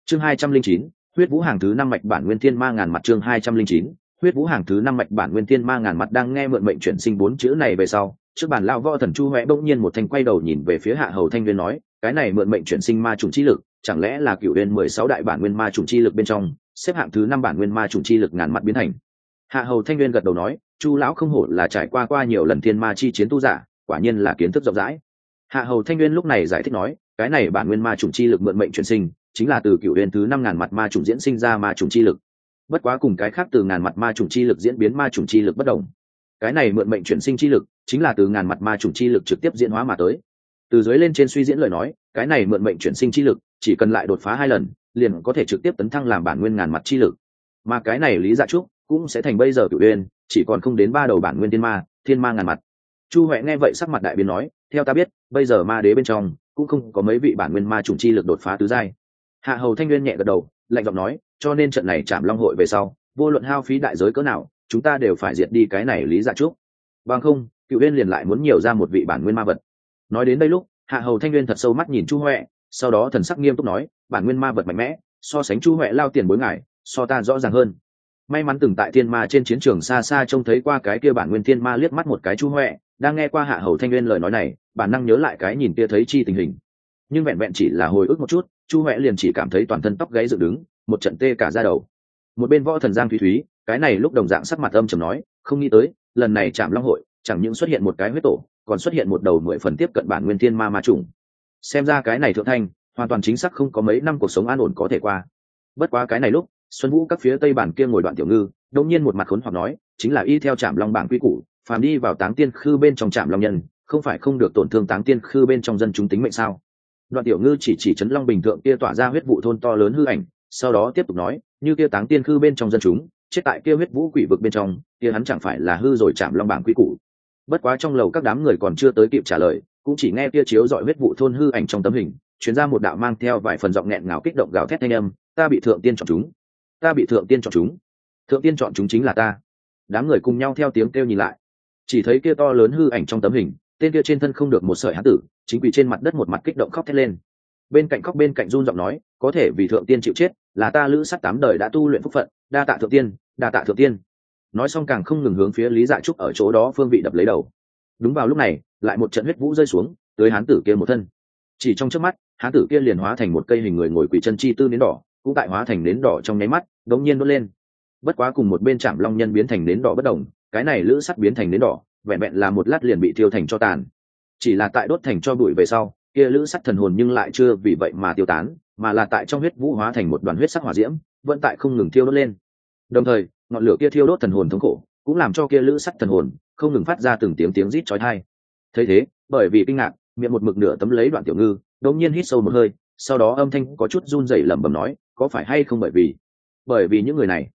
chương 209, huyết vũ hàng thứ 5 mạch bản nguyên thiên ma ngàn mặt. chương 209, huyết vũ hàng thứ 5 mạch bản nguyên thiên ma ngàn mặt. Đang nghe mượn mệnh chuyển sinh 4 chữ này về sau, trước bàn lao võ thần Chu Hoè bỗng nhiên một thanh quay đầu nhìn về phía Hạ Hầu Thanh Nguyên nói, cái này mượn mệnh chuyển sinh ma chủng chi lực, chẳng lẽ là Cửu Uyên 16 đại bản nguyên ma chủng chi lực bên trong, xếp hạng thứ 5 bản nguyên ma chủng chi lực ngàn mặt biến thành. Hạ Hầu Thanh Nguyên gật đầu nói, Chu lão không hổ là trải qua nhiều lần thiên ma chi chiến tu giả, quả nhiên là kiến thức rộng rãi. Hạ Hầu Thanh Nguyên lúc này giải thích nói, cái này bản nguyên ma chủng chi lực mượn mệnh chuyển sinh, chính là từ Cửu Uyên thứ 5 ngàn mặt ma chủng diễn sinh ra ma chủng chi lực. Bất quá cùng cái khác từ ngàn mặt ma chủng chi lực diễn biến ma chủng chi lực bất đồng. Cái này mượn mệnh chuyển sinh chi lực, chính là từ ngàn mặt ma chủng chi lực trực tiếp diễn hóa mà tới. Từ dưới lên trên suy diễn lời nói, cái này mượn mệnh chuyển sinh chi lực, chỉ cần lại đột phá 2 lần, liền có thể trực tiếp tấn thăng làm bản nguyên ngàn mặt chi lực. Mà cái này Lý Dạ Trúc cũng sẽ thành bây giờ Cửu Uyên, chỉ còn không đến 3 đầu bản nguyên thiên ma ngàn mặt. Chu Hoè nghe vậy sắc mặt đại biến nói, theo ta biết, bây giờ ma đế bên trong cũng không có mấy vị bản nguyên ma chủng chi lực đột phá tứ giai. Hạ Hầu Thanh Nguyên nhẹ gật đầu, lạnh giọng nói, cho nên trận này Trảm Long hội về sau, vô luận hao phí đại giới cỡ nào, chúng ta đều phải diệt đi cái này Lý Dạ Trúc. Bằng không, Cửu Uyên liền lại muốn nhiều ra một vị bản nguyên ma vật. Nói đến đây lúc, Hạ Hầu Thanh Nguyên thật sâu mắt nhìn Chu Hoè, sau đó thần sắc nghiêm túc nói, bản nguyên ma vật mạnh mẽ, so sánh Chu Hoè lao tiền bối ngài, so ta rõ ràng hơn. May mắn từng tại thiên ma trên chiến trường xa xa trông thấy qua cái kia bản nguyên thiên ma liếc mắt một cái Chu Hoè, đang nghe qua Hạ Hầu Thanh Nguyên lời nói này, bản năng nhớ lại cái nhìn kia thấy chi tình hình. Nhưng vẹn vẹn chỉ là hồi ức một chút, Chu Hoè liền chỉ cảm thấy toàn thân tóc gáy dựng đứng, một trận tê cả da đầu. Một bên võ thần Giang Thúy Thúy, cái này lúc đồng dạng sắc mặt âm trầm nói, không nghĩ tới, lần này Trảm Long hội, chẳng những xuất hiện một cái huyết tổ, còn xuất hiện một đầu 10 phần tiếp cận bản nguyên thiên ma ma chủng. Xem ra cái này thượng thanh, hoàn toàn chính xác không có mấy năm cuộc sống an ổn có thể qua. Bất quá cái này lúc, Xuân Vũ các phía tây bản kia ngồi Đoạn Tiểu Ngư, đột nhiên một mặt khốn hoặc nói, chính là y theo Trảm Long bảng quy củ, phàm đi vào Táng Tiên Khư bên trong Trảm Long nhân, không phải không được tổn thương Táng Tiên Khư bên trong dân chúng tính mệnh sao? Đoạn Tiểu Ngư chỉ Trấn Long bình thượng kia tỏa ra huyết vụ thôn to lớn hư ảnh, sau đó tiếp tục nói, như kia Táng Tiên Khư bên trong dân chúng, chết tại kia huyết vũ quỷ vực bên trong, kia hắn chẳng phải là hư rồi Trảm Long bảng quy củ. Bất quá trong lầu các đám người còn chưa tới kịp trả lời, cũng chỉ nghe kia chiếu dọi huyết vụ thôn hư ảnh trong tấm hình, truyền ra một đạo mang theo vài phần giọng nghẹn ngào kích động gào thét thanh âm, ta bị thượng tiên chọn chúng, ta bị thượng tiên chọn chúng, thượng tiên chọn chúng chính là ta. Đám người cùng nhau theo tiếng kêu nhìn lại, chỉ thấy kia to lớn hư ảnh trong tấm hình, tên kia trên thân không được một sợi hán tử, chính quỳ trên mặt đất một mặt kích động khóc thét lên. Bên cạnh khóc bên cạnh run giọng nói, có thể vì thượng tiên chịu chết, là ta Lữ Sắt 8 đời đã tu luyện phúc phận, đa tạ thượng tiên, đa tạ thượng tiên. Nói xong càng không ngừng hướng phía Lý Dạ Trúc ở chỗ đó phương vị đập lấy đầu. Đúng vào lúc này, lại một trận huyết vũ rơi xuống, tới hán tử kia một thân. Chỉ trong chớp mắt, hán tử kia liền hóa thành một cây hình người ngồi quỳ chân chi tư nến đỏ, cũng tại hóa thành nến đỏ trong nháy mắt, đống nhiên đốt lên. Bất quá cùng một bên Trảm Long nhân biến thành nến đỏ bất đồng, cái này Lữ Sắt biến thành nến đỏ, vẹn vẹn là một lát liền bị tiêu thành cho tàn. Chỉ là tại đốt thành cho bụi về sau, kia Lữ Sắt thần hồn nhưng lại chưa vì vậy mà tiêu tán, mà là tại trong huyết vũ hóa thành một đoàn huyết sắc hỏa diễm, vẫn tại không ngừng thiêu đốt lên. Đồng thời, ngọn lửa kia thiêu đốt thần hồn thống khổ, cũng làm cho kia Lữ Sắt thần hồn không ngừng phát ra từng tiếng rít chói tai. Thấy thế, bởi vì kinh ngạc, miệng một mực nửa tấm lấy Đoạn Tiểu Ngư, đột nhiên hít sâu một hơi, sau đó âm thanh có chút run rẩy lẩm bẩm nói, có phải hay không bởi vì những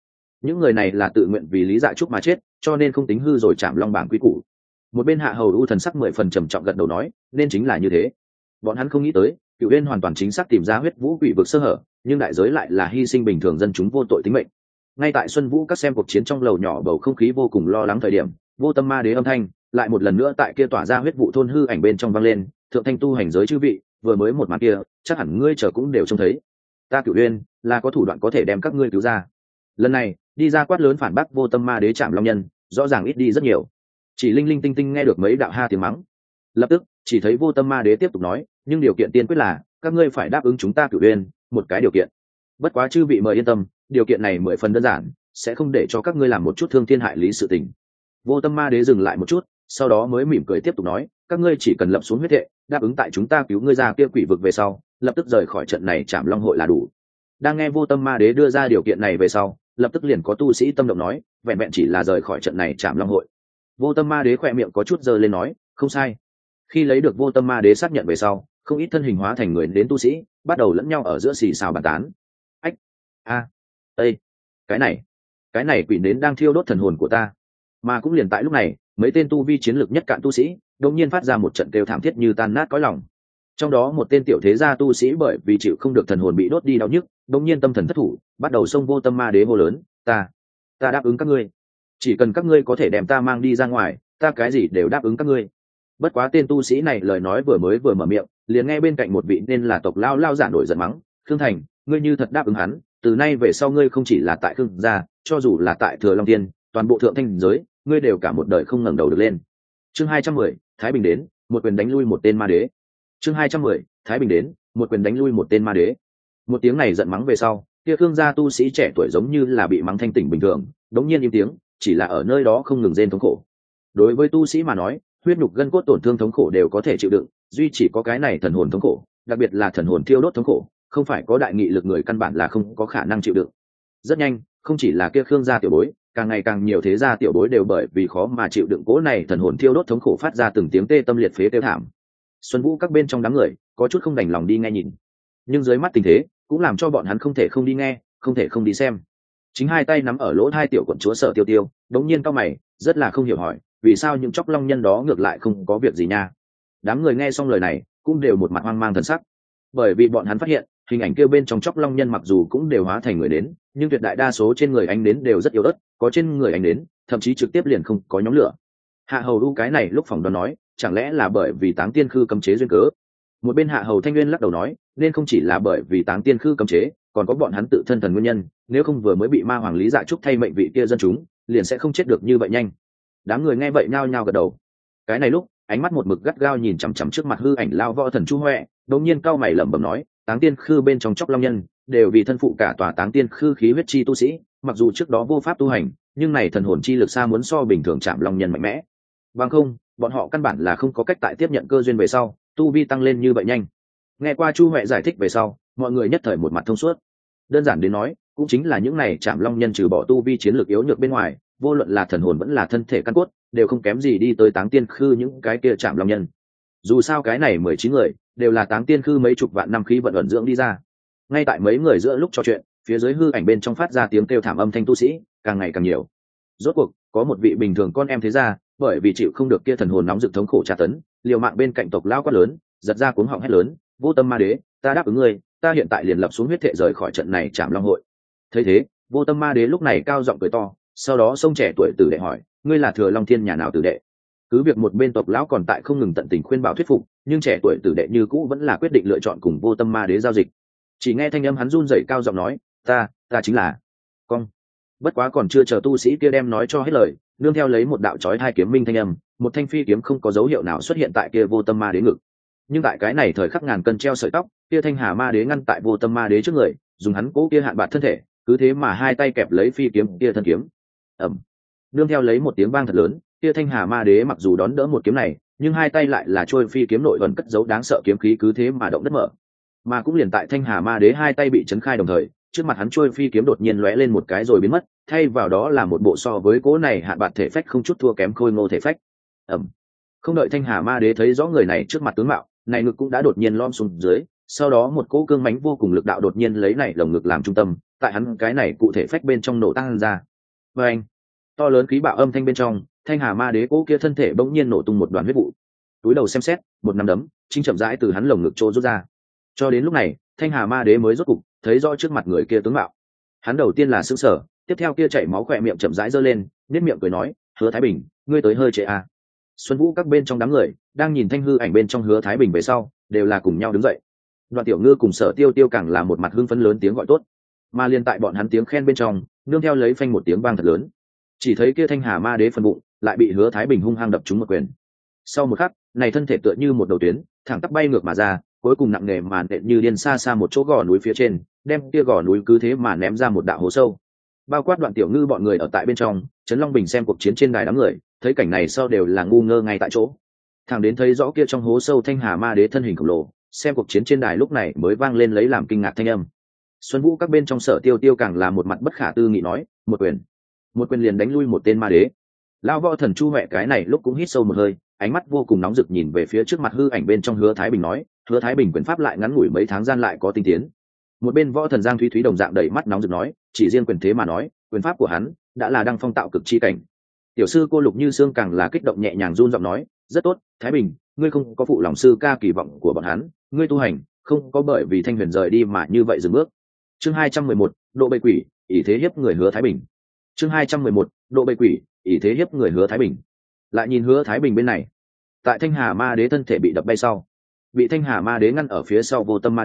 người này là tự nguyện vì Lý Dạ Trúc mà chết, cho nên không tính hư rồi Trảm Long bảng quý củ. Một bên Hạ Hầu U thần sắc 10 phần trầm trọng gật đầu nói, nên chính là như thế. Bọn hắn không nghĩ tới, Cửu Uyên hoàn toàn chính xác tìm ra huyết vũ quỷ vực sơ hở, nhưng đại giới lại là hy sinh bình thường dân chúng vô tội tính mệnh. Ngay tại Xuân Vũ các xem cuộc chiến trong lầu nhỏ bầu không khí vô cùng lo lắng thời điểm, Vô Tâm Ma Đế âm thanh lại một lần nữa tại kia tỏa ra huyết vụ thôn hư ảnh bên trong vang lên, thượng thanh tu hành giới chư vị, vừa mới một màn kia, chắc hẳn ngươi chờ cũng đều trông thấy. Ta Cửu Uyên là có thủ đoạn có thể đem các ngươi cứu ra. Lần này, đi ra quát lớn phản bác Vô Tâm Ma Đế Trảm Long nhân, rõ ràng ít đi rất nhiều. Chỉ linh linh tinh tinh nghe được mấy đạo ha tiếng mắng. Lập tức, chỉ thấy Vô Tâm Ma Đế tiếp tục nói, nhưng điều kiện tiên quyết là các ngươi phải đáp ứng chúng ta Cửu Uyên một cái điều kiện. Bất quá chư vị mời yên tâm, điều kiện này 10 phần đơn giản, sẽ không để cho các ngươi làm một chút thương thiên hại lý sự tình. Vô Tâm Ma Đế dừng lại một chút, sau đó mới mỉm cười tiếp tục nói, các ngươi chỉ cần lập xuống huyết thệ, đáp ứng tại chúng ta cứu ngươi ra kia quỷ vực về sau, lập tức rời khỏi trận này Trảm Long hội là đủ. Đang nghe Vô Tâm Ma Đế đưa ra điều kiện này về sau, lập tức liền có tu sĩ tâm động nói, vẹn vẹn chỉ là rời khỏi trận này Trảm Long hội. Vô Tâm Ma Đế khỏe miệng có chút giơ lên nói, không sai. Khi lấy được Vô Tâm Ma Đế xác nhận về sau, không ít thân hình hóa thành người đến tu sĩ, bắt đầu lẫn nhau ở giữa xì xào bàn tán. Ách, a, ê, cái này quỷ nến đang thiêu đốt thần hồn của ta. Mà cũng liền tại lúc này, mấy tên tu vi chiến lực nhất cạn tu sĩ đột nhiên phát ra một trận kêu thảm thiết như tan nát cõi lòng. Trong đó một tên tiểu thế gia tu sĩ bởi vì chịu không được thần hồn bị đốt đi đau nhức, đột nhiên tâm thần thất thủ, bắt đầu xông Vô Tâm Ma Đế hô lớn, ta đáp ứng các ngươi, chỉ cần các ngươi có thể đem ta mang đi ra ngoài, ta cái gì đều đáp ứng các ngươi. Bất quá tên tu sĩ này lời nói vừa mở miệng, liền nghe bên cạnh một vị nên là tộc lao giả nổi giận mắng, Khương Thành, ngươi như thật đáp ứng hắn, từ nay về sau ngươi không chỉ là tại Khương gia, cho dù là tại Thừa Long Tiên, toàn bộ thượng thanh giới, ngươi đều cả một đời không ngẩng đầu được lên. Chương 210, Thái Bình đến, một quyền đánh lui một tên ma đế. Chương 210, Thái Bình đến, một quyền đánh lui một tên ma đế. Một tiếng này giận mắng về sau, kia Khương gia tu sĩ trẻ tuổi giống như là bị mắng thanh tỉnh bình thường, đống nhiên im tiếng, chỉ là ở nơi đó không ngừng rên thống khổ. Đối với tu sĩ mà nói, huyết nhục gân cốt tổn thương thống khổ đều có thể chịu đựng, duy chỉ có cái này thần hồn thống khổ, đặc biệt là thần hồn thiêu đốt thống khổ, không phải có đại nghị lực người căn bản là không có khả năng chịu đựng. Rất nhanh, không chỉ là kia Khương gia tiểu bối, càng ngày càng nhiều thế gia tiểu bối đều bởi vì khó mà chịu đựng cỗ này thần hồn thiêu đốt thống khổ phát ra từng tiếng tê tâm liệt phế kêu thảm. Xuân Vũ các bên trong đám người có chút không đành lòng đi nghe nhìn, nhưng dưới mắt tình thế cũng làm cho bọn hắn không thể không đi nghe, không thể không đi xem. Chính hai tay nắm ở lỗ hai tiểu quận chúa Sở Tiêu Tiêu, đống nhiên cao mày, rất là không hiểu hỏi, vì sao những chóc long nhân đó ngược lại không có việc gì nha? Đám người nghe xong lời này cũng đều một mặt hoang mang thần sắc, bởi vì bọn hắn phát hiện hình ảnh kia bên trong chóc long nhân mặc dù cũng đều hóa thành người đến, nhưng tuyệt đại đa số trên người ánh đến đều rất yếu ớt, có trên người ánh đến thậm chí trực tiếp liền không có nhóm lửa. Hạ hầu u cái này lúc phỏng đoán nói, chẳng lẽ là bởi vì Táng Tiên Khư cấm chế duyên cớ? Một bên Hạ hầu Thanh Nguyên lắc đầu nói, nên không chỉ là bởi vì Táng Tiên Khư cấm chế, còn có bọn hắn tự thân thần nguyên nhân, nếu không vừa mới bị ma hoàng Lý Dạ Trúc thay mệnh vị kia dân chúng, liền sẽ không chết được như vậy nhanh. Đám người nghe vậy nhao nhao gật đầu. Cái này lúc, ánh mắt một mực gắt gao nhìn chằm chằm trước mặt hư ảnh lao võ thần Chu Hoè, đột nhiên cau mày lẩm bẩm nói, Táng Tiên Khư bên trong chóc long nhân, đều vì thân phụ cả tòa Táng Tiên Khư khí huyết chi tu sĩ, mặc dù trước đó vô pháp tu hành, nhưng này thần hồn chi lực xa muốn so bình thường chạm long nhân mạnh mẽ. Bằng không, bọn họ căn bản là không có cách tại tiếp nhận cơ duyên về sau, tu vi tăng lên như vậy nhanh. Nghe qua Chu Hoè giải thích về sau, mọi người nhất thời một mặt thông suốt. Đơn giản đến nói, cũng chính là những này chạm long nhân trừ bỏ tu vi chiến lược yếu nhược bên ngoài, vô luận là thần hồn vẫn là thân thể căn cốt, đều không kém gì đi tới Táng Tiên Khư những cái kia chạm long nhân. Dù sao cái này 19 người đều là Táng Tiên Khư mấy chục vạn năm khí vận ẩn dưỡng đi ra. Ngay tại mấy người giữa lúc trò chuyện, phía dưới hư ảnh bên trong phát ra tiếng kêu thảm âm thanh tu sĩ càng ngày càng nhiều. Rốt cuộc có một vị bình thường con em thế gia, bởi vì chịu không được kia thần hồn nóng rực thống khổ tra tấn, liều mạng bên cạnh tộc lao quát lớn, giật ra cuống họng hét lớn, Vô Tâm Ma Đế, ta đáp ứng ngươi, ta hiện tại liền lập xuống huyết thệ rời khỏi trận này Trảm Long hội. Thấy thế, Vô Tâm Ma Đế lúc này cao giọng cười to, sau đó xông trẻ tuổi tử đệ hỏi, ngươi là Thừa Long Thiên nhà nào tử đệ? Cứ việc một bên tộc lão còn tại không ngừng tận tình khuyên bảo thuyết phục, nhưng trẻ tuổi tử đệ như cũ vẫn là quyết định lựa chọn cùng Vô Tâm Ma Đế giao dịch. Chỉ nghe thanh âm hắn run rẩy cao giọng nói, ta chính là con. Bất quá còn chưa chờ tu sĩ kia đem nói cho hết lời, nương theo lấy một đạo chói hai kiếm minh thanh âm, một thanh phi kiếm không có dấu hiệu nào xuất hiện tại kia Vô Tâm Ma Đế ngực. Nhưng tại cái này thời khắc ngàn cân treo sợi tóc, kia Thanh Hà Ma Đế ngăn tại Vô Tâm Ma Đế trước người, dùng hắn cố kia hạn bạt thân thể, cứ thế mà hai tay kẹp lấy phi kiếm kia thân kiếm. Ầm. Nương theo lấy một tiếng vang thật lớn, kia Thanh Hà Ma Đế mặc dù đón đỡ một kiếm này, nhưng hai tay lại là trôi phi kiếm nội ẩn cất giấu đáng sợ kiếm khí cứ thế mà động đất mở. Mà cũng liền tại Thanh Hà Ma Đế hai tay bị chấn khai đồng thời, trước mặt hắn trôi phi kiếm đột nhiên lóe lên một cái rồi biến mất, thay vào đó là một bộ so với cố này hạn bạt thể phách không chút thua kém khôi ngô thể phách. Ầm. Không đợi Thanh Hà Ma Đế thấy rõ người này trước mặt tướng mạo, này ngực cũng đã đột nhiên lom xuống dưới, sau đó một cỗ cương mãnh vô cùng lực đạo đột nhiên lấy này lồng ngực làm trung tâm, tại hắn cái này cụ thể phách bên trong nổ tăng ra. Và anh, to lớn khí bạo âm thanh bên trong, Thanh Hà Ma Đế cỗ kia thân thể bỗng nhiên nổ tung một đoàn huyết vụ. Túi đầu xem xét, một nắm đấm chính chậm rãi từ hắn lồng ngực trô rút ra. Cho đến lúc này, Thanh Hà Ma Đế mới rốt cục thấy rõ trước mặt người kia tướng mạo. Hắn đầu tiên là sửng sở, tiếp theo kia chảy máu khỏe miệng chậm rãi giơ lên, nhếch miệng cười nói, Hứa Thái Bình, ngươi tới hơi trễ à. Xuân Vũ các bên trong đám người đang nhìn thanh hư ảnh bên trong Hứa Thái Bình về sau, đều là cùng nhau đứng dậy. Đoạn Tiểu Ngư cùng Sở Tiêu Tiêu càng là một mặt hưng phấn lớn tiếng gọi tốt, mà liên tại bọn hắn tiếng khen bên trong, nương theo lấy phanh một tiếng vang thật lớn. Chỉ thấy kia Thanh Hà Ma Đế phần bụng lại bị Hứa Thái Bình hung hăng đập trúng một quyền. Sau một khắc, này thân thể tựa như một đầu tuyến, thẳng tắp bay ngược mà ra, cuối cùng nặng nề màn đệm như điên xa xa một chỗ gò núi phía trên, đem kia gò núi cứ thế mà ném ra một đạo hố sâu. Bao quát Đoạn Tiểu Ngư bọn người ở tại bên trong, Trấn Long Bình xem cuộc chiến trên đài đám người, thấy cảnh này sau đều là ngu ngơ ngay tại chỗ. Thẳng đến thấy rõ kia trong hố sâu Thanh Hà Ma Đế thân hình khổng lồ, xem cuộc chiến trên đài lúc này mới vang lên lấy làm kinh ngạc thanh âm. Xuân Vũ các bên trong Sở Tiêu Tiêu càng là một mặt bất khả tư nghị nói, một quyền liền đánh lui một tên ma đế. Lão võ thần Chu Hoè cái này lúc cũng hít sâu một hơi, ánh mắt vô cùng nóng rực nhìn về phía trước mặt hư ảnh bên trong Hứa Thái Bình nói, Hứa Thái Bình quyền pháp lại ngắn ngủi mấy tháng gian lại có tinh tiến. Một bên võ thần Giang Thúy Thúy đồng dạng đầy mắt nóng rực nói, chỉ riêng quyền thế mà nói, quyền pháp của hắn đã là đăng phong tạo cực chi cảnh. Tiểu sư cô Lục Như Sương càng là kích động nhẹ nhàng run giọng nói, rất tốt, Thái Bình, ngươi không có phụ lòng sư ca kỳ vọng của bọn hắn, ngươi tu hành không có bởi vì Thanh Huyền rời đi mà như vậy dừng bước. Chương 211, độ bầy quỷ, ỷ thế hiếp người Hứa Thái Bình. Chương 211, độ bầy quỷ, ỷ thế hiếp người Hứa Thái Bình. Lại nhìn Hứa Thái Bình bên này, tại Thanh Hà Ma Đế thân thể bị đập bay sau, bị Thanh Hà Ma Đế ngăn ở phía sau Vô Tâm Ma Đế,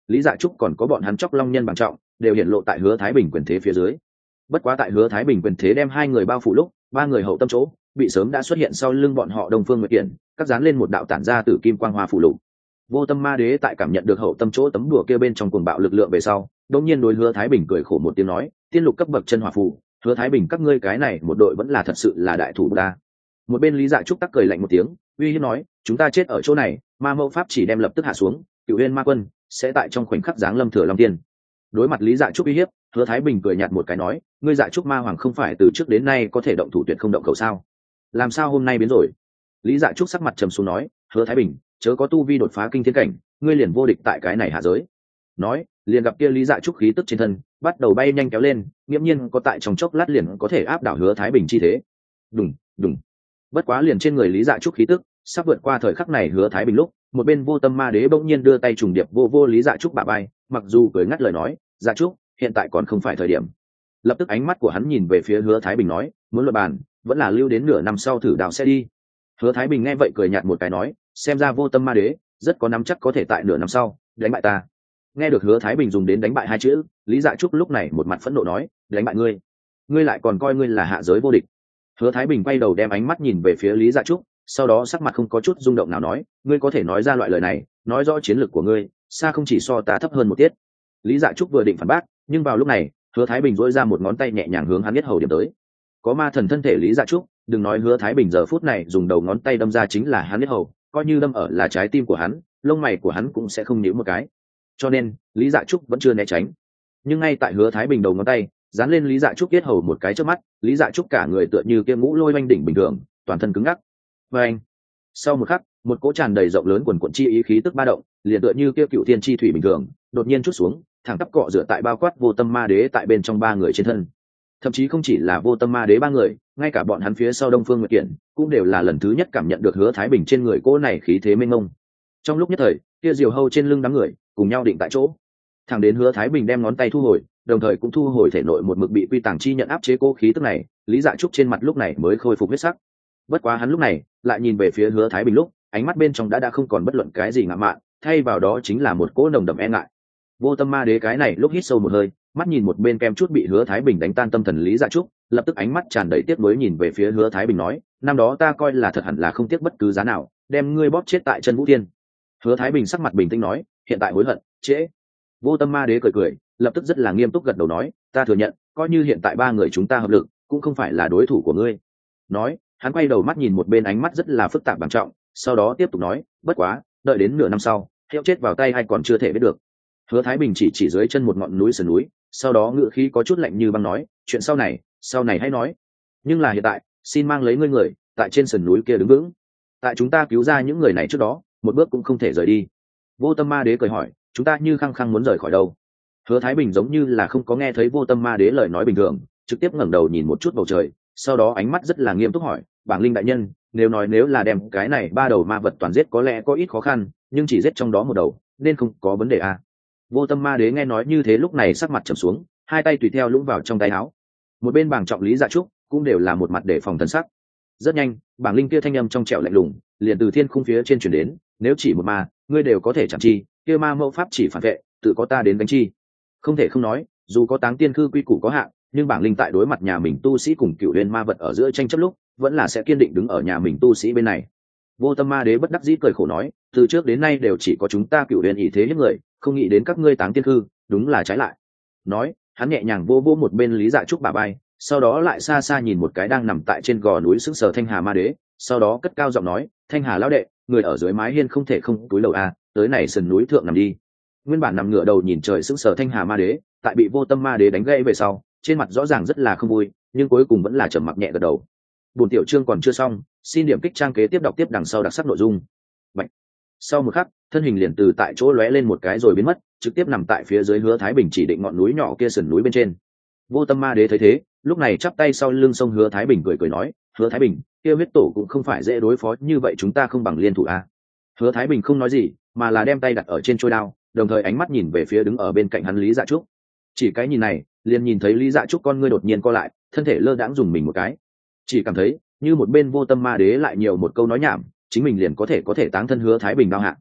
lý dạ trúc còn có bọn hắn chóc long nhân bằng trọng đều hiện lộ tại Hứa Thái Bình quyền thế phía dưới. Bất quá tại Hứa Thái Bình quyền thế đem hai người bao phủ lúc, ba người hậu tâm chỗ bị sớm đã xuất hiện sau lưng bọn họ Đông Phương Nguyệt Kiện, cắt dán lên một đạo tản ra từ kim quang hoa phủ lục. Vô Tâm Ma Đế tại cảm nhận được hậu tâm chỗ tấm đùa kia bên trong cuồng bạo lực lượng về sau, đột nhiên đối Hứa Thái Bình cười khổ một tiếng nói, tiên lục cấp bậc chân hỏa phù, Hứa Thái Bình các ngươi cái này một đội vẫn là thật sự là đại thủ ta. Một bên Lý Dạ Trúc tắc cười lạnh một tiếng, uy hiếp nói, chúng ta chết ở chỗ này, ma mẫu pháp chỉ đem lập tức hạ xuống, Cửu Uyên ma quân sẽ tại trong khoảnh khắc giáng lâm Thừa Long Tiên. Đối mặt Lý Dạ Trúc uy hiếp, Hứa Thái Bình cười nhạt một cái nói, ngươi Dạ Trúc ma hoàng không phải từ trước đến nay có thể động thủ tuyệt không động khẩu sao? Làm sao hôm nay biến rồi? Lý Dạ Trúc sắc mặt trầm xuống nói, Hứa Thái Bình, chớ có tu vi đột phá kinh thiên cảnh, ngươi liền vô địch tại cái này hạ giới. Nói, liền gặp kia Lý Dạ Trúc khí tức trên thân bắt đầu bay nhanh kéo lên, nghiễm nhiên có tại trong chốc lát liền có thể áp đảo Hứa Thái Bình chi thế. Đùng, đùng. Bất quá liền trên người Lý Dạ Trúc khí tức sắp vượt qua thời khắc này Hứa Thái Bình lúc, một bên Vô Tâm Ma Đế bỗng nhiên đưa tay trùng điệp vô Lý Dạ Trúc bả vai, mặc dù cười ngắt lời nói, Dạ Trúc, hiện tại còn không phải thời điểm. Lập tức ánh mắt của hắn nhìn về phía Hứa Thái Bình nói, muốn luận bàn, vẫn là lưu đến nửa năm sau thử đạo sẽ đi. Hứa Thái Bình nghe vậy cười nhạt một cái nói, xem ra Vô Tâm Ma Đế rất có nắm chắc có thể tại nửa năm sau đánh bại ta. Nghe được Hứa Thái Bình dùng đến đánh bại hai chữ, Lý Dạ Trúc lúc này một mặt phẫn nộ nói, đánh bại ngươi, ngươi lại còn coi ngươi là hạ giới vô địch. Hứa Thái Bình quay đầu đem ánh mắt nhìn về phía Lý Dạ Trúc, sau đó sắc mặt không có chút rung động nào nói, ngươi có thể nói ra loại lời này, nói rõ chiến lược của ngươi xa không chỉ so ta thấp hơn một tiết. Lý Dạ Trúc vừa định phản bác, nhưng vào lúc này Hứa Thái Bình duỗi ra một ngón tay nhẹ nhàng hướng hắn biết hầu điểm tới. Có ma thần thân thể Lý Dạ Trúc, đừng nói Hứa Thái Bình giờ phút này dùng đầu ngón tay đâm ra chính là hắn biết hầu, coi như đâm ở là trái tim của hắn, lông mày của hắn cũng sẽ không nhíu một cái. Cho nên Lý Dạ Trúc vẫn chưa né tránh. Nhưng ngay tại Hứa Thái Bình đầu ngón tay dán lên Lý Dạ Trúc biết hầu một cái trước mắt, Lý Dạ Trúc cả người tựa như kia ngũ lôi oanh đỉnh bình thường, toàn thân cứng ngắc. Và anh, sau một khắc, một cỗ tràn đầy rộng lớn quần quần chi ý khí tức ba động, liền tựa như kia cựu thiên chi thủy bình thường, đột nhiên trút xuống, thẳng tắp cọ rửa tại bao quát Vô Tâm Ma Đế tại bên trong ba người trên thân. Thậm chí không chỉ là Vô Tâm Ma Đế ba người, ngay cả bọn hắn phía sau Đông Phương Nguyệt Kiện cũng đều là lần thứ nhất cảm nhận được Hứa Thái Bình trên người cỗ này khí thế mênh mông. Trong lúc nhất thời, kia diều hâu trên lưng đám người cùng nhau định tại chỗ, thẳng đến Hứa Thái Bình đem ngón tay thu hồi, đồng thời cũng thu hồi thể nội một mực bị quy tàng chi nhận áp chế cố khí tức này, Lý Dạ Trúc trên mặt lúc này mới khôi phục huyết sắc. Bất quá hắn lúc này lại nhìn về phía Hứa Thái Bình lúc, ánh mắt bên trong đã không còn bất luận cái gì ngạo mạn, thay vào đó chính là một cỗ nồng đậm e ngại. Vô Tâm Ma Đế cái này lúc hít sâu một hơi, mắt nhìn một bên kem chút bị Hứa Thái Bình đánh tan tâm thần Lý Dạ Trúc, lập tức ánh mắt tràn đầy tiếc nuối nhìn về phía Hứa Thái Bình nói, năm đó ta coi là thật hẳn là không tiếc bất cứ giá nào, đem ngươi bóp chết tại chân Vũ Thiên. Hứa Thái Bình sắc mặt bình tĩnh nói, hiện tại hối hận, trễ. Vô Tâm Ma Đế cười cười, lập tức rất là nghiêm túc gật đầu nói, ta thừa nhận, coi như hiện tại ba người chúng ta hợp lực, cũng không phải là đối thủ của ngươi. Nói, hắn quay đầu mắt nhìn một bên ánh mắt rất là phức tạp bằng trọng, sau đó tiếp tục nói, bất quá, đợi đến nửa năm sau, hiệu chết vào tay hay còn chưa thể biết được. Hứa Thái Bình chỉ dưới chân một ngọn núi sườn núi, sau đó ngựa khí có chút lạnh như băng nói, chuyện sau này hãy nói. Nhưng là hiện tại, xin mang lấy ngươi người, tại trên sườn núi kia đứng vững. Tại chúng ta cứu ra những người này trước đó, một bước cũng không thể rời đi. Vô Tâm Ma Đế cười hỏi, chúng ta như khăng khăng muốn rời khỏi đâu? Hứa Thái Bình giống như là không có nghe thấy Vô Tâm Ma Đế lời nói bình thường, trực tiếp ngẩng đầu nhìn một chút bầu trời, sau đó ánh mắt rất là nghiêm túc hỏi, Bảng Linh đại nhân, nếu là đem cái này ba đầu ma vật toàn giết có lẽ có ít khó khăn, nhưng chỉ giết trong đó một đầu, nên không có vấn đề à? Vô Tâm Ma Đế nghe nói như thế lúc này sắc mặt trầm xuống, hai tay tùy theo lũng vào trong tay áo. Một bên Bảng Trọng Lý Dạ Trúc cũng đều là một mặt để phòng thần sắc. Rất nhanh, Bảng Linh kia thanh âm trong trẻo lạnh lùng, liền từ thiên khung phía trên truyền đến, nếu chỉ một ma, ngươi đều có thể chẳng chi, kia ma mẫu pháp chỉ phản vệ, tự có ta đến đánh chi. Không thể không nói, dù có Táng Tiên Khư quy củ có hạn, nhưng Bảng Linh tại đối mặt nhà mình tu sĩ cùng Cửu Uyên ma vật ở giữa tranh chấp lúc, vẫn là sẽ kiên định đứng ở nhà mình tu sĩ bên này. Vô Tâm Ma Đế bất đắc dĩ cười khổ nói, từ trước đến nay đều chỉ có chúng ta Cửu Uyên ý thế hiếp người, không nghĩ đến các ngươi Táng Tiên Khư, đúng là trái lại. Nói, hắn nhẹ nhàng vô một bên Lý Dạ Trúc bả vai, sau đó lại xa xa nhìn một cái đang nằm tại trên gò núi sững sờ Thanh Hà Ma Đế, sau đó cất cao giọng nói, Thanh Hà lão đệ, người ở dưới mái hiên không thể không túi lầu a, tới này sườn núi thượng nằm đi. Nguyên bản nằm ngửa đầu nhìn trời sững sờ Thanh Hà Ma Đế, tại bị Vô Tâm Ma Đế đánh gãy về sau, trên mặt rõ ràng rất là không vui, nhưng cuối cùng vẫn là trầm mặc nhẹ gật đầu. Buổi tiểu chương còn chưa xong, xin điểm kích trang kế tiếp đọc tiếp đằng sau đặc sắc nội dung. Bạch. Sau một khắc, thân hình liền từ tại chỗ lóe lên một cái rồi biến mất, trực tiếp nằm tại phía dưới Hứa Thái Bình chỉ định ngọn núi nhỏ kia sườn núi bên trên. Vô Tâm Ma Đế thấy thế, lúc này chắp tay sau lưng sông Hứa Thái Bình cười nói, Hứa Thái Bình, kia huyết tổ cũng không phải dễ đối phó như vậy, chúng ta không bằng liên thủ a. Hứa Thái Bình không nói gì, mà là đem tay đặt ở trên trôi đao, đồng thời ánh mắt nhìn về phía đứng ở bên cạnh hắn Lý Dạ Trúc. Chỉ cái nhìn này, liền nhìn thấy Lý Dạ Trúc con ngươi đột nhiên co lại, thân thể lơ đãng dùng mình một cái, chỉ cảm thấy như một bên Vô Tâm Ma Đế lại nhiều một câu nói nhảm, chính mình liền có thể táng thân Hứa Thái Bình đao hạ.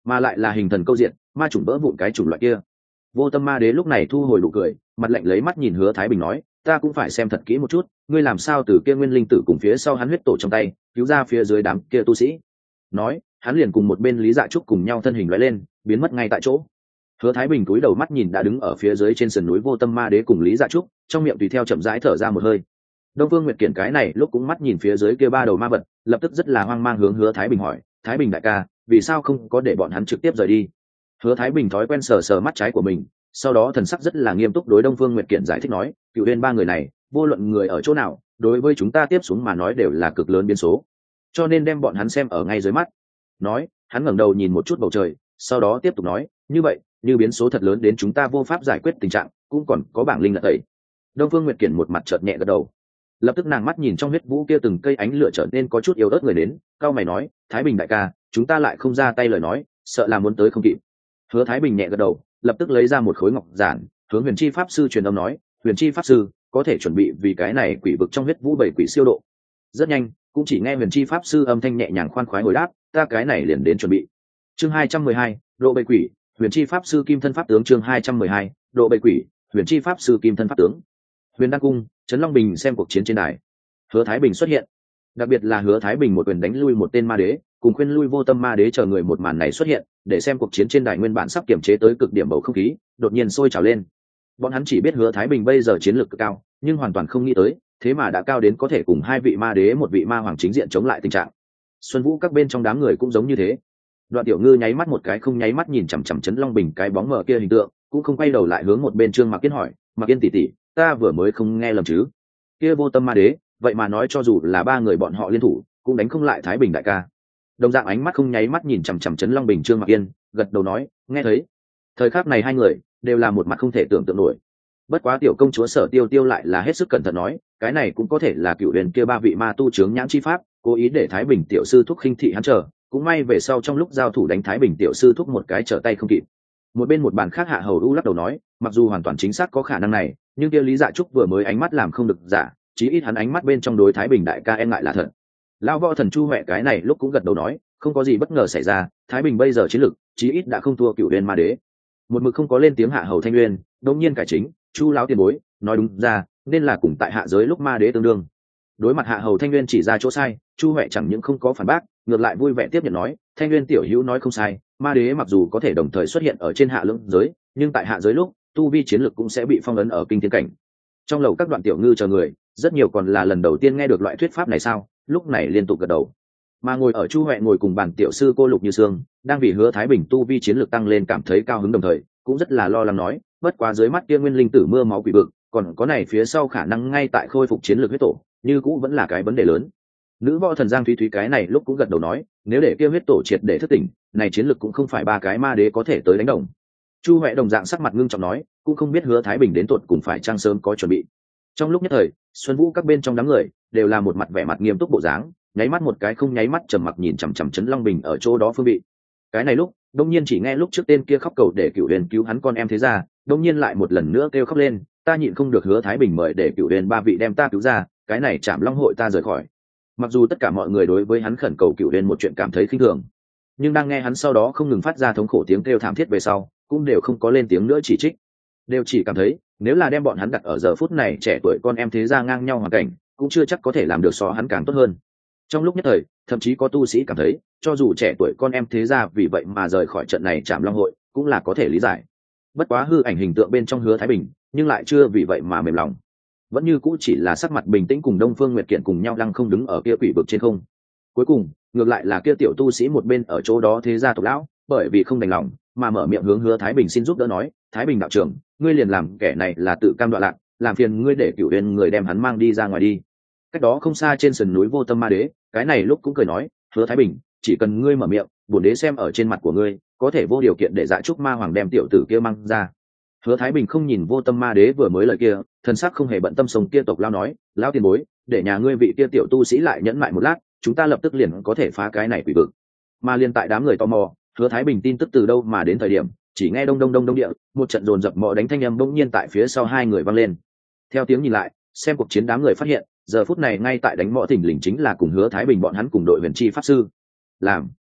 mà lại là hình thần câu diện ma chủng vỡ vụn cái chủng loại kia. Vô Tâm Ma Đế lúc này thu hồi nụ cười, mặt lạnh lấy mắt nhìn Hứa Thái Bình nói, ta cũng phải xem thật kỹ một chút, ngươi làm sao từ kia nguyên linh tử cùng phía sau hắn huyết tổ trong tay cứu ra phía dưới đám kia tu sĩ. Nói, hắn liền cùng một bên Lý Dạ Trúc cùng nhau thân hình lóe lên, biến mất ngay tại chỗ. Hứa Thái Bình cúi đầu mắt nhìn đã đứng ở phía dưới trên sườn núi Vô Tâm Ma Đế cùng Lý Dạ Trúc, trong miệng tùy theo chậm rãi thở ra một hơi. Đông Phương Nguyệt Kiển cái này lúc cũng mắt nhìn phía dưới kia ba đầu ma vật, lập tức rất là hoang mang hướng Hứa Thái Bình hỏi, Thái Bình đại ca, vì sao không có để bọn hắn trực tiếp rời đi? Hứa Thái Bình thói quen sờ sờ mắt trái của mình, sau đó thần sắc rất là nghiêm túc đối Đông Phương Nguyệt Kiển giải thích nói, Cửu Uyên ba người này, vô luận người ở chỗ nào, đối với chúng ta tiếp xuống mà nói đều là cực lớn biến số, cho nên đem bọn hắn xem ở ngay dưới mắt. Nói, hắn ngẩng đầu nhìn một chút bầu trời, sau đó tiếp tục nói, như vậy, như biến số thật lớn đến chúng ta vô pháp giải quyết tình trạng, cũng còn có bảng linh là tẩy. Đông Phương Nguyệt Kiển một mặt chợt nhẹ gật đầu, lập tức nàng mắt nhìn trong huyết vũ kia từng cây ánh lửa trở nên có chút yếu ớt người đến, cao mày nói, Thái Bình đại ca, chúng ta lại không ra tay lời nói, sợ là muốn tới không kịp. Hứa Thái Bình nhẹ gật đầu, lập tức lấy ra một khối ngọc giản, hướng Huyền Chi pháp sư truyền âm nói, Huyền Chi pháp sư có thể chuẩn bị vì cái này quỷ vực trong huyết vũ bảy quỷ siêu độ. Rất nhanh, cũng chỉ nghe Huyền Chi pháp sư âm thanh nhẹ nhàng khoan khoái hồi đáp, ta cái này liền đến chuẩn bị. Chương 212, độ bảy quỷ, Huyền Chi pháp sư kim thân pháp tướng. Chương 212, độ bảy quỷ, Huyền Chi pháp sư kim thân pháp tướng. Huyền Đăng cung, Trấn Long Bình xem cuộc chiến trên đài. Hứa Thái Bình xuất hiện, đặc biệt là Hứa Thái Bình một quyền đánh lui một tên ma đế, cùng khuyên lui Vô Tâm Ma Đế chờ người, một màn này xuất hiện, để xem cuộc chiến trên đài nguyên bản sắp kiềm chế tới cực điểm bầu không khí đột nhiên sôi trào lên. Bọn hắn chỉ biết Hứa Thái Bình bây giờ chiến lược cực cao, nhưng hoàn toàn không nghĩ tới, thế mà đã cao đến có thể cùng hai vị ma đế một vị ma hoàng chính diện chống lại tình trạng. Xuân Vũ các bên trong đám người cũng giống như thế. Đoạn Tiểu Ngư nháy mắt một cái không nháy mắt nhìn chằm chằm Trấn Long Bình cái bóng mờ kia hình tượng, cũng không quay đầu lại hướng một bên Trương Mặc Yên hỏi, Mặc Yên tỷ tỷ, ta vừa mới không nghe lầm chứ? Kia Vô Tâm Ma Đế, vậy mà nói cho dù là ba người bọn họ liên thủ, cũng đánh không lại Thái Bình đại ca. Đồng dạng ánh mắt không nháy mắt nhìn chằm chằm Trấn Long Bình Trương Mặc Yên, gật đầu nói, nghe thấy. Thời khắc này hai người đều là một mặt không thể tưởng tượng nổi. Bất quá tiểu công chúa Sở Tiêu Tiêu lại là hết sức cẩn thận nói, cái này cũng có thể là Cửu Huyền kia ba vị ma tu chướng nhãn chi pháp, cố ý để Thái Bình tiểu sư thúc khinh thị hắn chờ, cũng may về sau trong lúc giao thủ đánh Thái Bình tiểu sư thúc một cái trở tay không kịp. Một bên một bàn khác Hạ Hầu U lắc đầu nói, mặc dù hoàn toàn chính xác có khả năng này, nhưng kia Lý Dạ Trúc vừa mới ánh mắt làm không được giả, chí ít hắn ánh mắt bên trong đối Thái Bình đại ca e ngại là thật. Lão Võ Thần Chu Huệ cái này lúc cũng gật đầu nói, không có gì bất ngờ xảy ra, Thái Bình bây giờ chiến lực chí ít đã không thua Cửu Huyền ma đế. Một mực không có lên tiếng Hạ Hầu Thanh Nguyên đột nhiên cải chính, Chu lão tiền bối nói đúng ra, nên là cùng tại hạ giới lúc ma đế tương đương. Đối mặt Hạ Hầu Thanh Nguyên chỉ ra chỗ sai, Chu Huệ chẳng những không có phản bác, ngược lại vui vẻ tiếp nhận nói, Thanh Nguyên tiểu hữu nói không sai, ma đế mặc dù có thể đồng thời xuất hiện ở trên hạ lưỡng giới, nhưng tại hạ giới lúc tu vi chiến lực cũng sẽ bị phong ấn ở kinh thiên cảnh. Trong lầu các Đoạn Tiểu Ngư chờ người, rất nhiều còn là lần đầu tiên nghe được loại thuyết pháp này sao, lúc này liên tục gật đầu. Mà ngồi ở Chu Huệ ngồi cùng bàn tiểu sư cô Lục Như Sương, đang vì Hứa Thái Bình tu vi chiến lược tăng lên cảm thấy cao hứng, đồng thời cũng rất là lo lắng nói, bất quá dưới mắt kia nguyên linh tử mưa máu quỷ vực, còn có này phía sau khả năng ngay tại khôi phục chiến lược huyết tổ, như cũ vẫn là cái vấn đề lớn. Nữ võ thần Giang Thúy Thúy cái này lúc cũng gật đầu nói, nếu để kia huyết tổ triệt để thức tỉnh, này chiến lược cũng không phải ba cái ma đế có thể tới đánh đồng. Chu Huệ đồng dạng sắc mặt ngưng trọng nói, cũng không biết Hứa Thái Bình đến tột cùng phải chăng sớm có chuẩn bị. Trong lúc nhất thời, Xuân Vũ các bên trong đám người đều là một mặt vẻ mặt nghiêm túc bộ dáng, nháy mắt một cái không nháy mắt trầm mặc nhìn chằm chằm Trấn Long Bình ở chỗ đó phương vị. Cái này lúc, đông nhiên chỉ nghe lúc trước tên kia khóc cầu để Cửu Huyền cứu hắn con em thế ra, đông nhiên lại một lần nữa kêu khóc lên, ta nhịn không được Hứa Thái Bình mời để Cửu Huyền ba vị đem ta cứu ra, cái này Trảm Long hội ta rời khỏi. Mặc dù tất cả mọi người đối với hắn khẩn cầu Cửu Huyền một chuyện cảm thấy khinh thường, nhưng đang nghe hắn sau đó không ngừng phát ra thống khổ tiếng kêu thảm thiết về sau, cũng đều không có lên tiếng nữa chỉ trích, đều chỉ cảm thấy nếu là đem bọn hắn đặt ở giờ phút này trẻ tuổi con em thế gia ngang nhau hoàn cảnh, cũng chưa chắc có thể làm được so hắn càng tốt hơn. Trong lúc nhất thời, thậm chí có tu sĩ cảm thấy, cho dù trẻ tuổi con em thế gia vì vậy mà rời khỏi trận này Trảm Long hội, cũng là có thể lý giải. Bất quá hư ảnh hình tượng bên trong Hứa Thái Bình, nhưng lại chưa vì vậy mà mềm lòng, vẫn như cũ chỉ là sắc mặt bình tĩnh cùng Đông Phương Nguyệt Kiện cùng nhau lăng không đứng ở kia quỷ vực trên không. Cuối cùng, ngược lại là kia tiểu tu sĩ một bên ở chỗ đó thế gia tộc lão, bởi vì không đành lòng, mà mở miệng hướng Hứa Thái Bình xin giúp đỡ nói, Thái Bình đạo trưởng, ngươi liền làm kẻ này là tự cam đoạ lạc, làm phiền ngươi để Cửu Huyền người đem hắn mang đi ra ngoài đi. Cách đó không xa trên sườn núi Vô Tâm Ma Đế, cái này lúc cũng cười nói, Hứa Thái Bình, chỉ cần ngươi mở miệng, bổn đế xem ở trên mặt của ngươi, có thể vô điều kiện để Dạ Trúc Ma Hoàng đem tiểu tử kia mang ra. Hứa Thái Bình không nhìn Vô Tâm Ma Đế vừa mới lời kia, thần sắc không hề bận tâm sống kia tộc lao nói, lao tiền bối, để nhà ngươi vị kia tiểu tu sĩ lại nhẫn mại một lát, chúng ta lập tức liền có thể phá cái này quỷ vực. Mà liên tại đám người tò mò, Hứa Thái Bình tin tức từ đâu mà đến thời điểm, chỉ nghe đông đông đông đông địa, một trận dồn dập mò đánh thanh âm bỗng nhiên tại phía sau hai người vang lên. Theo tiếng nhìn lại, xem cuộc chiến đám người phát hiện, giờ phút này ngay tại đánh mõ thình lình chính là cùng Hứa Thái Bình bọn hắn cùng đội Huyền Chi pháp sư. Làm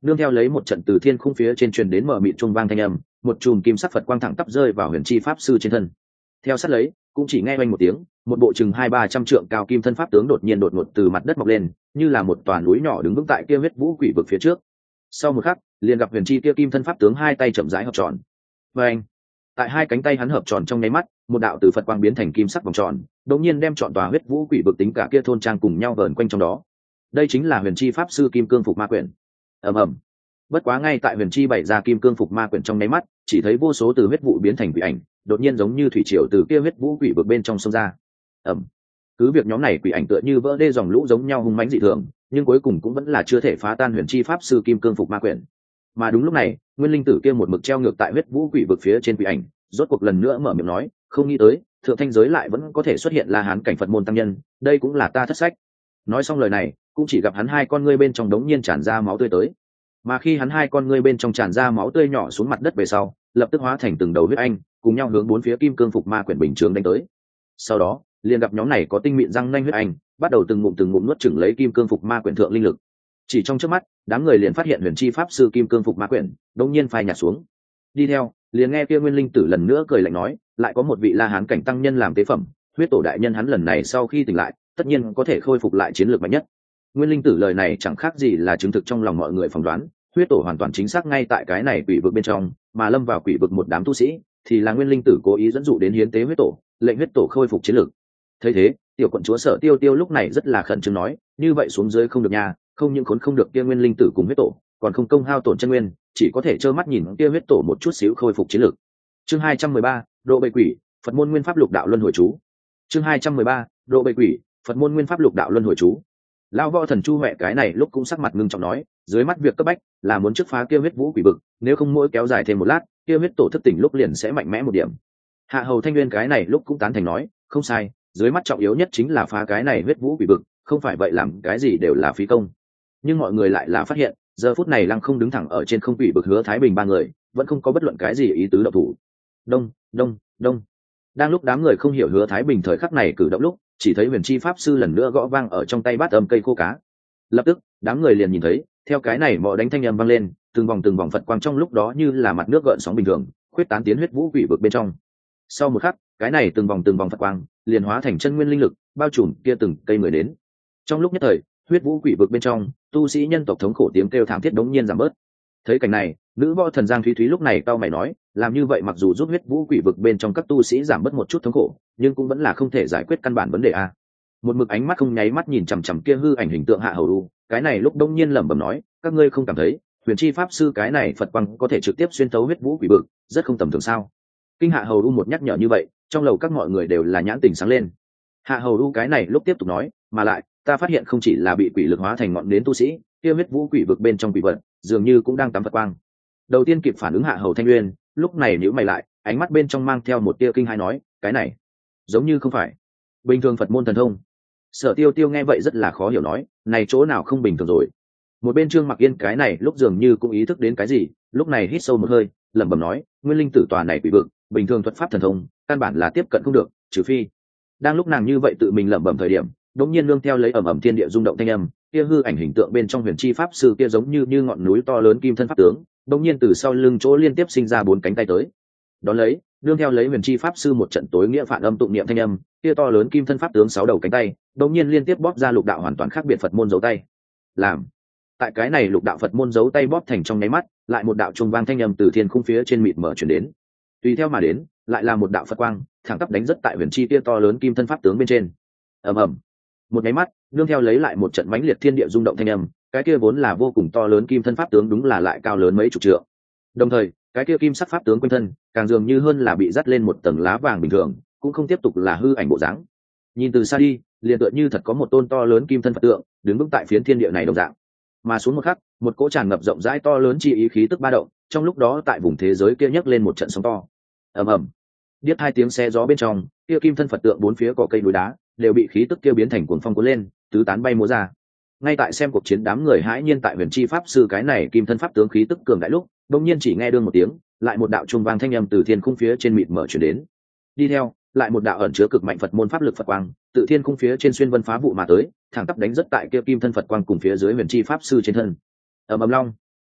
nương theo lấy một trận từ thiên khung phía trên truyền đến mở mịt chuông vang thanh âm, một chùm kim sắc Phật quang thẳng tắp rơi vào huyền chi pháp sư trên thân. Theo sát lấy, cũng chỉ nghe oanh một tiếng, một bộ chừng 200-300 trượng cao kim thân pháp tướng đột nhiên đột ngột từ mặt đất mọc lên, như là một tòa núi nhỏ đứng vững tại kia huyết vũ quỷ vực phía trước. Sau một khắc, liền gặp huyền chi kia kim thân pháp tướng hai tay chậm rãi hợp tròn. Và anh, tại hai cánh tay hắn hợp tròn trong nháy mắt, một đạo từ Phật quang biến thành kim sắc vòng tròn, đột nhiên đem trọn tòa huyết vũ quỷ vực tính cả kia thôn trang cùng nhau vờn quanh trong đó. Đây chính là huyền chi pháp sư kim cương phục ma quyển. Ầm ầm. Bất quá ngay tại huyền chi bày ra kim cương phục ma quyển trong nháy mắt, chỉ thấy vô số từ huyết vụ biến thành quỷ ảnh, đột nhiên giống như thủy triều từ kia huyết vũ quỷ vực bên trong sông ra. Ầm. Cứ việc nhóm này quỷ ảnh tựa như vỡ đê dòng lũ giống nhau hung mãnh dị thường, nhưng cuối cùng cũng vẫn là chưa thể phá tan huyền chi pháp sư kim cương phục ma quyển. Mà đúng lúc này, nguyên linh tử kia một mực treo ngược tại huyết vũ quỷ vực phía trên quỷ ảnh, rốt cuộc lần nữa mở miệng nói, không nghĩ tới, thượng thanh giới lại vẫn có thể xuất hiện La Hán cảnh Phật môn tăng nhân, đây cũng là ta thất sách. Nói xong lời này, cũng chỉ gặp hắn hai con ngươi bên trong đống nhiên tràn ra máu tươi tới. Mà khi hắn hai con ngươi bên trong tràn ra máu tươi nhỏ xuống mặt đất về sau, lập tức hóa thành từng đầu huyết anh, cùng nhau hướng bốn phía kim cương phục ma quyển bình chướng đánh tới. Sau đó, liền gặp nhóm này có tinh mịn răng nanh huyết anh, bắt đầu từng ngụm nuốt chửng lấy kim cương phục ma quyển thượng linh lực. Chỉ trong chớp mắt, đám người liền phát hiện huyền chi pháp sư kim cương phục ma quyển đống nhiên phai nhạt xuống. Đi theo, liền nghe kia nguyên linh tử lần nữa cười lạnh nói, lại có một vị La Hán cảnh tăng nhân làm tế phẩm, huyết tổ đại nhân hắn lần này sau khi tỉnh lại, tất nhiên có thể khôi phục lại chiến lược mạnh nhất. Nguyên linh tử lời này chẳng khác gì là chứng thực trong lòng mọi người phỏng đoán, huyết tổ hoàn toàn chính xác ngay tại cái này quỷ vực bên trong, mà lâm vào quỷ vực một đám tu sĩ, thì là nguyên linh tử cố ý dẫn dụ đến hiến tế huyết tổ, lệnh huyết tổ khôi phục chiến lược. Thấy thế, tiểu quận chúa Sở Tiêu Tiêu lúc này rất là khẩn trương nói, như vậy xuống dưới không được nha, không những khốn không được kia nguyên linh tử cùng huyết tổ, còn không công hao tổn chân nguyên, chỉ có thể trơ mắt nhìn kia huyết tổ một chút xíu khôi phục chiến lược. Chương 213, độ bệ quỷ, Phật môn nguyên pháp lục đạo luân hồi chú. Chương 213, độ bệ quỷ, Phật môn nguyên pháp lục đạo luân hồi chú. Lão võ thần Chu Huệ cái này lúc cũng sắc mặt ngưng trọng nói, dưới mắt việc cấp bách là muốn trước phá kia huyết vũ quỷ vực, nếu không mỗi kéo dài thêm một lát, kia huyết tổ thức tỉnh lúc liền sẽ mạnh mẽ một điểm. Hạ Hầu Thanh Nguyên cái này lúc cũng tán thành nói, không sai, dưới mắt trọng yếu nhất chính là phá cái này huyết vũ quỷ vực, không phải vậy làm cái gì đều là phí công. Nhưng mọi người lại là phát hiện, giờ phút này Lăng Không đứng thẳng ở trên không quỷ vực Hứa Thái Bình ba người, vẫn không có bất luận cái gì ý tứ động thủ. Đông, đông, đông. Đang lúc đám người không hiểu Hứa Thái Bình thời khắc này cử động lúc, chỉ thấy huyền chi pháp sư lần nữa gõ vang ở trong tay bát âm cây khô cá. Lập tức, đám người liền nhìn thấy, theo cái này mọ đánh thanh âm vang lên, từng vòng Phật quang trong lúc đó như là mặt nước gợn sóng bình thường, khuyết tán tiến huyết vũ quỷ vực bên trong. Sau một khắc, cái này từng vòng Phật quang liền hóa thành chân nguyên linh lực, bao trùm kia từng cây người đến. Trong lúc nhất thời, huyết vũ quỷ vực bên trong, tu sĩ nhân tộc thống khổ tiếng kêu thảm thiết đống nhiên giảm bớt. Thấy cảnh này, nữ võ thần Giang Thúy Thúy lúc này cau mày nói, làm như vậy mặc dù giúp huyết vũ quỷ vực bên trong các tu sĩ giảm bớt một chút thống khổ, nhưng cũng vẫn là không thể giải quyết căn bản vấn đề a. Một mực ánh mắt không nháy mắt nhìn chằm chằm kia hư ảnh hình tượng Hạ Hầu Du, cái này lúc đông nhiên lẩm bẩm nói, các ngươi không cảm thấy huyền chi pháp sư cái này Phật quang có thể trực tiếp xuyên thấu huyết vũ quỷ vực, rất không tầm thường sao? Kinh Hạ Hầu Du một nhắc nhở như vậy, trong lầu các mọi người đều là nhãn tình sáng lên. Hạ Hầu Du cái này lúc tiếp tục nói, mà lại ta phát hiện không chỉ là bị quỷ lực hóa thành ngọn nến tu sĩ, kia huyết vũ quỷ vực bên trong quỷ vật dường như cũng đang tắm Phật quang. Đầu tiên kịp phản ứng Hạ Hầu Thanh Nguyên, lúc này nhíu mày lại, ánh mắt bên trong mang theo một tia kinh hãi nói, cái này giống như không phải bình thường Phật môn thần thông. Sở Tiêu Tiêu nghe vậy rất là khó hiểu nói, này chỗ nào không bình thường rồi. Một bên Trương Mặc Yên cái này lúc dường như cũng ý thức đến cái gì, lúc này hít sâu một hơi, lẩm bẩm nói, nguyên linh tử tòa này quỷ vực, bình thường thuật pháp thần thông, căn bản là tiếp cận không được, trừ phi. Đang lúc nàng như vậy tự mình lẩm bẩm thời điểm, đột nhiên nương theo lấy ầm ầm thiên địa rung động thanh âm, kia hư ảnh hình tượng bên trong huyền chi pháp sư kia giống như ngọn núi to lớn kim thân pháp tướng, đột nhiên từ sau lưng chỗ liên tiếp sinh ra bốn cánh tay tới. Đón lấy, nương theo lấy huyền chi pháp sư một trận tối nghĩa phản âm tụng niệm thanh âm, kia to lớn kim thân pháp tướng sáu đầu cánh tay, đột nhiên liên tiếp bóp ra lục đạo hoàn toàn khác biệt Phật môn dấu tay. Làm tại cái này lục đạo Phật môn dấu tay bóp thành trong nháy mắt, lại một đạo trung vang thanh âm từ thiên khung phía trên mịt mở truyền đến. Tùy theo mà đến, lại là một đạo Phật quang, thẳng tắp đánh rất tại huyền chi kia to lớn kim thân pháp tướng bên trên. Ầm ầm. Một nháy mắt, nương theo lấy lại một trận mãnh liệt thiên địa rung động thanh âm, cái kia vốn là vô cùng to lớn kim thân pháp tướng đúng là lại cao lớn mấy chục trượng. Đồng thời, cái kia kim sắc pháp tướng quanh thân, càng dường như hơn là bị dắt lên một tầng lá vàng bình thường, cũng không tiếp tục là hư ảnh bộ dáng. Nhìn từ xa đi, liền tựa như thật có một tôn to lớn kim thân Phật tượng, đứng vững tại phiến thiên địa này đồng dạng. Mà xuống một khắc, một cỗ tràn ngập rộng rãi to lớn chi ý khí tức ba động, trong lúc đó tại vùng thế giới kia nhấc lên một trận sóng to. Ầm ầm. Điếc hai tiếng xe gió bên trong, kia kim thân Phật tượng bốn phía cỏ cây núi đá đều bị khí tức kia biến thành cuồng phong cuốn lên, tứ tán bay múa ra. Ngay tại xem cuộc chiến đám người hãi nhiên tại huyền chi pháp sư cái này kim thân pháp tướng khí tức cường đại lúc, đột nhiên chỉ nghe đương một tiếng, lại một đạo trung vang thanh âm từ thiên khung phía trên mịt mở truyền đến. Đi theo, lại một đạo ẩn chứa cực mạnh Phật môn pháp lực Phật quang, tự thiên khung phía trên xuyên vân phá vụ mà tới, thẳng tắp đánh rất tại kia kim thân Phật quang cùng phía dưới huyền chi pháp sư trên thân. Ầm ầm long,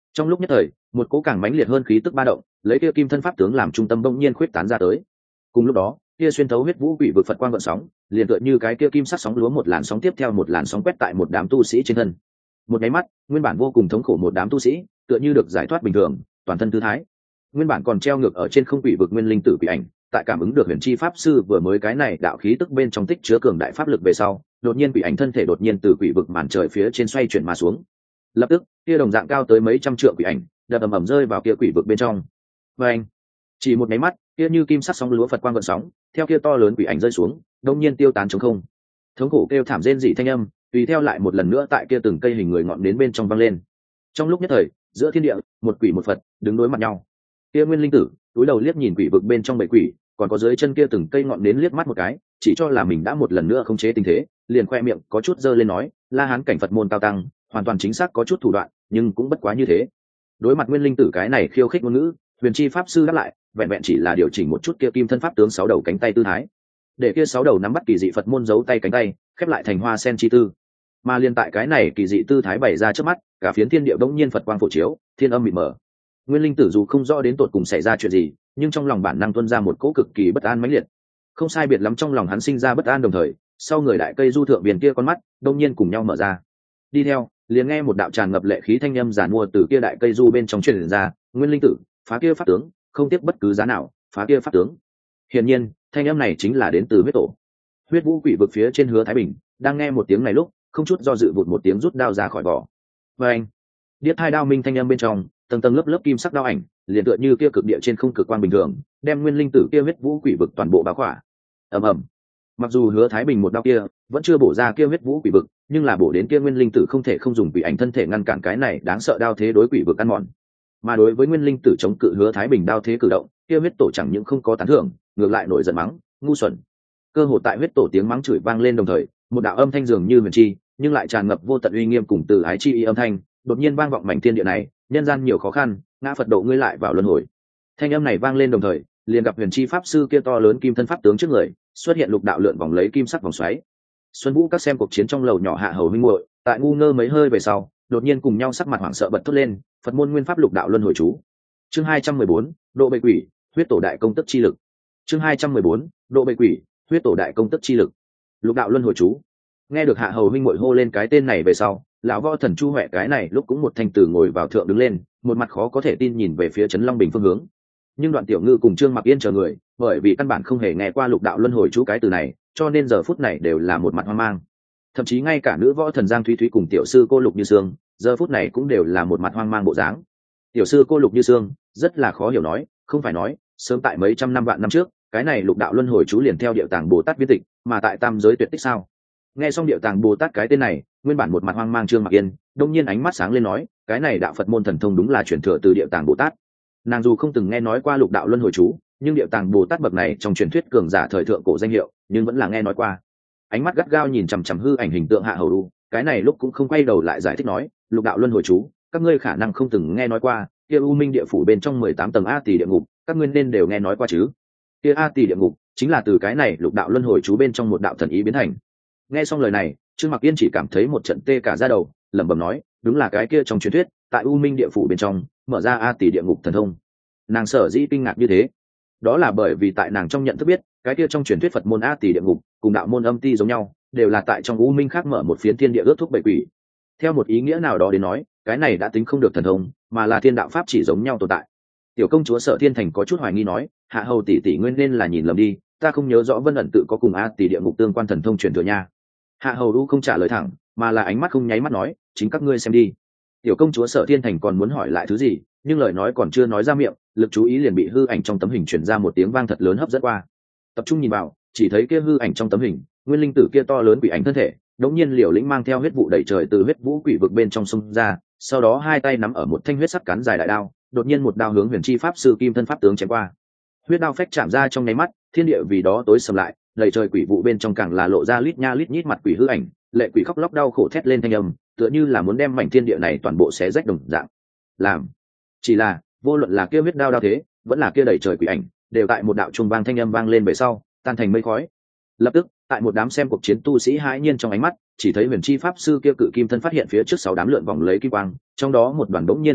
Trong lúc nhất thời, một cỗ càng mãnh liệt hơn khí tức ba động, lấy kia kim thân pháp tướng làm trung tâm bỗng nhiên khuyết tán ra tới. Cùng lúc đó, kia xuyên thấu huyết vũ quỷ vực Phật quang gợn sóng, liền tựa như cái kia kim sắc sóng lúa một làn sóng tiếp theo một làn sóng quét tại một đám tu sĩ trên thân. Một cái mắt, nguyên bản vô cùng thống khổ một đám tu sĩ, tựa như được giải thoát bình thường, toàn thân thư thái. Nguyên bản còn treo ngược ở trên không quỷ vực nguyên linh tử quỷ ảnh, tại cảm ứng được huyền chi pháp sư vừa mới cái này đạo khí tức bên trong tích chứa cường đại pháp lực về sau, đột nhiên quỷ ảnh thân thể đột nhiên từ quỷ vực màn trời phía trên xoay chuyển mà xuống. Lập tức, kia đồng dạng cao tới mấy trăm trượng quỷ ảnh, đập ầm ầm rơi vào kia quỷ vực bên trong. Và anh, chỉ một cái mắt, kia như kim sắc sóng lúa Phật quang gợn sóng, theo kia to lớn quỷ ảnh rơi xuống, đột nhiên tiêu tán trống không. Thống khổ kêu thảm rên rỉ thanh âm, tùy theo lại một lần nữa tại kia từng cây hình người ngọn đến bên trong vang lên. Trong lúc nhất thời, giữa thiên địa, một quỷ một Phật đứng đối mặt nhau. Kia nguyên linh tử túi đầu liếc nhìn quỷ vực bên trong bầy quỷ, còn có dưới chân kia từng cây ngọn đến liếc mắt một cái, chỉ cho là mình đã một lần nữa khống chế tình thế, liền khoe miệng có chút dơ lên nói, La Hán cảnh Phật môn cao tăng, hoàn toàn chính xác có chút thủ đoạn, nhưng cũng bất quá như thế. Đối mặt nguyên linh tử cái này khiêu khích ngôn ngữ, huyền chi pháp sư đáp lại, vẹn vẹn chỉ là điều chỉnh một chút kia kim thân pháp tướng sáu đầu cánh tay tư thái, để kia sáu đầu nắm bắt kỳ dị Phật môn giấu tay cánh tay, khép lại thành hoa sen chi tư. Mà liên tại cái này kỳ dị tư thái bày ra trước mắt, cả phiến thiên địa bỗng nhiên Phật quang phổ chiếu, thiên âm mịt mờ. Nguyên linh tử dù không rõ đến tột cùng xảy ra chuyện gì, nhưng trong lòng bản năng tuôn ra một cỗ cực kỳ bất an mãnh liệt. Không sai biệt lắm trong lòng hắn sinh ra bất an đồng thời, sau người đại cây du thượng biển kia con mắt đông nhiên cùng nhau mở ra. Đi theo, liền nghe một đạo tràn ngập lệ khí thanh âm giản mua từ kia đại cây du bên trong truyền ra, "Nguyên linh tử, phá kia pháp tướng, không tiếc bất cứ giá nào, phá kia pháp tướng." Hiển nhiên, thanh âm này chính là đến từ huyết tổ. Huyết vũ quỷ vực phía trên Hứa Thái Bình, đang nghe một tiếng này lúc, không chút do dự vụt một tiếng rút đao ra khỏi vỏ. Và anh, điếc hai đao minh thanh âm bên trong, tầng tầng lớp lớp kim sắc đao ảnh, liền tựa như kia cực địa trên không cực quang bình thường, đem nguyên linh tử kia huyết vũ quỷ vực toàn bộ bao khỏa. Ầm ầm. Mặc dù Hứa Thái Bình một đao kia vẫn chưa bổ ra kia huyết vũ quỷ vực, nhưng là bổ đến kia nguyên linh tử không thể không dùng quỷ ảnh thân thể ngăn cản cái này đáng sợ đao thế đối quỷ vực ăn mòn. Mà đối với nguyên linh tử chống cự Hứa Thái Bình đao thế cử động, kia huyết tổ chẳng những không có tán thưởng, ngược lại nổi giận mắng, ngu xuẩn. Cơ hội tại huyết tổ tiếng mắng chửi vang lên đồng thời, một đạo âm thanh dường như huyền chi, nhưng lại tràn ngập vô tận uy nghiêm cùng từ ái chi ý âm thanh, đột nhiên vang vọng mảnh thiên địa này, nhân gian nhiều khó khăn, ngã Phật độ ngươi lại vào luân hồi. Thanh âm này vang lên đồng thời, liền gặp huyền chi pháp sư kia to lớn kim thân pháp tướng trước người, xuất hiện lục đạo lượn vòng lấy kim sắc vòng xoáy. Xuân Vũ các xem cuộc chiến trong lầu nhỏ hạ hầu huynh muội, tại ngu ngơ mấy hơi về sau, đột nhiên cùng nhau sắc mặt hoảng sợ bật thốt lên, Phật môn nguyên pháp lục đạo luân hồi chú. Chương 214, độ bệ quỷ, huyết tổ đại công tức chi lực. Chương 214, độ bệ quỷ, huyết tổ đại công tức chi lực. Lục đạo luân hồi chú. Nghe được hạ hầu huynh muội hô lên cái tên này về sau, lão võ thần Chu Huệ cái này lúc cũng một thanh từ ngồi vào thượng đứng lên, một mặt khó có thể tin nhìn về phía trấn Long Bình phương hướng. Nhưng Đoạn Tiểu Ngư cùng Trương Mặc Yên chờ người, bởi vì căn bản không hề nghe qua lục đạo luân hồi chú cái từ này, cho nên giờ phút này đều là một mặt hoang mang. Thậm chí ngay cả nữ võ thần Giang Thúy Thúy cùng tiểu sư cô Lục Như Sương, giờ phút này cũng đều là một mặt hoang mang bộ dáng. Tiểu sư cô Lục Như Sương rất là khó hiểu nói, không phải nói sớm tại mấy trăm năm vạn năm trước, cái này lục đạo luân hồi chú liền theo Điệu Tàng Bồ Tát viết tịch, mà tại tam giới tuyệt tích sao? Nghe xong Điệu Tàng Bồ Tát cái tên này, nguyên bản một mặt hoang mang Trương Mặc Yên, đông nhiên ánh mắt sáng lên nói, cái này đạo Phật môn thần thông đúng là truyền thừa từ Điệu Tàng Bồ Tát. Nàng dù không từng nghe nói qua lục đạo luân hồi chú, nhưng Điệu Tàng Bồ Tát bậc này trong truyền thuyết cường giả thời thượng cổ danh hiệu, nhưng vẫn là nghe nói qua. Ánh mắt gắt gao nhìn chằm chằm hư ảnh hình tượng hạ hầu đu, cái này lúc cũng không quay đầu lại giải thích nói, lục đạo luân hồi chú, các ngươi khả năng không từng nghe nói qua, kia U Minh địa phủ bên trong 18 tầng A Tỳ địa ngục, các ngươi nên đều nghe nói qua chứ? Kia A Tỳ địa ngục chính là từ cái này lục đạo luân hồi chú bên trong một đạo thần ý biến thành. Nghe xong lời này, Trương Mặc Yên chỉ cảm thấy một trận tê cả da đầu, lẩm bẩm nói, đúng là cái kia trong truyền thuyết, tại U Minh địa phủ bên trong, mở ra A Tỳ địa ngục thần thông. Nàng sở dĩ kinh ngạc như thế, đó là bởi vì tại nàng trong nhận thức biết, cái kia trong truyền thuyết Phật môn A Tỳ địa ngục cùng đạo môn âm ti giống nhau, đều là tại trong U Minh khác mở một phiến thiên địa ước thúc bệ quỷ. Theo một ý nghĩa nào đó đến nói, cái này đã tính không được thần thông, mà là thiên đạo pháp chỉ giống nhau tồn tại. Tiểu công chúa Sở Thiên Thành có chút hoài nghi nói, hạ hầu tỷ tỷ nguyên nên là nhìn lầm đi, ta không nhớ rõ Vân ẩn tự có cùng A Tỳ địa ngục tương quan thần thông truyền thừa nha. Hạ hầu u không trả lời thẳng, mà là ánh mắt không nháy mắt nói, chính các ngươi xem đi. Tiểu công chúa Sở Thiên Thành còn muốn hỏi lại thứ gì, nhưng lời nói còn chưa nói ra miệng, lực chú ý liền bị hư ảnh trong tấm hình truyền ra một tiếng vang thật lớn hấp dẫn qua. Tập trung nhìn vào, chỉ thấy kia hư ảnh trong tấm hình, nguyên linh tử kia to lớn quỷ ảnh thân thể, đống nhiên liều lĩnh mang theo huyết vụ đẩy trời từ huyết vũ quỷ vực bên trong sông ra, sau đó hai tay nắm ở một thanh huyết sắc cán dài đại đao, đột nhiên một đao hướng huyền chi pháp sư kim thân pháp tướng chém qua. Huyết đao phách chạm ra trong nháy mắt, thiên địa vì đó tối sầm lại, đầy trời quỷ vụ bên trong càng là lộ ra lít nha lít nhít mặt quỷ hư ảnh, lệ quỷ khóc lóc đau khổ thét lên thanh âm, tựa như là muốn đem mảnh thiên địa này toàn bộ xé rách đồng dạng. Làm, chỉ là vô luận là kia huyết đao đao thế, vẫn là kia đầy trời quỷ ảnh, đều tại một đạo trung vang thanh âm vang lên về sau, tan thành mây khói. Lập tức, tại một đám xem cuộc chiến tu sĩ hãi nhiên trong ánh mắt, chỉ thấy huyền chi pháp sư kia cự kim thân phát hiện phía trước 6 đám lượn vòng lấy kim quang, trong đó một đoàn đống nhiên phóng đại,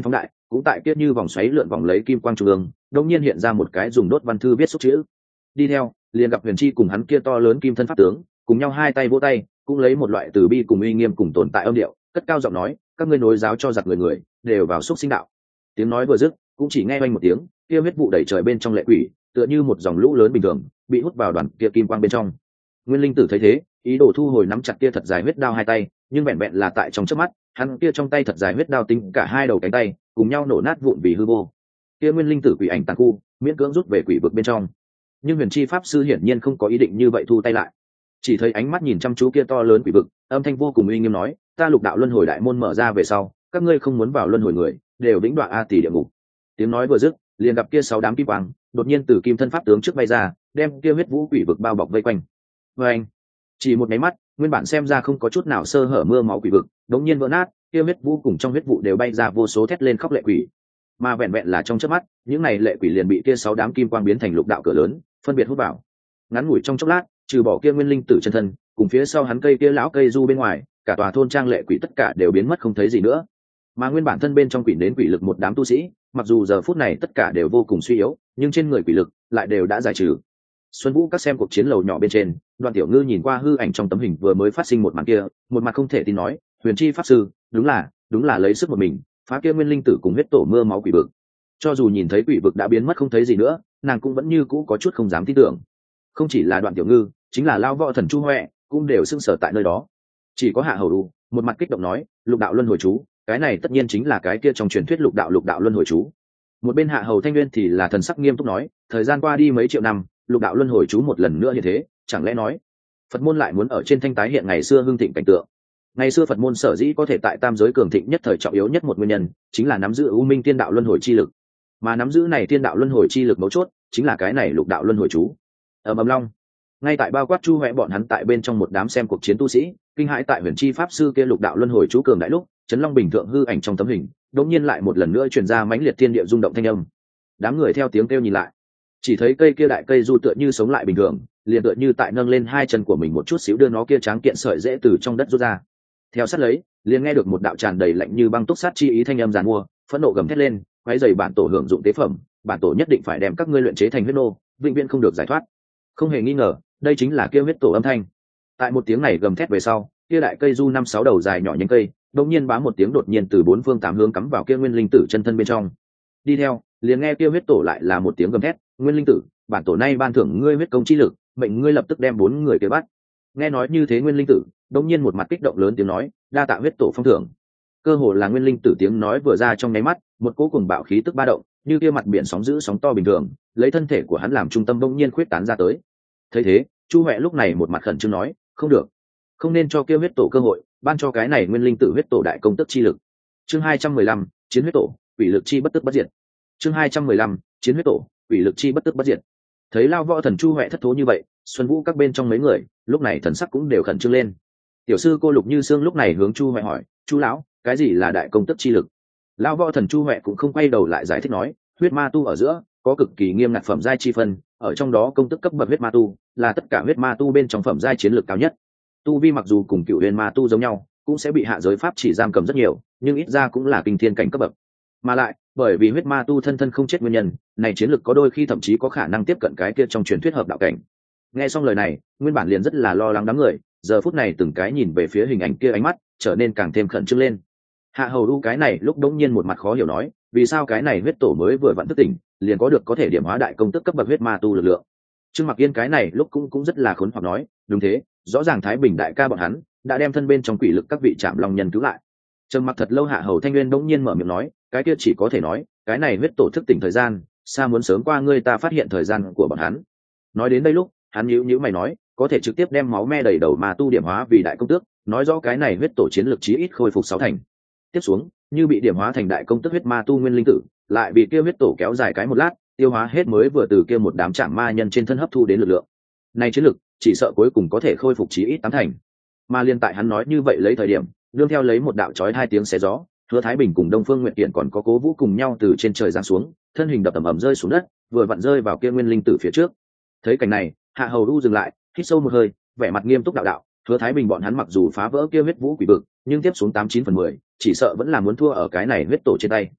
cũng tại kia như vòng xoáy lượn vòng lấy kim quang trung ương đông nhiên hiện ra một cái dùng đốt văn thư viết xúc chữ. Đi theo liền gặp Huyền Chi cùng hắn kia to lớn kim thân pháp tướng cùng nhau hai tay vỗ tay, cũng lấy một loại từ bi cùng uy nghiêm cùng tồn tại âm điệu cất cao giọng nói: các ngươi nối giáo cho giặc người đều vào xúc sinh đạo. Tiếng nói vừa dứt, cũng chỉ nghe oanh một tiếng, kia huyết vụ đẩy trời bên trong lệ quỷ tựa như một dòng lũ lớn bình thường bị hút vào đoàn kia kim quang bên trong. Nguyên Linh Tử thấy thế, ý đồ thu hồi nắm chặt kia thật dài huyết đao hai tay, nhưng vẹn vẹn là tại trong chớp mắt, hắn kia trong tay thật dài huyết đao tính cả hai đầu cánh tay cùng nhau nổ nát vụn vì hư vô. Kia Nguyên Linh Tử quỷ ảnh tàn khu miễn cưỡng rút về quỷ vực bên trong, nhưng Huyền Chi pháp sư hiển nhiên không có ý định như vậy thu tay lại, chỉ thấy ánh mắt nhìn chăm chú kia to lớn quỷ vực, âm thanh vô cùng uy nghiêm nói: ta lục đạo luân hồi đại môn mở ra về sau, các ngươi không muốn vào luân hồi người đều vĩnh đoạn a tỷ địa ngục. Tiếng nói vừa dứt, liền gặp kia 6 đám kim quang đột nhiên từ kim thân pháp tướng trước bay ra, đem kia huyết vũ quỷ vực bao bọc vây quanh. Và anh, chỉ một cái mắt, nguyên bản xem ra không có chút nào sơ hở mưa máu quỷ vực đống nhiên vỡ nát, kia huyết vũ cùng trong huyết vụ đều bay ra vô số thét lên khóc lệ quỷ. Mà vẹn vẹn là trong chớp mắt, những này lệ quỷ liền bị kia 6 đám kim quang biến thành lục đạo cửa lớn, phân biệt hút vào. Ngắn ngủi trong chốc lát, trừ bỏ kia Nguyên Linh Tử chân thân cùng phía sau hắn cây kia lão cây du bên ngoài, cả tòa thôn trang lệ quỷ tất cả đều biến mất không thấy gì nữa. Mà nguyên bản thân bên trong quỷ đến quỷ lực một đám tu sĩ, mặc dù giờ phút này tất cả đều vô cùng suy yếu, nhưng trên người quỷ lực lại đều đã giải trừ. Xuân Vũ các xem cuộc chiến lầu nhỏ bên trên, Đoàn Tiểu Ngư nhìn qua hư ảnh trong tấm hình vừa mới phát sinh một màn kia, một mặt không thể tin nói: Huyền Chi pháp sư, đúng là lấy sức một mình phá kia Nguyên Linh Tử cùng huyết tổ mưa máu quỷ vực. Cho dù nhìn thấy quỷ vực đã biến mất không thấy gì nữa, nàng cũng vẫn như cũ có chút không dám tin tưởng. Không chỉ là Đoàn Tiểu Ngư, chính là Lao Võ Thần Chu Hoè cũng đều sững sờ tại nơi đó. Chỉ có Hạ Hầu Du một mặt kích động nói: lục đạo luân hồi chú, cái này tất nhiên chính là cái kia trong truyền thuyết lục đạo luân hồi chú. Một bên Hạ Hầu Thanh Nguyên thì là thần sắc nghiêm túc nói: thời gian qua đi mấy triệu năm, lục đạo luân hồi chú một lần nữa như thế, chẳng lẽ nói Phật môn lại muốn ở trên thanh tái hiện ngày xưa hưng thịnh cảnh tượng? Ngày xưa Phật môn sở dĩ có thể tại tam giới cường thịnh nhất thời trọng yếu nhất một nguyên nhân chính là nắm giữ U Minh Tiên đạo luân hồi chi lực, mà nắm giữ này tiên đạo luân hồi chi lực mấu chốt chính là cái này lục đạo luân hồi chú. Ầm ầm long, ngay tại bao quát Chu Hoè bọn hắn tại bên trong một đám xem cuộc chiến tu sĩ kinh hãi tại Huyền Chi pháp sư kia lục đạo luân hồi chú cường đại lúc, Chấn Long bình thượng hư ảnh trong tấm hình đột nhiên lại một lần nữa truyền ra mãnh liệt thiên địa rung động thanh âm. Đám người theo tiếng kêu nhìn lại, chỉ thấy cây kia đại cây du tựa như sống lại bình thường, liền tựa như tại nâng lên hai chân của mình một chút xíu đưa nó kia tráng kiện sợi dễ từ trong đất rút ra. Theo sát lấy, liền nghe được một đạo tràn đầy lạnh như băng túc sát chi ý thanh âm giàn mua, phẫn nộ gầm thét lên: quấy rầy bản tổ hưởng dụng tế phẩm, bản tổ nhất định phải đem các ngươi luyện chế thành huyết nô, vĩnh viễn không được giải thoát. Không hề nghi ngờ, đây chính là kia huyết tổ âm thanh. Tại một tiếng này gầm thét về sau, kia đại cây du 5-6 đầu dài nhỏ nhánh cây đột nhiên bám một tiếng đột nhiên từ 4 phương 8 hướng cắm vào kia Nguyên Linh Tử chân thân bên trong. Đi theo, liền nghe kia huyết tổ lại là một tiếng gầm thét: Nguyên Linh Tử, bản tổ nay ban thưởng ngươi huyết công chi lực, mệnh ngươi lập tức đem 4 người kia bắt. Nghe nói như thế, Nguyên Linh Tử đột nhiên một mặt kích động lớn tiếng nói: đa tạ huyết tổ phong thưởng. Cơ hồ là Nguyên Linh Tử tiếng nói vừa ra trong nháy mắt, một cỗ cuồng bạo khí tức ba động, như kia mặt biển sóng dữ sóng to bình thường, lấy thân thể của hắn làm trung tâm bỗng nhiên khuyết tán ra tới. Thấy thế, Chu Hoè lúc này một mặt khẩn trương nói: không được, không nên cho kia huyết tổ cơ hội, ban cho cái này Nguyên Linh Tử huyết tổ đại công tức chi lực. Chương 215, chiến huyết tổ, quỷ lực chi bất tức bất diệt. Chương 215, chiến huyết tổ, quỷ lực chi bất tức bất diệt. Thấy Lao Võ Thần Chu Hoè thất thố như vậy, Xuân Vũ các bên trong mấy người lúc này thần sắc cũng đều khẩn trương lên. Tiểu sư cô Lục Như Sương lúc này hướng Chu Hoè hỏi: chú lão, cái gì là đại công tức chi lực? Lao Võ Thần Chu Hoè cũng không quay đầu lại giải thích nói: huyết ma tu ở giữa có cực kỳ nghiêm ngặt phẩm giai chi phân, ở trong đó công tức cấp bậc huyết ma tu là tất cả huyết ma tu bên trong phẩm giai chiến lược cao nhất. Tu vi mặc dù cùng cựu huyền ma tu giống nhau, cũng sẽ bị hạ giới pháp chỉ giam cầm rất nhiều, nhưng ít ra cũng là kinh thiên cảnh cấp bậc. Mà lại, bởi vì huyết ma tu thân thân không chết nguyên nhân, này chiến lược có đôi khi thậm chí có khả năng tiếp cận cái kia trong truyền thuyết hợp đạo cảnh. Nghe xong lời này, nguyên bản liền rất là lo lắng đám người, giờ phút này từng cái nhìn về phía hình ảnh kia ánh mắt trở nên càng thêm khẩn trương lên. Hạ Hầu Du cái này lúc đống nhiên một mặt khó hiểu nói: vì sao cái này huyết tổ mới vừa vặn thức tỉnh, liền có thể điểm hóa đại công tức cấp bậc huyết ma tu lực lượng? Trương Mặc Yên cái này lúc cũng rất là khốn hoặc nói: đúng thế, rõ ràng Thái Bình đại ca bọn hắn đã đem thân bên trong quỷ lực các vị Trảm Long nhân cứu lại. Trầm mặc thật lâu, Hạ Hầu Thanh Nguyên đống nhiên mở miệng nói: cái kia chỉ có thể nói, cái này huyết tổ thức tỉnh thời gian xa muốn sớm qua ngươi ta phát hiện thời gian của bọn hắn. Nói đến đây lúc, hắn nhíu mày nói: có thể trực tiếp đem máu me đầy đầu ma tu điểm hóa vì đại công tước, nói rõ cái này huyết tổ chiến lược chí ít khôi phục 6 thành. Tiếp xuống, như bị điểm hóa thành đại công tước huyết ma tu Nguyên Linh Tử, lại bị kia huyết tổ kéo dài cái một lát, tiêu hóa hết mới vừa từ kia một đám Trảm ma nhân trên thân hấp thu đến lực lượng. Này chiến lực, chỉ sợ cuối cùng có thể khôi phục chí ít 8 thành. Mà liên tại hắn nói như vậy lấy thời điểm, đương theo lấy một đạo chói 2 tiếng xé gió, Hứa Thái Bình cùng Đông Phương Nguyệt Kiện còn có Cố Vũ cùng nhau từ trên trời giáng xuống, thân hình đập ầm ầm rơi xuống đất, vừa vặn rơi vào kia Nguyên Linh Tử phía trước. Thấy cảnh này, Hạ Hầu Du dừng lại, hít sâu một hơi, vẻ mặt nghiêm túc đạo: Hứa Thái Bình bọn hắn mặc dù phá vỡ kia huyết vũ quỷ vực, nhưng tiếp xuống 89/10, chỉ sợ vẫn là muốn thua ở cái này huyết tổ trên tay.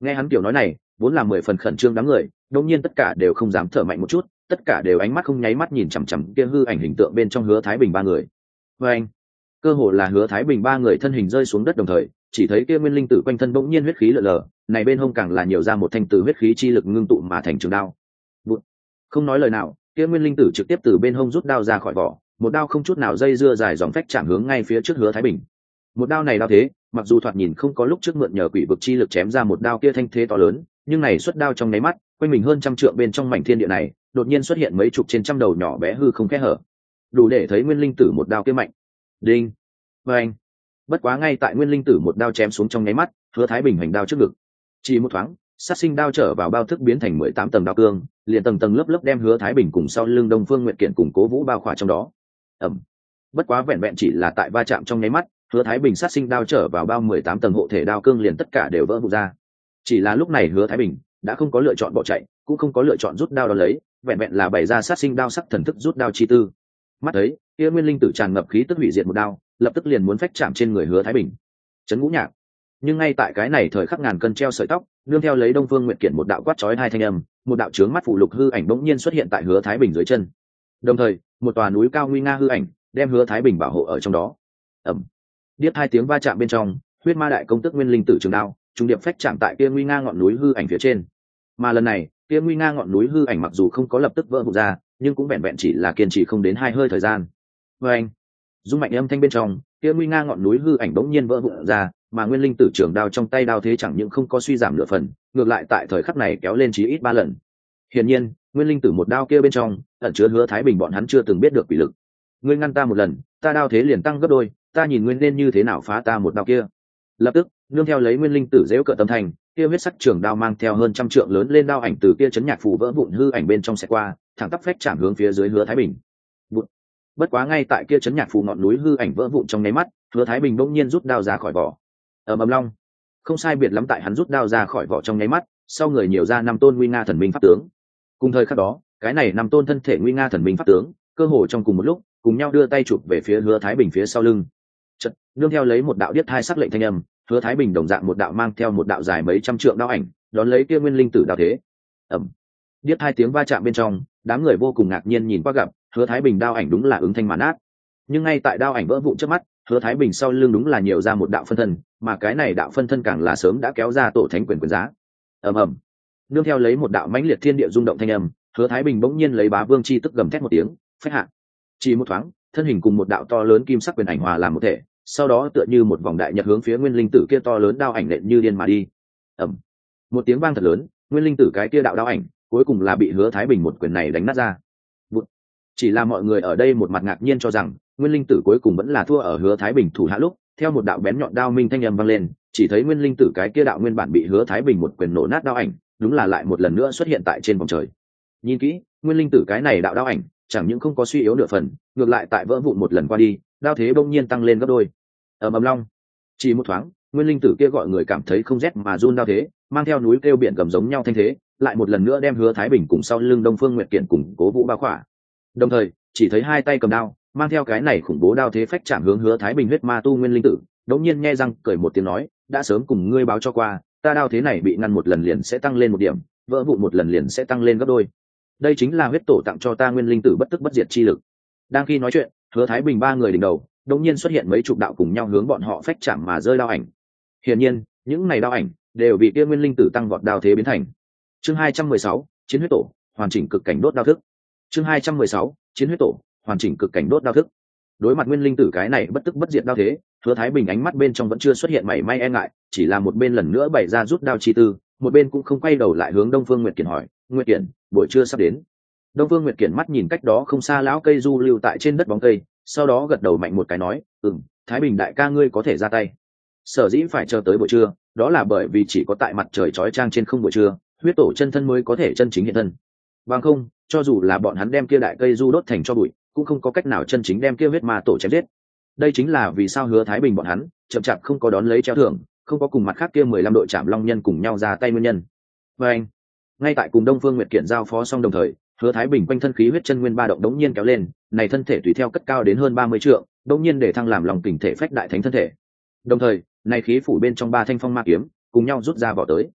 Nghe hắn kiểu nói này, vốn là 10 phần khẩn trương đám người đột nhiên tất cả đều không dám thở mạnh một chút, tất cả đều ánh mắt không nháy mắt nhìn chằm chằm kia hư ảnh hình tượng bên trong Hứa Thái Bình ba người. Và anh, cơ hồ là Hứa Thái Bình ba người thân hình rơi xuống đất đồng thời, chỉ thấy kia nguyên linh tử quanh thân bỗng nhiên huyết khí lờ lờ, này bên hông càng là nhiều ra một thanh từ huyết khí chi lực ngưng tụ mà thành trường đao. Bụt. Không nói lời nào, kia nguyên linh tử trực tiếp từ bên hông rút đao ra khỏi vỏ, một đao không chút nào dây dưa dài dòng phách chạm hướng ngay phía trước Hứa Thái Bình. Một đao này đao thế, mặc dù thoạt nhìn không có lúc trước mượn nhờ quỷ vực chi lực chém ra một đao kia thanh thế to lớn, nhưng này xuất đao trong nháy mắt, quanh mình hơn trăm trượng bên trong mảnh thiên địa này, đột nhiên xuất hiện mấy chục trên trăm đầu nhỏ bé hư không kẽ hở, đủ để thấy nguyên linh tử một đao kia mạnh. Đinh. Và anh. Bất quá ngay tại nguyên linh tử một đao chém xuống trong nháy mắt, Hứa Thái Bình hành đao trước ngực, chỉ một thoáng, sát sinh đao trở vào bao thức biến thành 18 tầng đao cương, liền tầng tầng lớp lớp đem Hứa Thái Bình cùng sau lưng Đông Phương Nguyệt Kiện cùng Cố Vũ bao khỏa trong đó. Ầm. Bất quá vẹn vẹn chỉ là tại va chạm trong nháy mắt, Hứa Thái Bình sát sinh đao trở vào bao 18 tầng hộ thể đao cương liền tất cả đều vỡ vụn ra. Chỉ là lúc này Hứa Thái Bình đã không có lựa chọn bỏ chạy, cũng không có lựa chọn rút đao đón lấy, vẹn vẹn là bày ra sát sinh đao sắc thần thức rút đao chi tư. Mắt thấy, kia nguyên linh tử tràn ngập khí tức hủy diệt một đao, lập tức liền muốn phách chạm trên người Hứa Thái Bình. Chấn Ngũ Nhạc. Nhưng ngay tại cái này thời khắc ngàn cân treo sợi tóc, nương theo lấy Đông Phương Nguyệt Kiện một đạo quát chói hai thanh âm, một đạo chướng mắt phụ lục hư ảnh bỗng nhiên xuất hiện tại Hứa Thái Bình dưới chân. Đồng thời, một tòa núi cao nguy nga hư ảnh đem Hứa Thái Bình bảo hộ ở trong đó. Ầm. Điếc hai tiếng va chạm bên trong, huyết ma đại công tức nguyên linh tử trường đao, trung điệp phách chạm tại kia nguy nga ngọn núi hư ảnh phía trên. Mà lần này, kia nguy nga ngọn núi hư ảnh mặc dù không có lập tức vỡ vụn ra, nhưng cũng vẹn vẹn chỉ là kiên trì không đến 2 hơi thời gian. Và anh, rung mạnh âm thanh bên trong, kia nguy nga ngọn núi hư ảnh bỗng nhiên vỡ vụn ra, mà nguyên linh tử trường đao trong tay đao thế chẳng những không có suy giảm nửa phần, ngược lại tại thời khắc này kéo lên chí ít 3 lần. Hiển nhiên, nguyên linh tử một đao kia bên trong ẩn chứa Hứa Thái Bình bọn hắn chưa từng biết được quỷ lực. Ngươi ngăn ta một lần, ta đao thế liền tăng gấp đôi, ta nhìn nguyên nên như thế nào phá ta một đao kia. Lập tức, nương theo lấy nguyên linh tử dễu cợt tâm thành, kia huyết sắc trường đao mang theo hơn trăm trượng lớn lên đao ảnh từ kia chấn nhạc phù vỡ vụn hư ảnh bên trong sẽ qua, thẳng tắp phách chạm hướng phía dưới Hứa Thái Bình. Bất quá ngay tại kia chấn nhạc phù ngọn núi hư ảnh vỡ vụn trong nháy mắt, Hứa Thái Bình bỗng nhiên rút đao ra khỏi vỏ. Ầm ầm long. Không sai biệt lắm tại hắn rút đao ra khỏi vỏ trong nháy mắt, sau người nhiều ra 5 tôn nguy nga thần minh pháp tướng. Cùng thời khắc đó, cái này 5 tôn thân thể nguy nga thần minh pháp tướng, cơ hồ trong cùng một lúc, cùng nhau đưa tay chụp về phía Hứa Thái Bình phía sau lưng. Chợt, nương theo lấy một đạo điếc thai sắc lệnh thanh âm, Hứa Thái Bình đồng dạng một đạo mang theo một đạo dài mấy trăm trượng đao ảnh, đón lấy kia nguyên linh tử đao thế. Ầm. Điếc hai tiếng va chạm bên trong, đám người vô cùng ngạc nhiên nhìn qua gặp, Hứa Thái Bình đao ảnh đúng là ứng thanh mà nát. Nhưng ngay tại đao ảnh vỡ vụn trước mắt, Hứa Thái Bình sau lưng đúng là nhiều ra một đạo phân thân, mà cái này đạo phân thân càng là sớm đã kéo ra tổ thánh quyền quyền giá. Ầm ầm. Nương theo lấy một đạo mãnh liệt thiên địa rung động thanh âm, Hứa Thái Bình bỗng nhiên lấy bá vương chi tức gầm thét một tiếng, phách hạ. Chỉ một thoáng, thân hình cùng một đạo to lớn kim sắc quyền ảnh hòa làm một thể, sau đó tựa như một vòng đại nhật hướng phía nguyên linh tử kia to lớn đao ảnh nện như điên mà đi. Ầm. Một tiếng vang thật lớn, nguyên linh tử cái kia đạo đao ảnh, cuối cùng là bị Hứa Thái Bình một quyền này đánh nát ra. Chỉ là mọi người ở đây một mặt ngạc nhiên cho rằng nguyên linh tử cuối cùng vẫn là thua ở Hứa Thái Bình thủ hạ lúc, theo một đạo bén nhọn đao minh thanh âm vang lên, chỉ thấy nguyên linh tử cái kia đạo nguyên bản bị Hứa Thái Bình một quyền nổ nát đao ảnh, đúng là lại một lần nữa xuất hiện tại trên vòng trời. Nhìn kỹ, nguyên linh tử cái này đạo đao ảnh, chẳng những không có suy yếu nửa phần, ngược lại tại vỡ vụn một lần qua đi, đao thế bỗng nhiên tăng lên gấp đôi. Ầm ầm long. Chỉ một thoáng, nguyên linh tử kia gọi người cảm thấy không rét mà run đao thế, mang theo núi kêu biển gầm giống nhau thanh thế, lại một lần nữa đem Hứa Thái Bình cùng sau lưng Đông Phương Nguyệt Kiện cùng Cố Vũ bao khỏa. Đồng thời, chỉ thấy hai tay cầm đao, mang theo cái này khủng bố đao thế phách chạm hướng Hứa Thái Bình huyết ma tu nguyên linh tử, đống nhiên nghe răng cười một tiếng nói, đã sớm cùng ngươi báo cho qua, ta đao thế này bị ngăn một lần liền sẽ tăng lên một điểm, vỡ vụn một lần liền sẽ tăng lên gấp đôi. Đây chính là huyết tổ tặng cho ta nguyên linh tử bất tức bất diệt chi lực. Đang khi nói chuyện, Hứa Thái Bình ba người đỉnh đầu, đống nhiên xuất hiện mấy chục đạo cùng nhau hướng bọn họ phách chạm mà rơi đao ảnh. Hiển nhiên, những này đao ảnh đều bị kia nguyên linh tử tăng vọt đao thế biến thành. Chương 216, chiến huyết tổ, hoàn chỉnh cực cảnh đốt đao thức. Chương 216, chiến huyết tổ, hoàn chỉnh cực cảnh đốt đao thức. Đối mặt nguyên linh tử cái này bất tức bất diệt đao thế, Hứa Thái Bình ánh mắt bên trong vẫn chưa xuất hiện mảy may e ngại, chỉ là một bên lần nữa bày ra rút đao chi tư, một bên cũng không quay đầu lại hướng Đông Phương Nguyệt Kiện hỏi, "Nguyệt Kiện, buổi trưa sắp đến." Đông Phương Nguyệt Kiện mắt nhìn cách đó không xa lão cây du lưu tại trên đất bóng cây, sau đó gật đầu mạnh một cái nói, Thái Bình đại ca ngươi có thể ra tay." Sở dĩ phải chờ tới buổi trưa, đó là bởi vì chỉ có tại mặt trời chói chang trên không buổi trưa, huyết tổ chân thân mới có thể chân chính hiện thân. Bằng không, cho dù là bọn hắn đem kia đại cây du đốt thành cho bụi, cũng không có cách nào chân chính đem kia huyết ma tổ chém giết. Đây chính là vì sao Hứa Thái Bình bọn hắn chậm chạp không có đón lấy treo thưởng, không có cùng mặt khác kia 15 đội Trảm Long nhân cùng nhau ra tay nguyên nhân. Và anh, ngay tại cùng Đông Phương Nguyệt Kiện giao phó xong đồng thời, Hứa Thái Bình quanh thân khí huyết chân nguyên ba động đống nhiên kéo lên, này thân thể tùy theo cất cao đến hơn 30 trượng, đống nhiên để thăng làm lòng kình thể phách đại thánh thân thể. Đồng thời, này khí phủ bên trong ba thanh phong ma kiếm cùng nhau rút ra vỏ tới.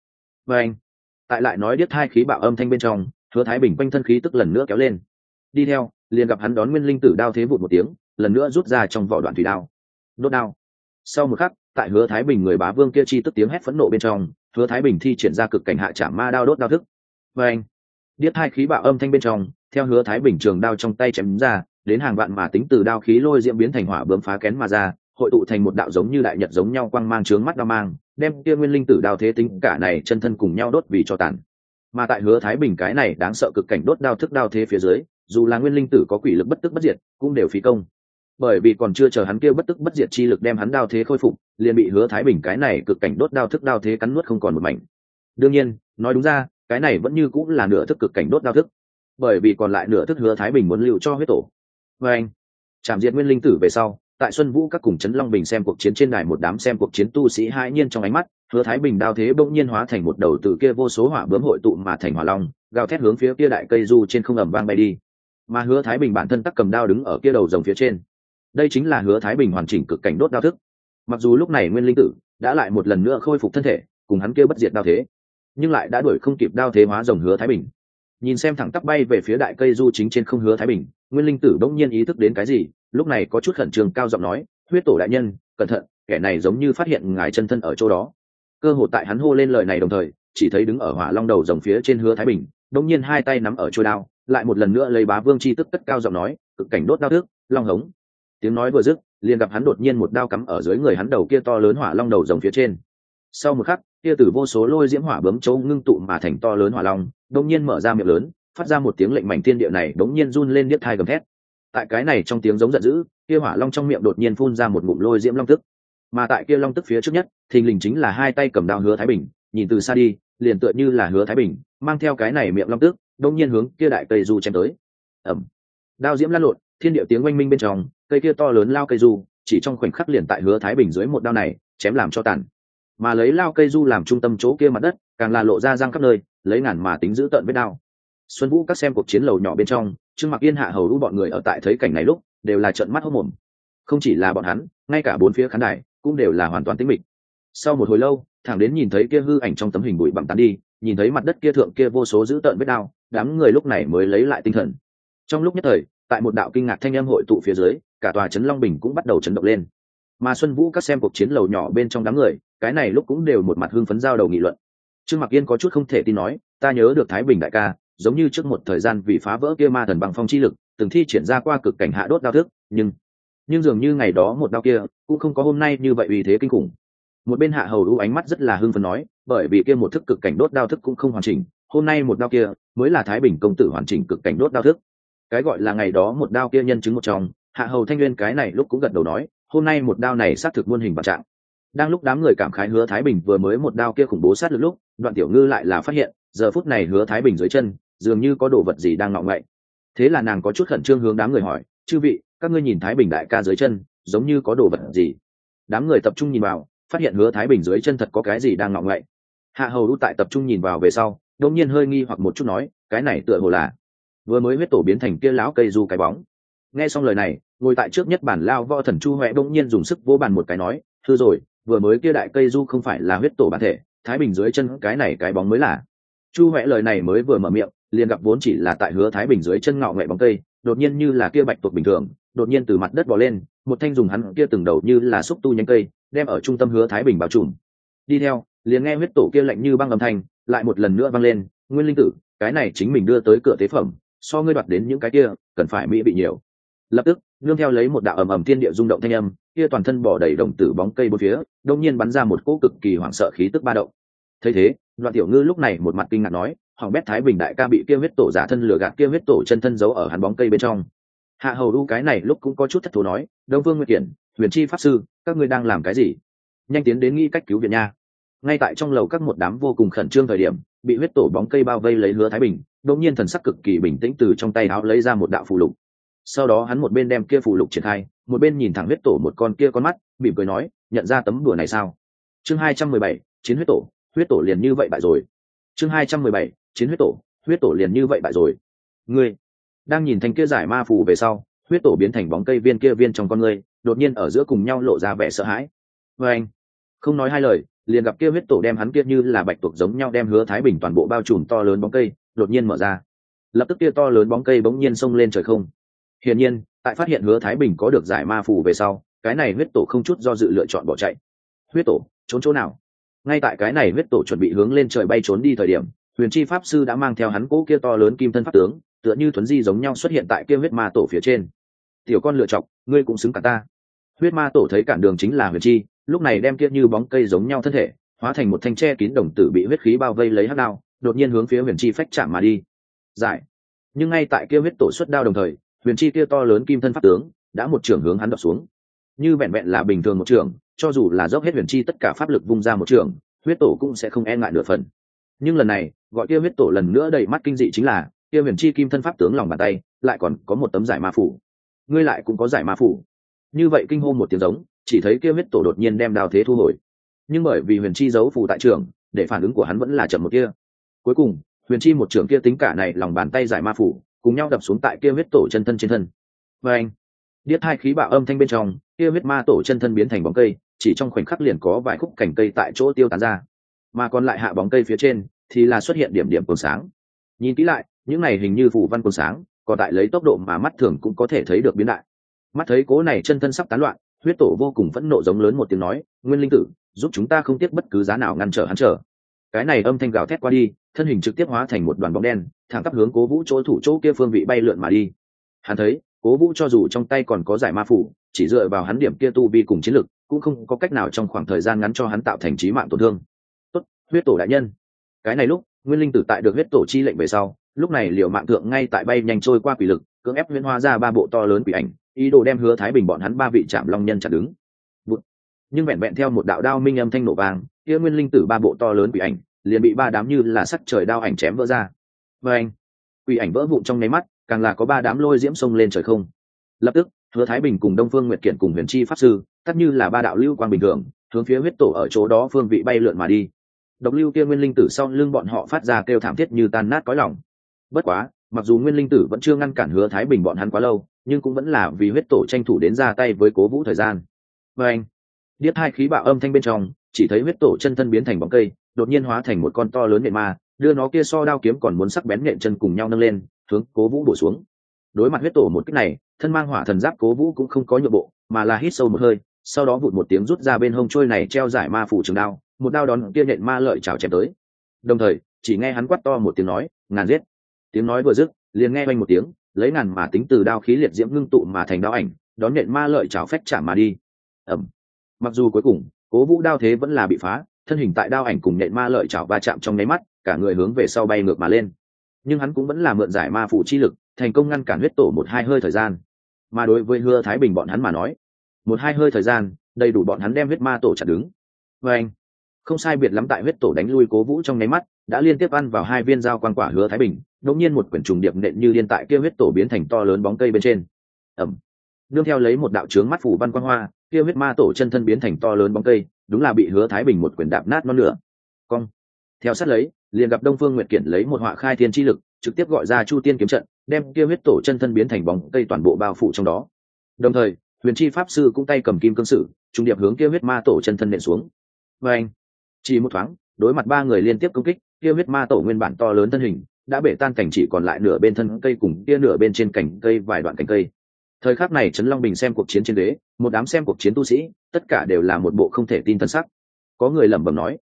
và anh tại lại nói điếc hai khí bạo âm thanh bên trong, Hứa Thái Bình quanh thân khí tức lần nữa kéo lên. Đi theo liền gặp hắn đón nguyên linh tử đao thế vụt một tiếng, lần nữa rút ra trong vỏ đoạn thủy đao, đốt đao. Sau một khắc, tại Hứa Thái Bình người bá vương kia chi tức tiếng hét phẫn nộ bên trong, Hứa Thái Bình thi triển ra cực cảnh hạ trảm ma đao đốt đao thức. Và anh điếc hai khí bạo âm thanh bên trong, theo Hứa Thái Bình trường đao trong tay chém ra, đến hàng vạn mà tính từ đao khí lôi diễm biến thành hỏa bướm phá kén mà ra, hội tụ thành một đạo giống như đại nhật giống nhau quang mang chướng mắt đao mang, đem kia nguyên linh tử đao thế tính cả này chân thân cùng nhau đốt vì cho tàn. Mà tại Hứa Thái Bình cái này đáng sợ cực cảnh đốt đao thức đao thế phía dưới, dù là nguyên linh tử có quỷ lực bất tức bất diệt, cũng đều phí công. Bởi vì còn chưa chờ hắn kia bất tức bất diệt chi lực đem hắn đao thế khôi phục, liền bị Hứa Thái Bình cái này cực cảnh đốt đao thức đao thế cắn nuốt không còn một mảnh. Đương nhiên, nói đúng ra, cái này vẫn như cũng là nửa thức cực cảnh đốt đao thức, bởi vì còn lại nửa thức Hứa Thái Bình muốn lưu cho huyết tổ. Và anh chạm diệt nguyên linh tử về sau, tại Xuân Vũ các cùng Trấn Long Bình xem cuộc chiến trên đài, một đám xem cuộc chiến tu sĩ hãi nhiên trong ánh mắt, Hứa Thái Bình đao thế bỗng nhiên hóa thành một đầu từ kia vô số hỏa bướm hội tụ mà thành hỏa long, gào thét hướng phía kia đại cây du trên không ầm vang bay đi. Mà Hứa Thái Bình bản thân tắc cầm đao đứng ở kia đầu rồng phía trên. Đây chính là Hứa Thái Bình hoàn chỉnh cực cảnh đốt đao thức. Mặc dù lúc này nguyên linh tử đã lại một lần nữa khôi phục thân thể, cùng hắn kia bất diệt đao thế, nhưng lại đã đuổi không kịp đao thế hóa rồng Hứa Thái Bình. Nhìn xem thẳng tắp bay về phía đại cây du chính trên không Hứa Thái Bình, nguyên linh tử bỗng nhiên ý thức đến cái gì, lúc này có chút khẩn trương cao giọng nói, huyết tổ đại nhân cẩn thận, kẻ này giống như phát hiện ngài chân thân ở chỗ đó. Cơ hội tại hắn hô lên lời này đồng thời, chỉ thấy đứng ở hỏa long đầu rồng phía trên Hứa Thái Bình bỗng nhiên hai tay nắm ở chuôi đao, lại một lần nữa lấy bá vương chi tức tất cao giọng nói, cực cảnh đốt đao thức, long hống. Tiếng nói vừa dứt, liền gặp hắn đột nhiên một đao cắm ở dưới người hắn đầu kia to lớn hỏa long đầu rồng phía trên. Sau một khắc, kia từ vô số lôi diễm hỏa bướm châu ngưng tụ mà thành to lớn hỏa long đột nhiên mở ra miệng lớn, phát ra một tiếng lệnh mảnh thiên địa này đột nhiên run lên điếc tai gầm thét. Tại cái này trong tiếng giống giận dữ, kia hỏa long trong miệng đột nhiên phun ra một ngụm lôi diễm long tức. Mà tại kia long tức phía trước nhất, thình lình chính là hai tay cầm đao Hứa Thái Bình, nhìn từ xa đi, liền tựa như là Hứa Thái Bình mang theo cái này miệng long tức, đột nhiên hướng kia đại cây du chém tới. Ầm. Đao diễm lăn lộn, thiên địa tiếng oanh minh bên trong, cây kia to lớn lao cây du, chỉ trong khoảnh khắc liền tại Hứa Thái Bình dưới một đao này chém làm cho tàn. Mà lấy lao cây du làm trung tâm chỗ kia mặt đất, càng là lộ ra răng khắp nơi, lấy ngàn mà tính giữ tận vết đao. Xuân Vũ các xem cuộc chiến lầu nhỏ bên trong, Trương Mặc Yên Hạ Hầu Đu bọn người ở tại thấy cảnh này lúc đều là trợn mắt hốt mồm. Không chỉ là bọn hắn, ngay cả bốn phía khán đài cũng đều là hoàn toàn tĩnh mịch. Sau một hồi lâu, thẳng đến nhìn thấy kia hư ảnh trong tấm hình bụi bặm tán đi, nhìn thấy mặt đất kia thượng kia vô số giữ tợn vết đao, đám người lúc này mới lấy lại tinh thần. Trong lúc nhất thời, tại một đạo kinh ngạc thanh âm hội tụ phía dưới, cả tòa Trấn Long Bình cũng bắt đầu chấn động lên. Mà Xuân Vũ các xem cuộc chiến lầu nhỏ bên trong đám người, cái này lúc cũng đều một mặt hưng phấn giao đầu nghị luận. Trương Mặc Yên có chút không thể tin nói, ta nhớ được Thái Bình đại ca giống như trước một thời gian vì phá vỡ kia ma thần bằng phong chi lực, từng thi triển ra qua cực cảnh hạ đốt đao thức, nhưng dường như ngày đó một đao kia cũng không có hôm nay như vậy uy thế kinh khủng. Một bên Hạ Hầu Đu ánh mắt rất là hưng phấn nói, bởi vì kia một thức cực cảnh đốt đao thức cũng không hoàn chỉnh, hôm nay một đao kia mới là Thái Bình công tử hoàn chỉnh cực cảnh đốt đao thức. Cái gọi là ngày đó một đao kia nhân chứng một trong, Hạ Hầu Thanh Nguyên cái này lúc cũng gật đầu nói, hôm nay một đao này xác thực muôn hình vạn trạng. Đang lúc đám người cảm khái Hứa Thái Bình vừa mới một đao kia khủng bố sát lực lúc, Đoạn Tiểu Ngư lại là phát hiện, giờ phút này Hứa Thái Bình dưới chân dường như có đồ vật gì đang ngọ ngậy. Thế là nàng có chút khẩn trương hướng đám người hỏi, chư vị, các ngươi nhìn Thái Bình đại ca dưới chân giống như có đồ vật gì? Đám người tập trung nhìn vào, phát hiện Hứa Thái Bình dưới chân thật có cái gì đang ngọ ngậy. Hạ Hầu Đu tại tập trung nhìn vào về sau, đột nhiên hơi nghi hoặc một chút nói, cái này tựa hồ là vừa mới huyết tổ biến thành kia lão cây du cái bóng. Nghe xong lời này, ngồi tại trước nhất bản lao võ thần Chu Hoè bỗng nhiên dùng sức vỗ bàn một cái nói, hư rồi, vừa mới kia đại cây du không phải là huyết tổ bản thể, Thái Bình dưới chân cái này cái bóng mới là. Chu Hoè lời này mới vừa mở miệng, liền gặp vốn chỉ là tại Hứa Thái Bình dưới chân ngọ ngậy bóng cây, đột nhiên như là kia bạch tuộc bình thường, đột nhiên từ mặt đất bò lên, một thanh dùng hắn kia từng đầu như là xúc tu nhánh cây, đem ở trung tâm Hứa Thái Bình bao trùm. Đi theo, liền nghe huyết tổ kia lạnh như băng âm thanh, lại một lần nữa vang lên, Nguyên linh tử, cái này chính mình đưa tới cửa tế phẩm, so ngươi đoạt đến những cái kia, cần phải mỹ bị nhiều. Lập tức, nương theo lấy một đạo ầm ầm thiên địa rung động thanh âm, kia toàn thân bỏ đầy đồng tử bóng cây bốn phía, đột nhiên bắn ra một cỗ cực kỳ hoảng sợ khí tức ba động. Thấy thế, Đoạn Tiểu Ngư lúc này một mặt kinh ngạc nói, hoàng bét Thái Bình đại ca bị kia huyết tổ giả thân lừa gạt, kia huyết tổ chân thân giấu ở hắn bóng cây bên trong. Hạ Hầu Đu cái này lúc cũng có chút thất thố nói, Đông Vương Nguyệt Kiển, Huyền Chi pháp sư, các ngươi đang làm cái gì? Nhanh tiến đến nghĩ cách cứu viện nha. Ngay tại trong lầu các một đám vô cùng khẩn trương thời điểm, bị huyết tổ bóng cây bao vây lấy Hứa Thái Bình, đột nhiên thần sắc cực kỳ bình tĩnh từ trong tay áo lấy ra một đạo phù lục. Sau đó hắn một bên đem kia phù lục triển khai, một bên nhìn thẳng huyết tổ một con kia con mắt, mỉm cười nói, nhận ra tấm đùa này sao? Chương 217, chiến huyết tổ liền như vậy bại rồi. Chương 217, chiến huyết tổ liền như vậy bại rồi. Ngươi đang nhìn thanh kia giải ma phù về sau, huyết tổ biến thành bóng cây viên kia viên trong con ngươi, đột nhiên ở giữa cùng nhau lộ ra vẻ sợ hãi. Và anh không nói hai lời, liền gặp kia huyết tổ đem hắn kia như là bạch tuộc giống nhau đem Hứa Thái Bình toàn bộ bao trùm to lớn bóng cây đột nhiên mở ra. Lập tức kia to lớn bóng cây bỗng nhiên xông lên trời không. Hiển nhiên, tại phát hiện Hứa Thái Bình có được giải ma phù về sau, cái này huyết tổ không chút do dự lựa chọn bỏ chạy. Huyết tổ, trốn chỗ nào? Ngay tại cái này huyết tổ chuẩn bị hướng lên trời bay trốn đi thời điểm, Huyền Chi pháp sư đã mang theo hắn cỗ kia to lớn kim thân pháp tướng, tựa như thuấn di giống nhau xuất hiện tại kia huyết ma tổ phía trên. Tiểu con lựa chọc, ngươi cũng xứng cả ta. Huyết ma tổ thấy cản đường chính là Huyền Chi, lúc này đem kia như bóng cây giống nhau thân thể hóa thành một thanh tre kín đồng tử bị huyết khí bao vây lấy hắc đao, đột nhiên hướng phía Huyền Chi phách chạm mà đi. Giải. Nhưng ngay tại kia huyết tổ xuất đao đồng thời, Huyền Chi kia to lớn kim thân pháp tướng đã một trường hướng hắn đập xuống. Như vẹn vẹn là bình thường một trường, cho dù là dốc hết Huyền Chi tất cả pháp lực vung ra một trường, huyết tổ cũng sẽ không e ngại nửa phần. Nhưng lần này, gọi kia huyết tổ lần nữa đầy mắt kinh dị chính là, kia Huyền Chi kim thân pháp tướng lòng bàn tay lại còn có một tấm giải ma phủ. Ngươi lại cũng có giải ma phủ? Như vậy kinh hô một tiếng giống, chỉ thấy kia huyết tổ đột nhiên đem đao thế thu hồi. Nhưng bởi vì Huyền Chi giấu phù tại trường, để phản ứng của hắn vẫn là chậm một kia. Cuối cùng, Huyền Chi một trường kia tính cả này lòng bàn tay giải ma phủ, cùng nhau đập xuống tại kia huyết tổ chân thân trên thân. Và anh, điếc hai khí bạo âm thanh bên trong, kia huyết ma tổ chân thân biến thành bóng cây, chỉ trong khoảnh khắc liền có vài khúc cành cây tại chỗ tiêu tán ra, mà còn lại hạ bóng cây phía trên thì là xuất hiện điểm điểm cồn sáng. Nhìn kỹ lại, những này hình như phù văn cồn sáng, còn tại lấy tốc độ mà mắt thường cũng có thể thấy được biến đại. Mắt thấy cố này chân thân sắp tán loạn, huyết tổ vô cùng phẫn nộ giống lớn một tiếng nói, Nguyên Linh Tử, giúp chúng ta không tiếc bất cứ giá nào ngăn trở hắn trở. Cái này âm thanh gào thét qua đi, thân hình trực tiếp hóa thành một đoàn bóng đen, thẳng tắp hướng Cố Vũ chỗ thủ chỗ kia phương vị bay lượn mà đi. Hắn thấy, Cố Vũ cho dù trong tay còn có giải ma phủ, chỉ dựa vào hắn điểm kia tu vi cùng chiến lực, cũng không có cách nào trong khoảng thời gian ngắn cho hắn tạo thành chí mạng tổn thương. Tốt, huyết tổ đại nhân. Cái này lúc, Nguyên Linh Tử tại được huyết tổ chi lệnh về sau, lúc này Liều Mạng Thượng ngay tại bay nhanh trôi qua quỷ lực, cưỡng ép huyễn hóa ra ba bộ to lớn quỷ ảnh, ý đồ đem Hứa Thái Bình bọn hắn ba vị Trảm Long nhân chặn đứng. Nhưng vẹn vẹn theo một đạo đao minh âm thanh nổ vang, kia Nguyên Linh Tử ba bộ to lớn quỷ ảnh liền bị ba đám như là sắt trời đao ảnh chém vỡ ra. Và anh, quỷ ảnh vỡ vụn trong nháy mắt, càng là có ba đám lôi diễm sông lên trời không. Lập tức, Hứa Thái Bình cùng Đông Phương Nguyệt Kiện cùng Huyền Chi pháp sư, tất như là ba đạo lưu quang bình thường, hướng phía huyết tổ ở chỗ đó phương vị bay lượn mà đi. Độc lưu kia Nguyên Linh Tử sau lưng bọn họ phát ra kêu thảm thiết như tan nát cõi lòng. Bất quá, mặc dù Nguyên Linh Tử vẫn chưa ngăn cản Hứa Thái Bình bọn hắn quá lâu, nhưng cũng vẫn là vì huyết tổ tranh thủ đến ra tay với Cố Vũ thời gian. Và anh, điếc hai khí bạo âm thanh bên trong, chỉ thấy huyết tổ chân thân biến thành bóng cây, đột nhiên hóa thành một con to lớn nhện ma, đưa nó kia so đao kiếm còn muốn sắc bén nhện chân cùng nhau nâng lên, hướng Cố Vũ bổ xuống. Đối mặt huyết tổ một kích này, thân mang hỏa thần giáp Cố Vũ cũng không có nhượng bộ, mà là hít sâu một hơi, sau đó vụt một tiếng rút ra bên hông trôi này treo giải ma phủ trường đao, một đao đón kia nhện ma lợi chảo chém tới. Đồng thời, chỉ nghe hắn quát to một tiếng nói, ngàn giết. Tiếng nói vừa dứt, liền nghe vang một tiếng, lấy ngàn mà tính từ đao khí liệt diễm ngưng tụ mà thành đao ảnh, đón nhện ma lợi chảo phách chạm mà đi. Ầm. Mặc dù cuối cùng, Cố Vũ đao thế vẫn là bị phá, thân hình tại đao ảnh cùng nhện ma lợi chảo va chạm trong nháy mắt, cả người hướng về sau bay ngược mà lên. Nhưng hắn cũng vẫn là mượn giải ma phủ chi lực, thành công ngăn cản huyết tổ một hai hơi thời gian. Mà đối với Hứa Thái Bình bọn hắn mà nói, một hai hơi thời gian, đầy đủ bọn hắn đem huyết ma tổ chặn đứng. Và anh, không sai biệt lắm tại huyết tổ đánh lui Cố Vũ trong nháy mắt, đã liên tiếp ăn vào hai viên dao quang quả Hứa Thái Bình, đột nhiên một quyển trùng điệp nện như điên tại kia huyết tổ biến thành to lớn bóng cây bên trên. Ầm. Nương theo lấy một đạo chướng mắt phủ văn quang hoa, kia huyết ma tổ chân thân biến thành to lớn bóng cây, đúng là bị Hứa Thái Bình một quyền đạp nát non nửa. Cong. Theo sát lấy, liền gặp Đông Phương Nguyệt Kiện lấy một họa khai thiên chi lực, trực tiếp gọi ra Chu Tiên kiếm trận, đem kia huyết tổ chân thân biến thành bóng cây toàn bộ bao phủ trong đó. Đồng thời, Huyền Chi pháp sư cũng tay cầm kim cương sử, trung điệp hướng kia huyết ma tổ chân thân nện xuống. Và anh, chỉ một thoáng, đối mặt ba người liên tiếp công kích, kia huyết ma tổ nguyên bản to lớn thân hình đã bể tan cảnh, chỉ còn lại nửa bên thân cây cùng kia nửa bên trên cành cây vài đoạn cành cây. Thời khắc này Trấn Long Bình xem cuộc chiến trên đế, một đám xem cuộc chiến tu sĩ, tất cả đều là một bộ không thể tin thân sắc. Có người lẩm bẩm nói,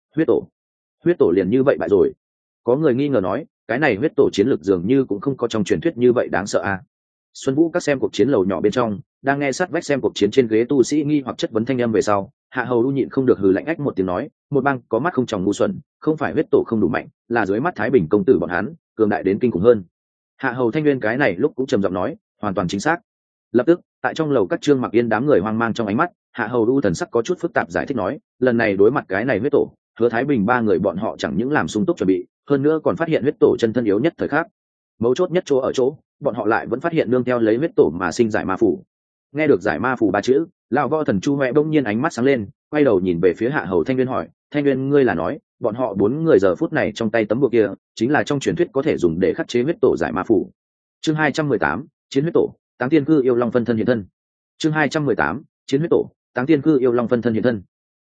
huyết tổ liền như vậy bại rồi. Có người nghi ngờ nói, cái này huyết tổ chiến lược dường như cũng không có trong truyền thuyết như vậy đáng sợ à. Xuân Vũ các xem cuộc chiến lầu nhỏ bên trong, đang nghe sát vách xem cuộc chiến trên ghế tu sĩ nghi hoặc chất vấn thanh âm về sau, Hạ Hầu Du nhịn không được hừ lạnh ách một tiếng nói, một bang có mắt không tròng ngu xuẩn, không phải huyết tổ không đủ mạnh, là dưới mắt Thái Bình công tử bọn hắn cường đại đến kinh khủng hơn. Hạ Hầu Thanh Nguyên cái này lúc cũng trầm giọng nói, hoàn toàn chính xác. Lập tức, tại trong lầu các Trương Mặc Yên đám người hoang mang trong ánh mắt, Hạ Hầu Du thần sắc có chút phức tạp giải thích nói, lần này đối mặt cái này huyết tổ, Hứa Thái Bình ba người bọn họ chẳng những làm sung túc chuẩn bị, hơn nữa còn phát hiện huyết tổ chân thân yếu nhất thời khắc. Mấu chốt nhất chỗ ở chỗ, bọn họ lại vẫn phát hiện nương theo lấy huyết tổ mà sinh giải ma phủ. Nghe được giải ma phủ ba chữ, lão võ thần Chu Hoè bỗng nhiên ánh mắt sáng lên, quay đầu nhìn về phía Hạ Hầu Thanh Nguyên hỏi, Thanh Nguyên ngươi là nói, bọn họ bốn người giờ phút này trong tay tấm bùa kia, chính là trong truyền thuyết có thể dùng để khắc chế huyết tổ giải ma phủ. Chương 218, chiến huyết tổ, Táng Tiên Cư yêu long phân thân hiện thân. Chương 218, chiến huyết tổ, Táng Tiên Cư yêu long phân thân hiện thân.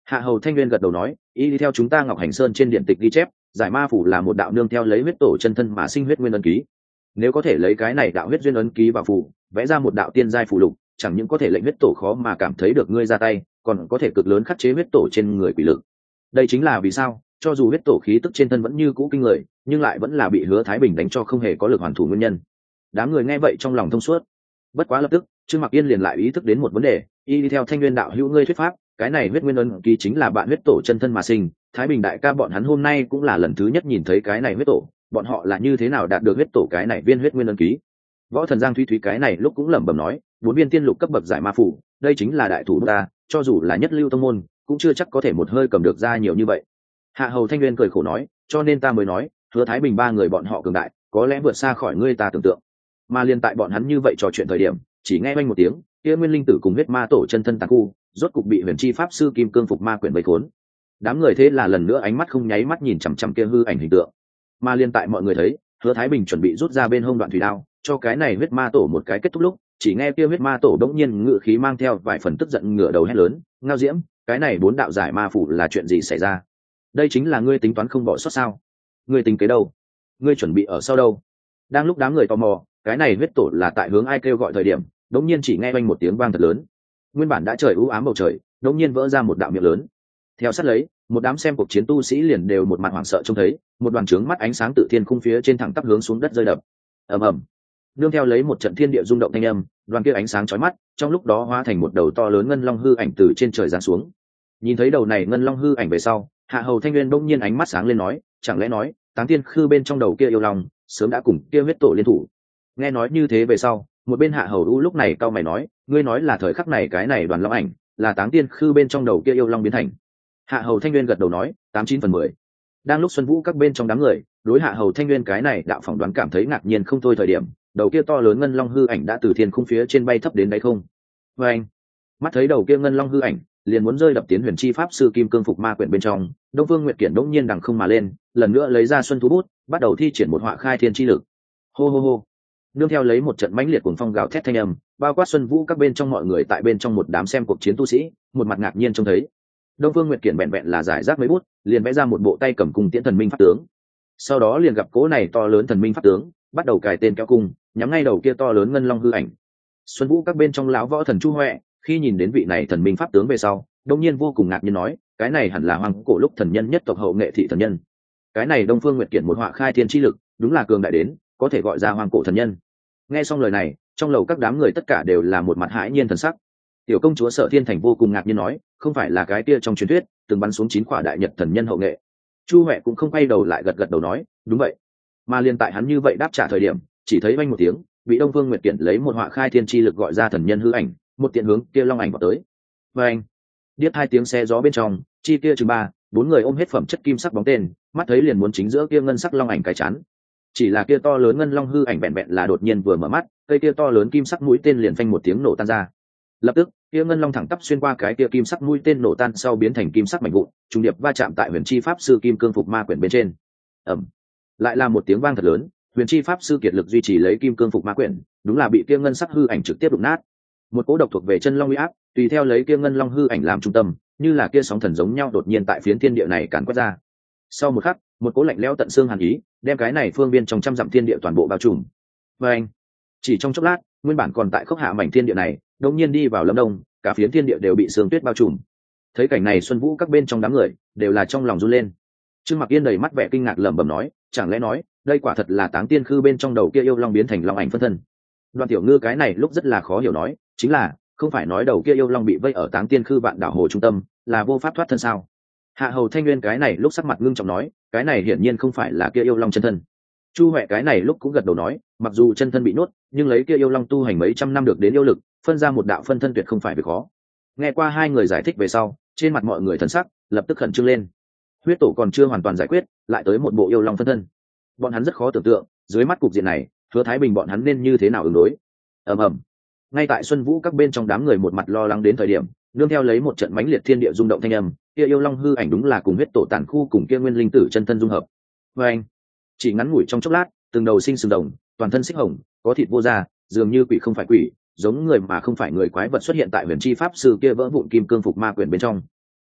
Hạ hầu thanh nguyên gật đầu nói, y theo chúng ta Ngọc Hành Sơn trên điện tịch ghi chép, giải ma phủ là một đạo nương theo lấy huyết tổ chân thân mà sinh huyết nguyên ấn ký. Nếu có thể lấy cái này đạo huyết duyên ấn ký vào phủ, vẽ ra một đạo tiên giai phù lục, chẳng những có thể lệnh huyết tổ khó mà cảm thấy được ngươi ra tay, còn có thể cực lớn khắc chế huyết tổ trên người quỷ lực. Đây chính là vì sao, cho dù huyết tổ khí tức trên thân vẫn như cũ kinh người, nhưng lại vẫn là bị Hứa Thái Bình đánh cho không hề có lực hoàn thủ nguyên nhân. Đám người nghe vậy trong lòng thông suốt. Bất quá lập tức, Trương Mặc Yên liền lại ý thức đến một vấn đề, y đi theo Thanh Nguyên đạo hữu ngươi thuyết pháp, cái này huyết nguyên ấn ký chính là bạn huyết tổ chân thân mà sinh. Thái Bình đại ca bọn hắn hôm nay cũng là lần thứ nhất nhìn thấy cái này huyết tổ, bọn họ là như thế nào đạt được huyết tổ cái này viên huyết nguyên ấn ký? Võ thần Giang Thúy Thúy cái này lúc cũng lẩm bẩm nói, 4 viên tiên lục cấp bậc giải ma phủ, đây chính là đại thủ ta, cho dù là nhất lưu tông môn, cũng chưa chắc có thể một hơi cầm được ra nhiều như vậy. Hạ hầu Thanh Nguyên cười khổ nói, cho nên ta mới nói, Hứa Thái Bình ba người bọn họ cường đại, có lẽ vượt xa khỏi ngươi ta tưởng tượng. Mà liên tại bọn hắn như vậy trò chuyện thời điểm, chỉ nghe oanh một tiếng, kia nguyên linh tử cùng huyết ma tổ chân thân tàn khu, rốt cục bị huyền chi pháp sư kim cương phục ma quyển vây khốn. Đám người thế là lần nữa ánh mắt không nháy mắt nhìn chằm chằm kia hư ảnh hình tượng. Mà liên tại mọi người thấy, Hứa Thái Bình chuẩn bị rút ra bên hông đoạn thủy đao, cho cái này huyết ma tổ một cái kết thúc lúc, chỉ nghe kia huyết ma tổ đống nhiên ngự khí mang theo vài phần tức giận ngửa đầu hét lớn, ngao diễm, cái này 4 đạo giải ma phủ là chuyện gì xảy ra? Đây chính là ngươi tính toán không bỏ sót sao? Ngươi tính kế đâu? Ngươi chuẩn bị ở sau đâu? Đang lúc đám người tò mò, cái này huyết tổ là tại hướng ai kêu gọi thời điểm, đống nhiên chỉ nghe oanh một tiếng vang thật lớn. Nguyên bản đã trời u ám bầu trời, đống nhiên vỡ ra một đạo miệng lớn. Theo sát lấy, một đám xem cuộc chiến tu sĩ liền đều một mặt hoảng sợ trông thấy, một đoàn trướng mắt ánh sáng tự thiên khung phía trên thẳng tắp hướng xuống đất rơi đập. Ầm ầm. Nương theo lấy một trận thiên địa rung động thanh âm, đoàn kia ánh sáng chói mắt, trong lúc đó hóa thành một đầu to lớn ngân long hư ảnh từ trên trời giáng xuống. Nhìn thấy đầu này ngân long hư ảnh về sau, Hạ hầu Thanh Nguyên bỗng nhiên ánh mắt sáng lên nói, chẳng lẽ nói, Táng Tiên Khư bên trong đầu kia yêu long, sớm đã cùng kia huyết tổ liên thủ. Nghe nói như thế về sau, một bên Hạ hầu U lúc này cau mày nói, ngươi nói là thời khắc này cái này đoàn long ảnh, là Táng Tiên Khư bên trong đầu kia yêu long biến thành. Hạ hầu Thanh Nguyên gật đầu nói, 89/10. Đang lúc Xuân Vũ các bên trong đám người, đối Hạ hầu Thanh Nguyên cái này đạo phỏng đoán cảm thấy ngạc nhiên không thôi thời điểm, đầu kia to lớn ngân long hư ảnh đã từ thiên khung phía trên bay thấp đến đáy không. Và anh, mắt thấy đầu kia ngân long hư ảnh liền muốn rơi đập tiến huyền chi pháp sư kim cương phục ma quyển bên trong, Đông Phương Nguyệt Kiển đống nhiên đằng không mà lên, lần nữa lấy ra xuân thú bút, bắt đầu thi triển một họa khai thiên chi lực. Hô hô hô. Nương theo lấy một trận mãnh liệt cuồng phong gào thét thanh âm, bao quát Xuân Vũ các bên trong mọi người tại bên trong một đám xem cuộc chiến tu sĩ, một mặt ngạc nhiên trông thấy. Đông Phương Nguyệt Kiển vẹn vẹn là giải rác mấy bút, liền vẽ ra một bộ tay cầm cung tiễn thần minh pháp tướng. Sau đó liền gặp cố này to lớn thần minh pháp tướng, bắt đầu cài tên kéo cung, nhắm ngay đầu kia to lớn ngân long hư ảnh. Xuân Vũ các bên trong lão võ thần Chu Huệ, khi nhìn đến vị này thần minh pháp tướng về sau, đông nhiên vô cùng ngạc nhiên nói, cái này hẳn là hoàng cổ lúc thần nhân nhất tộc hậu nghệ thị thần nhân. Cái này Đông Phương Nguyệt Kiển một họa khai thiên chi lực, đúng là cường đại đến, có thể gọi ra hoàng cổ thần nhân. Nghe xong lời này, trong lầu các đám người tất cả đều là một mặt hãi nhiên thần sắc. Tiểu công chúa Sở Thiên Thành vô cùng ngạc nhiên nói, không phải là cái kia trong truyền thuyết từng bắn xuống 9 quả đại nhật thần nhân hậu nghệ. Chu Huệ cũng không quay đầu lại gật gật đầu nói, đúng vậy. Mà liên tại hắn như vậy đáp trả thời điểm, chỉ thấy vang một tiếng, bị Đông Phương Nguyệt Kiển lấy một họa khai thiên chi lực gọi ra thần nhân hư ảnh, một tiện hướng kia long ảnh vào tới. Và anh, điếc 2 tiếng xe gió bên trong, chi kia chừng 3-4 người ôm hết phẩm chất kim sắc bóng tên, mắt thấy liền muốn chính giữa kia ngân sắc long ảnh cái chán. Chỉ là kia to lớn ngân long hư ảnh bẹn bẹn là đột nhiên vừa mở mắt, cây kia to lớn kim sắc mũi tên liền phanh một tiếng nổ tan ra. Lập tức, kia ngân long thẳng tắp xuyên qua cái kia kim sắc mũi tên nổ tan sau biến thành kim sắc mảnh vụn, trùng điệp va chạm tại huyền chi pháp sư kim cương phục ma quyển bên trên. Ầm. Lại là một tiếng vang thật lớn, huyền chi pháp sư kiệt lực duy trì lấy kim cương phục ma quyển, đúng là bị kia ngân sắc hư ảnh trực tiếp đụng nát. Một cỗ độc thuộc về chân long uy áp, tùy theo lấy kia ngân long hư ảnh làm trung tâm, như là kia sóng thần giống nhau đột nhiên tại phiến thiên địa này càn quét ra. Sau một khắc, một cỗ lạnh lẽo tận xương hàn ý, đem cái này phương viên trong trăm dặm thiên địa toàn bộ bao trùm. Và anh, chỉ trong chốc lát, nguyên bản còn tại khốc hạ mảnh thiên địa này, đột nhiên đi vào lâm đông, cả phiến thiên địa đều bị sương tuyết bao trùm. Thấy cảnh này, Xuân Vũ các bên trong đám người đều là trong lòng run lên. Trương Mặc Yên đầy mắt vẻ kinh ngạc lẩm bẩm nói, chẳng lẽ nói, đây quả thật là Táng Tiên Khư bên trong đầu kia yêu long biến thành long ảnh phân thân. Đoàn Tiểu Ngư cái này lúc rất là khó hiểu nói, chính là, không phải nói đầu kia yêu long bị vây ở Táng Tiên Khư vạn đảo hồ trung tâm, là vô pháp thoát thân sao? Hạ hầu Thanh Nguyên cái này lúc sắc mặt ngưng trọng nói, cái này hiển nhiên không phải là kia yêu long chân thân. Chu Huệ cái này lúc cũng gật đầu nói, mặc dù chân thân bị nuốt, nhưng lấy kia yêu long tu hành mấy trăm năm được đến yêu lực, phân ra một đạo phân thân tuyệt không phải việc khó. Nghe qua hai người giải thích về sau, trên mặt mọi người thần sắc lập tức khẩn trương lên. Huyết tổ còn chưa hoàn toàn giải quyết, lại tới một bộ yêu long phân thân. Bọn hắn rất khó tưởng tượng, dưới mắt cục diện này, Hứa Thái Bình bọn hắn nên như thế nào ứng đối. Ầm ầm. Ngay tại Xuân Vũ các bên trong đám người một mặt lo lắng đến thời điểm, nương theo lấy một trận mãnh liệt thiên địa rung động thanh âm, kia yêu long hư ảnh đúng là cùng huyết tổ tản khu cùng kia nguyên linh tử chân thân dung hợp. Và anh, chỉ ngắn ngủi trong chốc lát, từng đầu sinh sừng đồng, toàn thân xích hồng, có thịt vô da, dường như quỷ không phải quỷ, giống người mà không phải người quái vật xuất hiện tại huyền chi pháp sư kia vỡ vụn kim cương phục ma quyển bên trong.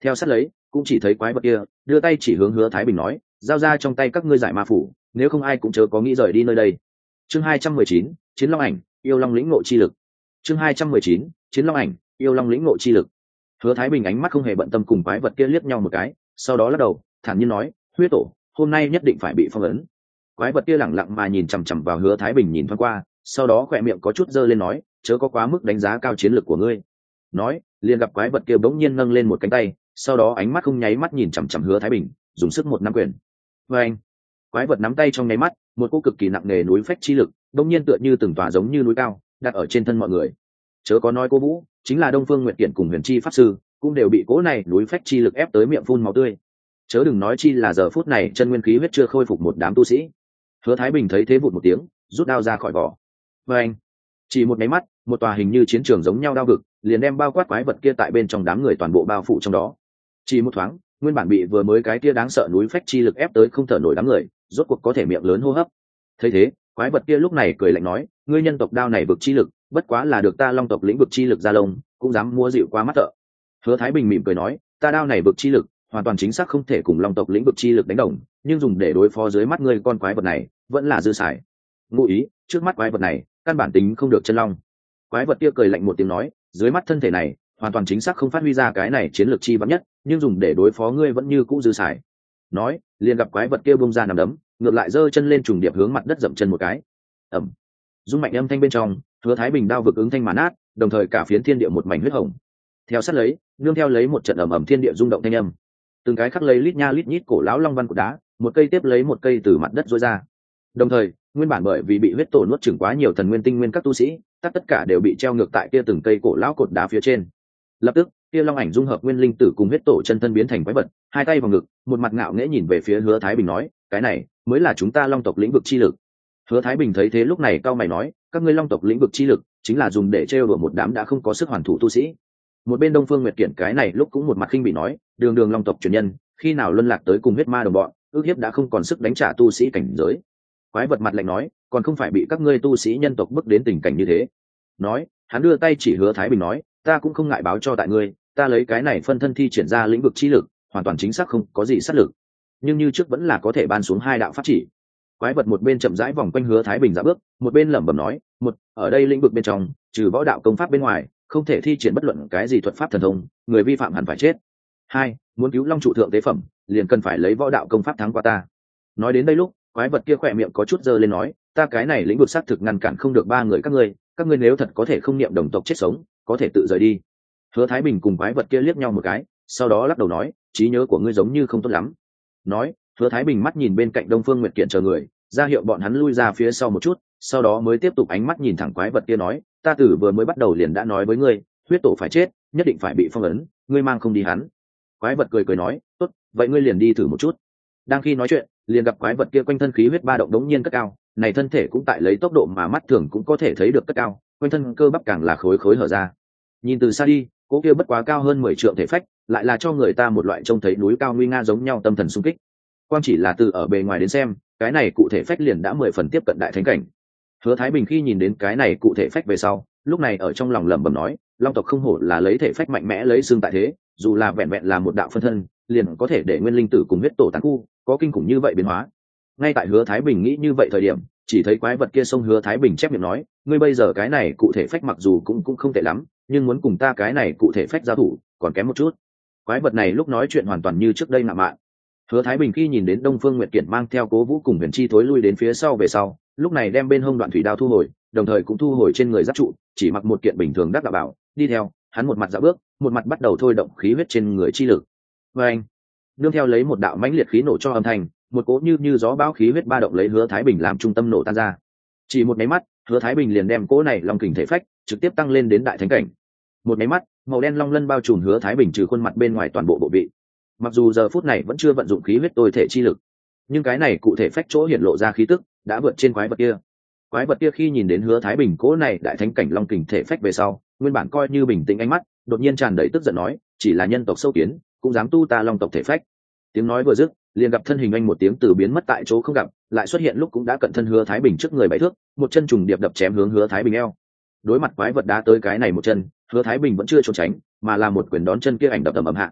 Theo sát lấy cũng chỉ thấy quái vật kia đưa tay chỉ hướng Hứa Thái Bình nói, giao ra trong tay các ngươi giải ma phủ, nếu không ai cũng chớ có nghĩ rời đi nơi đây. Chương 219, Chiến Long Ảnh, yêu long lĩnh ngộ chi lực. Chương 219, Chiến Long Ảnh, yêu long lĩnh ngộ chi lực. Hứa Thái Bình ánh mắt không hề bận tâm cùng quái vật kia liếc nhau một cái, sau đó lắc đầu thản nhiên nói, huyết tổ hôm nay nhất định phải bị phong ấn. Quái vật kia lẳng lặng mà nhìn chằm chằm vào Hứa Thái Bình nhìn thoáng qua, sau đó khỏe miệng có chút dơ lên nói, chớ có quá mức đánh giá cao chiến lược của ngươi. Nói liền gặp quái vật kia bỗng nhiên nâng lên một cánh tay, sau đó ánh mắt không nháy mắt nhìn chằm chằm Hứa Thái Bình, dùng sức một nắm quyền. Và anh, quái vật nắm tay trong nháy mắt, một cỗ cực kỳ nặng nề núi phách chi lực bỗng nhiên tựa như từng tòa giống như núi cao đặt ở trên thân mọi người. Chớ có nói Cô Vũ, chính là Đông Phương Nguyệt Kiện cùng Huyền Chi pháp sư cũng đều bị cỗ này núi phách chi lực ép tới miệng phun máu tươi. Chớ đừng nói chi là giờ phút này chân nguyên khí huyết chưa khôi phục một đám tu sĩ. Hứa Thái Bình thấy thế vụt một tiếng, rút đao ra khỏi vỏ. Và anh, chỉ một máy mắt, một tòa hình như chiến trường giống nhau đao vực liền đem bao quát quái vật kia tại bên trong đám người toàn bộ bao phủ trong đó. Chỉ một thoáng, nguyên bản bị vừa mới cái kia đáng sợ núi phách chi lực ép tới không thở nổi đám người rốt cuộc có thể miệng lớn hô hấp. Thấy thế, quái vật kia lúc này cười lạnh nói, ngươi nhân tộc đao này vực chi lực bất quá là được ta long tộc lĩnh vực chi lực ra lông, cũng dám mua dịu quá mắt thợ. Hứa Thái Bình mỉm cười nói, ta đao này vực chi lực hoàn toàn chính xác không thể cùng long tộc lĩnh vực chi lực đánh đồng, nhưng dùng để đối phó dưới mắt ngươi con quái vật này vẫn là dư xài. Ngụ ý trước mắt quái vật này căn bản tính không được chân long. Quái vật kia cười lạnh một tiếng nói, dưới mắt thân thể này hoàn toàn chính xác không phát huy ra cái này chiến lược chi vắn nhất, nhưng dùng để đối phó ngươi vẫn như cũ dư xài. Nói liền gặp quái vật kia bung ra nằm đấm, ngược lại giơ chân lên trùng điệp hướng mặt đất dậm chân một cái. Ầm, rung mạnh âm thanh bên trong, Hứa Thái Bình đao vực ứng thanh mà nát, đồng thời cả phiến thiên địa một mảnh huyết hồng. Theo sát lấy nương theo lấy một trận ầm ầm thiên địa rung động thanh âm, từng cái khắc lấy lít nha lít nhít cổ lão long văn của đá một cây tiếp lấy một cây từ mặt đất rối ra. Đồng thời nguyên bản bởi vì bị huyết tổ nuốt chửng quá nhiều thần nguyên tinh nguyên các tu sĩ tất cả đều bị treo ngược tại kia từng cây cổ lão cột đá phía trên. Lập tức kia long ảnh dung hợp nguyên linh tử cùng huyết tổ chân thân biến thành quái vật, hai tay vào ngực, một mặt ngạo nghễ nhìn về phía Hứa Thái Bình nói, cái này mới là chúng ta long tộc lĩnh vực chi lực. Hứa Thái Bình thấy thế lúc này cau mày nói, các ngươi long tộc lĩnh vực chi lực chính là dùng để trêu đùa một đám đã không có sức hoàn thủ tu sĩ. Một bên Đông Phương Nguyệt Kiện cái này lúc cũng một mặt khinh bị nói, đường đường long tộc truyền nhân khi nào luân lạc tới cùng huyết ma đồng bọn, ước hiếp đã không còn sức đánh trả tu sĩ cảnh giới. Quái vật mặt lạnh nói, còn không phải bị các ngươi tu sĩ nhân tộc bức đến tình cảnh như thế. Nói hắn đưa tay chỉ Hứa Thái Bình nói, ta cũng không ngại báo cho tại ngươi, ta lấy cái này phân thân thi triển ra lĩnh vực chi lực hoàn toàn chính xác không có gì sát lực, nhưng như trước vẫn là có thể ban xuống hai đạo pháp chỉ. Quái vật một bên chậm rãi vòng quanh Hứa Thái Bình dạo bước, một bên lẩm bẩm nói, một, ở đây lĩnh vực bên trong trừ võ đạo công pháp bên ngoài không thể thi triển bất luận cái gì thuật pháp thần thông, người vi phạm hẳn phải chết. Hai, muốn cứu long trụ thượng tế phẩm liền cần phải lấy võ đạo công pháp thắng qua ta. Nói đến đây lúc quái vật kia khỏe miệng có chút dơ lên nói, ta cái này lĩnh vực xác thực ngăn cản không được ba người các ngươi nếu thật có thể không niệm đồng tộc chết sống có thể tự rời đi. Hứa Thái Bình cùng quái vật kia liếc nhau một cái, sau đó lắc đầu nói, trí nhớ của ngươi giống như không tốt lắm. Nói Hứa Thái Bình mắt nhìn bên cạnh Đông Phương Nguyệt Kiện chờ người, ra hiệu bọn hắn lui ra phía sau một chút, sau đó mới tiếp tục ánh mắt nhìn thẳng quái vật kia nói, ta từ vừa mới bắt đầu liền đã nói với ngươi, huyết tổ phải chết, nhất định phải bị phong ấn, ngươi mang không đi hắn. Quái vật cười cười nói, tốt, vậy ngươi liền đi thử một chút. Đang khi nói chuyện liền gặp quái vật kia quanh thân khí huyết ba động đống nhiên cất cao, này thân thể cũng tại lấy tốc độ mà mắt thường cũng có thể thấy được cất cao, quanh thân cơ bắp càng là khối khối hở ra. Nhìn từ xa đi, cỗ kia bất quá cao hơn 10 trượng thể phách, lại là cho người ta một loại trông thấy núi cao nguy nga giống nhau tâm thần xung kích. Quan chỉ là từ ở bề ngoài đến xem, cái này cụ thể phách liền đã 10 phần tiếp cận đại thánh cảnh. Hứa Thái Bình khi nhìn đến cái này cụ thể phách về sau, lúc này ở trong lòng lẩm bẩm nói, long tộc không hổ là lấy thể phách mạnh mẽ lấy xương tại thế, dù là vẹn vẹn là một đạo phân thân, liền có thể để nguyên linh tử cùng huyết tổ tán khu, có kinh khủng như vậy biến hóa. Ngay tại Hứa Thái Bình nghĩ như vậy thời điểm, chỉ thấy quái vật kia xông Hứa Thái Bình chép miệng nói, ngươi bây giờ cái này cụ thể phách mặc dù cũng không tệ lắm, nhưng muốn cùng ta cái này cụ thể phách giao thủ còn kém một chút. Quái vật này lúc nói chuyện hoàn toàn như trước đây ngạo mạn. Hứa Thái Bình khi nhìn đến Đông Phương Nguyệt Kiện mang theo Cố Vũ cùng Huyền Chi thối lui đến phía sau về sau, lúc này đem bên hông đoạn thủy đao thu hồi, đồng thời cũng thu hồi trên người giáp trụ, chỉ mặc một kiện bình thường đắc đạo bảo, đi theo, hắn một mặt dạo bước, một mặt bắt đầu thôi động khí huyết trên người chi lực. Và anh, nương theo lấy một đạo mãnh liệt khí nổ cho âm thanh, một cỗ như gió bão khí huyết ba động lấy Hứa Thái Bình làm trung tâm nổ tan ra. Chỉ một cái mắt, Hứa Thái Bình liền đem cỗ này long kình thể phách trực tiếp tăng lên đến đại thánh cảnh. Một cái mắt, màu đen long lân bao trùm Hứa Thái Bình trừ khuôn mặt bên ngoài toàn bộ bộ vị. Mặc dù giờ phút này vẫn chưa vận dụng khí huyết tối thể chi lực, nhưng cái này cụ thể phách chỗ hiện lộ ra khí tức đã vượt trên quái vật kia. Quái vật kia khi nhìn đến Hứa Thái Bình cỗ này đại thánh cảnh long kình thể phách về sau, nguyên bản coi như bình tĩnh ánh mắt, đột nhiên tràn đầy tức giận nói, chỉ là nhân tộc sâu kiến, cũng dám tu ta long tộc thể phách. Tiếng nói vừa dứt, liền gặp thân hình anh một tiếng từ biến mất tại chỗ không gặp, lại xuất hiện lúc cũng đã cận thân Hứa Thái Bình trước người 7 thước, một chân trùng điệp đập chém hướng Hứa Thái Bình eo. Đối mặt quái vật đá tới cái này một chân, Hứa Thái Bình vẫn chưa trốn tránh, mà là một quyền đón chân kia ảnh đập ầm ầm hạ.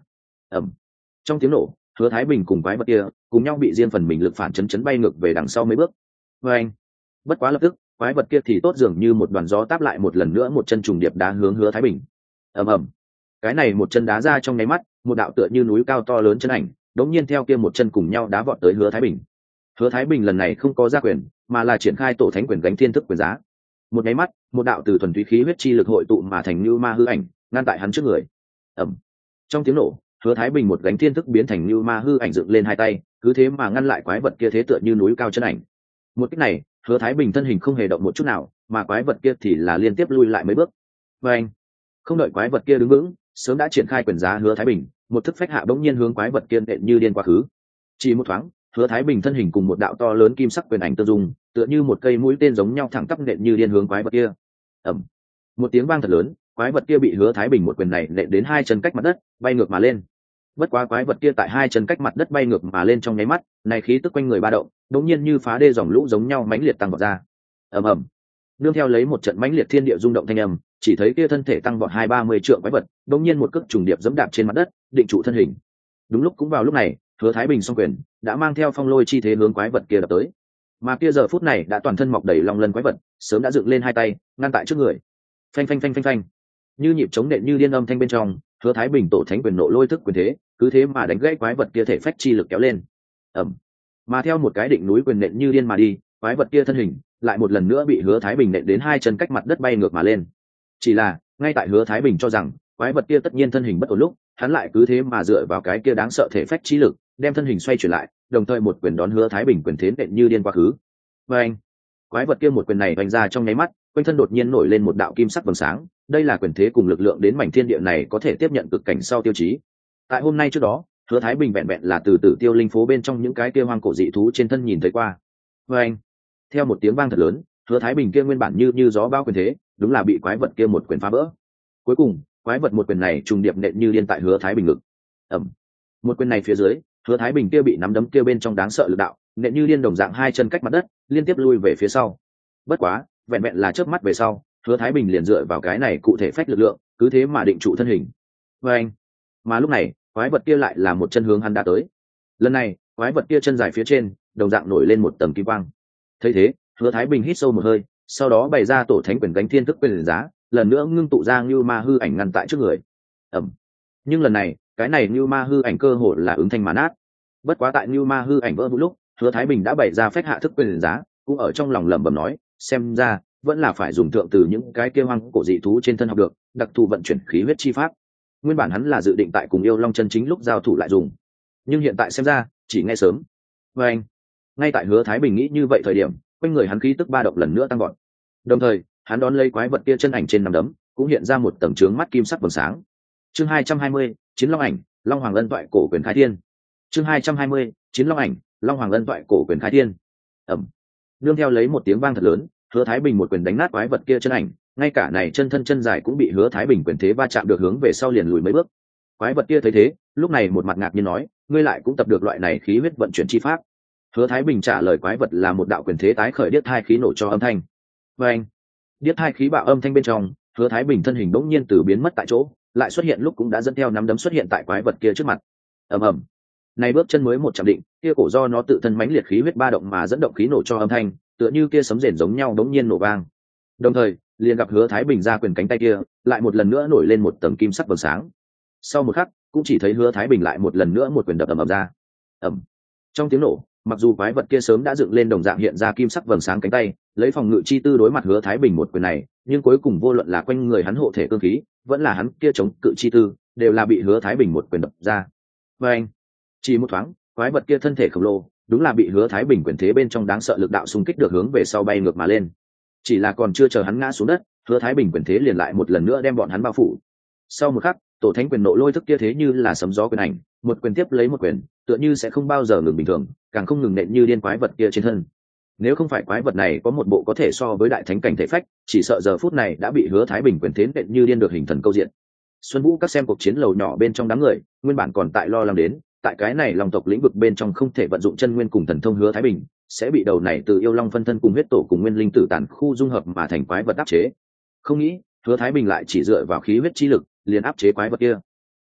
ẩm. Trong tiếng nổ, Hứa Thái Bình cùng quái vật kia cùng nhau bị riêng phần mình lực phản chấn bay ngược về đằng sau mấy bước. Và anh, bất quá lập tức, quái vật kia thì tốt dường như một đoàn gió táp lại một lần nữa một chân trùng điệp đá hướng Hứa Thái Bình. ầm ầm. Cái này một chân đá ra trong nháy mắt, một đạo tựa như núi cao to lớn chân ảnh đống nhiên theo kia một chân cùng nhau đá vọt tới Hứa Thái Bình. Hứa Thái Bình lần này không có ra quyền, mà là triển khai tổ thánh quyền gánh thiên thức quyền giá. Một nháy mắt, một đạo từ thuần túy khí huyết chi lực hội tụ mà thành như ma hư ảnh, ngăn tại hắn trước người. ầm. Trong tiếng nổ, Hứa Thái Bình một gánh thiên thức biến thành như ma hư ảnh dựng lên hai tay, cứ thế mà ngăn lại quái vật kia thế tựa như núi cao chân ảnh. Một cách này, Hứa Thái Bình thân hình không hề động một chút nào, mà quái vật kia thì là liên tiếp lui lại mấy bước. Và anh, không đợi quái vật kia đứng vững, sớm đã triển khai quyền giá Hứa Thái Bình, một thức phách hạ bỗng nhiên hướng quái vật kia nện như điên quá khứ. Chỉ một thoáng, Hứa Thái Bình thân hình cùng một đạo to lớn kim sắc quyền ảnh tương dung, tựa như một cây mũi tên giống nhau thẳng tắp nện như điên hướng quái vật kia. ầm. Một tiếng vang thật lớn, quái vật kia bị Hứa Thái Bình một quyền này nện đến hai chân cách mặt đất, bay ngược mà lên. Bất quá quái vật kia tại hai chân cách mặt đất bay ngược mà lên trong nháy mắt, này khí tức quanh người ba động, đột nhiên như phá đê dòng lũ giống nhau mãnh liệt tăng vọt ra. ầm ầm. Nương theo lấy một trận mãnh liệt thiên địa rung động thanh âm, chỉ thấy kia thân thể tăng vọt 2-30 trượng quái vật, đột nhiên một cước trùng điệp giẫm đạp trên mặt đất, định trụ thân hình. Đúng lúc cũng vào lúc này, Hứa Thái Bình song quyền đã mang theo phong lôi chi thế hướng quái vật kia đập tới. Mà kia giờ phút này đã toàn thân mọc đầy long lân quái vật, sớm đã dựng lên hai tay, ngăn tại trước người. Phanh phanh phanh phanh phanh. Như nhịp chống nện như điên âm thanh bên trong, Hứa Thái Bình tổ thánh quyền nộ lôi thức quyền thế, cứ thế mà đánh gãy quái vật kia thể phách chi lực kéo lên. ầm. Mà theo một cái định núi quyền nện như điên mà đi, quái vật kia thân hình lại một lần nữa bị Hứa Thái Bình nện đến hai chân cách mặt đất bay ngược mà lên. Chỉ là, ngay tại Hứa Thái Bình cho rằng quái vật kia tất nhiên thân hình bất ổn lúc, hắn lại cứ thế mà dựa vào cái kia đáng sợ thể phách chi lực, đem thân hình xoay chuyển lại, đồng thời một quyền đón Hứa Thái Bình quyền thế nện như điên quá khứ. Và anh, quái vật kia một quyền này vành ra trong nháy mắt, quanh thân đột nhiên nổi lên một đạo kim sắc vầng sáng, đây là quyền thế cùng lực lượng đến mảnh thiên địa này có thể tiếp nhận cực cảnh sau tiêu chí. Tại hôm nay trước đó, Hứa Thái Bình vẹn vẹn là từ Tử Tiêu linh phố bên trong những cái kia hoang cổ dị thú trên thân nhìn thấy qua. Và anh, theo một tiếng vang thật lớn, Hứa Thái Bình kia nguyên bản như gió bao quyền thế, đúng là bị quái vật kia một quyền phá vỡ. Cuối cùng, quái vật một quyền này trùng điệp nện như điên tại Hứa Thái Bình ngực. ầm. Một quyền này phía dưới, Hứa Thái Bình kia bị nắm đấm kia bên trong đáng sợ lực đạo, nện như điên đồng dạng hai chân cách mặt đất, liên tiếp lui về phía sau. Bất quá, vẹn vẹn là chớp mắt về sau, Hứa Thái Bình liền dựa vào cái này cụ thể phách lực lượng, cứ thế mà định trụ thân hình. Và anh, mà lúc này, quái vật kia lại là một chân hướng hắn đã tới. Lần này, quái vật kia chân dài phía trên, đồng dạng nổi lên một tầng kim quang. Thấy thế, Hứa Thái Bình hít sâu một hơi, sau đó bày ra tổ thánh quyền gánh thiên thức quyền giá, lần nữa ngưng tụ ra như ma hư ảnh ngăn tại trước người. ầm. Nhưng lần này, cái này như ma hư ảnh cơ hồ là ứng thanh mà nát. Bất quá tại như ma hư ảnh vỡ vụn lúc, Hứa Thái Bình đã bày ra phách hạ thức quyền giá, cũng ở trong lòng lẩm bẩm nói, xem ra vẫn là phải dùng thượng từ những cái kia hoang cổ dị thú trên thân học được đặc thù vận chuyển khí huyết chi pháp. Nguyên bản hắn là dự định tại cùng yêu long chân chính lúc giao thủ lại dùng, nhưng hiện tại xem ra chỉ nghe sớm. Và anh, ngay tại Hứa Thái Bình nghĩ như vậy thời điểm, quanh người hắn khí tức ba động lần nữa tăng vọt. Đồng thời, hắn đón lấy quái vật kia chân ảnh trên nằm đấm, cũng hiện ra một tầng trướng mắt kim sắc vầng sáng. Chương 220, Chiến Long ảnh, Long Hoàng Ân toại cổ quyền khai thiên. Chương 220, Chiến Long ảnh, Long Hoàng Ân toại cổ quyền khai thiên. ầm. Nương theo lấy một tiếng vang thật lớn, Hứa Thái Bình một quyền đánh nát quái vật kia chân ảnh, ngay cả này chân thân chân dài cũng bị Hứa Thái Bình quyền thế va chạm được hướng về sau liền lùi mấy bước. Quái vật kia thấy thế, lúc này một mặt ngạc nhiên nói, ngươi lại cũng tập được loại này khí huyết vận chuyển chi pháp. Hứa Thái Bình trả lời quái vật là một đạo quyền thế tái khởi điếc thai khí nổ cho âm thanh. Và anh, điếc thai khí bạo âm thanh bên trong, Hứa Thái Bình thân hình bỗng nhiên từ biến mất tại chỗ, lại xuất hiện lúc cũng đã dẫn theo nắm đấm xuất hiện tại quái vật kia trước mặt. ầm ầm. Này bước chân mới một chạm định, kia cổ do nó tự thân mãnh liệt khí huyết ba động mà dẫn động khí nổ cho âm thanh, tựa như kia sấm rền giống nhau bỗng nhiên nổ vang. Đồng thời, liền gặp Hứa Thái Bình ra quyền cánh tay kia, lại một lần nữa nổi lên một tầng kim sắc vầng sáng. Sau một khắc, cũng chỉ thấy Hứa Thái Bình lại một lần nữa một quyền đập ầm ầm ra. ầm. Trong tiếng nổ, mặc dù quái vật kia sớm đã dựng lên đồng dạng hiện ra kim sắc vầng sáng cánh tay, lấy phòng ngự chi tư đối mặt Hứa Thái Bình một quyền này, nhưng cuối cùng vô luận là quanh người hắn hộ thể cương khí, vẫn là hắn kia chống cự chi tư, đều là bị Hứa Thái Bình một quyền đập ra. Và anh, chỉ một thoáng, quái vật kia thân thể khổng lồ, đúng là bị Hứa Thái Bình quyền thế bên trong đáng sợ lực đạo xung kích được hướng về sau bay ngược mà lên. Chỉ là còn chưa chờ hắn ngã xuống đất, Hứa Thái Bình quyền thế liền lại một lần nữa đem bọn hắn bao phủ. Sau một khắc, tổ thánh quyền nộ lôi thức kia thế như là sấm gió quyền ảnh, một quyền tiếp lấy một quyền, tựa như sẽ không bao giờ ngừng bình thường, càng không ngừng nện như điên quái vật kia trên thân. Nếu không phải quái vật này có một bộ có thể so với đại thánh cảnh thể phách, chỉ sợ giờ phút này đã bị Hứa Thái Bình quyền thế nện như điên được hình thần câu diện. Xuân Vũ các xem cuộc chiến lầu nhỏ bên trong đám người, nguyên bản còn tại lo lắng đến, tại cái này long tộc lĩnh vực bên trong không thể vận dụng chân nguyên cùng thần thông Hứa Thái Bình, sẽ bị đầu này từ yêu long phân thân cùng huyết tổ cùng nguyên linh tử tàn khu dung hợp mà thành quái vật áp chế. Không nghĩ, Hứa Thái Bình lại chỉ dựa vào khí huyết chi lực, liền áp chế quái vật kia.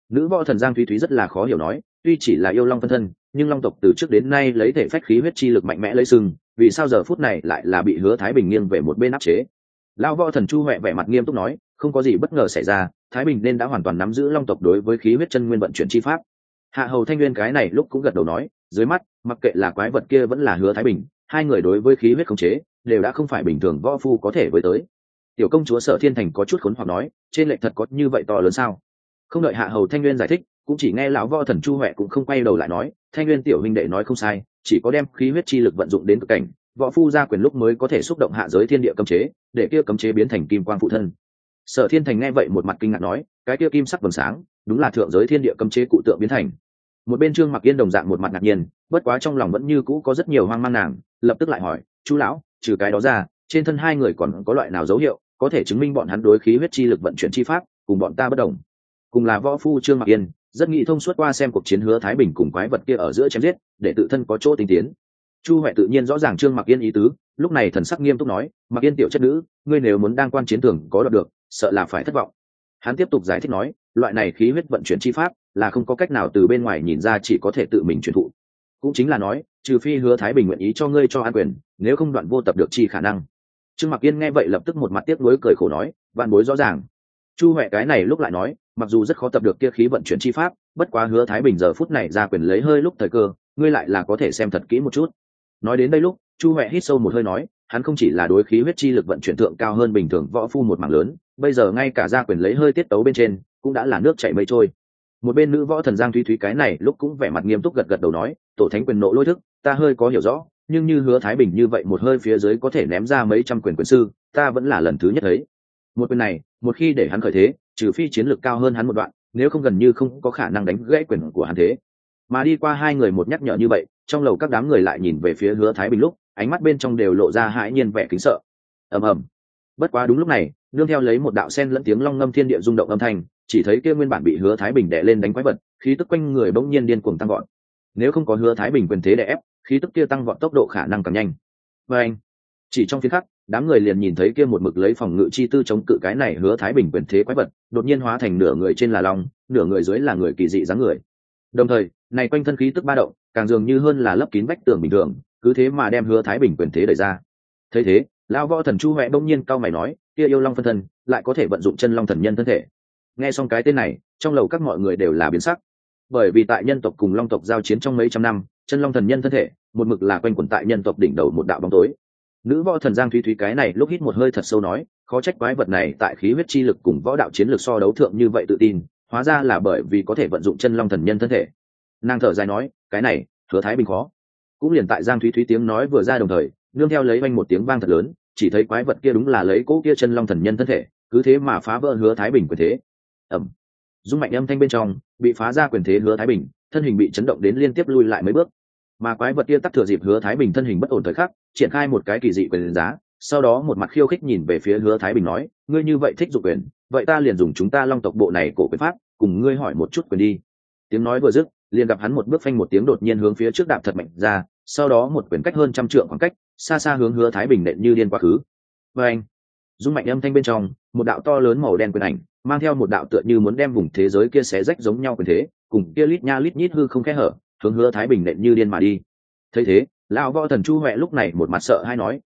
Nữ võ thần Giang Thúy Thúy rất là khó hiểu nói, tuy chỉ là yêu long phân thân, nhưng long tộc từ trước đến nay lấy thể phách khí huyết chi lực mạnh mẽ lấy sừng, vì sao giờ phút này lại là bị Hứa Thái Bình nghiêng về một bên áp chế? Lão võ thần Chu Huệ vẻ mặt nghiêm túc nói, không có gì bất ngờ xảy ra, Thái Bình nên đã hoàn toàn nắm giữ long tộc đối với khí huyết chân nguyên vận chuyển chi pháp. Hạ Hầu Thanh Nguyên cái này lúc cũng gật đầu nói, dưới mắt, mặc kệ là quái vật kia vẫn là Hứa Thái Bình, hai người đối với khí huyết khống chế đều đã không phải bình thường võ phu có thể với tới. Tiểu công chúa Sở Thiên Thành có chút khốn hoặc nói, trên lệch thật có như vậy to lớn sao? Không đợi Hạ Hầu Thanh Nguyên giải thích, cũng chỉ nghe lão võ thần Chu Huệ cũng không quay đầu lại nói, Thanh Nguyên tiểu huynh đệ nói không sai, chỉ có đem khí huyết chi lực vận dụng đến cực cảnh, võ phu ra quyền lúc mới có thể xúc động hạ giới thiên địa cấm chế, để kia cấm chế biến thành kim quang phụ thân. Sở Thiên Thành nghe vậy một mặt kinh ngạc nói, cái kia kim sắc vầng sáng, đúng là thượng giới thiên địa cấm chế cụ tượng biến thành. Một bên Trương Mặc Yên đồng dạng một mặt ngạc nhiên, bất quá trong lòng vẫn như cũ có rất nhiều hoang mang nàng, lập tức lại hỏi, "Chú lão, trừ cái đó ra, trên thân hai người còn có loại nào dấu hiệu có thể chứng minh bọn hắn đối khí huyết chi lực vận chuyển chi pháp cùng bọn ta bất đồng?" Cùng là võ phu Trương Mặc Yên, rất nghĩ thông suốt qua xem cuộc chiến Hứa Thái Bình cùng quái vật kia ở giữa chém giết, để tự thân có chỗ tinh tiến. Chu Huệ tự nhiên rõ ràng Trương Mặc Yên ý tứ, lúc này thần sắc nghiêm túc nói, "Mặc Yên tiểu chất nữ, ngươi nếu muốn đang quan chiến thường có đoạt được, sợ là phải thất vọng." Hắn tiếp tục giải thích nói, loại này khí huyết vận chuyển chi pháp là không có cách nào từ bên ngoài nhìn ra, chỉ có thể tự mình truyền thụ. Cũng chính là nói, trừ phi Hứa Thái Bình nguyện ý cho ngươi cho an quyền, nếu không đoạn vô tập được chi khả năng. Trương Mặc Yên nghe vậy lập tức một mặt tiếc nuối cười khổ nói, vạn bối rõ ràng. Chu Huệ cái này lúc lại nói, mặc dù rất khó tập được kia khí vận chuyển chi pháp, bất quá Hứa Thái Bình giờ phút này ra quyền lấy hơi lúc thời cơ, ngươi lại là có thể xem thật kỹ một chút. Nói đến đây lúc, Chu Huệ hít sâu một hơi nói, hắn không chỉ là đối khí huyết chi lực vận chuyển thượng cao hơn bình thường võ phu một mảng lớn, bây giờ ngay cả ra quyền lấy hơi tiết tấu bên trên cũng đã là nước chảy mây trôi. Một bên nữ võ thần Giang Thúy Thúy cái này lúc cũng vẻ mặt nghiêm túc gật gật đầu nói, tổ thánh quyền nộ lôi thức, ta hơi có hiểu rõ, nhưng như Hứa Thái Bình như vậy một hơi phía dưới có thể ném ra mấy trăm quyền sư, ta vẫn là lần thứ nhất thấy. Một quyền này, một khi để hắn khởi thế, trừ phi chiến lực cao hơn hắn một đoạn, nếu không gần như không có khả năng đánh gãy quyền của hắn thế. Mà đi qua hai người một nhắc nhở như vậy, trong lầu các đám người lại nhìn về phía Hứa Thái Bình lúc, ánh mắt bên trong đều lộ ra hãi nhiên vẻ kính sợ. Ầm ầm. Bất quá đúng lúc này, nương theo lấy một đạo sen lẫn tiếng long ngâm thiên địa rung động âm thanh, chỉ thấy kia nguyên bản bị Hứa Thái Bình đè lên đánh quái vật, khí tức quanh người bỗng nhiên điên cuồng tăng vọt. Nếu không có Hứa Thái Bình quyền thế đè ép, khí tức kia tăng vọt tốc độ khả năng càng nhanh. Và anh, chỉ trong phiến khắc, đám người liền nhìn thấy kia một mực lấy phòng ngự chi tư chống cự cái này Hứa Thái Bình quyền thế quái vật, đột nhiên hóa thành nửa người trên là long, nửa người dưới là người kỳ dị dáng người. Đồng thời, này quanh thân khí tức ba động, càng dường như hơn là lấp kín vách tường bình thường, cứ thế mà đem Hứa Thái Bình quyền thế đẩy ra. Thấy thế, lão võ thần Chu Huệ bỗng nhiên cau mày nói, kia yêu long phân thân, lại có thể vận dụng chân long thần nhân thân thể. Nghe xong cái tên này, trong lầu các mọi người đều là biến sắc. Bởi vì tại nhân tộc cùng long tộc giao chiến trong mấy trăm năm, chân long thần nhân thân thể, một mực là quanh quẩn tại nhân tộc đỉnh đầu một đạo bóng tối. Nữ võ thần Giang Thúy Thúy cái này lúc hít một hơi thật sâu nói, khó trách quái vật này tại khí huyết chi lực cùng võ đạo chiến lực so đấu thượng như vậy tự tin, hóa ra là bởi vì có thể vận dụng chân long thần nhân thân thể. Nàng thở dài nói, cái này, Hứa Thái Bình khó. Cũng liền tại Giang Thúy Thúy tiếng nói vừa ra đồng thời, nương theo lấy vang một tiếng vang thật lớn, chỉ thấy quái vật kia đúng là lấy cỗ kia chân long thần nhân thân thể, cứ thế mà phá vỡ Hứa Thái Bình quyền thế. Ầm. Dung mạnh âm thanh bên trong, bị phá ra quyền thế Hứa Thái Bình, thân hình bị chấn động đến liên tiếp lui lại mấy bước. Mà quái vật kia tắc thừa dịp Hứa Thái Bình thân hình bất ổn thời khắc, triển khai một cái kỳ dị quyền giá, sau đó một mặt khiêu khích nhìn về phía Hứa Thái Bình nói, ngươi như vậy thích dụng quyền, vậy ta liền dùng chúng ta long tộc bộ này cổ quyền pháp, cùng ngươi hỏi một chút quyền đi. Tiếng nói vừa dứt, liền gặp hắn một bước phanh một tiếng đột nhiên hướng phía trước đạp thật mạnh ra, sau đó một quyền cách hơn trăm trượng khoảng cách, xa xa hướng Hứa Thái Bình nện như điên quá khứ. Và anh, dung mạnh âm thanh bên trong, một đạo to lớn màu đen quyền ảnh, mang theo một đạo tựa như muốn đem vùng thế giới kia xé rách giống nhau quyền thế, cùng kia lít nha lít nhít hư không khe hở, hướng Hứa Thái Bình nện như điên mà đi. Thấy thế, lão võ thần Chu Huệ lúc này một mặt sợ hãi nói,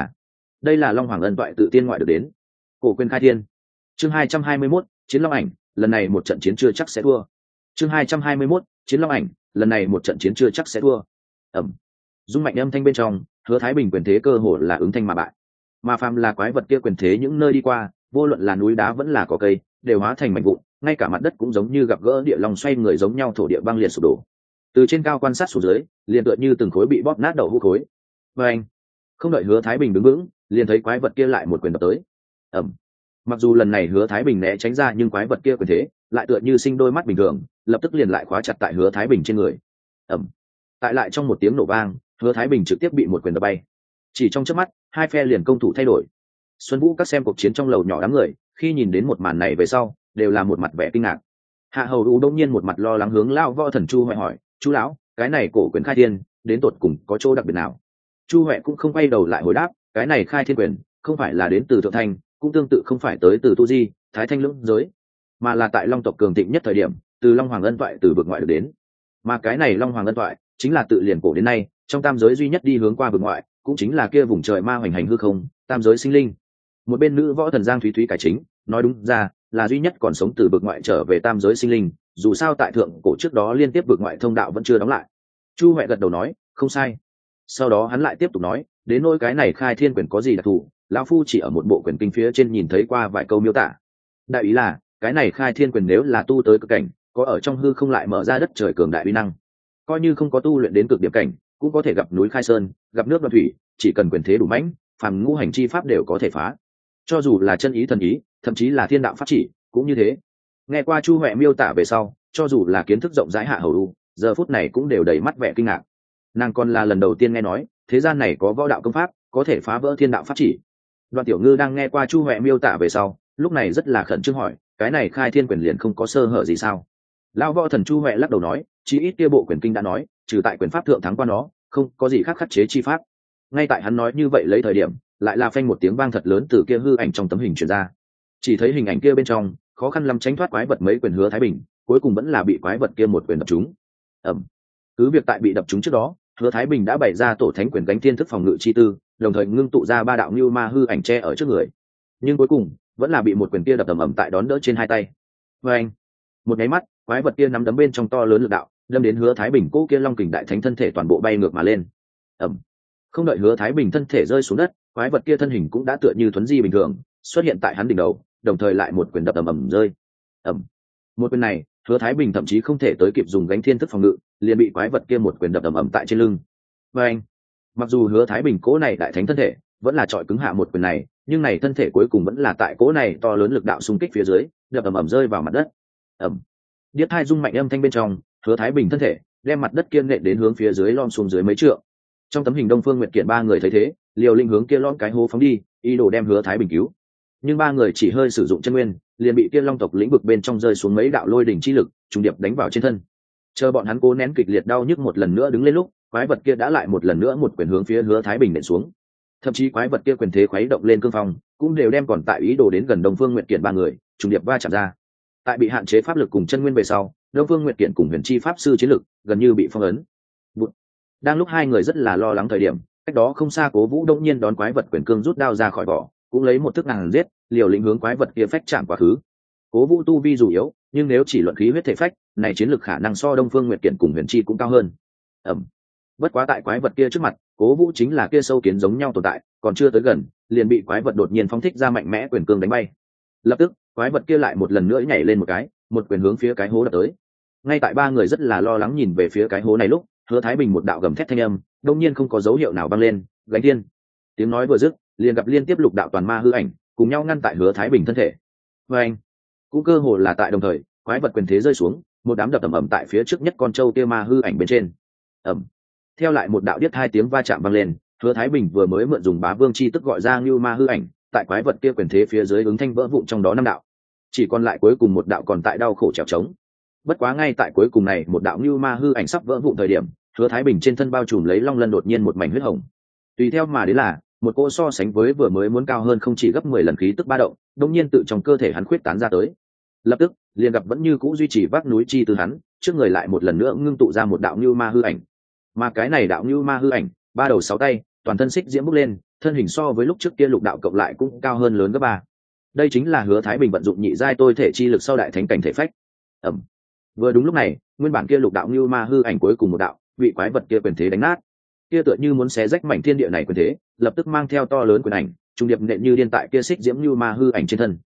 đây là Long Hoàng ân toại tự tiên ngoại được đến. Cổ quyền khai thiên. Chương 221, chiến long ảnh, lần này một trận chiến chưa chắc sẽ thua. Chương 221, chiến long ảnh, lần này một trận chiến chưa chắc sẽ thua. Ầm. Dung mạnh âm thanh bên trong, Hứa Thái Bình quyền thế cơ hồ là ứng thanh mà bại. Mà phàm là quái vật kia quyền thế những nơi đi qua, vô luận là núi đá vẫn là cỏ cây, đều hóa thành mảnh vụn, ngay cả mặt đất cũng giống như gặp gỡ địa long xoay người giống nhau, thổ địa băng liệt sụp đổ. Từ trên cao quan sát xuống dưới, liền tựa như từng khối bị bóp nát đầu hũ khối. Và anh, không đợi Hứa Thái Bình đứng vững, liền thấy quái vật kia lại một quyền đập tới. Ầm. Mặc dù lần này Hứa Thái Bình né tránh ra, nhưng quái vật kia quyền thế lại tựa như sinh đôi mắt bình thường, lập tức liền lại khóa chặt tại Hứa Thái Bình trên người. Ầm. Tại lại trong một tiếng nổ vang, Hứa Thái Bình trực tiếp bị một quyền đập bay. Chỉ trong chớp mắt, hai phe liền công thủ thay đổi. Xuân Vũ các xem cuộc chiến trong lầu nhỏ đám người, khi nhìn đến một màn này về sau, đều là một mặt vẻ kinh ngạc. Hạ Hầu U đông nhiên một mặt lo lắng hướng lão võ thần Chu Huệ hỏi, chú lão, cái này cổ quyền khai thiên đến tột cùng có chỗ đặc biệt nào? Chu Huệ cũng không quay đầu lại hồi đáp, cái này khai thiên quyền không phải là đến từ thượng thanh, cũng tương tự không phải tới từ tu di thái thanh lưỡng giới, mà là tại long tộc cường thịnh nhất thời điểm, từ Long Hoàng ân toại từ vực ngoại được đến. Mà cái này Long Hoàng ân toại chính là tự liền cổ đến nay trong tam giới duy nhất đi hướng qua vực ngoại, cũng chính là kia vùng trời ma hoành hành hư không, tam giới sinh linh. Một bên nữ võ thần Giang Thúy Thúy cải chính, nói đúng ra là duy nhất còn sống từ vực ngoại trở về tam giới sinh linh, dù sao tại thượng cổ trước đó liên tiếp vực ngoại thông đạo vẫn chưa đóng lại. Chu Huệ gật đầu nói, không sai. Sau đó hắn lại tiếp tục nói, đến nỗi cái này khai thiên quyền có gì đặc thù, lão phu chỉ ở một bộ quyển kinh phía trên nhìn thấy qua vài câu miêu tả. Đại ý là, cái này khai thiên quyền nếu là tu tới cực cảnh, có ở trong hư không lại mở ra đất trời cường đại uy năng. Coi như không có tu luyện đến cực điểm cảnh, cũng có thể gặp núi khai sơn, gặp nước đoan thủy, chỉ cần quyền thế đủ mãnh, phàm ngũ hành chi pháp đều có thể phá. Cho dù là chân ý thần ý, thậm chí là thiên đạo pháp chỉ, cũng như thế. Nghe qua Chu Huệ miêu tả về sau, cho dù là kiến thức rộng rãi Hạ Hầu U, giờ phút này cũng đều đầy mắt vẻ kinh ngạc. Nàng còn là lần đầu tiên nghe nói thế gian này có võ đạo công pháp có thể phá vỡ thiên đạo pháp chỉ. Đoạn Tiểu Ngư đang nghe qua Chu Huệ miêu tả về sau, lúc này rất là khẩn trương hỏi, cái này khai thiên quyền liền không có sơ hở gì sao? Lão võ thần Chu Huệ lắc đầu nói, chí ít kia bộ quyền kinh đã nói, trừ tại quyền pháp thượng thắng qua nó, không có gì khác khắc chế chi pháp. Ngay tại hắn nói như vậy lấy thời điểm, lại là phanh một tiếng vang thật lớn từ kia hư ảnh trong tấm hình truyền ra. Chỉ thấy hình ảnh kia bên trong, khó khăn lắm tránh thoát quái vật mấy quyền Hứa Thái Bình, cuối cùng vẫn là bị quái vật kia một quyền đập trúng. Ầm. Cứ việc tại bị đập trúng trước đó, Hứa Thái Bình đã bày ra tổ thánh quyền gánh thiên thức phòng ngự chi tư, đồng thời ngưng tụ ra ba đạo lưu ma hư ảnh che ở trước người. Nhưng cuối cùng, vẫn là bị một quyền kia đập ầm tại đón đỡ trên hai tay. Oeng! Một nháy mắt, quái vật kia nắm đấm bên trong to lớn lực đạo, đâm đến Hứa Thái Bình cố kia long kình đại thánh thân thể toàn bộ bay ngược mà lên. Ầm! Không đợi Hứa Thái Bình thân thể rơi xuống đất, quái vật kia thân hình cũng đã tựa như thuấn di bình thường, xuất hiện tại hắn đỉnh đầu, đồng thời lại một quyền đập ầm rơi. Ầm! Một quyền này, Hứa Thái Bình thậm chí không thể tới kịp dùng gánh thiên thức phòng ngự, liền bị quái vật kia một quyền đập ầm tại trên lưng. Oeng! Mặc dù Hứa Thái Bình cố này đại thánh thân thể vẫn là trọi cứng hạ một quyền này, nhưng này thân thể cuối cùng vẫn là tại cố này to lớn lực đạo xung kích phía dưới, đập ầm rơi vào mặt đất. Ầm! Điếc hai rung mạnh âm thanh bên trong, Hứa Thái Bình thân thể đem mặt đất kiên nện đến hướng phía dưới lom xuống dưới mấy trượng. Trong tấm hình Đông Phương Nguyệt Kiện ba người thấy thế, liều linh hướng kia lom cái hố phóng đi, ý đồ đem Hứa Thái Bình cứu. Nhưng ba người chỉ hơi sử dụng chân nguyên, liền bị kia long tộc lĩnh vực bên trong rơi xuống mấy đạo lôi đỉnh chi lực, trùng điệp đánh vào trên thân. Chờ bọn hắn cố nén kịch liệt đau nhức một lần nữa đứng lên lúc, quái vật kia đã lại một lần nữa một quyền hướng phía Hứa Thái Bình nện xuống. Thậm chí quái vật kia quyền thế khuấy động lên cương phong, cũng đều đem còn tại ý đồ đến gần Đông Phương Nguyệt Kiện ba người, trùng điệp va chạm ra. Tại bị hạn chế pháp lực cùng chân nguyên về sau, Đông Phương Nguyệt Kiện cùng Huyền Chi pháp sư chiến lực gần như bị phong ấn. Đang lúc hai người rất là lo lắng thời điểm, cách đó không xa Cố Vũ đông nhiên đón quái vật quyền cương rút đao ra khỏi vỏ, cũng lấy một thức ngàn giết, liều lĩnh hướng quái vật kia phách chạm quá khứ. Cố Vũ tu vi dù yếu, nhưng nếu chỉ luận khí huyết thể phách, này chiến lực khả năng so Đông Phương Nguyệt Kiện cùng Huyền Chi cũng cao hơn. Bất quá tại quái vật kia trước mặt, Cố Vũ chính là kia sâu kiến giống nhau tồn tại, còn chưa tới gần, liền bị quái vật đột nhiên phóng thích ra mạnh mẽ quyền cương đánh bay. Lập tức, quái vật kia lại một lần nữa nhảy lên một cái, một quyền hướng phía cái hố đập tới. Ngay tại ba người rất là lo lắng nhìn về phía cái hố này lúc, Hứa Thái Bình một đạo gầm thét thanh âm, đột nhiên không có dấu hiệu nào vang lên, gánh thiên. Tiếng nói vừa dứt, liền gặp liên tiếp lục đạo toàn ma hư ảnh, cùng nhau ngăn tại Hứa Thái Bình thân thể. Anh, cũng cơ hồ là tại đồng thời, quái vật quyền thế rơi xuống, một đám đập ầm tại phía trước nhất con trâu kia ma hư ảnh bên trên. Ầm. Theo lại một đạo điếc hai tiếng va chạm vang lên, Hứa Thái Bình vừa mới mượn dùng bá vương chi tức gọi ra Ngưu Ma hư ảnh, tại quái vật kia quyền thế phía dưới ứng thanh vỡ vụn trong đó năm đạo. Chỉ còn lại cuối cùng một đạo còn tại đau khổ trèo trống. Bất quá ngay tại cuối cùng này, một đạo Ngưu Ma hư ảnh sắp vỡ vụn thời điểm, Hứa Thái Bình trên thân bao trùm lấy long lân đột nhiên một mảnh huyết hồng. Tùy theo mà đến là một cô so sánh với vừa mới muốn cao hơn không chỉ gấp 10 lần khí tức ba động, đột nhiên tự trong cơ thể hắn khuyết tán ra tới. Lập tức, liền gặp vẫn như cũ duy trì vác núi chi từ hắn, trước người lại một lần nữa ngưng tụ ra một đạo Ngưu Ma hư ảnh. Mà cái này đạo Ngưu Ma hư ảnh, ba đầu sáu tay, toàn thân xích diễm bốc lên, thân hình so với lúc trước kia lục đạo cộng lại cũng cao hơn lớn gấp ba. Đây chính là Hứa Thái Bình vận dụng nhị giai tôi thể chi lực sau đại thánh cảnh thể phách. Vừa đúng lúc này, nguyên bản kia lục đạo Ngưu Ma hư ảnh cuối cùng một đạo, bị quái vật kia quyền thế đánh nát. Kia tựa như muốn xé rách mảnh thiên địa này quyền thế, lập tức mang theo to lớn quyền ảnh, trung điệp nện như điên tại kia xích diễm Ngưu Ma hư ảnh trên thân.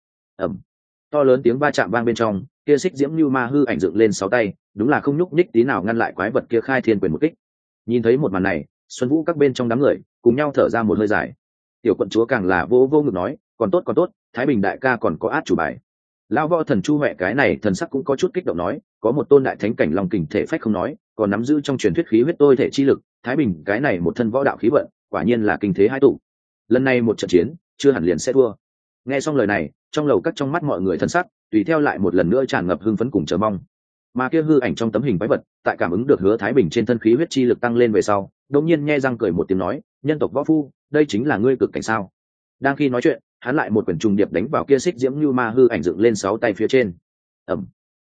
To lớn tiếng va chạm vang bên trong, kia xích diễm Ngưu Ma hư ảnh dựng lên sáu tay, đúng là không nhúc nhích tí nào ngăn lại quái vật kia khai thiên quyền một kích. Nhìn thấy một màn này, Xuân Vũ các bên trong đám người cùng nhau thở ra một hơi dài. Tiểu quận chúa càng là vô ngực nói, còn tốt, Thái Bình đại ca còn có át chủ bài. Lão võ thần Chu Huệ cái này thần sắc cũng có chút kích động nói, có một tôn đại thánh cảnh long kình thể phách không nói, còn nắm giữ trong truyền thuyết khí huyết tôi thể chi lực, Thái Bình cái này một thân võ đạo khí vận, quả nhiên là kinh thế hai tụ. Lần này một trận chiến, chưa hẳn liền sẽ thua. Nghe xong lời này, trong lầu các trong mắt mọi người thân sắc, tùy theo lại một lần nữa tràn ngập hưng phấn cùng chờ mong. Mà kia hư ảnh trong tấm hình quái vật, tại cảm ứng được Hứa Thái Bình trên thân khí huyết chi lực tăng lên về sau, đột nhiên nhe răng cười một tiếng nói, nhân tộc võ phu, đây chính là ngươi cực cảnh sao? Đang khi nói chuyện, hắn lại một quyền trùng điệp đánh vào kia xích diễm Ngưu Ma hư ảnh dựng lên sáu tay phía trên.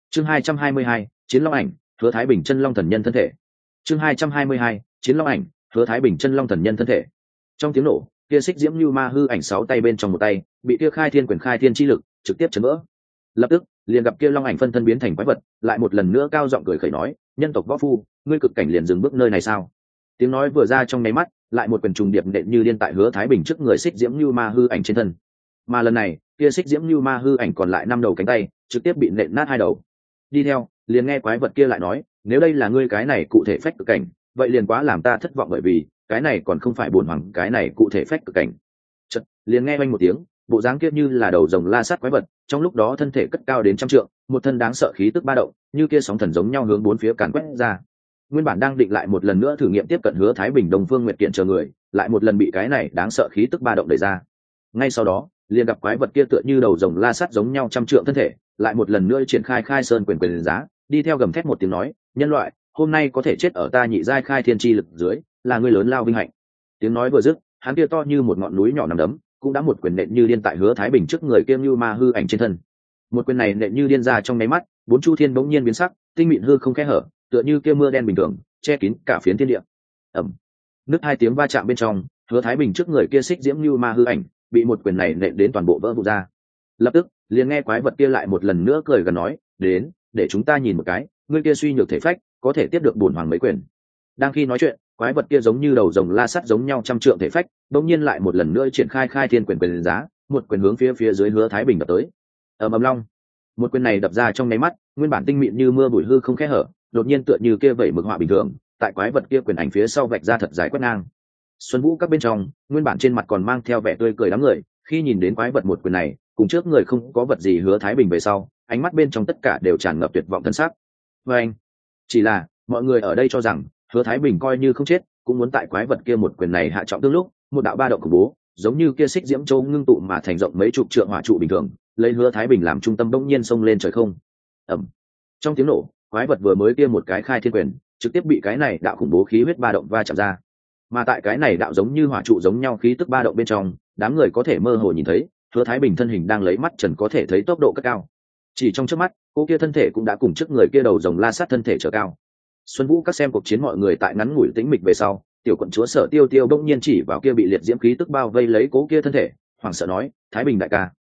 Chương 222, Chiến Long ảnh, Hứa Thái Bình chân long thần nhân thân thể. Chương 222, Chiến Long ảnh, Hứa Thái Bình chân long thần nhân thân thể. Trong tiếng nổ, kia xích diễm như ma hư ảnh 6 tay bên trong một tay, bị kia khai thiên quyền khai thiên chi lực trực tiếp chấn vỡ. Lập tức, liền gặp kia long ảnh phân thân biến thành quái vật, lại một lần nữa cao giọng cười khẩy nói, nhân tộc võ phu, ngươi cực cảnh liền dừng bước nơi này sao? Tiếng nói vừa ra trong nháy mắt, lại một quyền trùng điệp nện như điên tại Hứa Thái Bình trước người xích diễm như ma hư ảnh trên thân. Mà lần này, kia xích diễm như ma hư ảnh còn lại 5 đầu cánh tay, trực tiếp bị nện nát 2 đầu. Đi theo, liền nghe quái vật kia lại nói, nếu đây là ngươi cái này cụ thể phách cực cảnh, vậy liền quá làm ta thất vọng, bởi vì cái này còn không phải bổn hoàng cái này cụ thể phách cực cảnh. Chợt, liền nghe oanh một tiếng, bộ dáng kia như là đầu rồng la sát quái vật, trong lúc đó thân thể cất cao đến 100 trượng, một thân đáng sợ khí tức ba động, như kia sóng thần giống nhau hướng bốn phía càn quét ra. Nguyên bản đang định lại một lần nữa thử nghiệm tiếp cận Hứa Thái Bình, Đông Phương Nguyệt Kiện chờ người, lại một lần bị cái này đáng sợ khí tức ba động đẩy ra. Ngay sau đó, liền gặp quái vật kia tựa như đầu rồng la sát giống nhau 100 trượng thân thể, lại một lần nữa triển khai khai sơn quyền giá, đi theo gầm thét một tiếng nói, nhân loại, hôm nay có thể chết ở ta nhị giai khai thiên chi lực dưới, là ngươi lớn lao vinh hạnh. Tiếng nói vừa dứt, hắn kia to như một ngọn núi nhỏ nằm đấm, cũng đã một quyền nện như điên tại Hứa Thái Bình trước người kia như ma hư ảnh trên thân. Một quyền này nện như điên ra trong nháy mắt, bốn chu thiên bỗng nhiên biến sắc, tinh mịn hư không kẽ hở, tựa như kia mưa đen bình thường, che kín cả phiến thiên địa. Ầm. Nứt 2 tiếng va chạm bên trong, Hứa Thái Bình trước người kia xích diễm như ma hư ảnh, bị một quyền này nện đến toàn bộ vỡ vụn ra. Lập tức, liền nghe quái vật kia lại một lần nữa cười gần nói, đến, để chúng ta nhìn một cái, ngươi kia suy nhược thể phách, có thể tiếp được bổn hoàng mấy quyền. Đang khi nói chuyện, quái vật kia giống như đầu rồng la sắt giống nhau 100 trượng thể phách, đột nhiên lại một lần nữa triển khai khai thiên quyền giá, một quyền hướng phía dưới Hứa Thái Bình đập tới. Ầm ầm long, một quyền này đập ra trong nháy mắt, nguyên bản tinh mịn như mưa bụi hư không khẽ hở, đột nhiên tựa như kia vẩy mực họa bình thường, tại quái vật kia quyền ảnh phía sau vạch ra thật dài quét ngang. Xuân Vũ các bên trong, nguyên bản trên mặt còn mang theo vẻ tươi cười đám người, khi nhìn đến quái vật một quyền này, cùng trước người không có vật gì Hứa Thái Bình về sau, ánh mắt bên trong tất cả đều tràn ngập tuyệt vọng thân xác. Và anh, chỉ là mọi người ở đây cho rằng Hứa Thái Bình coi như không chết, cũng muốn tại quái vật kia một quyền này hạ trọng tương lúc, một đạo ba động khủng bố, giống như kia xích diễm châu ngưng tụ mà thành rộng mấy chục trượng hỏa trụ bình thường, lấy Hứa Thái Bình làm trung tâm bỗng nhiên xông lên trời không. Ầm. Trong tiếng nổ, quái vật vừa mới kia một cái khai thiên quyền, trực tiếp bị cái này đạo khủng bố khí huyết ba động va chạm ra. Mà tại cái này đạo giống như hỏa trụ giống nhau khí tức ba động bên trong, đám người có thể mơ hồ nhìn thấy Hứa Thái Bình thân hình đang lấy mắt trần có thể thấy tốc độ cất cao. Chỉ trong chớp mắt, cô kia thân thể cũng đã cùng trước người kia đầu rồng la sát thân thể trở cao. Xuân Vũ các xem cuộc chiến mọi người tại ngắn ngủi tĩnh mịch về sau, tiểu quận chúa Sở Tiêu Tiêu bỗng nhiên chỉ vào kia bị liệt diễm khí tức bao vây lấy cố kia thân thể, hoảng sợ nói, Thái Bình đại ca,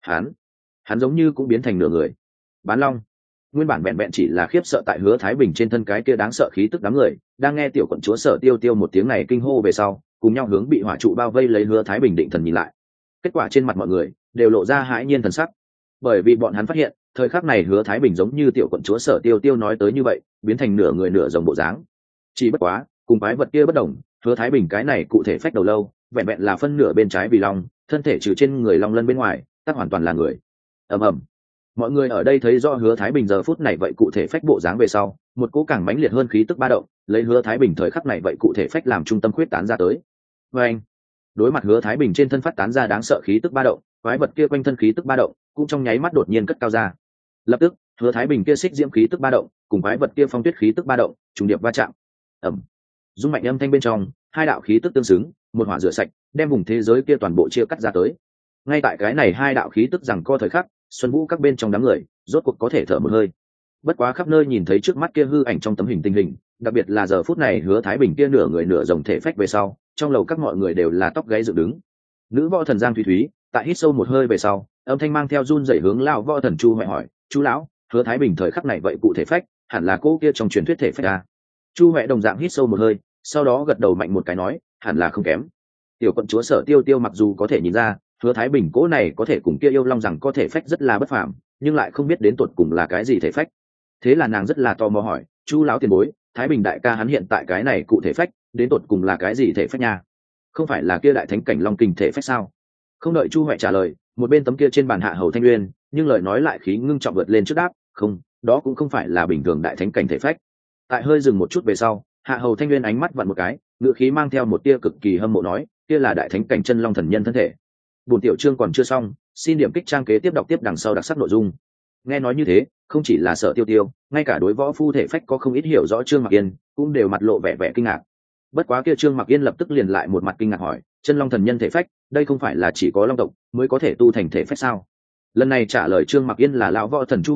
hắn giống như cũng biến thành nửa người. Bán Long, nguyên bản vẹn vẹn chỉ là khiếp sợ tại Hứa Thái Bình trên thân cái kia đáng sợ khí tức đám người, đang nghe tiểu quận chúa Sở Tiêu Tiêu một tiếng này kinh hô về sau, cùng nhau hướng bị hỏa trụ bao vây lấy Hứa Thái Bình định thần nhìn lại. Kết quả trên mặt mọi người đều lộ ra hãi nhiên thần sắc, bởi vì bọn hắn phát hiện thời khắc này Hứa Thái Bình giống như tiểu quận chúa Sở Tiêu Tiêu nói tới như vậy, biến thành nửa người nửa rồng bộ dáng. Chỉ bất quá cùng quái vật kia bất đồng, Hứa Thái Bình cái này cụ thể phách đầu lâu vẹn vẹn là phân nửa bên trái vì long, thân thể trừ trên người long lân bên ngoài tất hoàn toàn là người. Ầm ầm. Mọi người ở đây thấy rõ Hứa Thái Bình giờ phút này vậy cụ thể phách bộ dáng về sau, một cỗ càng mãnh liệt hơn khí tức ba động, lấy Hứa Thái Bình thời khắc này vậy cụ thể phách làm trung tâm khuyết tán ra tới. Và anh, đối mặt Hứa Thái Bình trên thân phát tán ra đáng sợ khí tức ba động, quái vật kia quanh thân khí tức ba động cũng trong nháy mắt đột nhiên cất cao ra. Lập tức, Hứa Thái Bình kia xích diễm khí tức ba động cùng quái vật kia phong tuyết khí tức ba động trùng điệp va chạm. Ầm. Dung mạnh âm thanh bên trong, hai đạo khí tức tương xứng, một hỏa rửa sạch, đem vùng thế giới kia toàn bộ chia cắt ra tới. Ngay tại cái này hai đạo khí tức rằng co thời khắc, Xuân Vũ các bên trong đám người rốt cuộc có thể thở một hơi. Bất quá khắp nơi nhìn thấy trước mắt kia hư ảnh trong tấm hình tình hình, đặc biệt là giờ phút này Hứa Thái Bình kia nửa người nửa rồng thể phách về sau, trong lầu các mọi người đều là tóc gáy dựng đứng. Nữ võ thần Giang Thúy Thúy tại hít sâu một hơi về sau, âm thanh mang theo run rẩy hướng lão võ thần Chu Huệ hỏi, chú lão, Hứa Thái Bình thời khắc này vậy cụ thể phách hẳn là cô kia trong truyền thuyết thể phách à? Chu Huệ đồng dạng hít sâu một hơi, sau đó gật đầu mạnh một cái nói, hẳn là không kém. Tiểu quận chúa Sở Tiêu Tiêu mặc dù có thể nhìn ra Hứa Thái Bình cố này có thể cùng kia yêu long rằng có thể phách rất là bất phàm, nhưng lại không biết đến tuột cùng là cái gì thể phách. Thế là nàng rất là tò mò hỏi, Chu lão tiền bối, Thái Bình đại ca hắn hiện tại cái này cụ thể phách đến tuột cùng là cái gì thể phách nha? Không phải là kia đại thánh cảnh long kình thể phách sao? Không đợi Chu Huệ trả lời, một bên tấm kia trên bàn Hạ Hầu Thanh Uyên, nhưng lời nói lại khí ngưng trọng vượt lên trước đáp, không, đó cũng không phải là bình thường đại thánh cảnh thể phách. Tại hơi dừng một chút về sau, Hạ Hầu Thanh Uyên ánh mắt vặn một cái, ngữ khí mang theo một tia cực kỳ hâm mộ nói, kia là đại thánh cảnh chân long thần nhân thân thể. Buổi tiểu chương còn chưa xong, xin điểm kích trang kế tiếp đọc tiếp đằng sau đặc sắc nội dung. Nghe nói như thế, không chỉ là Sở Tiêu Tiêu, ngay cả đối võ phu thể phách có không ít hiểu rõ Trương Mặc Yên, cũng đều mặt lộ vẻ vẻ kinh ngạc. Bất quá kia Trương Mặc Yên lập tức liền lại một mặt kinh ngạc hỏi, chân long thần nhân thể phách, đây không phải là chỉ có long tộc mới có thể tu thành thể phách sao? Lần này trả lời Trương Mặc Yên là lão võ thần Chu Huệ,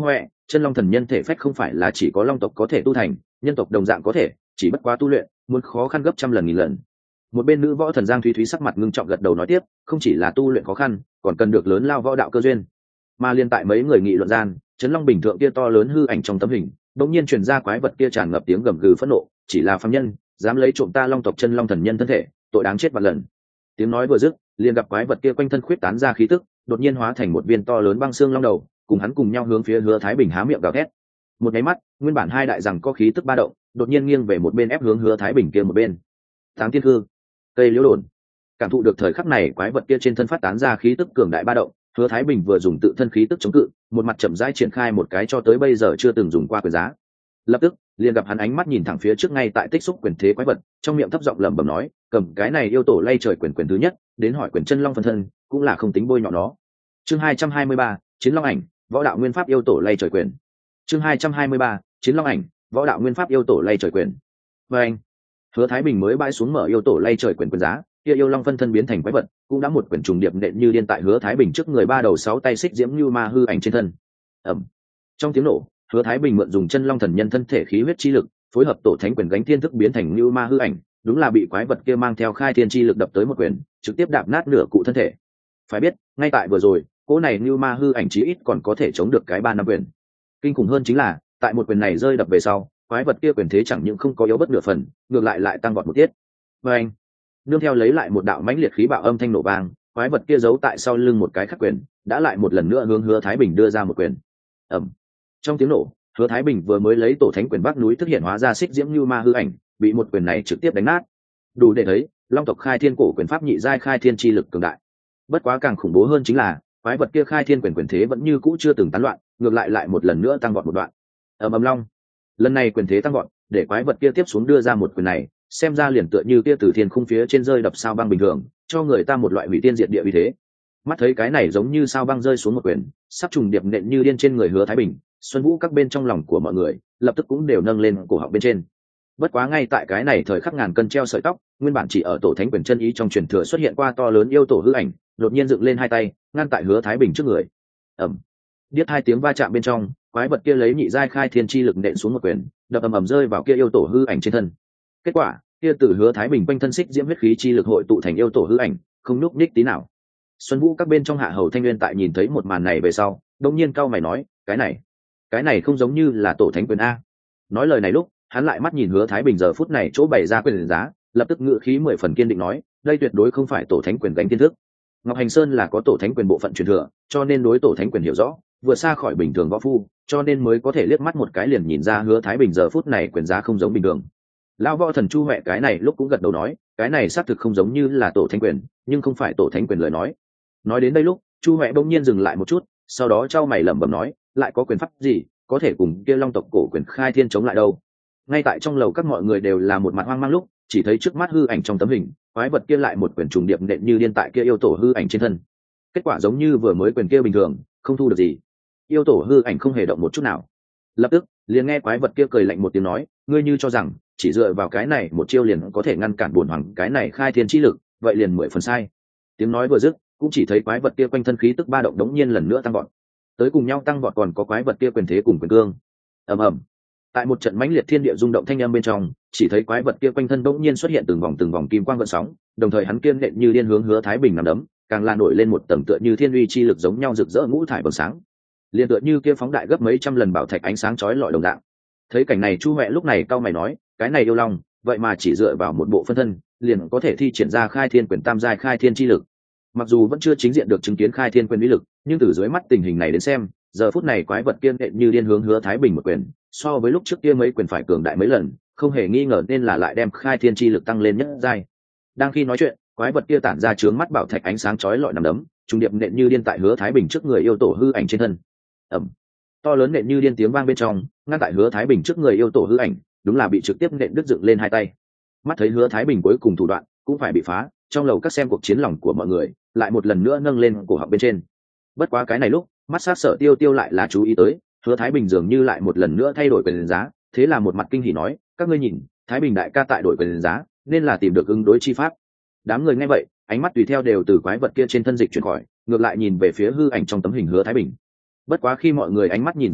chân long thần nhân thể phách không phải là chỉ có long tộc có thể tu thành, nhân tộc đồng dạng có thể, chỉ bất quá tu luyện muốn khó khăn gấp trăm lần nghìn lần. Một bên nữ võ thần Giang Thúy Thúy sắc mặt ngưng trọng gật đầu nói tiếp, không chỉ là tu luyện khó khăn, còn cần được lớn lao võ đạo cơ duyên. Mà liên tại mấy người nghị luận gian, chấn long bình thượng kia to lớn hư ảnh trong tấm hình bỗng nhiên truyền ra quái vật kia tràn ngập tiếng gầm gừ phẫn nộ, chỉ là phàm nhân dám lấy trộm ta long tộc chân long thần nhân thân thể, tội đáng chết vạn lần. Tiếng nói vừa dứt, liền gặp quái vật kia quanh thân khuyết tán ra khí tức, đột nhiên hóa thành một viên to lớn băng xương long đầu, cùng hắn cùng nhau hướng phía Hứa Thái Bình há miệng gào thét. Một cái mắt, nguyên bản hai đại rằng có khí tức ba động, đột nhiên nghiêng về một bên ép hướng Hứa Thái Bình kia một bên. Táng Tiên Cư, cây liễu đồn. Cảm thụ được thời khắc này quái vật kia trên thân phát tán ra khí tức cường đại ba động, Hứa Thái Bình vừa dùng tự thân khí tức chống cự, một mặt chậm rãi triển khai một cái cho tới bây giờ chưa từng dùng qua quyền giá. Lập tức, liền gặp hắn ánh mắt nhìn thẳng phía trước ngay tại tích xúc quyền thế quái vật, trong miệng thấp giọng lẩm bẩm nói, cầm cái này yêu tổ lay trời quyền thứ nhất, đến hỏi quyền chân long phân thân, cũng là không tính bôi nhọ nó. Chương 223, Chiến Long Ảnh, võ đạo nguyên pháp yêu tổ lay trời quyền. Chương 223, Chiến Long Ảnh, võ đạo nguyên pháp yêu tổ lay trời quyền. Và anh, Hứa Thái Bình mới bãi xuống mở yêu tổ lay trời quyền giá, kia yêu long phân thân biến thành quái vật, cũng đã một quyền trùng điệp nện như điên tại Hứa Thái Bình trước người, ba đầu sáu tay xích diễm như ma hư ảnh trên thân. Ầm. Trong tiếng nổ, Hứa Thái Bình mượn dùng chân long thần nhân thân thể khí huyết chi lực, phối hợp tổ thánh quyền gánh thiên thức biến thành như ma hư ảnh, đúng là bị quái vật kia mang theo khai thiên chi lực đập tới một quyền, trực tiếp đạp nát nửa cụ thân thể. Phải biết, ngay tại vừa rồi, cỗ này như ma hư ảnh chí ít còn có thể chống được cái 3 năm quyền. Kinh khủng hơn chính là, tại một quyền này rơi đập về sau, quái vật kia quyền thế chẳng những không có yếu bất nửa phần, ngược lại tăng vọt một tiết. Và anh, nương theo lấy lại một đạo mãnh liệt khí bạo âm thanh nổ vang, quái vật kia giấu tại sau lưng một cái khắc quyền, đã lại một lần nữa hướng Hứa Thái Bình đưa ra một quyền. Ầm. Trong tiếng nổ, Hứa Thái Bình vừa mới lấy tổ thánh quyền bắc núi thực hiện hóa ra xích diễm như ma hư ảnh, bị một quyền này trực tiếp đánh nát. Đủ để thấy, long tộc khai thiên cổ quyền pháp nhị giai khai thiên chi lực cường đại. Bất quá càng khủng bố hơn chính là, quái vật kia khai thiên quyền thế vẫn như cũ chưa từng tán loạn, ngược lại một lần nữa tăng vọt một đoạn. Ầm long. Lần này quyền thế tăng vọt, để quái vật kia tiếp xuống đưa ra một quyền này, xem ra liền tựa như kia từ thiên khung phía trên rơi đập sao băng bình thường, cho người ta một loại hủy tiên diệt địa uy thế. Mắt thấy cái này giống như sao băng rơi xuống một quyền, sắp trùng điệp nện như điên trên người Hứa Thái Bình, Xuân Vũ các bên trong lòng của mọi người lập tức cũng đều nâng lên cổ họng bên trên. Bất quá ngay tại cái này thời khắc ngàn cân treo sợi tóc, nguyên bản chỉ ở tổ thánh quyền chân ý trong truyền thừa xuất hiện qua to lớn yêu tổ hư ảnh, đột nhiên dựng lên hai tay, ngăn tại Hứa Thái Bình trước người. Ầm. Điếc hai tiếng va chạm bên trong, quái vật kia lấy nhị giai khai thiên chi lực nện xuống một quyền, đập ầm rơi vào kia yêu tổ hư ảnh trên thân. Kết quả, kia từ Hứa Thái Bình quanh thân xích diễm huyết khí chi lực hội tụ thành yêu tổ hư ảnh, không nhúc nhích tí nào. Xuân Vũ các bên trong hạ hầu Thanh Nguyên tại nhìn thấy một màn này về sau, đột nhiên cau mày nói, cái này không giống như là tổ thánh quyền a. Nói lời này lúc, hắn lại mắt nhìn Hứa Thái Bình giờ phút này chỗ bày ra quyền giá, lập tức ngự khí 10 phần kiên định nói, đây tuyệt đối không phải tổ thánh quyền gánh thiên thức. Ngọc Hành Sơn là có tổ thánh quyền bộ phận truyền thừa, cho nên đối tổ thánh quyền hiểu rõ, vừa xa khỏi bình thường võ phu, cho nên mới có thể liếc mắt một cái liền nhìn ra Hứa Thái Bình giờ phút này quyền giá không giống bình thường. Lão võ thần Chu Huệ cái này lúc cũng gật đầu nói, cái này xác thực không giống như là tổ thánh quyền, nhưng không phải tổ thánh quyền lời nói. Nói đến đây lúc, Chu Huệ bỗng nhiên dừng lại một chút, sau đó chau mày lẩm bẩm nói, lại có quyền pháp gì có thể cùng kia long tộc cổ quyền khai thiên chống lại đâu. Ngay tại trong lầu các mọi người đều là một mặt hoang mang lúc, chỉ thấy trước mắt hư ảnh trong tấm hình, quái vật kia lại một quyền trùng điệp nện như điên tại kia yêu tổ hư ảnh trên thân. Kết quả giống như vừa mới quyền kia bình thường, không thu được gì. Yêu tổ hư ảnh không hề động một chút nào. Lập tức, liền nghe quái vật kia cười lạnh một tiếng nói, ngươi như cho rằng chỉ dựa vào cái này một chiêu liền có thể ngăn cản bổn hoàng cái này khai thiên chi lực, vậy liền 10 phần sai. Tiếng nói vừa dứt, cũng chỉ thấy quái vật kia quanh thân khí tức ba động đống nhiên lần nữa tăng vọt. Tới cùng nhau tăng vọt còn có quái vật kia quyền thế cùng quyền cương. Ầm. Tại một trận mãnh liệt thiên địa rung động thanh âm bên trong, chỉ thấy quái vật kia quanh thân bỗng nhiên xuất hiện từng vòng kim quang gợn sóng, đồng thời hắn kiên nện như điên hướng Hứa Thái Bình nằm đấm, càng lan nổi lên một tầng tựa như thiên uy chi lực giống nhau rực rỡ ngũ thải bừng sáng, liền tựa như kia phóng đại gấp mấy trăm lần bảo thạch ánh sáng chói lọi đồng dạng. Thấy cảnh này, Chu Huệ lúc này cau mày nói, cái này yêu long, vậy mà chỉ dựa vào một bộ phân thân, liền có thể thi triển ra khai thiên quyền tam giai khai thiên chi lực. Mặc dù vẫn chưa chính diện được chứng kiến khai thiên quyền uy lực, nhưng từ dưới mắt tình hình này đến xem, giờ phút này quái vật kiên nện như điên hướng Hứa Thái Bình một quyền, so với lúc trước kia mấy quyền phải cường đại mấy lần, không hề nghi ngờ nên là lại đem khai thiên chi lực tăng lên nhất giai. Đang khi nói chuyện, quái vật kia tản ra chướng mắt bảo thạch ánh sáng chói lọi nằm đấm, trung điệp nện như điên tại Hứa Thái Bình trước người yêu tổ hư ảnh trên thân. Ầm. To lớn nện như điên tiếng vang bên trong, ngăn tại Hứa Thái Bình trước người yêu tổ hư ảnh, đúng là bị trực tiếp nện đứt dựng lên hai tay. Mắt thấy Hứa Thái Bình cuối cùng thủ đoạn cũng phải bị phá, trong lầu các xem cuộc chiến lòng của mọi người lại một lần nữa nâng lên cổ họng bên trên. Bất quá cái này lúc, mắt sát Sở Tiêu lại là chú ý tới, Hứa Thái Bình dường như lại một lần nữa thay đổi quyền giá, thế là một mặt kinh hỉ nói, các ngươi nhìn, Thái Bình đại ca tại đổi quyền giá, nên là tìm được ứng đối chi pháp. Đám người nghe vậy, ánh mắt tùy theo đều từ quái vật kia trên thân dịch chuyển khỏi, ngược lại nhìn về phía hư ảnh trong tấm hình Hứa Thái Bình. Bất quá khi mọi người ánh mắt nhìn sang lúc,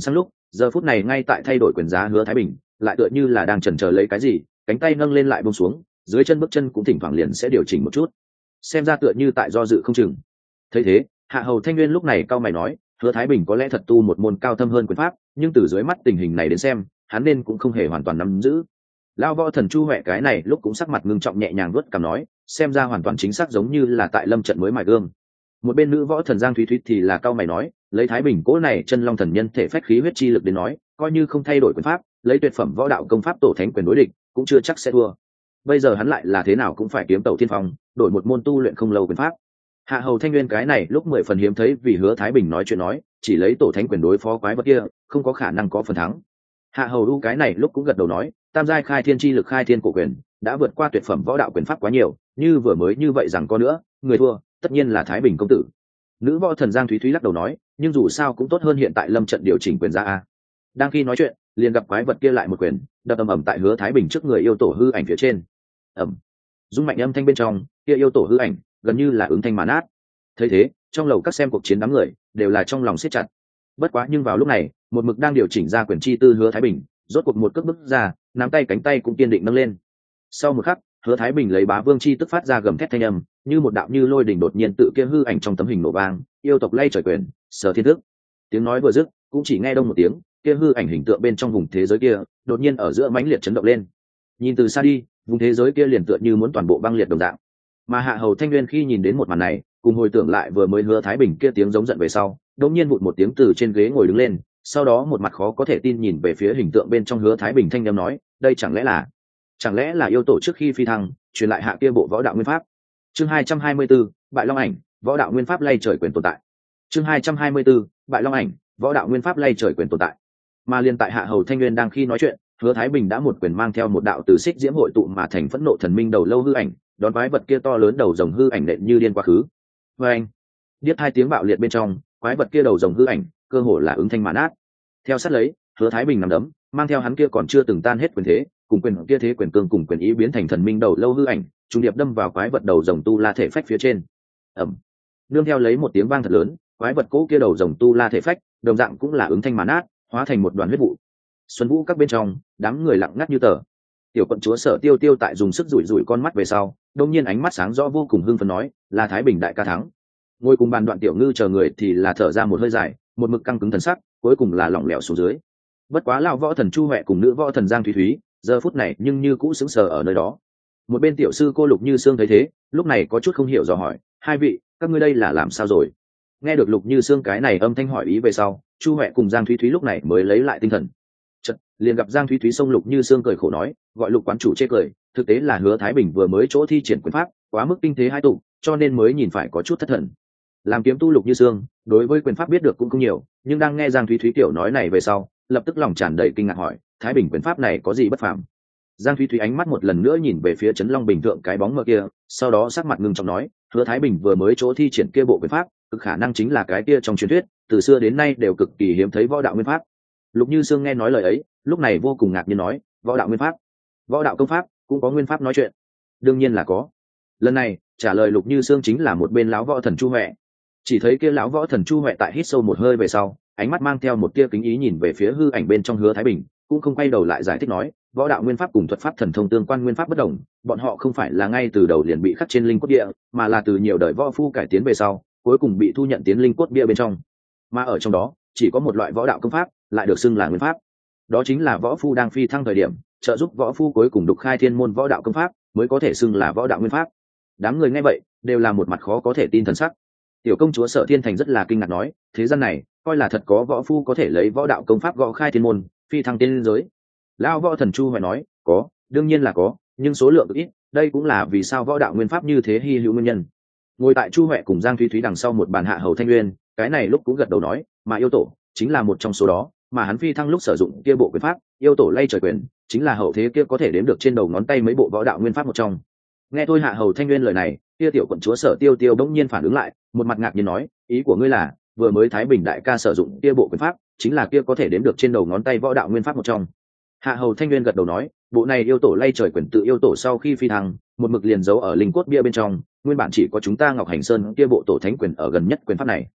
giờ phút này ngay tại thay đổi quyền giá Hứa Thái Bình lại tựa như là đang chần chờ lấy cái gì, cánh tay nâng lên lại buông xuống, dưới chân bước chân cũng thỉnh thoảng liền sẽ điều chỉnh một chút, xem ra tựa như tại do dự không chừng. Thấy thế, Hạ Hầu Thanh Nguyên lúc này cau mày nói, Hứa Thái Bình có lẽ thật tu một môn cao thâm hơn quyền pháp, nhưng từ dưới mắt tình hình này đến xem, hắn nên cũng không hề hoàn toàn nắm giữ. Lão võ thần Chu Huệ cái này lúc cũng sắc mặt ngưng trọng nhẹ nhàng vuốt cằm nói, xem ra hoàn toàn chính xác giống như là tại lâm trận mới mài gương. Một bên nữ võ thần Giang Thúy Thúy thì là cau mày nói, lấy Thái Bình cố này chân long thần nhân thể phách khí huyết chi lực đến nói, coi như không thay đổi quyền pháp, lấy tuyệt phẩm võ đạo công pháp tổ thánh quyền đối địch, cũng chưa chắc sẽ thua. Bây giờ hắn lại là thế nào cũng phải kiếm tẩu thiên phong, đổi một môn tu luyện không lâu quyền pháp. Hạ Hầu Thanh Nguyên cái này lúc 10 phần hiếm thấy, vì Hứa Thái Bình nói chuyện nói, chỉ lấy tổ thánh quyền đối phó quái vật kia, không có khả năng có phần thắng. Hạ Hầu Du cái này lúc cũng gật đầu nói, tam giai khai thiên chi lực khai thiên cổ quyền, đã vượt qua tuyệt phẩm võ đạo quyền pháp quá nhiều, như vừa mới như vậy rằng có nữa, người thua, tất nhiên là Thái Bình công tử. Nữ võ thần Giang Thúy Thúy lắc đầu nói, nhưng dù sao cũng tốt hơn hiện tại lâm trận điều chỉnh quyền ra a. Đang khi nói chuyện, liền gặp quái vật kia lại một quyền, đập ầm ầm tại Hứa Thái Bình trước người yêu tổ hư ảnh phía trên. Ầm. Dung mạnh âm thanh bên trong, kia yêu tổ hư ảnh gần như là ứng thanh mà nát. Thấy thế, trong lầu các xem cuộc chiến đám người đều là trong lòng siết chặt. Bất quá nhưng vào lúc này, một mực đang điều chỉnh ra quyền chi tư Hứa Thái Bình, rốt cuộc một cước bước ra, nắm tay cánh tay cũng kiên định nâng lên. Sau một khắc, Hứa Thái Bình lấy bá vương chi tức phát ra gầm thét thanh âm, như một đạo như lôi đình đột nhiên tự kia hư ảnh trong tấm hình nổ vang, yêu tộc lay trời quyền, sở thiên thức. Tiếng nói vừa dứt, cũng chỉ nghe đông một tiếng, kia hư ảnh hình tượng bên trong vùng thế giới kia, đột nhiên ở giữa mãnh liệt chấn động lên. Nhìn từ xa đi, vùng thế giới kia liền tựa như muốn toàn bộ băng liệt đồng dạng. Mà Hạ Hầu Thanh Nguyên khi nhìn đến một màn này, cùng hồi tưởng lại vừa mới Hứa Thái Bình kia tiếng giống giận về sau, đột nhiên vụt một tiếng từ trên ghế ngồi đứng lên, sau đó một mặt khó có thể tin nhìn về phía hình tượng bên trong Hứa Thái Bình thanh âm nói, đây chẳng lẽ là yêu tổ trước khi phi thăng truyền lại hạ kia bộ võ đạo nguyên pháp. Chương 224, bại long ảnh, võ đạo nguyên pháp lay trời quyền tồn tại. Chương 224, bại long ảnh, võ đạo nguyên pháp lay trời quyền tồn tại. Mà liên tại Hạ Hầu Thanh Nguyên đang khi nói chuyện, Hứa Thái Bình đã một quyền mang theo một đạo từ xích diễm hội tụ mà thành phẫn nộ thần minh đầu lâu hư ảnh, đón quái vật kia to lớn đầu rồng hư ảnh nện như điên quá khứ. Và anh, điếc hai tiếng bạo liệt bên trong, quái vật kia đầu rồng hư ảnh cơ hồ là ứng thanh mà nát. Theo sát lấy, Hứa Thái Bình nắm đấm, mang theo hắn kia còn chưa từng tan hết quyền thế, cùng quyền kia thế quyền cương cùng quyền ý biến thành thần minh đầu lâu hư ảnh, trùng điệp đâm vào quái vật đầu rồng tu la thể phách phía trên. Ầm. Nương theo lấy một tiếng vang thật lớn, quái vật cỗ kia đầu rồng tu la thể phách, đồng dạng cũng là ứng thanh mà nát, hóa thành một đoàn huyết vụ. Xuân Vũ các bên trong, đám người lặng ngắt như tờ. Tiểu quận chúa Sở Tiêu Tiêu tại dùng sức rủi rủi con mắt về sau, đột nhiên ánh mắt sáng rõ vô cùng hưng phấn nói, là Thái Bình đại ca thắng. Ngồi cùng bàn Đoạn Tiểu Ngư chờ người thì là thở ra một hơi dài, một mực căng cứng thần sắc, cuối cùng là lỏng lẻo xuống dưới. Bất quá lão võ thần Chu Huệ cùng nữ võ thần Giang Thúy Thúy, giờ phút này nhưng như cũ sững sờ ở nơi đó. Một bên tiểu sư cô Lục Như Sương thấy thế, lúc này có chút không hiểu dò hỏi, hai vị, các ngươi đây là làm sao rồi? Nghe được Lục Như Sương cái này âm thanh hỏi ý về sau, Chu Huệ cùng Giang Thúy Thúy lúc này mới lấy lại tinh thần. Chợt, liền gặp Giang Thúy Thúy xông Lục Như Sương cười khổ nói, gọi Lục quán chủ chê cười, thực tế là Hứa Thái Bình vừa mới chỗ thi triển quyền pháp, quá mức kinh thế hai tụ, cho nên mới nhìn phải có chút thất thần. Làm kiếm tu Lục Như Sương, đối với quyền pháp biết được cũng không nhiều, nhưng đang nghe Giang Thúy Thúy tiểu nói này về sau, lập tức lòng tràn đầy kinh ngạc hỏi, Thái Bình quyền pháp này có gì bất phàm? Giang Thúy Thúy ánh mắt một lần nữa nhìn về phía Trấn Long Bình thượng cái bóng mờ kia, sau đó sắc mặt ngưng trọng nói, Hứa Thái Bình vừa mới chỗ thi triển kia bộ quyền pháp, cực khả năng chính là cái kia trong truyền thuyết, từ xưa đến nay đều cực kỳ hiếm thấy võ đạo nguyên pháp. Lục Như Sương nghe nói lời ấy, lúc này vô cùng ngạc nhiên nói, võ đạo nguyên pháp, võ đạo công pháp cũng có nguyên pháp nói chuyện? Đương nhiên là có. Lần này trả lời Lục Như Sương chính là một bên lão võ thần Chu Huệ. Chỉ thấy kia lão võ thần Chu Huệ tại hít sâu một hơi về sau, ánh mắt mang theo một tia kính ý nhìn về phía hư ảnh bên trong Hứa Thái Bình, cũng không quay đầu lại giải thích nói, võ đạo nguyên pháp cùng thuật pháp thần thông tương quan nguyên pháp bất đồng, bọn họ không phải là ngay từ đầu liền bị khắc trên linh cốt địa, mà là từ nhiều đời võ phu cải tiến về sau, cuối cùng bị thu nhận tiến linh cốt bia bên trong. Mà ở trong đó, chỉ có một loại võ đạo công pháp, lại được xưng là nguyên pháp. Đó chính là võ phu đang phi thăng thời điểm, trợ giúp võ phu cuối cùng đục khai thiên môn võ đạo công pháp, mới có thể xưng là võ đạo nguyên pháp. Đám người nghe vậy, đều là một mặt khó có thể tin thần sắc. Tiểu công chúa Sở Thiên Thành rất là kinh ngạc nói, thế gian này, coi là thật có võ phu có thể lấy võ đạo công pháp gõ khai thiên môn, phi thăng tiên giới. Lão võ thần Chu Huệ nói, có, đương nhiên là có, nhưng số lượng ít, đây cũng là vì sao võ đạo nguyên pháp như thế hy hữu nguyên nhân. Ngồi tại Chu Huệ cùng Giang Thúy Thúy đằng sau một bàn Hạ Hầu Thanh Nguyên, cái này lúc cũng gật đầu nói, mà yêu tổ chính là một trong số đó, mà hắn phi thăng lúc sử dụng kia bộ quyền pháp, yêu tổ lay trời quyền, chính là hậu thế kia có thể đếm được trên đầu ngón tay mấy bộ võ đạo nguyên pháp một trong. Nghe thôi Hạ Hầu Thanh Nguyên lời này, kia tiểu quận chúa Sở Tiêu Tiêu bỗng nhiên phản ứng lại, một mặt ngạc nhiên nói, ý của ngươi là, vừa mới Thái Bình đại ca sử dụng kia bộ quyền pháp, chính là kia có thể đếm được trên đầu ngón tay võ đạo nguyên pháp một trong. Hạ Hầu Thanh Nguyên gật đầu nói, bộ này yêu tổ lay trời quyền tự yêu tổ sau khi phi thăng, một mực liền giấu ở linh cốt bia bên trong, nguyên bản chỉ có chúng ta Ngọc Hành Sơn kia bộ tổ thánh quyền ở gần nhất quyền pháp này.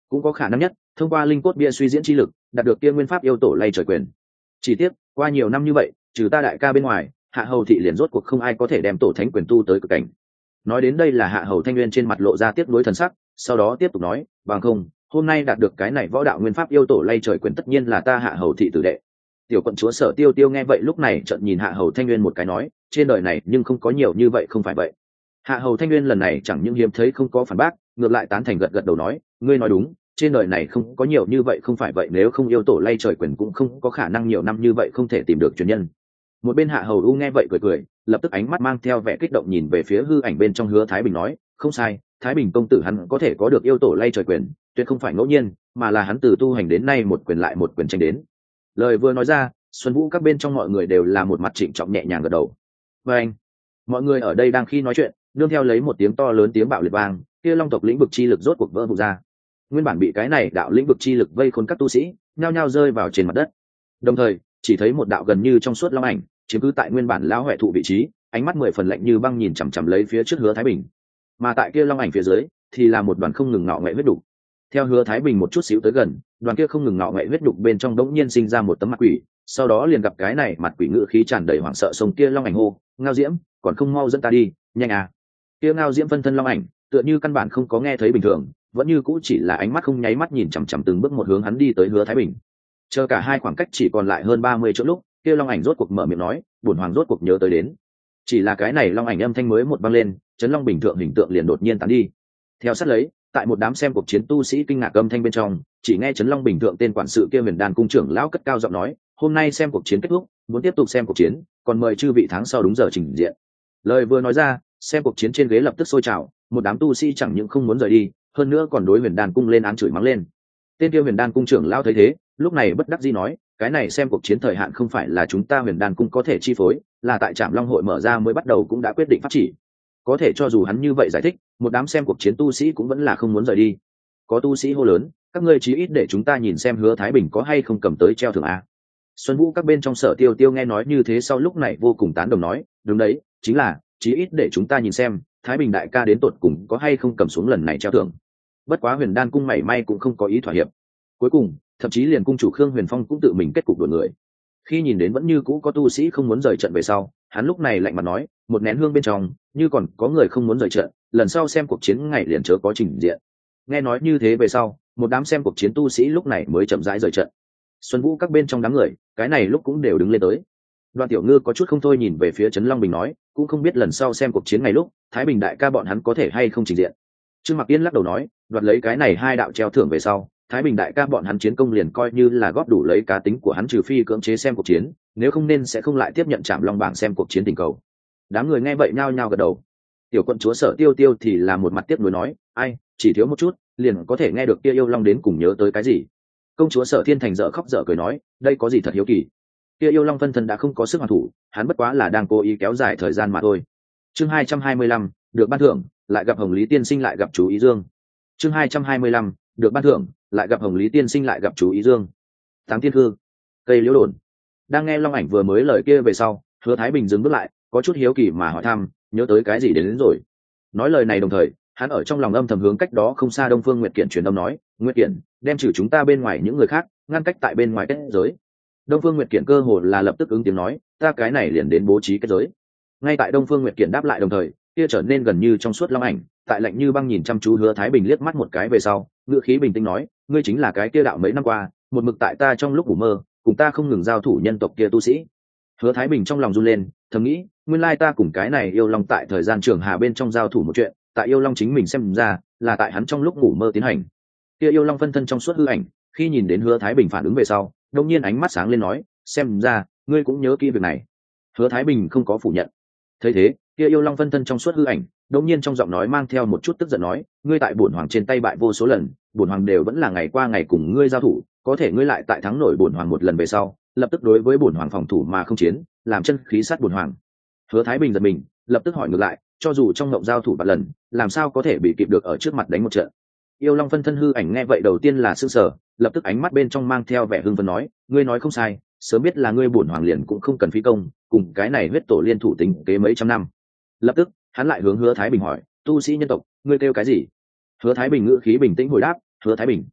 cũng có khả năng nhất thông qua linh cốt bia suy diễn chi lực đạt được kia nguyên pháp yêu tổ lay trời quyền. Chỉ tiếc qua nhiều năm như vậy, trừ ta đại ca bên ngoài, hạ hầu thị liền rốt cuộc không ai có thể đem tổ thánh quyền tu tới cực cảnh. Nói đến đây là hạ hầu thanh nguyên trên mặt lộ ra tiếc nuối thần sắc, sau đó tiếp tục nói, bằng không hôm nay đạt được cái này võ đạo nguyên pháp yêu tổ lay trời quyền tất nhiên là ta hạ hầu thị tử đệ. Tiểu quận chúa Sở Tiêu Tiêu nghe vậy lúc này trợn nhìn hạ hầu thanh nguyên một cái nói, trên đời này nhưng không có nhiều như vậy không phải vậy. Hạ hầu thanh nguyên lần này chẳng những hiếm thấy không có phản bác, ngược lại tán thành gật gật đầu nói, ngươi nói đúng, trên đời này không có nhiều như vậy không phải vậy, nếu không yêu tổ lay trời quyền cũng không có khả năng nhiều năm như vậy không thể tìm được truyền nhân. Một bên hạ hầu u nghe vậy cười cười, lập tức ánh mắt mang theo vẻ kích động nhìn về phía hư ảnh bên trong Hứa Thái Bình nói, không sai, Thái Bình công tử hắn có thể có được yêu tổ lay trời quyền, tuyệt không phải ngẫu nhiên, mà là hắn từ tu hành đến nay một quyền lại một quyền tranh đến. Lời vừa nói ra, Xuân Vũ các bên trong mọi người đều là một mặt trịnh trọng nhẹ nhàng gật đầu. Và anh, mọi người ở đây đang khi nói chuyện, nương theo lấy một tiếng to lớn tiếng bạo liệt vang, kia long tộc lĩnh vực chi lực rốt cuộc vỡ vụn ra. Nguyên bản bị cái này đạo lĩnh vực chi lực vây khốn các tu sĩ, nhao nhao rơi vào trên mặt đất. Đồng thời, chỉ thấy một đạo gần như trong suốt long ảnh, chiếm cứ tại nguyên bản lão huệ thụ vị trí, ánh mắt 10 phần lạnh như băng nhìn chằm chằm lấy phía trước Hứa Thái Bình. Mà tại kia long ảnh phía dưới, thì là một đoàn không ngừng ngọ nghệ huyết đục. Theo Hứa Thái Bình một chút xíu tới gần, đoàn kia không ngừng ngọ nghệ huyết đục bên trong đống nhiên sinh ra một tấm mặt quỷ, sau đó liền gặp cái này mặt quỷ ngữ khí tràn đầy hoảng sợ sông kia long ảnh hô, ngao diễm, còn không mau dẫn ta đi, nhanh à. Kia ngao diễm phân thân long ảnh, tựa như căn bản không có nghe thấy bình thường, vẫn như cũ chỉ là ánh mắt không nháy mắt nhìn chằm chằm từng bước một hướng hắn đi tới Hứa Thái Bình. Chờ cả hai khoảng cách chỉ còn lại hơn 30 chỗ lúc, kia long ảnh rốt cuộc mở miệng nói, bổn hoàng rốt cuộc nhớ tới đến. Chỉ là cái này long ảnh âm thanh mới một vang lên, chấn long bình thượng hình tượng liền đột nhiên tán đi. Theo sát lấy, tại một đám xem cuộc chiến tu sĩ kinh ngạc âm thanh bên trong, chỉ nghe chấn long bình thượng tên quản sự kia Huyền Đan cung trưởng lão cất cao giọng nói, hôm nay xem cuộc chiến kết thúc, muốn tiếp tục xem cuộc chiến, còn mời chư vị tháng sau đúng giờ trình diện. Lời vừa nói ra, xem cuộc chiến trên ghế lập tức sôi trào, một đám tu sĩ chẳng những không muốn rời đi, hơn nữa còn đối Huyền Đan cung lên án chửi mắng lên. Tên kia Huyền Đan cung trưởng lão thấy thế, lúc này bất đắc dĩ nói, cái này xem cuộc chiến thời hạn không phải là chúng ta Huyền Đan cung có thể chi phối, là tại Trạm Long hội mở ra mới bắt đầu cũng đã quyết định pháp chỉ. Có thể cho dù hắn như vậy giải thích, một đám xem cuộc chiến tu sĩ cũng vẫn là không muốn rời đi. Có tu sĩ hô lớn, các ngươi chí ít để chúng ta nhìn xem Hứa Thái Bình có hay không cầm tới treo thưởng a. Xuân Vũ các bên trong Sở Tiêu Tiêu nghe nói như thế sau lúc này vô cùng tán đồng nói, đúng đấy, chính là chí ít để chúng ta nhìn xem Thái Bình đại ca đến tột cùng có hay không cầm xuống lần này treo thưởng. Bất quá Huyền Đan cung mảy may cũng không có ý thỏa hiệp. Cuối cùng, thậm chí liền cung chủ Khương Huyền Phong cũng tự mình kết cục đuổi người. Khi nhìn đến vẫn như cũ có tu sĩ không muốn rời trận về sau, hắn lúc này lạnh mặt nói, một nén hương bên trong, như còn có người không muốn rời trận, lần sau xem cuộc chiến ngày liền chớ có trình diện. Nghe nói như thế về sau, một đám xem cuộc chiến tu sĩ lúc này mới chậm rãi rời trận. Xuân Vũ các bên trong đám người, cái này lúc cũng đều đứng lên tới. Đoàn Tiểu Ngư có chút không thôi nhìn về phía Trấn Long Bình nói, cũng không biết lần sau xem cuộc chiến ngày lúc, Thái Bình đại ca bọn hắn có thể hay không trình diện. Trương Mặc Yên lắc đầu nói, đoạt lấy cái này hai đạo treo thưởng về sau, Thái Bình đại ca bọn hắn chiến công liền coi như là góp đủ lấy cá tính của hắn, trừ phi cưỡng chế xem cuộc chiến, nếu không nên sẽ không lại tiếp nhận Trạm Long bảng xem cuộc chiến tình cầu. Đám người nghe vậy nhao nhao gật đầu. Tiểu quận chúa Sở Tiêu Tiêu thì là một mặt tiếc nuối nói, ai, chỉ thiếu một chút, liền có thể nghe được kia yêu long đến cùng nhớ tới cái gì. Công chúa Sở Thiên Thành dở khóc dở cười nói, đây có gì thật hiếu kỳ. Kia yêu long phân thân đã không có sức hoàn thủ, hắn bất quá là đang cố ý kéo dài thời gian mà thôi. Chương 225, được ban thưởng, lại gặp Hồng Lý tiên sinh lại gặp chú Ý Dương. Chương 225, được ban thưởng, lại gặp Hồng Lý tiên sinh lại gặp chú Ý Dương. Táng Thiên Hư, cây liễu đồn. Đang nghe long ảnh vừa mới lời kia về sau, Hứa Thái Bình dừng bước lại, có chút hiếu kỳ mà hỏi thăm, nhớ tới cái gì đến rồi. Nói lời này đồng thời, hắn ở trong lòng âm thầm hướng cách đó không xa Đông Phương Nguyệt Kiện truyền âm nói, Nguyệt Kiện, đem trừ chúng ta bên ngoài những người khác, ngăn cách tại bên ngoài kết giới. Đông Phương Nguyệt Kiện cơ hồ là lập tức ứng tiếng nói, ta cái này liền đến bố trí kết giới. Ngay tại Đông Phương Nguyệt Kiện đáp lại đồng thời, kia trở nên gần như trong suốt long ảnh, tại lạnh như băng nhìn chăm chú Hứa Thái Bình liếc mắt một cái về sau, ngữ khí bình tĩnh nói, ngươi chính là cái kia đạo mấy năm qua, một mực tại ta trong lúc ngủ mơ, cùng ta không ngừng giao thủ nhân tộc kia tu sĩ. Hứa Thái Bình trong lòng run lên, thầm nghĩ, nguyên lai ta cùng cái này yêu long tại thời gian trường hà bên trong giao thủ một chuyện, tại yêu long chính mình xem ra là tại hắn trong lúc ngủ mơ tiến hành. Kia yêu long phân thân trong suốt hư ảnh, khi nhìn đến Hứa Thái Bình phản ứng về sau, đột nhiên ánh mắt sáng lên nói, xem ra ngươi cũng nhớ kỹ việc này. Hứa Thái Bình không có phủ nhận. Thấy thế, kia yêu long phân thân trong suốt hư ảnh, đột nhiên trong giọng nói mang theo một chút tức giận nói, ngươi tại bổn hoàng trên tay bại vô số lần, bổn hoàng đều vẫn là ngày qua ngày cùng ngươi giao thủ, có thể ngươi lại tại thắng nổi bổn hoàng một lần về sau, lập tức đối với bổn hoàng phòng thủ mà không chiến, làm chân khí sát bổn hoàng. Hứa Thái Bình giật mình, lập tức hỏi ngược lại, cho dù trong ngộng giao thủ vạn lần, làm sao có thể bị kịp được ở trước mặt đánh một trận. Yêu long phân thân hư ảnh nghe vậy đầu tiên là sững sờ, lập tức ánh mắt bên trong mang theo vẻ hưng phấn nói, ngươi nói không sai, sớm biết là ngươi bổn hoàng liền cũng không cần phí công, cùng cái này huyết tổ liên thủ tính kế mấy trăm năm. Lập tức hắn lại hướng Hứa Thái Bình hỏi, tu sĩ nhân tộc, ngươi kêu cái gì? Hứa Thái Bình ngữ khí bình tĩnh hồi đáp, Hứa Thái Bình,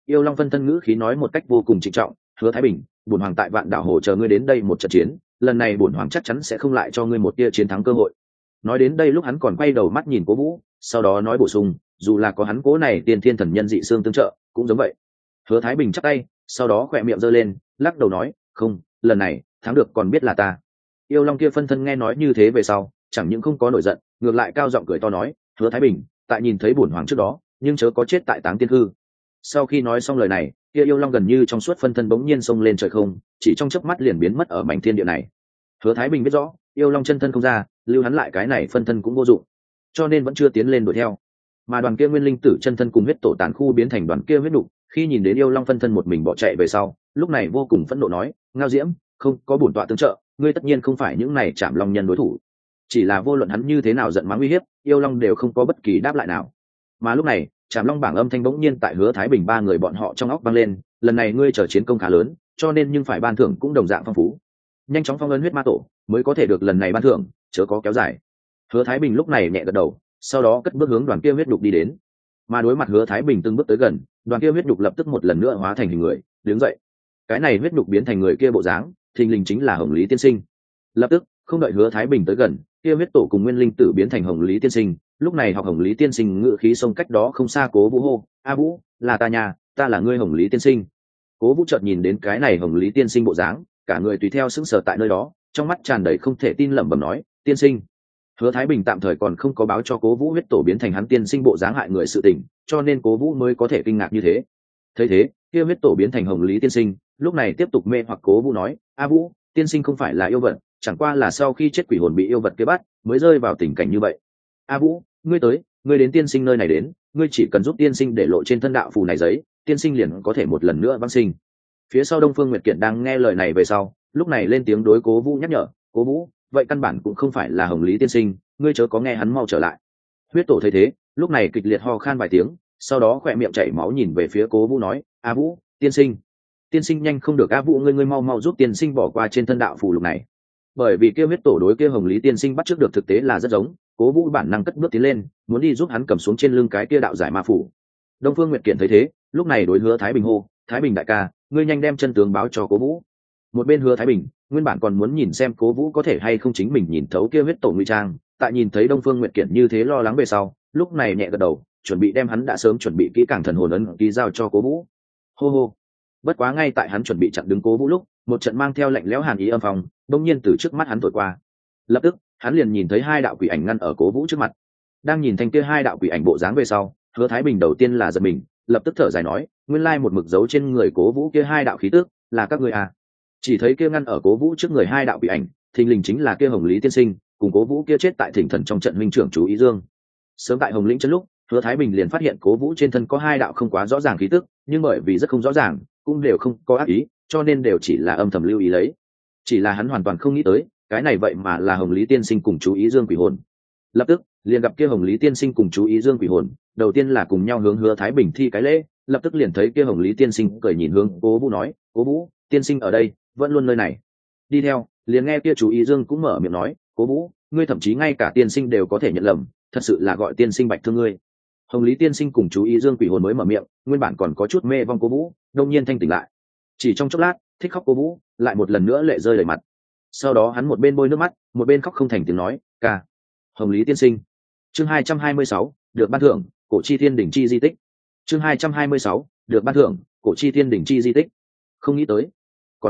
Yêu Long phân thân ngữ khí nói một cách vô cùng trịnh trọng, Hứa Thái Bình, bổn hoàng tại Vạn Đảo Hồ chờ ngươi đến đây một trận chiến, lần này bổn hoàng chắc chắn sẽ không lại cho ngươi một tia chiến thắng cơ hội. Nói đến đây lúc hắn còn quay đầu mắt nhìn Cố Vũ, sau đó nói bổ sung, dù là có hắn cố này tiên thiên thần nhân dị xương tương trợ cũng giống vậy. Hứa Thái Bình chắp tay, sau đó khỏe miệng giơ lên, lắc đầu nói, không, lần này thắng được còn biết là ta. Yêu Long kia phân thân nghe nói như thế về sau, chẳng những không có nổi giận, ngược lại cao giọng cười to nói, Hứa Thái Bình, tại nhìn thấy bổn hoàng trước đó, nhưng chớ có chết tại Táng Tiên Hư. Sau khi nói xong lời này, kia Yêu Long gần như trong suốt phân thân bỗng nhiên xông lên trời không, chỉ trong chớp mắt liền biến mất ở mảnh thiên địa này. Hứa Thái Bình biết rõ, Yêu Long chân thân không ra, lưu hắn lại cái này phân thân cũng vô dụng, cho nên vẫn chưa tiến lên đuổi theo. Mà đoàn kia nguyên linh tử chân thân cùng huyết tổ tàn khu biến thành đoàn kia huyết đục, khi nhìn đến Yêu Long phân thân một mình bỏ chạy về sau, lúc này vô cùng phẫn nộ nói, Ngao Diễm, không có bổn tọa tương trợ, ngươi tất nhiên không phải những này chạm long nhân đối thủ. Chỉ là vô luận hắn như thế nào giận mắng uy hiếp, Yêu Long đều không có bất kỳ đáp lại nào. Mà lúc này, Trảm Long bảng âm thanh bỗng nhiên tại Hứa Thái Bình ba người bọn họ trong óc vang lên, lần này ngươi trở chiến công khá lớn, cho nên nhưng phải ban thưởng cũng đồng dạng phong phú. Nhanh chóng phong ấn huyết ma tổ, mới có thể được lần này ban thưởng, chớ có kéo dài. Hứa Thái Bình lúc này nhẹ gật đầu, sau đó cất bước hướng đoàn kia huyết đục đi đến. Mà đối mặt Hứa Thái Bình từng bước tới gần, đoàn kia huyết đục lập tức một lần nữa hóa thành hình người, đứng dậy. Cái này huyết đục biến thành người kia bộ dáng, thình lình chính là Hồng Lý Tiên Sinh. Lập tức, không đợi Hứa Thái Bình tới gần, kia huyết tổ cùng nguyên linh tử biến thành Hồng Lý Tiên Sinh. Lúc này học Hồng Lý Tiên Sinh ngự khí xông cách đó không xa Cố Vũ hô, A Vũ, là ta nhà, ta là ngươi Hồng Lý Tiên Sinh. Cố Vũ chợt nhìn đến cái này Hồng Lý Tiên Sinh bộ dáng, cả người tùy theo sững sờ tại nơi đó, trong mắt tràn đầy không thể tin lẩm bẩm nói, Tiên Sinh. Hứa Thái Bình tạm thời còn không có báo cho Cố Vũ huyết tổ biến thành hắn tiên sinh bộ dáng hại người sự tình, cho nên Cố Vũ mới có thể kinh ngạc như thế. Thấy thế, kia huyết tổ biến thành Hồng Lý Tiên Sinh, lúc này tiếp tục mê hoặc Cố Vũ nói, A Vũ, tiên sinh không phải là yêu vật, chẳng qua là sau khi chết quỷ hồn bị yêu vật kia bắt, mới rơi vào tình cảnh như vậy. A Vũ, ngươi tới, ngươi đến tiên sinh nơi này đến, ngươi chỉ cần giúp tiên sinh để lộ trên thân đạo phù này giấy, tiên sinh liền có thể một lần nữa vãng sinh. Phía sau Đông Phương Nguyệt Kiện đang nghe lời này về sau, lúc này lên tiếng đối Cố Vũ nhắc nhở, Cố Vũ, vậy căn bản cũng không phải là Hồng Lý Tiên Sinh, ngươi chớ có nghe hắn mau trở lại. Huyết tổ thấy thế, lúc này kịch liệt ho khan vài tiếng, sau đó khỏe miệng chảy máu nhìn về phía Cố Vũ nói, A Vũ, tiên sinh, tiên sinh nhanh không được, A Vũ ngươi mau mau giúp tiên sinh bỏ qua trên thân đạo phù lục này. Bởi vì kia huyết tổ đối kia Hồng Lý Tiên Sinh bắt trước được thực tế là rất giống, Cố Vũ bản năng cất bước tiến lên, muốn đi giúp hắn cầm xuống trên lưng cái kia đạo giải ma phủ. Đông Phương Nguyệt Kiện thấy thế, lúc này đối Hứa Thái Bình hô, Thái Bình đại ca, ngươi nhanh đem chân tướng báo cho Cố Vũ. Một bên Hứa Thái Bình nguyên bản còn muốn nhìn xem Cố Vũ có thể hay không chính mình nhìn thấu kia huyết tổ ngụy trang, tại nhìn thấy Đông Phương Nguyệt Kiện như thế lo lắng về sau, lúc này nhẹ gật đầu, chuẩn bị đem hắn đã sớm chuẩn bị kỹ càng thần hồn ấn ký giao cho Cố Vũ. Hô hô. Bất quá ngay tại hắn chuẩn bị chặn đứng Cố Vũ lúc, một trận mang theo lạnh lẽo hàn ý âm phong, đột nhiên từ trước mắt hắn thổi qua. Lập tức, hắn liền nhìn thấy hai đạo quỷ ảnh ngăn ở Cố Vũ trước mặt. Đang nhìn thanh kia hai đạo quỷ ảnh bộ dáng về sau, Hứa Thái Bình đầu tiên là giật mình, lập tức thở dài nói, nguyên lai một mực dấu trên người Cố Vũ kia hai đạo khí tức, là các ngươi à? Chỉ thấy kia ngăn ở Cố Vũ trước người hai đạo quỷ ảnh, thình lình chính là kia Hồng Lý Tiên Sinh, cùng Cố Vũ kia chết tại Thỉnh Thần trong trận huynh trưởng chú Ý Dương. Sớm tại Hồng Lĩnh chân lúc, Hứa Thái Bình liền phát hiện Cố Vũ trên thân có hai đạo không quá rõ ràng khí tức, nhưng bởi vì rất không rõ ràng, cũng đều không có ác ý, cho nên đều chỉ là âm thầm lưu ý lấy. Chỉ là hắn hoàn toàn không nghĩ tới, cái này vậy mà là Hồng Lý Tiên Sinh cùng chú Ý Dương quỷ hồn. Lập tức, liền gặp kia Hồng Lý Tiên Sinh cùng chú Ý Dương quỷ hồn, đầu tiên là cùng nhau hướng Hứa Thái Bình thi cái lễ, lập tức liền thấy kia Hồng Lý Tiên Sinh cười nhìn hướng Cố Vũ nói, Cố Vũ, tiên sinh ở đây, vẫn luôn nơi này. Đi theo, liền nghe kia chú Ý Dương cũng mở miệng nói, Cố Vũ, ngươi thậm chí ngay cả tiên sinh đều có thể nhận lầm, thật sự là gọi tiên sinh bạch thương ngươi. Hồng Lý Tiên Sinh cùng chú Ý Dương quỷ hồn mới mở miệng, nguyên bản còn có chút mê vong Cố Vũ, đột nhiên thanh tỉnh lại. Chỉ trong chốc lát, thích khóc Cố Vũ lại một lần nữa lệ rơi đầy mặt. Sau đó hắn một bên bôi nước mắt, một bên khóc không thành tiếng nói, ca. Hồng Lý Tiên Sinh. Chương 226, được ban thưởng, Cổ Chi Thiên Đỉnh chi di tích. Chương 226, được ban thưởng, Cổ Chi Thiên Đỉnh chi di tích. Không nghĩ tới, còn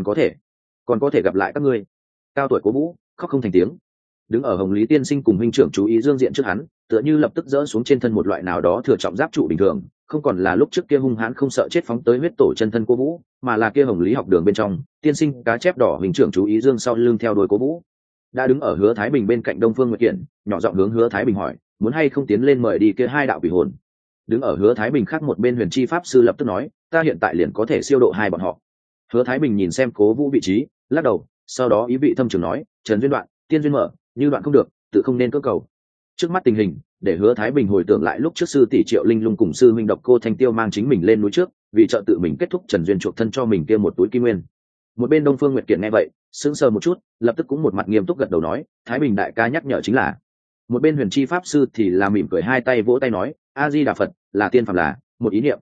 có thể gặp lại các ngươi. Cao tuổi Cố Vũ khóc không thành tiếng. Đứng ở Hồng Lý Tiên Sinh cùng huynh trưởng chú Ý Dương diện trước hắn, tựa như lập tức dỡ xuống trên thân một loại nào đó thừa trọng giáp trụ bình thường, không còn là lúc trước kia hung hãn không sợ chết phóng tới huyết tổ chân thân Cố Vũ, mà là kia Hồng Lý học đường bên trong, tiên sinh cá chép đỏ huynh trưởng chú Ý Dương sau lưng theo đuôi Cố Vũ. Đã đứng ở Hứa Thái Bình bên cạnh Đông Phương Nguyệt Kiện, nhỏ giọng hướng Hứa Thái Bình hỏi, muốn hay không tiến lên mời đi kia hai đạo quỷ hồn. Đứng ở Hứa Thái Bình khác một bên Huyền Chi pháp sư lập tức nói, ta hiện tại liền có thể siêu độ hai bọn họ. Hứa Thái Bình nhìn xem Cố Vũ vị trí, lắc đầu, sau đó ý vị thâm trường nói, Trần duyên đoạn, tiên duyên mở, như đoạn không được, tự không nên cưỡng cầu. Trước mắt tình hình, để Hứa Thái Bình hồi tưởng lại lúc trước sư tỷ Triệu Linh Lung cùng sư huynh Độc Cô Thanh Tiêu mang chính mình lên núi trước, vì trợ tự mình kết thúc Trần duyên chuộc thân cho mình kia một túi kim nguyên. Một bên Đông Phương Nguyệt Kiện nghe vậy, sững sờ một chút, lập tức cũng một mặt nghiêm túc gật đầu nói, Thái Bình đại ca nhắc nhở chính là. Một bên Huyền Chi pháp sư thì là mỉm cười hai tay vỗ tay nói, A Di Đà Phật, là tiên phàm là một ý niệm.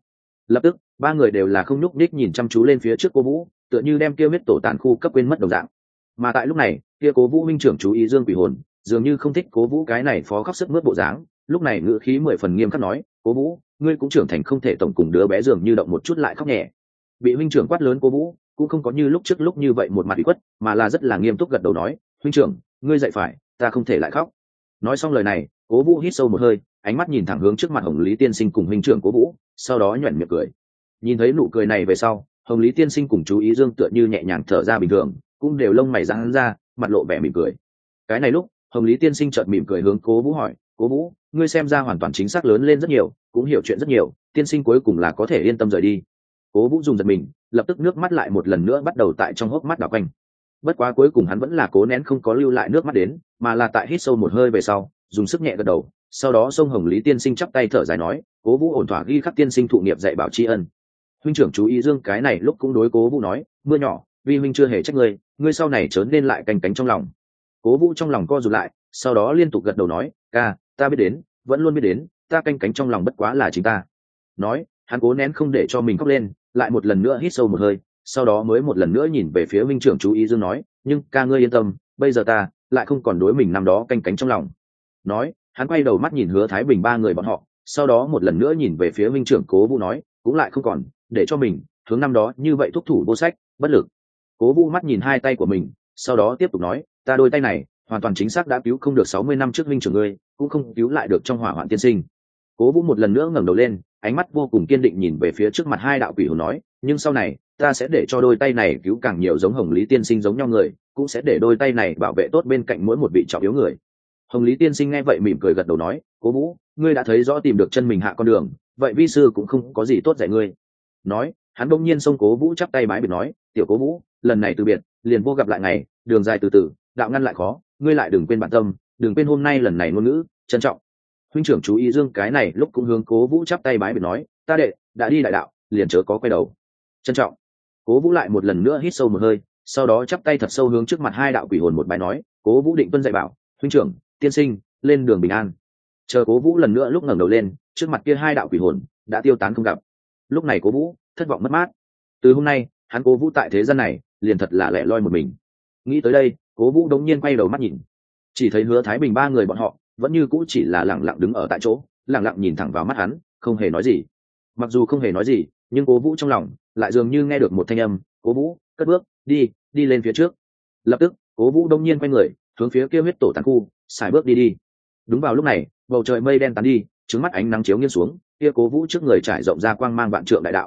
Lập tức ba người đều là không nhúc nhích nhìn chăm chú lên phía trước Cố Vũ, tựa như đem kia huyết tổ tàn khu cấp quên mất đồng dạng. Mà tại lúc này kia Cố Vũ minh trưởng chú ý Dương Quỷ Hồn dường như không thích Cố Vũ cái này phó khóc sức mướt bộ dáng, lúc này ngữ khí 10 phần nghiêm khắc nói: Cố Vũ, ngươi cũng trưởng thành không thể tổng cùng đứa bé dường như động một chút lại khóc nhẹ. Bị huynh trưởng quát lớn Cố Vũ cũng không có như lúc trước lúc như vậy một mặt ủy khuất, mà là rất là nghiêm túc gật đầu nói: huynh trưởng, ngươi dạy phải, ta không thể lại khóc. Nói xong lời này, Cố Vũ hít sâu một hơi, ánh mắt nhìn thẳng hướng trước mặt Hồng Lý tiên sinh cùng huynh trưởng Cố Vũ, sau đó nhuyễn miệng cười. Nhìn thấy nụ cười này về sau, Hồng Lý tiên sinh cùng chú ý Dương tựa như nhẹ nhàng thở ra bình thường, cũng đều lông mày giãn ra, mặt lộ vẻ mỉm cười. Cái này lúc, Hồng Lý tiên sinh chợt mỉm cười hướng Cố Vũ hỏi: Cố Vũ, ngươi xem ra hoàn toàn chính xác lớn lên rất nhiều, cũng hiểu chuyện rất nhiều, tiên sinh cuối cùng là có thể yên tâm rời đi. Cố Vũ dùng giật mình, lập tức nước mắt lại một lần nữa bắt đầu tại trong hốc mắt đảo quanh. Bất quá cuối cùng hắn vẫn là cố nén không có lưu lại nước mắt đến, mà là tại hít sâu một hơi về sau, dùng sức nhẹ gật đầu, sau đó xông Hồng Lý tiên sinh chắp tay thở dài nói: Cố Vũ ổn thỏa ghi khắc tiên sinh thụ nghiệp dạy bảo tri ân. Huynh trưởng chú ý Dương cái này lúc cũng đối Cố Vũ nói: Mưa nhỏ, vì huynh chưa hề trách ngươi, ngươi sau này chớ nên lại canh cánh trong lòng. Cố Vũ trong lòng co rụt lại, sau đó liên tục gật đầu nói: Ca, ta biết đến, vẫn luôn biết đến, ta canh cánh trong lòng bất quá là chính ta. Nói, hắn cố nén không để cho mình khóc lên, lại một lần nữa hít sâu một hơi, sau đó mới một lần nữa nhìn về phía huynh trưởng chú ý Dương nói: Nhưng ca ngươi yên tâm, bây giờ ta lại không còn đối mình năm đó canh cánh trong lòng. Nói, hắn quay đầu mắt nhìn Hứa Thái Bình ba người bọn họ, sau đó một lần nữa nhìn về phía huynh trưởng Cố Vũ nói: Cũng lại không còn để cho mình hướng năm đó như vậy thúc thủ vô sách, bất lực. Cố Vũ mắt nhìn hai tay của mình, sau đó tiếp tục nói: Ta đôi tay này hoàn toàn chính xác đã cứu không được 60 năm trước huynh trưởng ngươi, cũng không cứu lại được trong hỏa hoạn tiên sinh. Cố Vũ một lần nữa ngẩng đầu lên, ánh mắt vô cùng kiên định nhìn về phía trước mặt hai đạo quỷ hồn nói: Nhưng sau này ta sẽ để cho đôi tay này cứu càng nhiều giống Hồng Lý tiên sinh giống nhau người, cũng sẽ để đôi tay này bảo vệ tốt bên cạnh mỗi một vị trọng yếu người. Hồng Lý tiên sinh nghe vậy mỉm cười gật đầu nói: Cố Vũ, ngươi đã thấy rõ tìm được chân mình hạ con đường, vậy vi sư cũng không có gì tốt dạy ngươi. Nói, hắn bỗng nhiên xông Cố Vũ chắp tay bái biệt nói: Tiểu Cố Vũ, lần này từ biệt, liền vô gặp lại ngày, đường dài từ từ, đạo ngăn lại khó, ngươi lại đừng quên bản tâm, đừng quên hôm nay lần này ngôn ngữ, trân trọng. Huynh trưởng chú ý Dương cái này lúc cũng hướng Cố Vũ chắp tay bái biệt nói: Ta đệ đã đi đại đạo, liền chớ có quay đầu. Trân trọng. Cố Vũ lại một lần nữa hít sâu một hơi, sau đó chắp tay thật sâu hướng trước mặt hai đạo quỷ hồn một bài nói: Cố Vũ định tuân dạy bảo, huynh trưởng, tiên sinh, lên đường bình an. Chờ Cố Vũ lần nữa lúc ngẩng đầu lên, trước mặt kia hai đạo quỷ hồn đã tiêu tán không gặp. Lúc này Cố Vũ thất vọng mất mát. Từ hôm nay, hắn Cố Vũ tại thế gian này liền thật là lẻ loi một mình. Nghĩ tới đây, Cố Vũ đống nhiên quay đầu mắt nhìn, chỉ thấy Hứa Thái Bình ba người bọn họ vẫn như cũ chỉ là lặng lặng đứng ở tại chỗ, lặng lặng nhìn thẳng vào mắt hắn, không hề nói gì. Mặc dù không hề nói gì, nhưng Cố Vũ trong lòng lại dường như nghe được một thanh âm: Cố Vũ, cất bước, đi lên phía trước. Lập tức, Cố Vũ đống nhiên quay người, hướng phía kia huyết tổ tàn khu, xài bước đi. Đúng vào lúc này, bầu trời mây đen tán đi, trứng mắt ánh nắng chiếu nghiêng xuống, kia Cố Vũ trước người trải rộng ra quang mang vạn trượng đại đạo.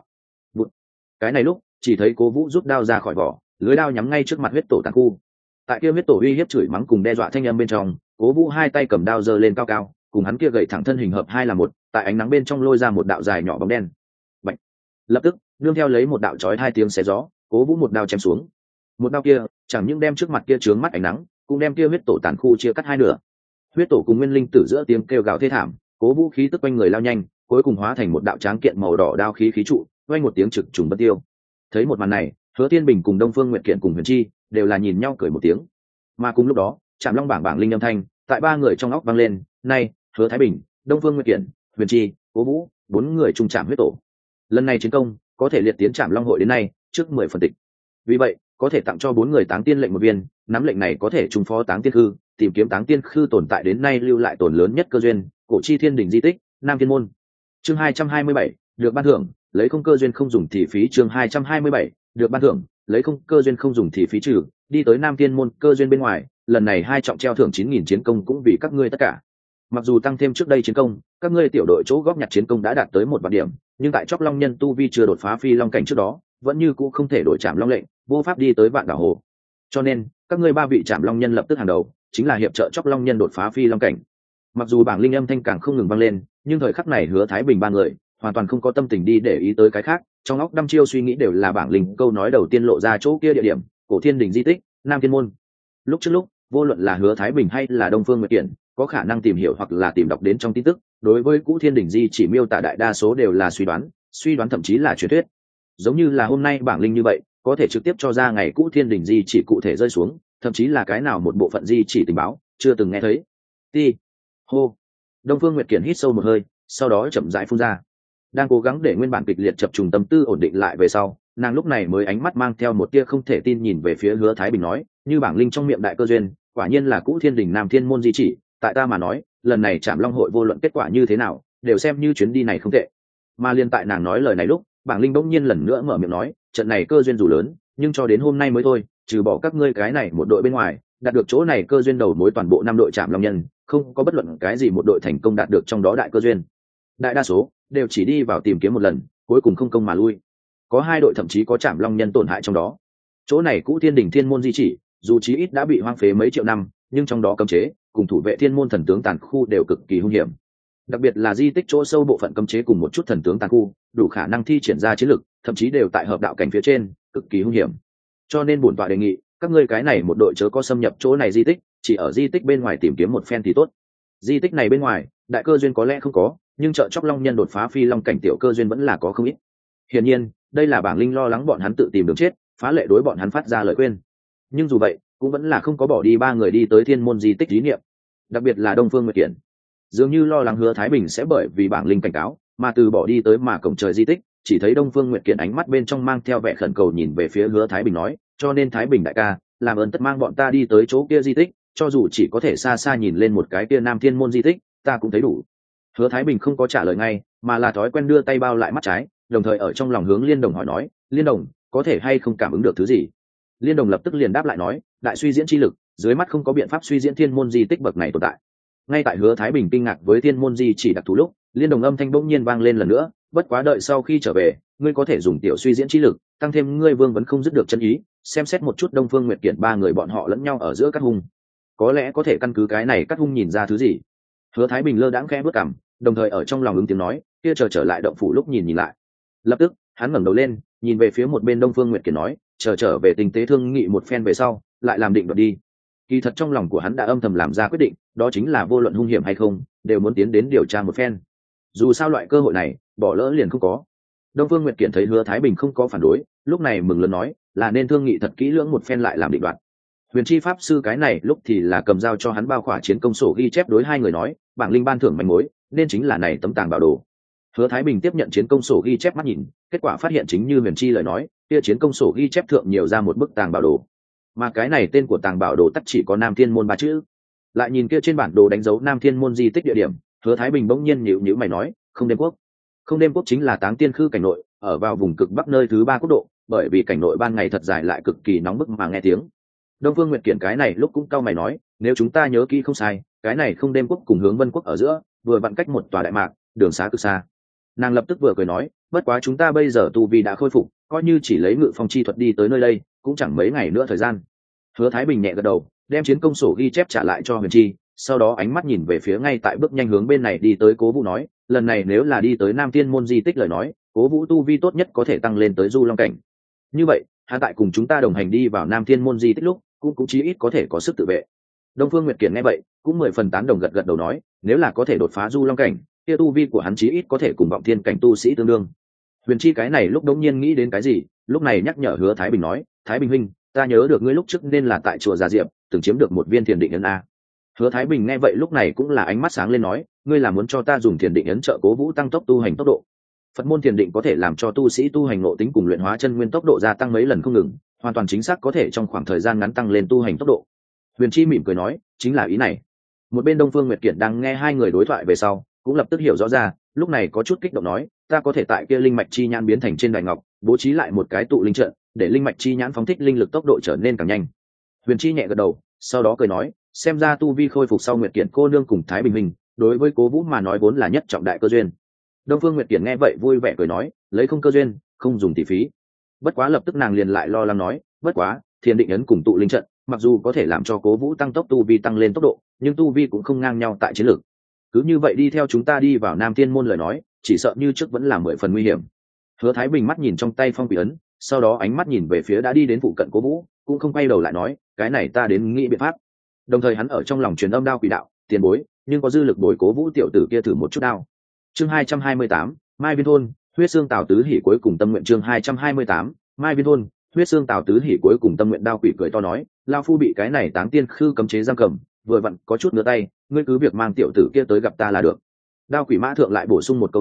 Cái này lúc, chỉ thấy Cố Vũ rút đao ra khỏi vỏ, lưới đao nhắm ngay trước mặt huyết tổ tàn khu. Tại kia huyết tổ uy hiếp chửi mắng cùng đe dọa thanh âm bên trong, Cố Vũ hai tay cầm đao giơ lên cao cao, cùng hắn kia gậy thẳng thân hình hợp hai là một, tại ánh nắng bên trong lôi ra một đạo dài nhỏ bóng đen. Bạch. Lập tức, nương theo lấy một đạo chói hai tiếng xé gió, Cố Vũ một đao chém xuống. Một đao kia, chẳng những đem trước mặt kia chướng mắt ánh nắng, cũng đem kia huyết tổ tàn khu chia cắt hai nửa. Huyết tổ cùng nguyên linh tử giữa tiếng kêu gào thê thảm, Cố Vũ khí tức quanh người lao nhanh, cuối cùng hóa thành một đạo tráng kiện màu đỏ đao khí khí trụ, vang một tiếng trực trùng bất tiêu. Thấy một màn này, Hứa Tiên Bình cùng Đông Phương Nguyệt Kiện cùng Huyền Chi đều là nhìn nhau cười một tiếng. Mà cùng lúc đó, Trảm Long bảng bảng linh âm thanh tại ba người trong óc vang lên: Này, Hứa Thái Bình, Đông Phương Nguyệt Kiện, Huyền Chi, Cố Vũ, bốn người chung chạm huyết tổ. Lần này chiến công có thể liệt tiến Trảm Long hội đến nay trước 10 phần tịch. Vì vậy, có thể tặng cho bốn người Táng Tiên lệnh một viên, nắm lệnh này có thể trùng phó Táng Tiên khư, tìm kiếm Táng Tiên khư tồn tại đến nay lưu lại tổn lớn nhất cơ duyên, cổ chi thiên đỉnh di tích, Nam Thiên môn. Chương 227, được ban thưởng, lấy không cơ duyên không dùng thì phí. Chương 227, được ban thưởng, lấy không cơ duyên không dùng thì phí trừ, đi tới Nam Thiên môn cơ duyên bên ngoài, lần này hai trọng treo thưởng 9.000 chiến công cũng vì các ngươi tất cả. Mặc dù tăng thêm trước đây chiến công, các ngươi tiểu đội chỗ góp nhặt chiến công đã đạt tới 1 vạn điểm, nhưng tại chóc long nhân tu vi chưa đột phá phi long cảnh trước đó, vẫn như cũ không thể đổi Trảm Long lệnh, vô pháp đi tới Vạn Đảo Hồ. Cho nên, các ngươi ba vị Trảm Long nhân lập tức hàng đầu, chính là hiệp trợ chóc long nhân đột phá phi long cảnh. Mặc dù bảng linh âm thanh càng không ngừng vang lên, nhưng thời khắc này Hứa Thái Bình ba người hoàn toàn không có tâm tình đi để ý tới cái khác, trong óc đăm chiêu suy nghĩ đều là bảng linh câu nói đầu tiên lộ ra chỗ kia địa điểm, cổ thiên đỉnh di tích, Nam Thiên môn. Lúc trước lúc, vô luận là Hứa Thái Bình hay là Đông Phương Nguyệt Kiện, có khả năng tìm hiểu hoặc là tìm đọc đến trong tin tức, đối với cũ thiên đỉnh di chỉ miêu tả đại đa số đều là suy đoán thậm chí là truyền thuyết. Giống như là hôm nay bảng linh như vậy, có thể trực tiếp cho ra ngày cũ thiên đỉnh di chỉ cụ thể rơi xuống, thậm chí là cái nào một bộ phận di chỉ tình báo chưa từng nghe thấy. Ti hô. Đông Phương Nguyệt Kiện hít sâu một hơi, sau đó chậm rãi phun ra. Đang cố gắng để nguyên bản kịch liệt chập trùng tâm tư ổn định lại về sau, nàng lúc này mới ánh mắt mang theo một tia không thể tin nhìn về phía Hứa Thái Bình nói, như bảng linh trong miệng đại cơ duyên, quả nhiên là cũ Thiên Đình Nam Thiên môn di chỉ, tại ta mà nói, lần này Trảm Long hội vô luận kết quả như thế nào, đều xem như chuyến đi này không tệ. Mà liên tại nàng nói lời này lúc, bảng linh bỗng nhiên lần nữa mở miệng nói, trận này cơ duyên dù lớn, nhưng cho đến hôm nay mới thôi, trừ bỏ các ngươi cái này một đội bên ngoài, đạt được chỗ này cơ duyên đầu mối toàn bộ 5 đội Trảm Long nhân, không có bất luận cái gì một đội thành công đạt được trong đó đại cơ duyên. Đại đa số đều chỉ đi vào tìm kiếm một lần, cuối cùng không công mà lui. Có 2 đội thậm chí có Trảm Long nhân tổn hại trong đó. Chỗ này cũ Thiên Đình Thiên môn di chỉ, dù chí ít đã bị hoang phế mấy triệu năm, nhưng trong đó cấm chế cùng thủ vệ thiên môn thần tướng tàn khu đều cực kỳ hung hiểm. Đặc biệt là di tích chỗ sâu bộ phận cấm chế cùng một chút thần tướng tàn khu, đủ khả năng thi triển ra chiến lực, thậm chí đều tại hợp đạo cảnh phía trên, cực kỳ hung hiểm. Cho nên bổn tọa đề nghị, các ngươi cái này một đội chớ có xâm nhập chỗ này di tích, chỉ ở di tích bên ngoài tìm kiếm một phen thì tốt. Di tích này bên ngoài, đại cơ duyên có lẽ không có, nhưng trợ chóc long nhân đột phá phi long cảnh tiểu cơ duyên vẫn là có không ít. Hiển nhiên, đây là bảng linh lo lắng bọn hắn tự tìm đường chết, phá lệ đối bọn hắn phát ra lời khuyên. Nhưng dù vậy, cũng vẫn là không có bỏ đi 3 người đi tới thiên môn di tích lý niệm. Đặc biệt là Đông Phương Nguyệt Kiển, dường như lo lắng Hứa Thái Bình sẽ bởi vì bảng linh cảnh cáo mà từ bỏ đi tới mà cổng trời di tích. Chỉ thấy Đông Phương Nguyệt Kiển ánh mắt bên trong mang theo vẻ khẩn cầu nhìn về phía Hứa Thái Bình nói, cho nên Thái Bình đại ca, làm ơn tất mang bọn ta đi tới chỗ kia di tích, cho dù chỉ có thể xa xa nhìn lên một cái kia Nam Thiên môn di tích, ta cũng thấy đủ. Hứa Thái Bình không có trả lời ngay, mà là thói quen đưa tay bao lại mắt trái, đồng thời ở trong lòng hướng Liên Đồng hỏi nói, Liên Đồng, có thể hay không cảm ứng được thứ gì? Liên Đồng lập tức liền đáp lại nói, đại suy diễn chi lực, dưới mắt không có biện pháp suy diễn thiên môn di tích bậc này tồn tại. Ngay tại Hứa Thái Bình kinh ngạc với thiên môn di chỉ đặc thù lúc, Liên Đồng âm thanh bỗng nhiên vang lên lần nữa, bất quá đợi sau khi trở về, ngươi có thể dùng tiểu suy diễn chi lực, tăng thêm ngươi vương vẫn không dứt được chân ý, xem xét một chút Đông Phương Nguyệt Kiện 3 người bọn họ lẫn nhau ở giữa các hung, có lẽ có thể căn cứ cái này cắt hung nhìn ra thứ gì. Hứa Thái Bình lơ đãng khẽ bước cằm, đồng thời ở trong lòng ứng tiếng nói, kia trở lại động phủ lúc nhìn lại. Lập tức hắn ngẩng đầu lên, nhìn về phía một bên Đông Phương Nguyệt Kiệt nói, trở về tình tế thương nghị một phen về sau, lại làm định đoạt đi. Kỳ thật trong lòng của hắn đã âm thầm làm ra quyết định, đó chính là vô luận hung hiểm hay không, đều muốn tiến đến điều tra một phen. Dù sao loại cơ hội này, bỏ lỡ liền không có. Đông Phương Nguyệt Kiệt thấy Hứa Thái Bình không có phản đối, lúc này mừng lớn nói, là nên thương nghị thật kỹ lưỡng một phen lại làm định đoạt. Huyền Chi pháp sư cái này lúc thì là cầm dao cho hắn bao khỏa chiến công sổ ghi chép đối 2 người nói, bảng linh ban thưởng manh mối, nên chính là này tấm tàng bảo đồ. Hứa Thái Bình tiếp nhận chiến công sổ ghi chép mắt nhìn, kết quả phát hiện chính như Huyền Chi lời nói, kia chiến công sổ ghi chép thượng nhiều ra một bức tàng bảo đồ, mà cái này tên của tàng bảo đồ tắt chỉ có Nam Thiên môn 3 chữ. Lại nhìn kia trên bản đồ đánh dấu Nam Thiên môn di tích địa điểm, Hứa Thái Bình bỗng nhiên nhíu mày nói, Không Đêm Quốc. Không Đêm Quốc chính là Táng Tiên Khư cảnh nội, ở vào vùng cực bắc nơi thứ 3 quốc độ, bởi vì cảnh nội ban ngày thật dài lại cực kỳ nóng bức mà nghe tiếng. Đông Phương Nguyệt Kiện cái này lúc cũng cau mày nói, nếu chúng ta nhớ kỹ không sai, cái này Không Đêm Quốc cùng Hướng Vân Quốc ở giữa, vừa vặn cách một tòa đại mạc, đường xá cực xa. Nàng lập tức vừa cười nói, bất quá chúng ta bây giờ tu vi đã khôi phục, coi như chỉ lấy ngự phong chi thuật đi tới nơi đây, cũng chẳng mấy ngày nữa thời gian. Hứa Thái Bình nhẹ gật đầu, đem chiến công sổ ghi chép trả lại cho Huyền Chi, sau đó ánh mắt nhìn về phía ngay tại bước nhanh hướng bên này đi tới Cố Vũ nói, lần này nếu là đi tới Nam Thiên môn di tích lời nói, Cố Vũ tu vi tốt nhất có thể tăng lên tới Du Long cảnh. Như vậy, hắn tại cùng chúng ta đồng hành đi vào Nam Thiên môn di tích lúc, cũng chí ít có thể có sức tự vệ. Đông Phương Nguyệt Kiệt nghe vậy, cũng 10 phần tán đồng gật đầu nói, nếu là có thể đột phá Du Long cảnh, kia tu vi của hắn chí ít có thể cùng Vọng Thiên cảnh tu sĩ tương đương. Huyền Chi cái này lúc đống nhiên nghĩ đến cái gì, lúc này nhắc nhở Hứa Thái Bình nói, Thái Bình huynh, ta nhớ được ngươi lúc trước nên là tại chùa Gia Diệp, từng chiếm được một viên thiền định ấn a. Hứa Thái Bình nghe vậy lúc này cũng là ánh mắt sáng lên nói, ngươi là muốn cho ta dùng thiền định ấn trợ Cố Vũ tăng tốc tu hành tốc độ. Phật môn thiền định có thể làm cho tu sĩ tu hành ngộ tính cùng luyện hóa chân nguyên tốc độ gia tăng mấy lần không ngừng, hoàn toàn chính xác có thể trong khoảng thời gian ngắn tăng lên tu hành tốc độ. Huyền Chi mỉm cười nói, chính là ý này. Một bên Đông Phương Nguyệt Kiệt đang nghe 2 người đối thoại về sau, cũng lập tức hiểu rõ ra, lúc này có chút kích động nói, ta có thể tại kia linh mạch chi nhãn biến thành trên đài ngọc, bố trí lại một cái tụ linh trận, để linh mạch chi nhãn phóng thích linh lực tốc độ trở nên càng nhanh. Huyền Chi nhẹ gật đầu, sau đó cười nói, xem ra tu vi khôi phục sau Nguyệt Kiệt cô nương cùng Thái Bình minh, đối với Cố Vũ mà nói vốn là nhất trọng đại cơ duyên. Đông Phương Nguyệt Kiệt nghe vậy vui vẻ cười nói, lấy không cơ duyên, không dùng tỷ phí. Bất quá lập tức nàng liền lại lo lắng nói, bất quá, thiền định ấn cùng tụ linh trận, mặc dù có thể làm cho Cố Vũ tăng tốc tu vi tăng lên tốc độ, nhưng tu vi cũng không ngang nhau tại chiến lược. Cứ như vậy đi theo chúng ta đi vào Nam Thiên môn lời nói, chỉ sợ như trước vẫn là 10 phần nguy hiểm. Hứa Thái Bình mắt nhìn trong tay phong quỷ ấn, sau đó ánh mắt nhìn về phía đã đi đến phụ cận Cố Vũ, cũng không quay đầu lại nói, cái này ta đến nghĩ biện pháp. Đồng thời hắn ở trong lòng truyền âm đao quỷ đạo, tiền bối, nhưng có dư lực bồi Cố Vũ tiểu tử kia thử một chút đao. Chương 228, Mai Viên thôn, huyết xương Tào Tứ Hỉ cuối cùng tâm nguyện. Chương 228, Mai Viên thôn, huyết xương Tào Tứ Hỉ cuối cùng tâm nguyện. Đao quỷ cười to nói, lao phu bị cái này Táng Tiên Khư cấm chế giam cầm, vừa vặn có chút ngứa tay, ngươi cứ việc mang tiểu tử kia tới gặp ta là được. Đao quỷ mã thượng lại bổ sung một câu nói,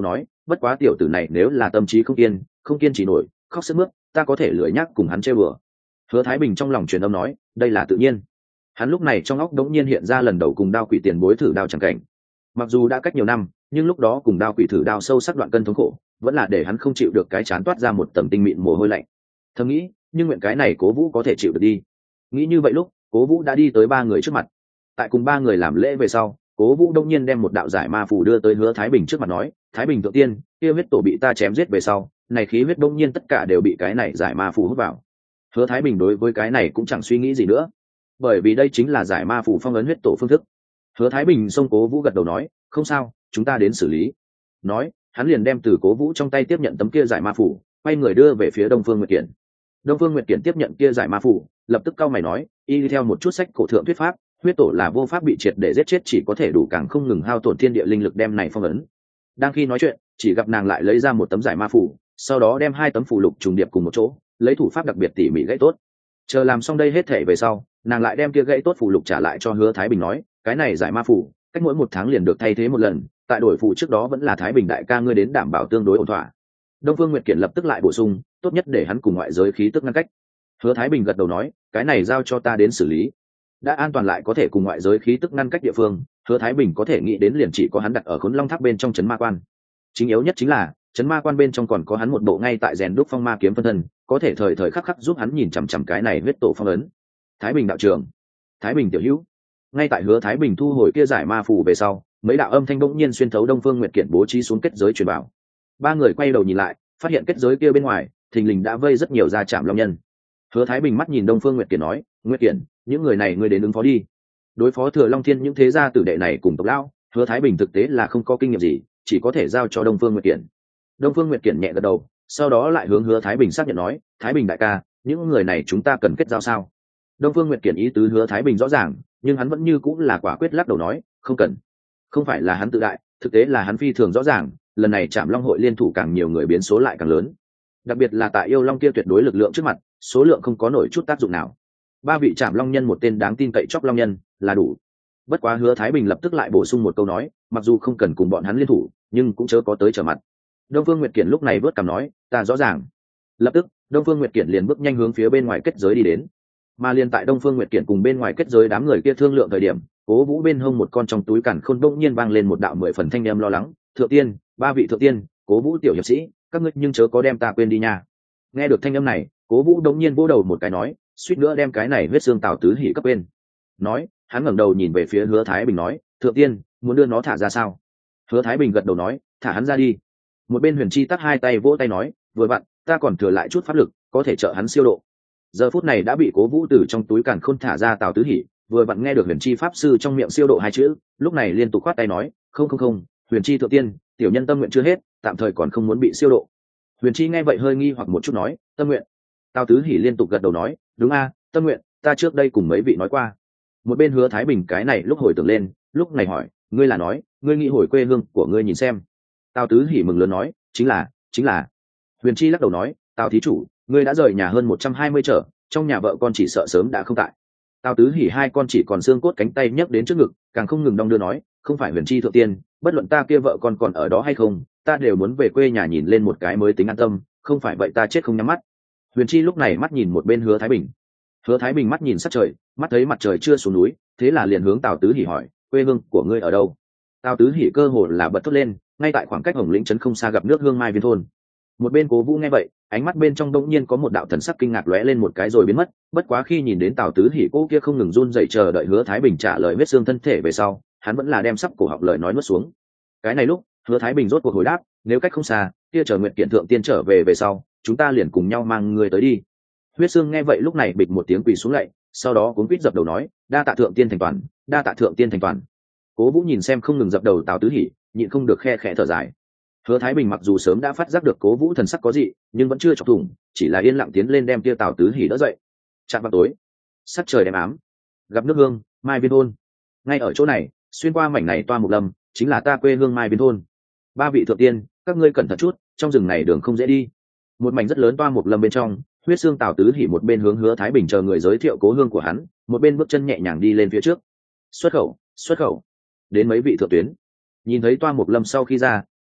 bất quá tiểu tử này nếu là tâm trí không kiên trì nổi, khóc sướt mướt, ta có thể lười nhác cùng hắn chơi bừa. Hứa Thái Bình trong lòng truyền âm nói, đây là tự nhiên. Hắn lúc này trong óc đống nhiên hiện ra lần đầu cùng Đao Quỷ tiền bối thử đao chẳng cảnh. Mặc dù đã cách nhiều năm, nhưng lúc đó cùng Đao Quỷ thử đao sâu sắc đoạn cân thống khổ, vẫn là để hắn không chịu được cái chán toát ra một tầng tinh mịn mồ hôi lạnh. Thầm nghĩ, nhưng nguyện cái này Cố Vũ có thể chịu được đi. Nghĩ như vậy lúc, Cố Vũ đã đi tới ba người trước mặt. Tại cùng ba người làm lễ về sau, Cố Vũ đông nhiên đem một đạo giải ma phù đưa tới Hứa Thái Bình trước mặt nói, Thái Bình thượng tiên, kia huyết tổ bị ta chém giết về sau, này khí huyết đông nhiên tất cả đều bị cái này giải ma phù hút vào. Hứa Thái Bình đối với cái này cũng chẳng suy nghĩ gì nữa, bởi vì đây chính là giải ma phù phong ấn huyết tổ phương thức. Hứa Thái Bình xông Cố Vũ gật đầu nói, không sao, chúng ta đến xử lý. Nói, hắn liền đem từ Cố Vũ trong tay tiếp nhận tấm kia giải ma phù, quay người đưa về phía Đông Phương Nguyệt Kiển. Đông Phương Nguyệt Kiển tiếp nhận kia giải ma phù, lập tức cau mày nói, y đi theo một chút sách cổ thượng thuyết pháp, huyết tổ là vô pháp bị triệt để giết chết, chỉ có thể đủ càng không ngừng hao tổn thiên địa linh lực đem này phong ấn. Đang khi nói chuyện, chỉ gặp nàng lại lấy ra một tấm giải ma phù, sau đó đem hai tấm phù lục trùng điệp cùng một chỗ, lấy thủ pháp đặc biệt tỉ mỉ gãy tốt. Chờ làm xong đây hết thể về sau, nàng lại đem kia gãy tốt phù lục trả lại cho Hứa Thái Bình nói, cái này giải ma phù, cách mỗi 1 tháng liền được thay thế một lần, tại đổi phù trước đó vẫn là Thái Bình đại ca ngươi đến đảm bảo tương đối ổn thỏa. Đông Phương Nguyệt Kiển lập tức lại bổ sung, tốt nhất để hắn cùng ngoại giới khí tức ngăn cách. Hứa Thái Bình gật đầu nói, cái này giao cho ta đến xử lý. Đã an toàn lại có thể cùng ngoại giới khí tức ngăn cách địa phương, Hứa Thái Bình có thể nghĩ đến liền chỉ có hắn đặt ở Khốn Long Tháp bên trong trấn ma quan. Chính yếu nhất chính là trấn ma quan bên trong còn có hắn một bộ ngay tại rèn đúc phong ma kiếm phân thân, có thể thời thời khắc khắc giúp hắn nhìn chằm chằm cái này huyết tổ phong ấn. Thái Bình đạo trưởng, Thái Bình tiểu hữu. Ngay tại Hứa Thái Bình thu hồi kia giải ma phù về sau, mấy đạo âm thanh bỗng nhiên xuyên thấu Đông Phương Nguyệt Kiển bố trí xuống kết giới truyền bảo. Ba người quay đầu nhìn lại, phát hiện kết giới kia bên ngoài, thình lình đã vây rất nhiều gia trảm long nhân. Hứa Thái Bình mắt nhìn Đông Phương Nguyệt Kiển nói, Nguyệt Kiển, những người này ngươi đến ứng phó đi. Đối phó Thừa Long Thiên những thế gia tử đệ này cùng tộc lão, Hứa Thái Bình thực tế là không có kinh nghiệm gì, chỉ có thể giao cho Đông Phương Nguyệt Kiển. Đông Phương Nguyệt Kiển nhẹ gật đầu, sau đó lại hướng Hứa Thái Bình xác nhận nói, Thái Bình đại ca, những người này chúng ta cần kết giao sao? Đông Phương Nguyệt Kiển ý tứ Hứa Thái Bình rõ ràng, nhưng hắn vẫn như cũng là quả quyết lắc đầu nói, không cần. Không phải là hắn tự đại, thực tế là hắn phi thường rõ ràng, lần này Trảm Long hội liên thủ càng nhiều người biến số lại càng lớn. Đặc biệt là tại yêu long kia tuyệt đối lực lượng trước mặt, số lượng không có nổi chút tác dụng nào. 3 vị Trảm Long nhân một tên đáng tin cậy chóc long nhân là đủ. Bất quá Hứa Thái Bình lập tức lại bổ sung một câu nói, mặc dù không cần cùng bọn hắn liên thủ, nhưng cũng chớ có tới trở mặt. Đông Phương Nguyệt Kiển lúc này vớt cằm nói, ta rõ ràng. Lập tức, Đông Phương Nguyệt Kiển liền bước nhanh hướng phía bên ngoài kết giới đi đến. Mà liền tại Đông Phương Nguyệt Kiển cùng bên ngoài kết giới đám người kia thương lượng thời điểm, Cố Vũ bên hông một con trong túi càn khôn bỗng nhiên vang lên một đạo 10 phần thanh âm lo lắng, "Thượng tiên, 3 vị thượng tiên, Cố Vũ tiểu hiệp sĩ, các ngươi nhưng chớ có đem ta quên đi nha." Nghe được thanh âm này, Cố Vũ đống nhiên vỗ đầu một cái nói, suýt nữa đem cái này huyết xương Tào Tứ Hỉ cấp quên. Nói, hắn ngẩng đầu nhìn về phía Hứa Thái Bình nói, "Thượng tiên, muốn đưa nó thả ra sao?" Hứa Thái Bình gật đầu nói, "Thả hắn ra đi." Một bên Huyền Chi tắt hai tay vỗ tay nói, "Vừa vặn, ta còn thừa lại chút pháp lực, có thể trợ hắn siêu độ." Giờ phút này đã bị Cố Vũ từ trong túi càn khôn thả ra Tào Tứ Hỉ, vừa vặn nghe được Huyền Chi pháp sư trong miệng siêu độ hai chữ, lúc này liên tục khoát tay nói, không, Huyền Chi thượng tiên, tiểu nhân tâm nguyện chưa hết, tạm thời còn không muốn bị siêu độ." Huyền Chi nghe vậy hơi nghi hoặc một chút nói, "Tâm nguyện?" Tào Tứ Hỉ liên tục gật đầu nói, "Đúng a, tâm nguyện, ta trước đây cùng mấy vị nói qua." Một bên Hứa Thái Bình cái này lúc hồi tưởng lên, lúc này hỏi, "Ngươi là nói, ngươi nghĩ hồi quê hương của ngươi nhìn xem?" Tào Tứ Hỉ mừng lớn nói, chính là." Huyền Chi lắc đầu nói, "Tào thí chủ, ngươi đã rời nhà hơn 120 trở, trong nhà vợ con chỉ sợ sớm đã không tại." Tào Tứ Hỉ hai con chỉ còn xương cốt cánh tay nhấc đến trước ngực, càng không ngừng đong đưa nói, "Không phải Huyền Chi thượng tiên, bất luận ta kia vợ con còn ở đó hay không, ta đều muốn về quê nhà nhìn lên một cái mới tính an tâm, không phải vậy ta chết không nhắm mắt." Huyền Chi lúc này mắt nhìn một bên Hứa Thái Bình. Hứa Thái Bình mắt nhìn sát trời, mắt thấy mặt trời chưa xuống núi, thế là liền hướng Tào Tứ Hỉ hỏi, "Quê hương của ngươi ở đâu?" Tào Tứ Hỉ cơ hồ là bật thốt lên, ngay tại khoảng cách Hồng Lĩnh trấn không xa gặp nước Hương Mai Viên thôn. Một bên Cố Vũ nghe vậy, ánh mắt bên trong đột nhiên có một đạo thần sắc kinh ngạc lóe lên một cái rồi biến mất, bất quá khi nhìn đến Tào Tứ Hỉ cô kia không ngừng run rẩy chờ đợi Hứa Thái Bình trả lời huyết xương thân thể về sau, hắn vẫn là đem sắp cổ họng lời nói nuốt xuống. Cái này lúc, Hứa Thái Bình rốt cuộc hồi đáp, "Nếu cách không xa, kia chờ Nguyệt Kiện thượng tiên trở về sau, chúng ta liền cùng nhau mang người tới đi." Huyết xương nghe vậy lúc này bịch một tiếng quỳ xuống lạy, sau đó cuống quýt dập đầu nói, "Đa tạ thượng tiên thành toàn, đa tạ thượng tiên thành toàn." Cố Vũ nhìn xem không ngừng dập đầu Tào Tứ Hỉ, nhịn không được khe khẽ thở dài. Hứa Thái Bình mặc dù sớm đã phát giác được Cố Vũ thần sắc có dị, nhưng vẫn chưa chọc thủng, chỉ là yên lặng tiến lên đem kia Tào Tứ Hỉ đỡ dậy. Chạm vào tối, sắc trời đêm ám, gặp nước Hương Mai Viên thôn. Ngay ở chỗ này, xuyên qua mảnh này toa mục lâm, chính là ta quê hương Mai Viên thôn. 3 vị thượng tiên, các ngươi cẩn thận chút, trong rừng này đường không dễ đi. Một mảnh rất lớn toa mục lâm bên trong, huyết xương Tào Tứ Hỉ một bên hướng Hứa Thái Bình chờ người giới thiệu cố hương của hắn, một bên bước chân nhẹ nhàng đi lên phía trước. Xuất khẩu. Đến mấy vị thượng tuyến. Nhìn thấy toa mục lâm sau khi ra,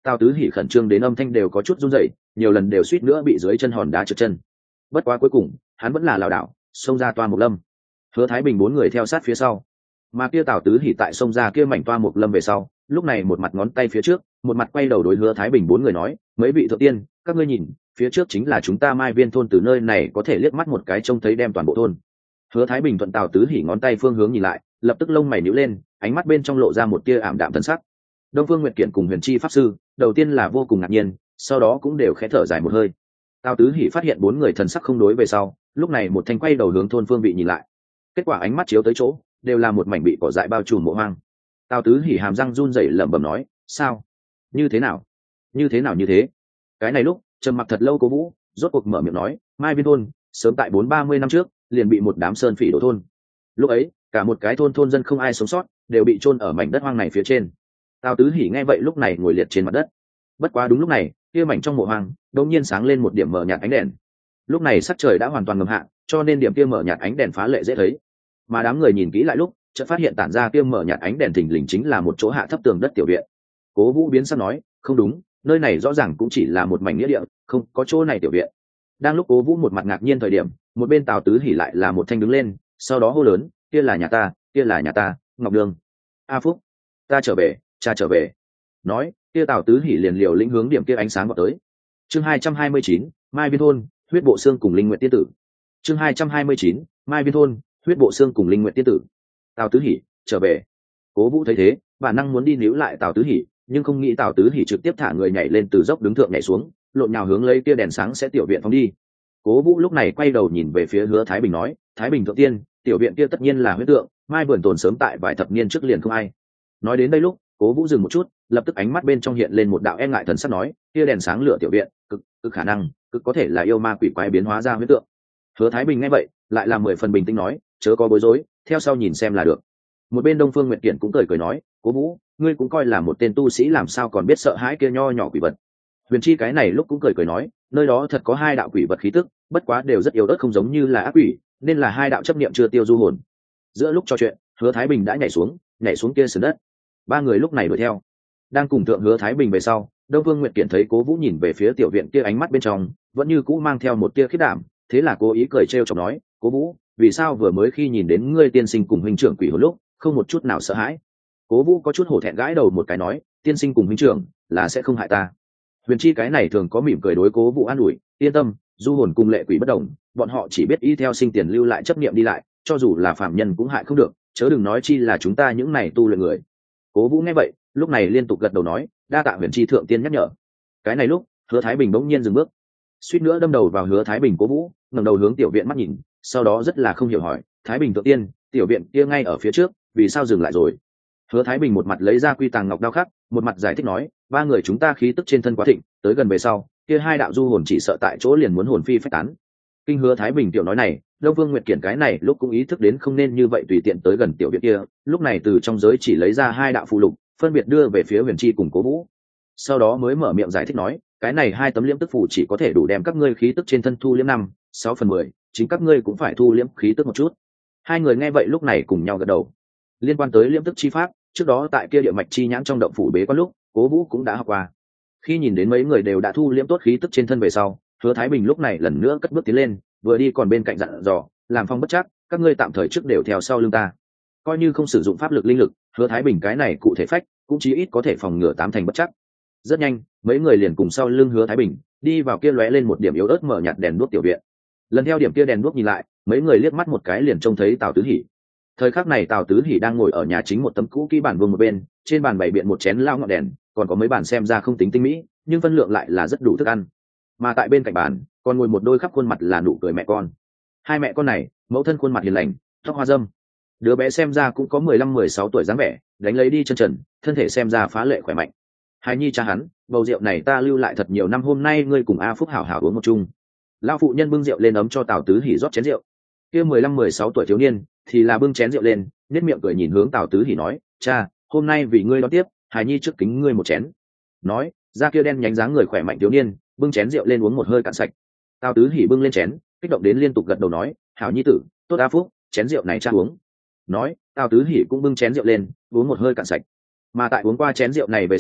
Tào Tứ Hỉ khẩn trương đến âm thanh đều có chút run rẩy, nhiều lần đều suýt nữa bị dưới chân hòn đá trượt chân. Bất quá cuối cùng hắn vẫn là lảo đảo xông ra toa mục lâm. Hứa Thái Bình bốn người theo sát phía sau, mà kia Tào Tứ Hỉ tại xông ra kia mảnh toa mục lâm về sau, lúc này một mặt ngón tay phía trước, một mặt quay đầu đối Hứa Thái Bình bốn người nói, mấy vị thượng tiên, các ngươi nhìn, phía trước chính là chúng ta Mai Viên thôn, từ nơi này có thể liếc mắt một cái trông thấy đem toàn bộ thôn. Hứa Thái Bình thuận Tào Tứ Hỉ ngón tay phương hướng nhìn lại, lập tức lông mày nhíu lên, ánh mắt bên trong lộ ra một tia ảm đạm thần sắc. Đông Phương Nguyệt Kiện cùng Huyền Chi pháp sư, đầu tiên là vô cùng ngạc nhiên, sau đó cũng đều khẽ thở dài một hơi. Tào Tứ Hỉ phát hiện bốn người thần sắc không đối về sau, lúc này một thanh quay đầu hướng thôn phương vị nhìn lại. Kết quả ánh mắt chiếu tới chỗ, đều là một mảnh bị cỏ dại bao trùm mộ hoang. Tào Tứ Hỉ hàm răng run rẩy lẩm bẩm nói, sao? Như thế nào? Như thế nào như thế? Cái này lúc, trầm mặc thật lâu Cố Vũ, rốt cuộc mở miệng nói, Mai Viên thôn, sớm tại 40-30 năm trước, liền bị một đám sơn phỉ đổ thôn. Lúc ấy, cả một cái thôn dân không ai sống sót, đều bị chôn ở mảnh đất hoang này phía trên. Tào Tứ Hỉ nghe vậy lúc này ngồi liệt trên mặt đất. Bất quá đúng lúc này, kia mảnh trong mộ hoang, đột nhiên sáng lên một điểm mờ nhạt ánh đèn. Lúc này sắc trời đã hoàn toàn ngầm hạ, cho nên điểm kia mờ nhạt ánh đèn phá lệ dễ thấy. Mà đám người nhìn kỹ lại lúc, chợt phát hiện tản ra kia mờ nhạt ánh đèn thình lình chính là một chỗ hạ thấp tường đất tiểu viện. Cố Vũ biến sắc nói, không đúng, nơi này rõ ràng cũng chỉ là một mảnh nghĩa địa, không có chỗ này tiểu viện. Đang lúc Cố Vũ một mặt ngạc nhiên thời điểm, một bên Tào Tứ Hỉ lại là một thanh đứng lên, sau đó hô lớn, kia là nhà ta, kia là nhà ta, Ngọc Đường. A Phúc, ta trở về, cha trở về. Nói, kia Tào Tứ Hỉ liền liều lĩnh hướng điểm kia ánh sáng vào tới. Chương 229, Mai Viên thôn, huyết bộ xương cùng linh nguyện tiên tử. Chương 229, Mai Viên thôn, huyết bộ xương cùng linh nguyện tiên tử. Tào Tứ Hỉ trở về. Cố Vũ thấy thế, bản năng muốn đi níu lại Tào Tứ Hỉ, nhưng không nghĩ Tào Tứ Hỉ trực tiếp thả người nhảy lên từ dốc đứng thượng nhảy xuống, lộn nhào hướng lấy kia đèn sáng sẽ tiểu viện phóng đi. Cố Vũ lúc này quay đầu nhìn về phía Hứa Thái Bình nói, Thái Bình thượng tiên, tiểu viện kia tất nhiên là huyết tượng, Mai vườn tồn sớm tại vài thập niên trước liền không ai. Nói đến đây lúc, Cố Vũ dừng một chút, lập tức ánh mắt bên trong hiện lên một đạo e ngại thần sắc nói, kia đèn sáng lửa tiểu viện, cực khả năng, cực có thể là yêu ma quỷ quái biến hóa ra huyết tượng. Hứa Thái Bình nghe vậy, lại là 10 phần bình tĩnh nói, chớ có bối rối, theo sau nhìn xem là được. Một bên Đông Phương Nguyệt Kiện cũng cười nói, Cố Vũ, ngươi cũng coi là một tên tu sĩ làm sao còn biết sợ hãi kia nho nhỏ quỷ vật. Huyền Chi cái này lúc cũng cười nói, nơi đó thật có hai đạo quỷ vật khí tức, bất quá đều rất yếu ớt không giống như là ác quỷ, nên là hai đạo chấp niệm chưa tiêu du hồn. Giữa lúc trò chuyện, Hứa Thái Bình đã nhảy xuống kia sườn đất. Ba người lúc này đuổi theo. Đang cùng thượng Hứa Thái Bình về sau, Đông Vương Nguyệt Kiện thấy Cố Vũ nhìn về phía tiểu viện kia ánh mắt bên trong, vẫn như cũ mang theo một tia khiếp đảm, thế là cố ý cười trêu chọc nói, Cố Vũ, vì sao vừa mới khi nhìn đến ngươi tiên sinh cùng huynh trưởng quỷ hồn lúc, không một chút nào sợ hãi? Cố Vũ có chút hổ thẹn gãi đầu một cái nói, tiên sinh cùng huynh trưởng là sẽ không hại ta. Huyền Chi cái này thường có mỉm cười đối Cố Vũ an ủi, yên tâm, du hồn cùng lệ quỷ bất đồng, bọn họ chỉ biết y theo sinh tiền lưu lại chấp niệm đi lại, cho dù là phàm nhân cũng hại không được, chớ đừng nói chi là chúng ta những này tu luyện người. Cố Vũ nghe vậy, lúc này liên tục gật đầu nói, đa tạ Huyền Chi thượng tiên nhắc nhở. Cái này lúc, Hứa Thái Bình bỗng nhiên dừng bước, suýt nữa đâm đầu vào Hứa Thái Bình. Cố Vũ ngẩng đầu hướng tiểu viện mắt nhìn, sau đó rất là không hiểu hỏi, Thái Bình thượng tiên, tiểu viện kia ngay ở phía trước, vì sao dừng lại rồi? Hứa Thái Bình một mặt lấy ra quy tàng ngọc đao khắc, một mặt giải thích nói, ba người chúng ta khí tức trên thân quá thịnh, tới gần về sau, kia hai đạo du hồn chỉ sợ tại chỗ liền muốn hồn phi phách tán. Kinh Hứa Thái Bình tiểu nói này, Đông Vương Nguyệt Kiện cái này lúc cũng ý thức đến không nên như vậy tùy tiện tới gần tiểu viện kia, lúc này từ trong giới chỉ lấy ra hai đạo phù lục, phân biệt đưa về phía Huyền Chi cùng Cố Vũ. Sau đó mới mở miệng giải thích nói, cái này hai tấm liễm tức phù chỉ có thể đủ đem các ngươi khí tức trên thân thu liễm 5/6/10, chính các ngươi cũng phải thu liễm khí tức một chút. Hai người nghe vậy lúc này cùng nhau gật đầu. Liên quan tới liễm tức chi pháp, trước đó tại kia địa mạch chi nhãn trong động phủ bế quan lúc, Cố Vũ cũng đã học qua. Khi nhìn đến mấy người đều đã thu liễm tốt khí tức trên thân về sau, Hứa Thái Bình lúc này lần nữa cất bước tiến lên, vừa đi còn bên cạnh dặn dò, làm phong bất trắc, các ngươi tạm thời trước đều theo sau lưng ta. Coi như không sử dụng pháp lực linh lực, Hứa Thái Bình cái này cụ thể phách, cũng chí ít có thể phòng ngừa 8 thành bất trắc. Rất nhanh, mấy người liền cùng sau lưng Hứa Thái Bình, đi vào kia lóe lên một điểm yếu ớt mở nhạt đèn đuốc tiểu viện. Lần theo điểm kia đèn đuốc nhìn lại, mấy người liếc mắt một cái liền trông thấy Tào Tứ Hỉ. Thời khắc này Tào Tứ Hỉ đang ngồi ở nhà chính một tấm cũ kỹ bản vương một bên, trên bàn bày biện một chén lao ngọn đèn, còn có mấy bàn xem ra không tính tinh mỹ, nhưng phân lượng lại là rất đủ thức ăn. Mà tại bên cạnh bàn, còn ngồi một đôi khắp khuôn mặt là nụ cười mẹ con. Hai mẹ con này, mẫu thân khuôn mặt hiền lành, tóc hoa râm. Đứa bé xem ra cũng có 15-16 tuổi dáng vẻ, đánh lấy đi chân trần, thân thể xem ra phá lệ khỏe mạnh. Hài nhi cha hắn, bầu rượu này ta lưu lại thật nhiều năm, hôm nay ngươi cùng A Phúc hảo hảo uống một chung. Lão phụ nhân bưng rượu lên ấm cho Tào Tứ Hỉ rót chén rượu. Kia 15-16 tuổi thiếu niên thì là bưng chén rượu lên, nét miệng cười nhìn hướng Tào Tứ Hỉ nói, cha, hôm nay vì ngươi đón tiếp, hài nhi trước kính ngươi một chén. Nói, ra kia đen nhánh dáng người khỏe mạnh thiếu niên, bưng chén rượu lên uống một hơi cạn sạch. Tào Tứ Hỉ bưng lên chén, kích động đến liên tục gật đầu nói, hảo nhi tử, tốt A Phúc, chén rượu này cha uống. Nói, Tào Tứ Hỉ cũng bưng chén rượu lên, uống một hơi cạn sạch. Mà tại uống qua chén rượu này về sau,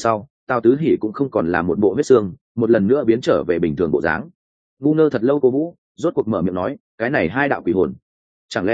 Tào Tứ Hỉ cũng không còn là một bộ huyết xương, một lần nữa biến trở về bình thường bộ dáng. Ngu ngơ thật lâu Cố Vũ rốt cuộc mở miệng nói, cái này hai đạo quỷ hồn, chẳng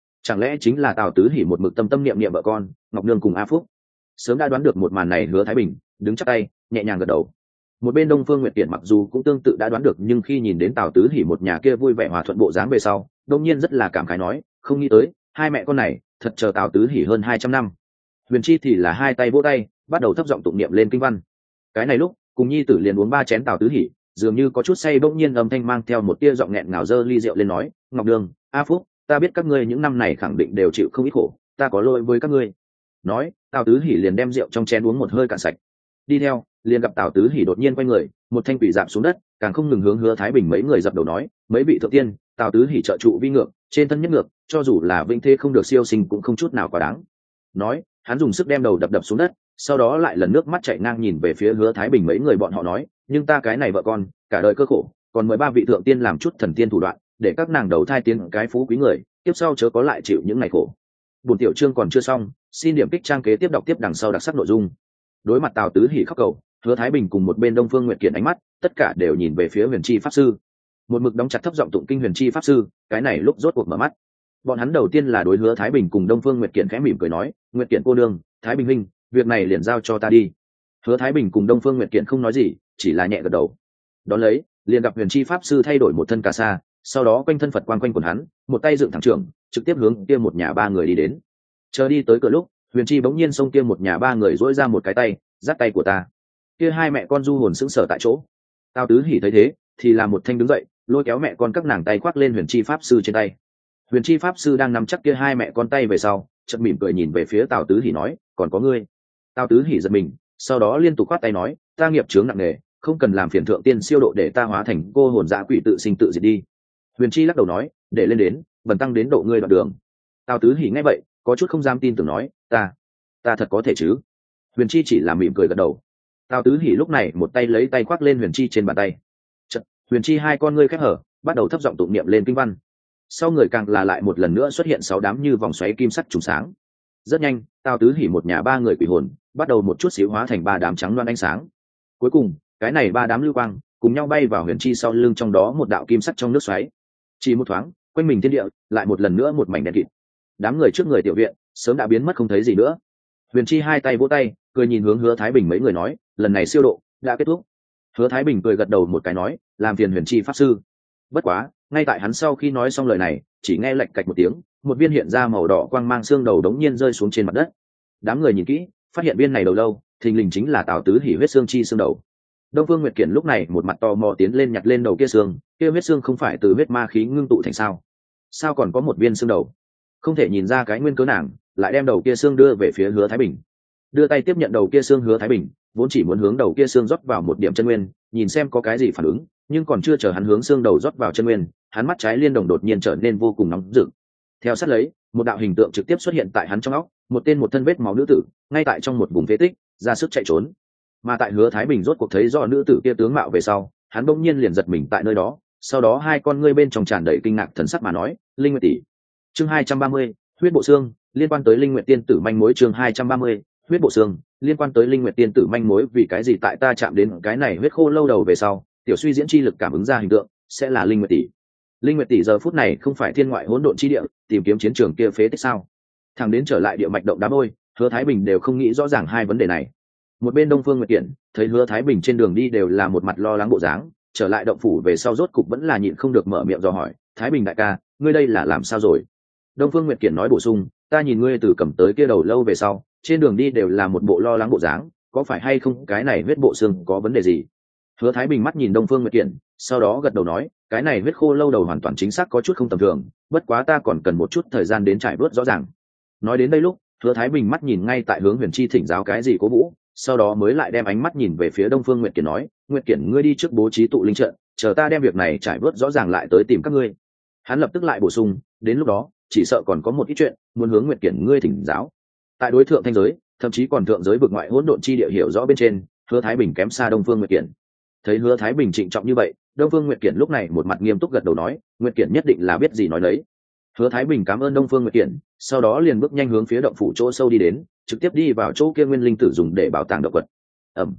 lẽ chính là Tào Tứ Hỉ một mực tâm tâm niệm niệm vợ con Ngọc Nương cùng A Phúc. Sớm đã đoán được một màn này, Hứa Thái Bình đứng chắp tay nhẹ nhàng gật đầu. Một bên Đông Phương Nguyệt Tiễn mặc dù cũng tương tự đã đoán được, nhưng khi nhìn đến Tào Tứ Hỉ một nhà kia vui vẻ hòa thuận bộ dáng về sau, đương nhiên rất là cảm khái nói, không nghĩ tới hai mẹ con này thật chờ Tào Tứ Hỉ hơn 200 năm. Huyền Chi thì là hai tay vỗ tay, bắt đầu thấp giọng tụng niệm lên kinh văn. Cái này lúc cùng nhi tử liền uống 3 chén Tào Tứ Hỉ, dường như có chút say, bỗng nhiên âm thanh mang theo một tia giọng nghẹn ngào giơ ly rượu lên nói, Ngọc Đường, A Phúc, ta biết các ngươi những năm này khẳng định đều chịu không ít khổ, ta có lỗi với các ngươi. Nói, Tào Tứ Hỉ liền đem rượu trong chén uống một hơi cạn sạch. Đi theo, liền gặp Tào Tứ Hỉ đột nhiên quay người, một thanh quỷ dạp xuống đất, càng không ngừng hướng Hứa Thái Bình mấy người dập đầu nói, mấy vị thượng tiên, Tào Tứ Hỉ trợ trụ vi ngược, trên thân nhất ngược, cho dù là vinh thế không được siêu sinh cũng không chút nào quá đáng. Nói, hắn dùng sức đem đầu đập xuống đất, sau đó lại lần nước mắt chảy ngang nhìn về phía Hứa Thái Bình mấy người bọn họ nói, nhưng ta cái này vợ con cả đời cơ khổ, còn 13 vị thượng tiên làm chút thần tiên thủ đoạn, để các nàng đầu thai tiên cái phú quý người, tiếp sau chớ có lại chịu những ngày khổ. Buổi tiểu chương còn chưa xong, xin điểm kích trang kế tiếp đọc tiếp đằng sau đặc sắc nội dung. Đối mặt Tào Tứ Hỉ khóc cầu, Hứa Thái Bình cùng một bên Đông Phương Nguyệt Kiện ánh mắt tất cả đều nhìn về phía Huyền Chi pháp sư. Một mực đóng chặt thấp giọng tụng kinh Huyền Chi pháp sư, cái này lúc rốt cuộc mở mắt. Bọn hắn đầu tiên là đối Hứa Thái Bình cùng Đông Phương Nguyệt Kiện khẽ mỉm cười nói, Nguyệt Kiện cô nương, Thái Bình huynh, việc này liền giao cho ta đi. Hứa Thái Bình cùng Đông Phương Nguyệt Kiện không nói gì, chỉ là nhẹ gật đầu. Đón lấy, liền gặp Huyền Chi pháp sư thay đổi một thân cà sa, sau đó quanh thân Phật quang quanh quần hắn, một tay dựng thẳng trưởng, trực tiếp hướng kia một nhà ba người đi đến. Chờ đi tới cửa lúc, Huyền Chi bỗng nhiên xông kia một nhà ba người duỗi ra một cái tay, giắt tay của ta. Kia hai mẹ con du hồn sững sờ tại chỗ. Tào Tứ Hỉ thấy thế, thì làm một thanh đứng dậy, lôi kéo mẹ con các nàng tay khoác lên Huyền Chi pháp sư trên tay. Huyền Chi pháp sư đang nắm chắc kia hai mẹ con tay về sau, chợt mỉm cười nhìn về phía Tào Tứ Hỉ nói, còn có ngươi. Tào Tứ Hỉ giật mình, sau đó liên tục khoát tay nói, ta nghiệp chướng nặng nề, không cần làm phiền thượng tiên siêu độ để ta hóa thành cô hồn dã quỷ tự sinh tự diệt đi. Huyền Chi lắc đầu nói, để lên đến, bần tăng đến độ ngươi đoạn đường. Tào Tứ Hỉ nghe vậy, có chút không dám tin tưởng nói, ta thật có thể chứ? Huyền Chi chỉ là mỉm cười gật đầu. Tào Tứ Hỉ lúc này một tay lấy tay khoác lên Huyền Chi trên bàn tay. Chật, Huyền Chi hai con ngươi khép hở, bắt đầu thấp giọng tụng niệm lên kinh văn. Sau người càng là lại một lần nữa xuất hiện 6 đám như vòng xoáy kim sắc trùng sáng. Rất nhanh, Tào Tứ Hỉ một nhà ba người quỷ hồn bắt đầu một chút xíu hóa thành 3 đám trắng loan ánh sáng. Cuối cùng, cái này 3 đám lưu quang cùng nhau bay vào Huyền Chi sau lưng, trong đó một đạo kim sắc trong nước xoáy. Chỉ một thoáng, quanh mình thiên địa lại một lần nữa một mảnh đen kịt. Đám người trước người tiểu viện sớm đã biến mất không thấy gì nữa. Huyền Chi hai tay vỗ tay, cười nhìn hướng Hứa Thái Bình mấy người nói, lần này siêu độ đã kết thúc. Hứa Thái Bình cười gật đầu một cái nói, làm phiền Huyền Chi pháp sư. Bất quá, ngay tại hắn sau khi nói xong lời này, chỉ nghe lạch cạch một tiếng, một viên hiện ra màu đỏ quang mang xương đầu đống nhiên rơi xuống trên mặt đất. Đám người nhìn kỹ, phát hiện viên này đầu lâu, thình lình chính là Tào Tứ Hỉ huyết xương chi xương đầu. Đông Phương Nguyệt Kiện lúc này một mặt tò mò tiến lên nhặt lên đầu kia xương, kia huyết xương không phải từ huyết ma khí ngưng tụ thành sao? Sao còn có một viên xương đầu? Không thể nhìn ra cái nguyên cớ, nàng lại đem đầu kia xương đưa về phía Hứa Thái Bình. Đưa tay tiếp nhận đầu kia xương Hứa Thái Bình vốn chỉ muốn hướng đầu kia xương rót vào một điểm chân nguyên, nhìn xem có cái gì phản ứng, nhưng còn chưa chờ hắn hướng xương đầu rót vào chân nguyên, hắn mắt trái liên đồng đột nhiên trở nên vô cùng nóng rực. Theo sát lấy, một đạo hình tượng trực tiếp xuất hiện tại hắn trong óc, một tên một thân vết máu nữ tử, ngay tại trong một vùng phế tích, ra sức chạy trốn. Mà tại Hứa Thái Bình rốt cuộc thấy rõ nữ tử kia tướng mạo về sau, hắn bỗng nhiên liền giật mình tại nơi đó, sau đó hai con ngươi bên trong tràn đầy kinh ngạc thần sắc mà nói, Linh Nguyệt tỷ. Chương 230, huyết bộ xương, liên quan tới Linh Nguyệt tiên tử manh mối. Chương 230, huyết bộ xương, liên quan tới Linh Nguyệt tiên tử manh mối. Vì cái gì tại ta chạm đến cái này huyết khô lâu đầu về sau, tiểu suy diễn chi lực cảm ứng ra hình tượng sẽ là Linh Nguyệt tỷ. Linh Nguyệt tỷ giờ phút này không phải thiên ngoại hỗn độn chi địa tìm kiếm chiến trường kia phế tích sao? Thằng đến trở lại địa mạch động đá môi, Hứa Thái Bình đều không nghĩ rõ ràng hai vấn đề này. Một bên Đông Phương Nguyệt Kiện thấy Hứa Thái Bình trên đường đi đều là một mặt lo lắng bộ dáng, trở lại động phủ về sau rốt cục vẫn là nhịn không được mở miệng dò hỏi, Thái Bình đại ca, ngươi đây là làm sao rồi? Đông Phương Nguyệt Kiện nói bổ sung, ta nhìn ngươi từ cầm tới kia đầu lâu về sau, trên đường đi đều là một bộ lo lắng bộ dáng, có phải hay không cái này huyết bộ xương có vấn đề gì? Hứa Thái Bình mắt nhìn Đông Phương Nguyệt Kiện, sau đó gật đầu nói, cái này huyết khô lâu đầu hoàn toàn chính xác có chút không tầm thường, bất quá ta còn cần một chút thời gian đến trải bớt rõ ràng. Nói đến đây lúc, Hứa Thái Bình mắt nhìn ngay tại hướng Huyền Chi thỉnh giáo cái gì Cố Vũ, sau đó mới lại đem ánh mắt nhìn về phía Đông Phương Nguyệt Kiện nói, Nguyệt Kiện ngươi đi trước bố trí tụ linh trận, chờ ta đem việc này trải bớt rõ ràng lại tới tìm các ngươi. Hắn lập tức lại bổ sung, đến lúc đó chỉ sợ còn có một ít chuyện muốn hướng Nguyệt Kiện ngươi thỉnh giáo. Tại đối thượng thanh giới, thậm chí còn thượng giới vực ngoại hỗn độn chi địa hiểu rõ bên trên, Hứa Thái Bình kém xa Đông Phương Nguyệt Kiện. Thấy Hứa Thái Bình trịnh trọng như vậy, Đông Phương Nguyệt Kiện lúc này một mặt nghiêm túc gật đầu nói, Nguyệt Kiện nhất định là biết gì nói đấy. Hứa Thái Bình cảm ơn Đông Phương Nguyệt Kiện, sau đó liền bước nhanh hướng phía động phủ chỗ sâu đi đến, trực tiếp đi vào chỗ kia nguyên linh tử dùng để bảo tàng động vật.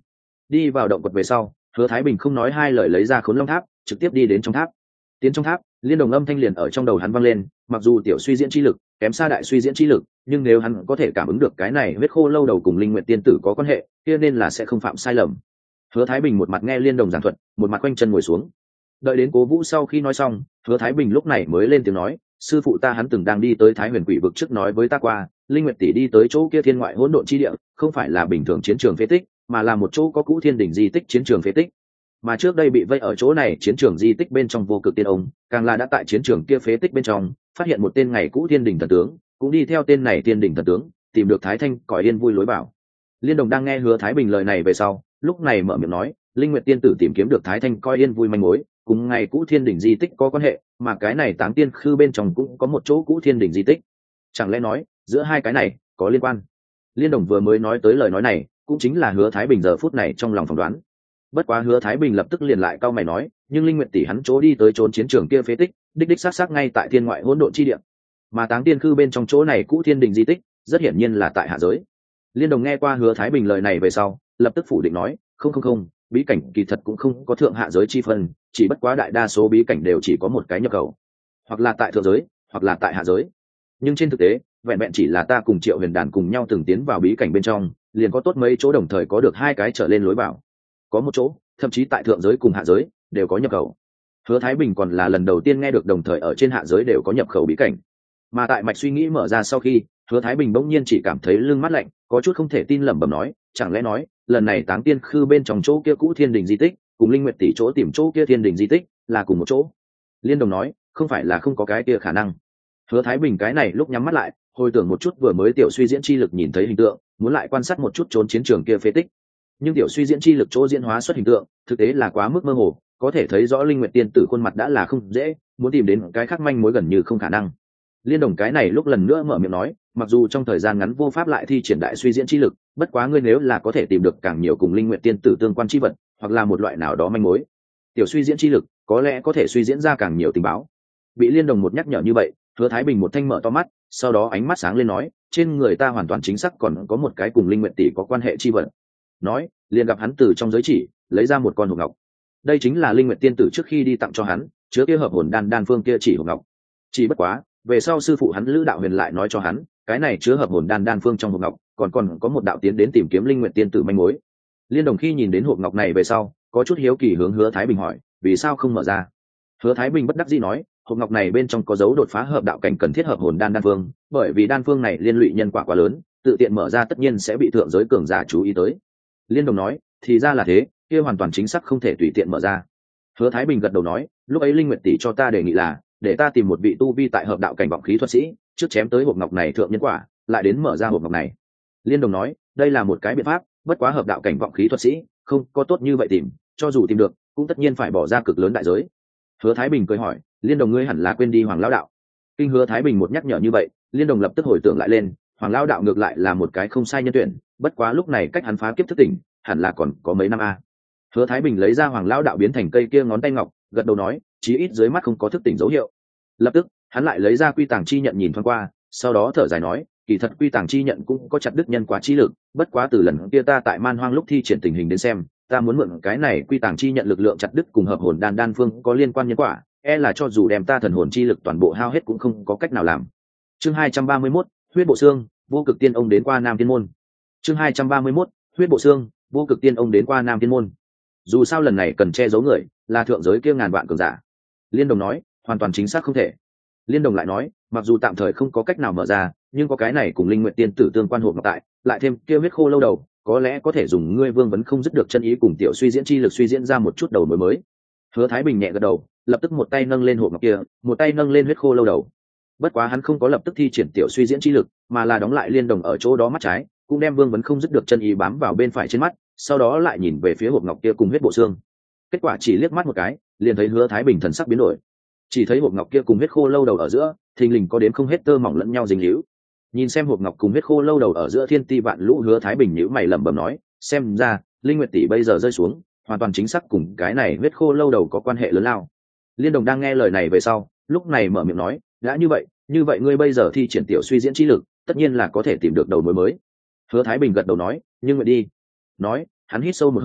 Đi vào động quật về sau, Hứa Thái Bình không nói hai lời lấy ra Khốn Long Tháp, trực tiếp đi đến trong tháp. Tiến trong tháp, liên đồng âm thanh liền ở trong đầu hắn vang lên, mặc dù tiểu suy diễn chi lực kém xa đại suy diễn chi lực, nhưng nếu hắn có thể cảm ứng được cái này huyết khô lâu đầu cùng linh nguyện tiên tử có quan hệ, kia nên là sẽ không phạm sai lầm. Hứa Thái Bình một mặt nghe liên đồng giảng thuật, một mặt quanh chân ngồi xuống. Đợi đến Cố Vũ sau khi nói xong, Hứa Thái Bình lúc này mới lên tiếng nói, sư phụ ta hắn từng đang đi tới Thái Huyền Quỷ vực trước nói với ta qua, linh nguyện tỷ đi tới chỗ kia thiên ngoại hỗn độn chi địa, không phải là bình thường chiến trường phế tích, mà là một chỗ có cũ thiên đỉnh di tích chiến trường phế tích. Mà trước đây bị vây ở chỗ này chiến trường di tích bên trong vô cực tiên ông, càng là đã tại chiến trường kia phế tích bên trong phát hiện một tên ngày cũ thiên đỉnh thần tướng, cũng đi theo tên này thiên đỉnh thần tướng tìm được Thái Thanh cõi yên vui lối bảo. Liên đồng đang nghe Hứa Thái Bình lời này về sau, lúc này mở miệng nói, linh nguyệt tiên tử tìm kiếm được Thái Thanh cõi yên vui manh mối, cùng ngày cũ thiên đỉnh di tích có quan hệ, mà cái này Táng Tiên Khư bên trong cũng có một chỗ cũ thiên đỉnh di tích. Chẳng lẽ nói giữa hai cái này có liên quan? Liên đồng vừa mới nói tới lời nói này, cũng chính là Hứa Thái Bình giờ phút này trong lòng phỏng đoán. Bất quá Hứa Thái Bình lập tức liền lại cau mày nói, nhưng linh nguyệt tỷ hắn chỗ đi tới trốn chiến trường kia phế tích, đích đích xác xác ngay tại thiên ngoại hỗn độn chi địa, mà Táng Tiên Khư bên trong chỗ này cũ thiên đình di tích, rất hiển nhiên là tại hạ giới. Liên đồng nghe qua Hứa Thái Bình lời này về sau, lập tức phủ định nói, không, bí cảnh kỳ thật cũng không có thượng hạ giới chi phân, chỉ bất quá đại đa số bí cảnh đều chỉ có một cái nhập khẩu, hoặc là tại thượng giới, hoặc là tại hạ giới. Nhưng trên thực tế, vẹn vẹn chỉ là ta cùng Triệu Huyền Đàn cùng nhau từng tiến vào bí cảnh bên trong, liền có tốt mấy chỗ đồng thời có được hai cái trở lên lối vào. Có một chỗ, thậm chí tại thượng giới cùng hạ giới đều có nhập khẩu. Hứa Thái Bình còn là lần đầu tiên nghe được đồng thời ở trên hạ giới đều có nhập khẩu bí cảnh. Mà tại mạch suy nghĩ mở ra sau khi, Hứa Thái Bình bỗng nhiên chỉ cảm thấy lưng mát lạnh, có chút không thể tin lẩm bẩm nói, chẳng lẽ nói, lần này Táng Tiên Khư bên trong chỗ kia cũ thiên đình di tích, cùng linh nguyệt tỷ chỗ tìm chỗ kia thiên đình di tích là cùng một chỗ? Liên đồng nói, không phải là không có cái kia khả năng. Hứa Thái Bình cái này lúc nhắm mắt lại, hồi tưởng một chút vừa mới tiểu suy diễn chi lực nhìn thấy hình tượng, muốn lại quan sát một chút trốn chiến trường kia phế tích. Nhưng tiểu suy diễn chi lực chỗ diễn hóa xuất hình tượng, thực tế là quá mức mơ hồ, có thể thấy rõ linh nguyệt tiên tử khuôn mặt đã là không dễ, muốn tìm đến cái khác manh mối gần như không khả năng. Liên đồng cái này lúc lần nữa mở miệng nói, mặc dù trong thời gian ngắn vô pháp lại thi triển đại suy diễn chi lực, bất quá ngươi nếu là có thể tìm được càng nhiều cùng linh nguyệt tiên tử tương quan chi vật, hoặc là một loại nào đó manh mối, tiểu suy diễn chi lực có lẽ có thể suy diễn ra càng nhiều tình báo. Bị liên đồng một nhắc nhở như vậy, Hứa Thái Bình một thanh mở to mắt, sau đó ánh mắt sáng lên nói, trên người ta hoàn toàn chính xác còn có một cái cùng linh nguyệt tỷ có quan hệ chi vật. Nói, liền gặp hắn từ trong giới chỉ lấy ra một con hộp ngọc. Đây chính là linh nguyệt tiên tử trước khi đi tặng cho hắn, chứa kia hợp hồn đan phương kia chỉ hộp ngọc. Chỉ bất quá, về sau sư phụ hắn Lữ Đạo Huyền lại nói cho hắn, cái này chứa hợp hồn đan phương trong hộp ngọc, còn có một đạo tiến đến tìm kiếm linh nguyệt tiên tử manh mối. Liên đồng khi nhìn đến hộp ngọc này về sau, có chút hiếu kỳ hướng Hứa Thái Bình hỏi, vì sao không mở ra? Hứa Thái Bình bất đắc dĩ nói, hộp ngọc này bên trong có dấu đột phá hợp đạo cảnh cần thiết hợp hồn đan phương, bởi vì đan phương này liên lụy nhân quả quá lớn, tự tiện mở ra tất nhiên sẽ bị thượng giới cường giả chú ý tới. Liên đồng nói, thì ra là thế, kia hoàn toàn chính xác không thể tùy tiện mở ra. Hứa Thái Bình gật đầu nói, lúc ấy linh nguyệt tỷ cho ta đề nghị là, để ta tìm một vị tu vi tại hợp đạo cảnh vọng khí thuật sĩ, trước chém tới hộp ngọc này thượng nhân quả, lại đến mở ra hộp ngọc này. Liên đồng nói, đây là một cái biện pháp, bất quá hợp đạo cảnh vọng khí thuật sĩ không có tốt như vậy tìm, cho dù tìm được, cũng tất nhiên phải bỏ ra cực lớn đại giới. Hứa Thái Bình cười hỏi, Liên đồng ngươi hẳn là quên đi Hoàng lão đạo. Kinh Hứa Thái Bình một nhắc nhở như vậy, Liên đồng lập tức hồi tưởng lại lên, Hoàng lão đạo ngược lại là một cái không sai nhân tuyển, bất quá lúc này cách hắn phá kiếp thức tỉnh, hẳn là còn có mấy năm a. Hứa Thái Bình lấy ra Hoàng lão đạo biến thành cây kia ngón tay ngọc, gật đầu nói, chí ít dưới mắt không có thức tỉnh dấu hiệu. Lập tức, hắn lại lấy ra quy tàng chi nhận nhìn thoáng qua, sau đó thở dài nói, kỳ thật quy tàng chi nhận cũng có chặt đứt nhân quả chi lực, bất quá từ lần kia ta tại Man Hoang lúc thi triển tình hình đến xem, ta muốn mượn cái này quy tàng chi nhận lực lượng chặt đứt cùng hợp hồn đan phương có liên quan nhân quả, e là cho dù đem ta thần hồn chi lực toàn bộ hao hết cũng không có cách nào làm. Chương 231, huyết bộ xương, vô cực tiên ông đến qua Nam Thiên môn. Chương 231, huyết bộ xương, vô cực tiên ông đến qua Nam Thiên môn. Dù sao lần này cần che giấu người, là thượng giới kia ngàn vạn cường giả. Liên đồng nói, hoàn toàn chính xác không thể. Liên đồng lại nói, mặc dù tạm thời không có cách nào mở ra, nhưng có cái này cùng linh nguyện tiên tử tương quan hộp ngọc tại, lại thêm kia huyết khô lâu đầu, có lẽ có thể dùng ngươi vương vấn không dứt được chân ý cùng tiểu suy diễn chi lực suy diễn ra một chút đầu mối mới. Hứa Thái Bình nhẹ gật đầu, lập tức một tay nâng lên hộp ngọc kia, một tay nâng lên huyết khô lâu đầu. Bất quá hắn không có lập tức thi triển tiểu suy diễn chi lực, mà là đóng lại liên đồng ở chỗ đó mắt trái, cũng đem vương vấn không dứt được chân ý bám vào bên phải trên mắt, sau đó lại nhìn về phía hộp ngọc kia cùng huyết bộ xương. Kết quả chỉ liếc mắt một cái, liền thấy Hứa Thái Bình thần sắc biến đổi. Chỉ thấy hộp ngọc kia cùng huyết khô lâu đầu ở giữa, thình lình có đến không hết tơ mỏng lẫn nhau dính líu. Nhìn xem hộp ngọc cùng huyết khô lâu đầu ở giữa thiên ti vạn lũ, Hứa Thái Bình nhíu mày lẩm bẩm nói, xem ra linh nguyệt tỷ bây giờ rơi xuống, hoàn toàn chính xác cùng cái này huyết khô lâu đầu có quan hệ lớn lao. Liên đồng đang nghe lời này về sau, lúc này mở miệng nói, đã như vậy ngươi bây giờ thi triển tiểu suy diễn chi lực, tất nhiên là có thể tìm được đầu mối mới. Hứa Thái Bình gật đầu nói, nhưng mà đi. Nói, hắn hít sâu một hơi,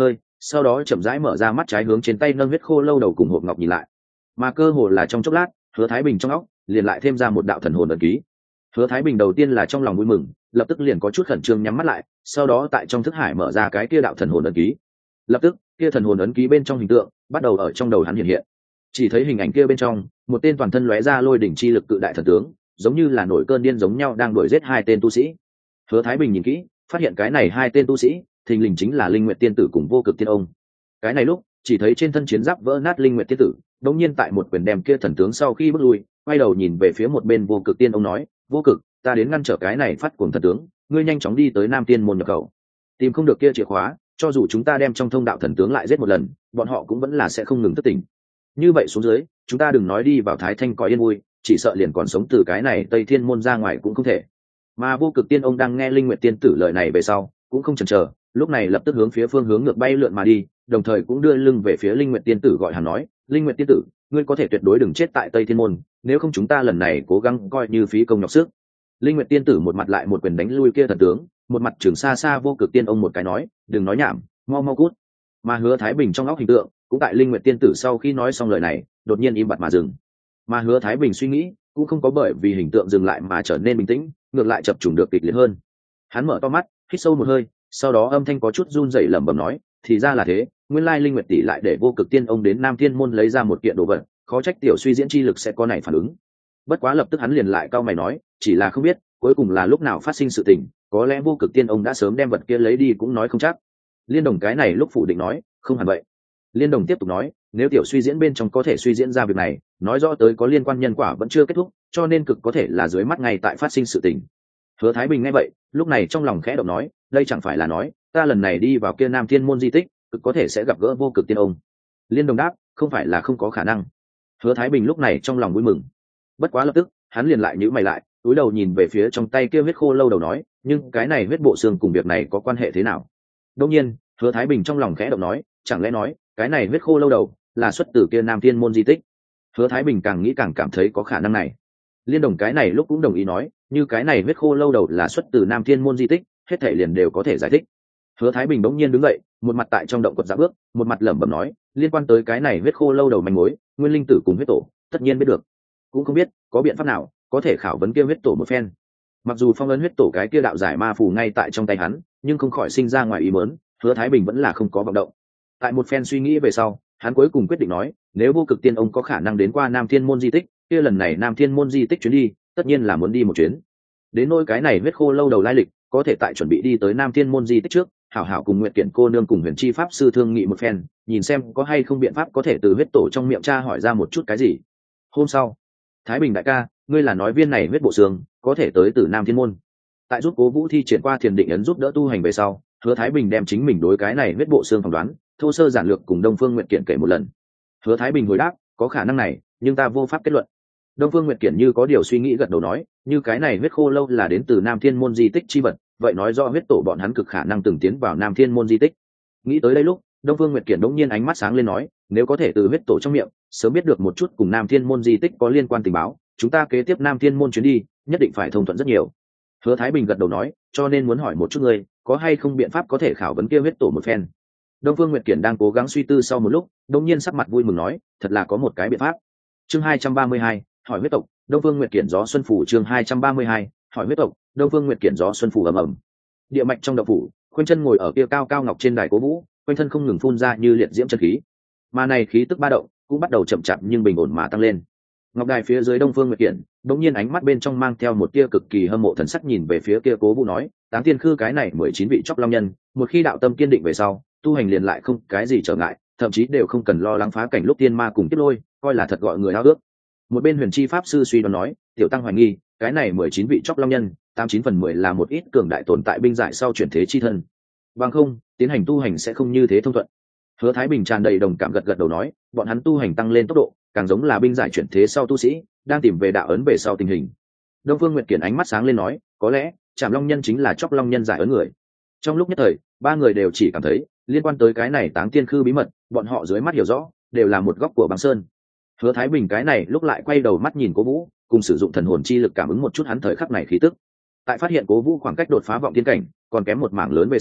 sau đó chậm rãi mở ra mắt trái hướng trên tay nâng huyết khô lâu đầu cùng hộp ngọc nhìn lại, mà cơ hồ là trong chốc lát Hứa Thái Bình trong óc liền lại thêm ra một đạo thần hồn ấn ký. Hứa Thái Bình đầu tiên là trong lòng vui mừng, lập tức liền có chút khẩn trương nhắm mắt lại, sau đó tại trong thức hải mở ra cái kia đạo thần hồn ấn ký. Lập tức kia thần hồn ấn ký bên trong hình tượng bắt đầu ở trong đầu hắn hiện hiện. Chỉ thấy hình ảnh kia bên trong một tên toàn thân lóe ra lôi đỉnh chi lực cự đại thần tướng, giống như là nổi cơn điên giống nhau đang đuổi giết hai tên tu sĩ. Hứa Thái Bình nhìn kỹ, phát hiện cái này hai tên tu sĩ thình lình chính là Linh Nguyệt Tiên tử cùng Vô Cực Tiên ông. Cái này lúc chỉ thấy trên thân chiến giáp vỡ nát Linh Nguyệt Tiên tử đống nhiên tại một quyền đem kia thần tướng sau khi bước lui, quay đầu nhìn về phía một bên Vô Cực Tiên ông nói: Vô Cực, ta đến ngăn trở cái này phát cuồng thần tướng, ngươi nhanh chóng đi tới Nam Tiên môn nhập khẩu, tìm không được kia chìa khóa, cho dù chúng ta đem trong thông đạo thần tướng lại giết một lần, bọn họ cũng vẫn là sẽ không ngừng thức tỉnh. Như vậy xuống dưới, chúng ta đừng nói đi vào Thái Thanh cõi yên vui, chỉ sợ liền còn sống từ cái này Tây Thiên môn ra ngoài cũng không thể. Mà Vô Cực Tiên ông đang nghe Linh Nguyệt Tiên tử lời này về sau, cũng không chần chờ, lúc này lập tức hướng phía phương hướng ngược bay lượn mà đi, đồng thời cũng đưa lưng về phía Linh Nguyệt Tiên tử gọi hắn nói: Linh Nguyệt Tiên tử, ngươi có thể tuyệt đối đừng chết tại Tây Thiên môn, nếu không chúng ta lần này cố gắng coi như phí công nhọc sức. Linh Nguyệt Tiên tử một mặt lại một quyền đánh lui kia thần tướng, một mặt trường xa xa Vô Cực Tiên ông một cái nói: đừng nói nhảm, mau mau cút. Mà Hứa Thái Bình trong óc hình tượng cũng tại Linh Nguyệt Tiên tử sau khi nói xong lời này đột nhiên im bặt mà dừng. Mà Hứa Thái Bình suy nghĩ cũng không có bởi vì hình tượng dừng lại mà trở nên bình tĩnh, ngược lại chập trùng được kịch liệt hơn. Hắn mở to mắt, hít sâu một hơi, sau đó âm thanh có chút run rẩy lẩm bẩm nói: thì ra là thế, nguyên lai Linh Nguyệt tỷ lại để Vô Cực Tiên ông đến Nam Thiên môn lấy ra một kiện đồ vật, khó trách tiểu suy diễn chi lực sẽ có này phản ứng. Bất quá lập tức hắn liền lại cau mày nói: chỉ là không biết cuối cùng là lúc nào phát sinh sự tình, có lẽ Vô Cực Tiên ông đã sớm đem vật kia lấy đi cũng nói không chắc. Liên Đồng cái này lúc phủ định nói: không hẳn vậy. Liên Đồng tiếp tục nói: nếu tiểu suy diễn bên trong có thể suy diễn ra việc này, nói rõ tới có liên quan nhân quả vẫn chưa kết thúc, cho nên cực có thể là dưới mắt ngay tại phát sinh sự tình. Hứa Thái Bình nghe vậy, lúc này trong lòng khẽ động nói: đây chẳng phải là nói ta lần này đi vào kia Nam Thiên môn di tích, cực có thể sẽ gặp gỡ Vô Cực Tiên ông. Liên Đồng đáp: không phải là không có khả năng. Hứa Thái Bình lúc này trong lòng vui mừng. Bất quá lập tức hắn liền lại nhíu mày lại, cúi đầu nhìn về phía trong tay kia huyết khô lâu đầu nói: nhưng cái này huyết bộ xương cùng việc này có quan hệ thế nào? Đương nhiên, Hứa Thái Bình trong lòng khẽ động nói: chẳng lẽ nói cái này huyết khô lâu đầu là xuất từ kia Nam Thiên môn di tích? Hứa Thái Bình càng nghĩ càng cảm thấy có khả năng này. Liên Đồng cái này lúc cũng đồng ý nói: như cái này huyết khô lâu đầu là xuất từ Nam Thiên môn di tích, hết thảy liền đều có thể giải thích. Hứa Thái Bình bỗng nhiên đứng dậy, một mặt tại trong động quật dạo bước, một mặt lẩm bẩm nói: liên quan tới cái này huyết khô lâu đầu manh mối, Nguyên Linh tử cùng huyết tổ tất nhiên biết được, cũng không biết có biện pháp nào có thể khảo vấn kia huyết tổ một phen. Mặc dù phong ấn huyết tổ cái kia đạo giải ma phù ngay tại trong tay hắn, nhưng không khỏi sinh ra ngoài ý muốn, Hứa Thái Bình vẫn là không có vọng động. Tại một phen suy nghĩ về sau, hắn cuối cùng quyết định nói: nếu Vô Cực Tiên ông có khả năng đến qua Nam Thiên môn di tích, kia lần này Nam Thiên môn di tích chuyến đi tất nhiên là muốn đi một chuyến. Đến nỗi cái này huyết khô lâu đầu lai lịch, có thể tại chuẩn bị đi tới Nam Thiên môn di tích trước, hảo hảo cùng Nguyệt Kiện cô nương cùng Huyền Chi pháp sư thương nghị một phen, nhìn xem có hay không biện pháp có thể từ huyết tổ trong miệng cha hỏi ra một chút cái gì. Hôm sau, Thái Bình đại ca, ngươi là nói viên này huyết bộ xương có thể tới từ Nam Thiên môn. Tại giúp Cố Vũ thi triển qua thiền định ấn giúp đỡ tu hành về sau, Hứa Thái Bình đem chính mình đối cái này huyết bộ xương phỏng đoán thô sơ giản lược cùng Đông Phương Nguyệt Kiện kể một lần. Hứa Thái Bình hồi đáp: có khả năng này, nhưng ta vô pháp kết luận. Đông Phương Nguyệt Kiện như có điều suy nghĩ gật đầu nói: như cái này huyết khô lâu là đến từ Nam Thiên môn di tích chi vật, vậy nói rõ huyết tổ bọn hắn cực khả năng từng tiến vào Nam Thiên môn di tích. Nghĩ tới đây lúc, Đông Phương Nguyệt Kiện đống nhiên ánh mắt sáng lên nói: nếu có thể từ huyết tổ trong miệng sớm biết được một chút cùng Nam Thiên môn di tích có liên quan tình báo, chúng ta kế tiếp Nam Thiên môn chuyến đi nhất định phải thông thuận rất nhiều. Hứa Thái Bình gật đầu nói: cho nên muốn hỏi một chút ngươi, có hay không biện pháp có thể khảo vấn kia huyết tổ một phen. Đông Phương Nguyệt Kiện đang cố gắng suy tư sau một lúc, đống nhiên sắc mặt vui mừng nói: thật là có một cái biện pháp. Chương 232, hỏi huyết tộc. Đông Phương Nguyệt Kiện gió xuân phủ. Chương 232, hỏi huyết tộc. Đông Phương Nguyệt Kiện gió xuân phủ ầm ầm. Địa mạch trong động phủ, Khuynh Chân ngồi ở kia cao cao ngọc trên đài Cố Vũ, quanh thân không ngừng phun ra như liệt diễm chân khí. Mà này khí tức ba động cũng bắt đầu chậm chạp nhưng bình ổn mà tăng lên. Ngọc đài phía dưới Đông Phương Nguyệt Kiện, đột nhiên ánh mắt bên trong mang theo một tia cực kỳ hâm mộ thần sắc nhìn về phía kia Cố Vũ nói: Táng Tiên Khư cái này 19 vị chóp long nhân, một khi đạo tâm kiên định về sau, tu hành liền lại không cái gì trở ngại, thậm chí đều không cần lo lắng phá cảnh lúc tiên ma cùng tiếp lôi, coi là thật gọi người ao ước. Một bên Huyền Chi pháp sư suy đoán nói: tiểu tăng hoài nghi, cái này 19 vị chóp long nhân, 89/10 là một ít cường đại tồn tại binh giải sau chuyển thế chi thân. Bằng không, tiến hành tu hành sẽ không như thế thông thuận. Hứa Thái Bình tràn đầy đồng cảm gật gật đầu nói: bọn hắn tu hành tăng lên tốc độ, càng giống là binh giải chuyển thế sau tu sĩ, đang tìm về đạo ấn về sau tình hình. Đông Phương Nguyệt Kiện ánh mắt sáng lên nói: có lẽ, Trảm Long nhân chính là chóp long nhân giải ấn người. Trong lúc nhất thời, ba người đều chỉ cảm thấy, liên quan tới cái này Táng Tiên Khư bí mật, bọn họ dưới mắt hiểu rõ, đều là một góc của băng sơn. Hứa Thái Bình cái này lúc lại quay đầu mắt nhìn Cố Vũ, cùng sử dụng thần hồn chi lực cảm ứng một chút hắn thời khắc này khí tức. Tại phát hiện Cố Vũ khoảng cách đột phá vọng tiên cảnh còn kém một mảng lớn về sau,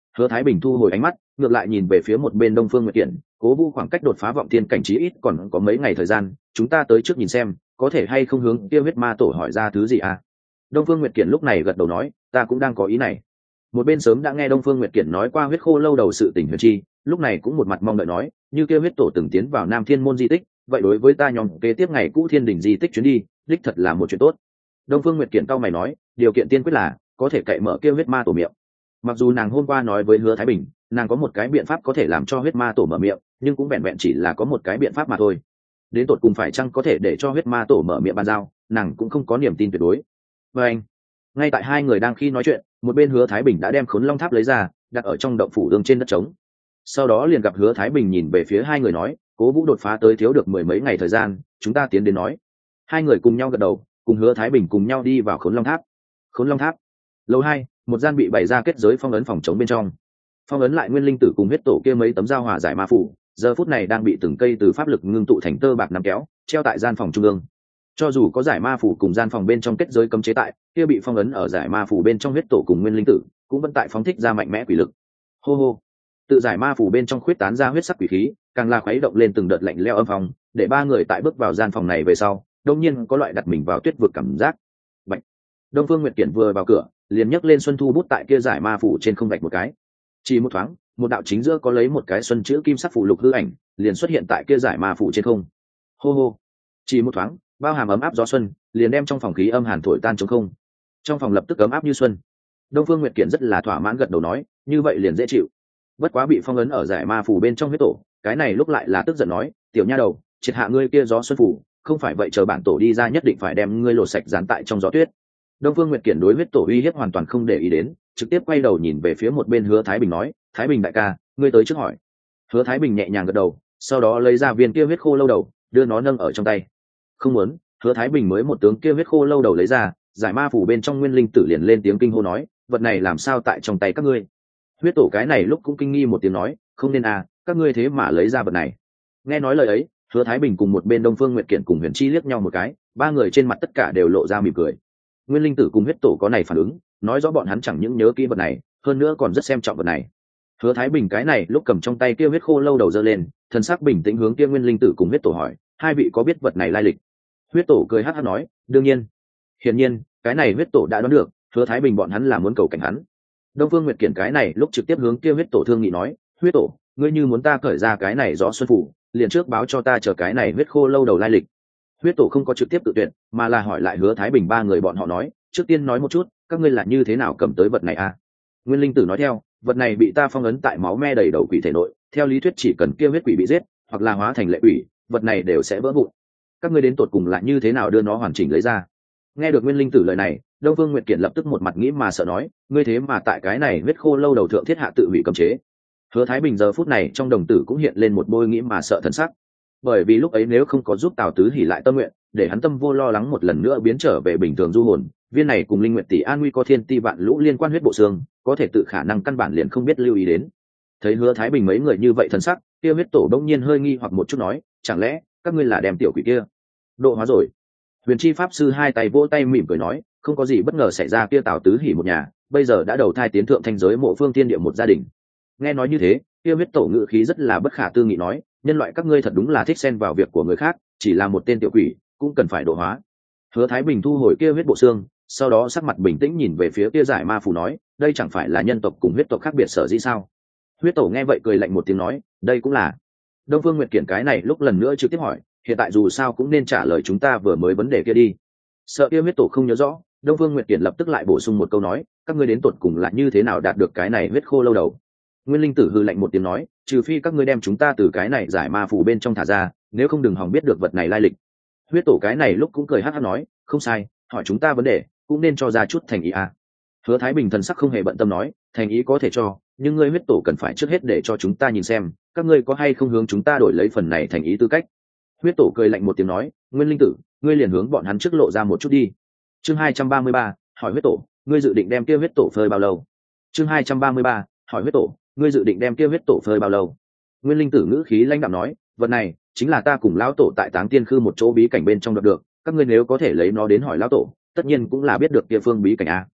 Hứa Thái Bình thu hồi ánh mắt, ngược lại nhìn về phía một bên Đông Phương Nguyệt Kiện, Cố Vũ khoảng cách đột phá vọng tiên cảnh trí ít còn có mấy ngày thời gian, chúng ta tới trước nhìn xem, có thể hay không hướng kia huyết ma tổ hỏi ra thứ gì à? Đông Phương Nguyệt Kiện lúc này gật đầu nói, ta cũng đang có ý này. Một bên sớm đã nghe Đông Phương Nguyệt Kiện nói qua huyết khô lâu đầu sự tình Huyền Chi, lúc này cũng một mặt mong đợi nói, như kia huyết tổ từng tiến vào Nam Thiên môn di tích, vậy đối với ta nhóm kế tiếp ngày cũ Thiên đỉnh di tích chuyến đi, đích thật là một chuyện tốt. Đông Phương Nguyệt Kiện cau mày nói, điều kiện tiên quyết là có thể cậy mở kia huyết ma tổ miệng. Mặc dù nàng hôm qua nói với Hứa Thái Bình, nàng có một cái biện pháp có thể làm cho huyết ma tổ mở miệng, nhưng cũng vẹn vẹn chỉ là có một cái biện pháp mà thôi. Đến tột cùng phải chăng có thể để cho huyết ma tổ mở miệng bàn giao, nàng cũng không có niềm tin tuyệt đối. Và anh, ngay tại hai người đang khi nói chuyện, một bên Hứa Thái Bình đã đem Khốn Long Tháp lấy ra, đặt ở trong động phủ ương trên đất trống. Sau đó liền gặp Hứa Thái Bình nhìn về phía hai người nói, Cố Vũ đột phá tới thiếu được mười mấy ngày thời gian, chúng ta tiến đến nói. Hai người cùng nhau gật đầu, cùng Hứa Thái Bình cùng nhau đi vào Khốn Long Tháp. Khốn Long Tháp lầu 2, một gian bị bày ra kết giới phong ấn phòng chống bên trong. Phong ấn lại Nguyên Linh Tử cùng huyết tổ kia mấy tấm giao hòa giải ma phủ, giờ phút này đang bị từng cây từ pháp lực ngưng tụ thành tơ bạc nắm kéo, treo tại gian phòng trung ương. Cho dù có giải ma phủ cùng gian phòng bên trong kết giới cấm chế tại, kia bị phong ấn ở giải ma phủ bên trong huyết tổ cùng Nguyên Linh Tử, cũng vẫn tại phóng thích ra mạnh mẽ quỷ lực. Hô hô, tự giải ma phủ bên trong khuyết tán ra huyết sắc quỷ khí, càng là khuấy động lên từng đợt lạnh lẽo âm phong, để ba người tại bước vào gian phòng này về sau, đông nhiên có loại đặt mình vào tuyết vực cảm giác. Bạch. Đông Phương Nguyệt Kiện vừa vào cửa, liền nhấc lên xuân thu bút tại kia giải ma phủ trên không vạch một cái. Chỉ một thoáng, một đạo chính giữa có lấy một cái xuân chữ kim sắc phủ lục hư ảnh, liền xuất hiện tại kia giải ma phủ trên không. Hô hô. Chỉ một thoáng, bao hàm ấm áp gió xuân, liền đem trong phòng khí âm hàn thổi tan trống không. Trong phòng lập tức ấm áp như xuân. Đông Phương Nguyệt Kiện rất là thỏa mãn gật đầu nói, như vậy liền dễ chịu. Bất quá bị phong ấn ở giải ma phủ bên trong huyết tổ, cái này lúc lại là tức giận nói, tiểu nha đầu, triệt hạ ngươi kia gió xuân phủ, không phải vậy chờ bản tổ đi ra nhất định phải đem ngươi lột sạch dán tại trong gió tuyết. Đông Phương Nguyệt Kiện đối huyết tổ uy hiếp hoàn toàn không để ý đến, trực tiếp quay đầu nhìn về phía một bên Hứa Thái Bình nói, Thái Bình đại ca, ngươi tới trước hỏi. Hứa Thái Bình nhẹ nhàng gật đầu, sau đó lấy ra viên kia huyết khô lâu đầu, đưa nó nâng ở trong tay. Không muốn, Hứa Thái Bình mới một tướng kia huyết khô lâu đầu lấy ra, giải ma phủ bên trong Nguyên Linh Tử liền lên tiếng kinh hô nói, vật này làm sao tại trong tay các ngươi? Huyết tổ cái này lúc cũng kinh nghi một tiếng nói, không nên à, các ngươi thế mà lấy ra vật này. Nghe nói lời ấy, Hứa Thái Bình cùng một bên Đông Phương Nguyệt Kiện cùng Huyền Chi liếc nhau một cái, ba người trên mặt tất cả đều lộ ra mỉm cười. Nguyên Linh Tử cùng huyết tổ có này phản ứng, nói rõ bọn hắn chẳng những nhớ kỹ vật này, hơn nữa còn rất xem trọng vật này. Hứa Thái Bình cái này lúc cầm trong tay kia huyết khô lâu đầu giơ lên, thần sắc bình tĩnh hướng kia Nguyên Linh Tử cùng huyết tổ hỏi, hai vị có biết vật này lai lịch? Huyết tổ cười hắc hắc nói, đương nhiên. Hiển nhiên, cái này huyết tổ đã đoán được, Hứa Thái Bình bọn hắn là muốn cầu cảnh hắn. Đông Phương Nguyệt Kiện cái này lúc trực tiếp hướng kia huyết tổ thương nghị nói, huyết tổ, ngươi như muốn ta cởi ra cái này rõ xuân phủ, liền trước báo cho ta chờ cái này huyết khô lâu đầu lai lịch. Huyết tổ không có trực tiếp tự tuyệt, mà là hỏi lại Hứa Thái Bình ba người bọn họ nói, trước tiên nói một chút, các ngươi là như thế nào cầm tới vật này à? Nguyên Linh Tử nói theo, vật này bị ta phong ấn tại máu me đầy đầu quỷ thể nội, theo lý thuyết chỉ cần kia huyết quỷ bị giết, hoặc là hóa thành lệ quỷ, vật này đều sẽ vỡ vụn. Các ngươi đến tột cùng là như thế nào đưa nó hoàn chỉnh lấy ra? Nghe được Nguyên Linh Tử lời này, Đông Phương Nguyệt Kiện lập tức một mặt nghĩ mà sợ nói, ngươi thế mà tại cái này huyết khô lâu đầu thượng thiết hạ tự hủy cấm chế. Hứa Thái Bình giờ phút này trong đồng tử cũng hiện lên một bôi nghĩ mà sợ thần sắc. Bởi vì lúc ấy nếu không có giúp Tào Tứ Hỉ lại tâm nguyện, để hắn tâm vô lo lắng một lần nữa biến trở về bình thường du hồn, viên này cùng Linh Nguyệt tỷ an nguy có thiên ti vạn lũ liên quan huyết bộ xương, có thể tự khả năng căn bản liền không biết lưu ý đến. Thấy Hứa Thái Bình mấy người như vậy thần sắc, kia huyết tổ đông nhiên hơi nghi hoặc một chút nói, chẳng lẽ các ngươi là đem tiểu quỷ kia độ hóa rồi? Huyền Chi pháp sư hai tay vỗ tay mỉm cười nói, không có gì bất ngờ xảy ra, kia Tào Tứ Hỉ một nhà bây giờ đã đầu thai tiến thượng thanh giới mộ phương tiên địa một gia đình. Nghe nói như thế, kia huyết tổ ngữ khí rất là bất khả tư nghị nói, nhân loại các ngươi thật đúng là thích xen vào việc của người khác, chỉ là một tên tiểu quỷ cũng cần phải độ hóa. Hứa Thái Bình thu hồi kia huyết bộ xương, sau đó sắc mặt bình tĩnh nhìn về phía kia giải ma phù nói, đây chẳng phải là nhân tộc cùng huyết tộc khác biệt sở dĩ sao? Huyết tổ nghe vậy cười lạnh một tiếng nói, đây cũng là. Đông Phương Nguyệt Kiện cái này lúc lần nữa trực tiếp hỏi, hiện tại dù sao cũng nên trả lời chúng ta vừa mới vấn đề kia đi. Sợ kia huyết tổ không nhớ rõ, Đông Phương Nguyệt Kiện lập tức lại bổ sung một câu nói, các ngươi đến tột cùng là như thế nào đạt được cái này huyết khô lâu đầu? Nguyên Linh Tử hư lạnh một tiếng nói, trừ phi các ngươi đem chúng ta từ cái này giải ma phù bên trong thả ra, nếu không đừng hòng biết được vật này lai lịch. Huyết tổ cái này lúc cũng cười hắc hắc nói, không sai, hỏi chúng ta vấn đề cũng nên cho ra chút thành ý à. Hứa Thái Bình thần sắc không hề bận tâm nói, thành ý có thể cho, nhưng ngươi huyết tổ cần phải trước hết để cho chúng ta nhìn xem, các ngươi có hay không hướng chúng ta đổi lấy phần này thành ý tư cách. Huyết tổ cười lạnh một tiếng nói, Nguyên Linh Tử, ngươi liền hướng bọn hắn trước lộ ra một chút đi. Chương 233, hỏi huyết tổ, ngươi dự định đem kia huyết tổ phơi bao lâu? Chương 233, hỏi huyết tổ, ngươi dự định đem kia huyết tổ phơi bao lâu? Nguyên Linh Tử ngữ khí lãnh đạm nói, vật này chính là ta cùng lão tổ tại Táng Tiên Khư một chỗ bí cảnh bên trong đoạt được, các ngươi nếu có thể lấy nó đến hỏi lão tổ, tất nhiên cũng là biết được kia phương bí cảnh a.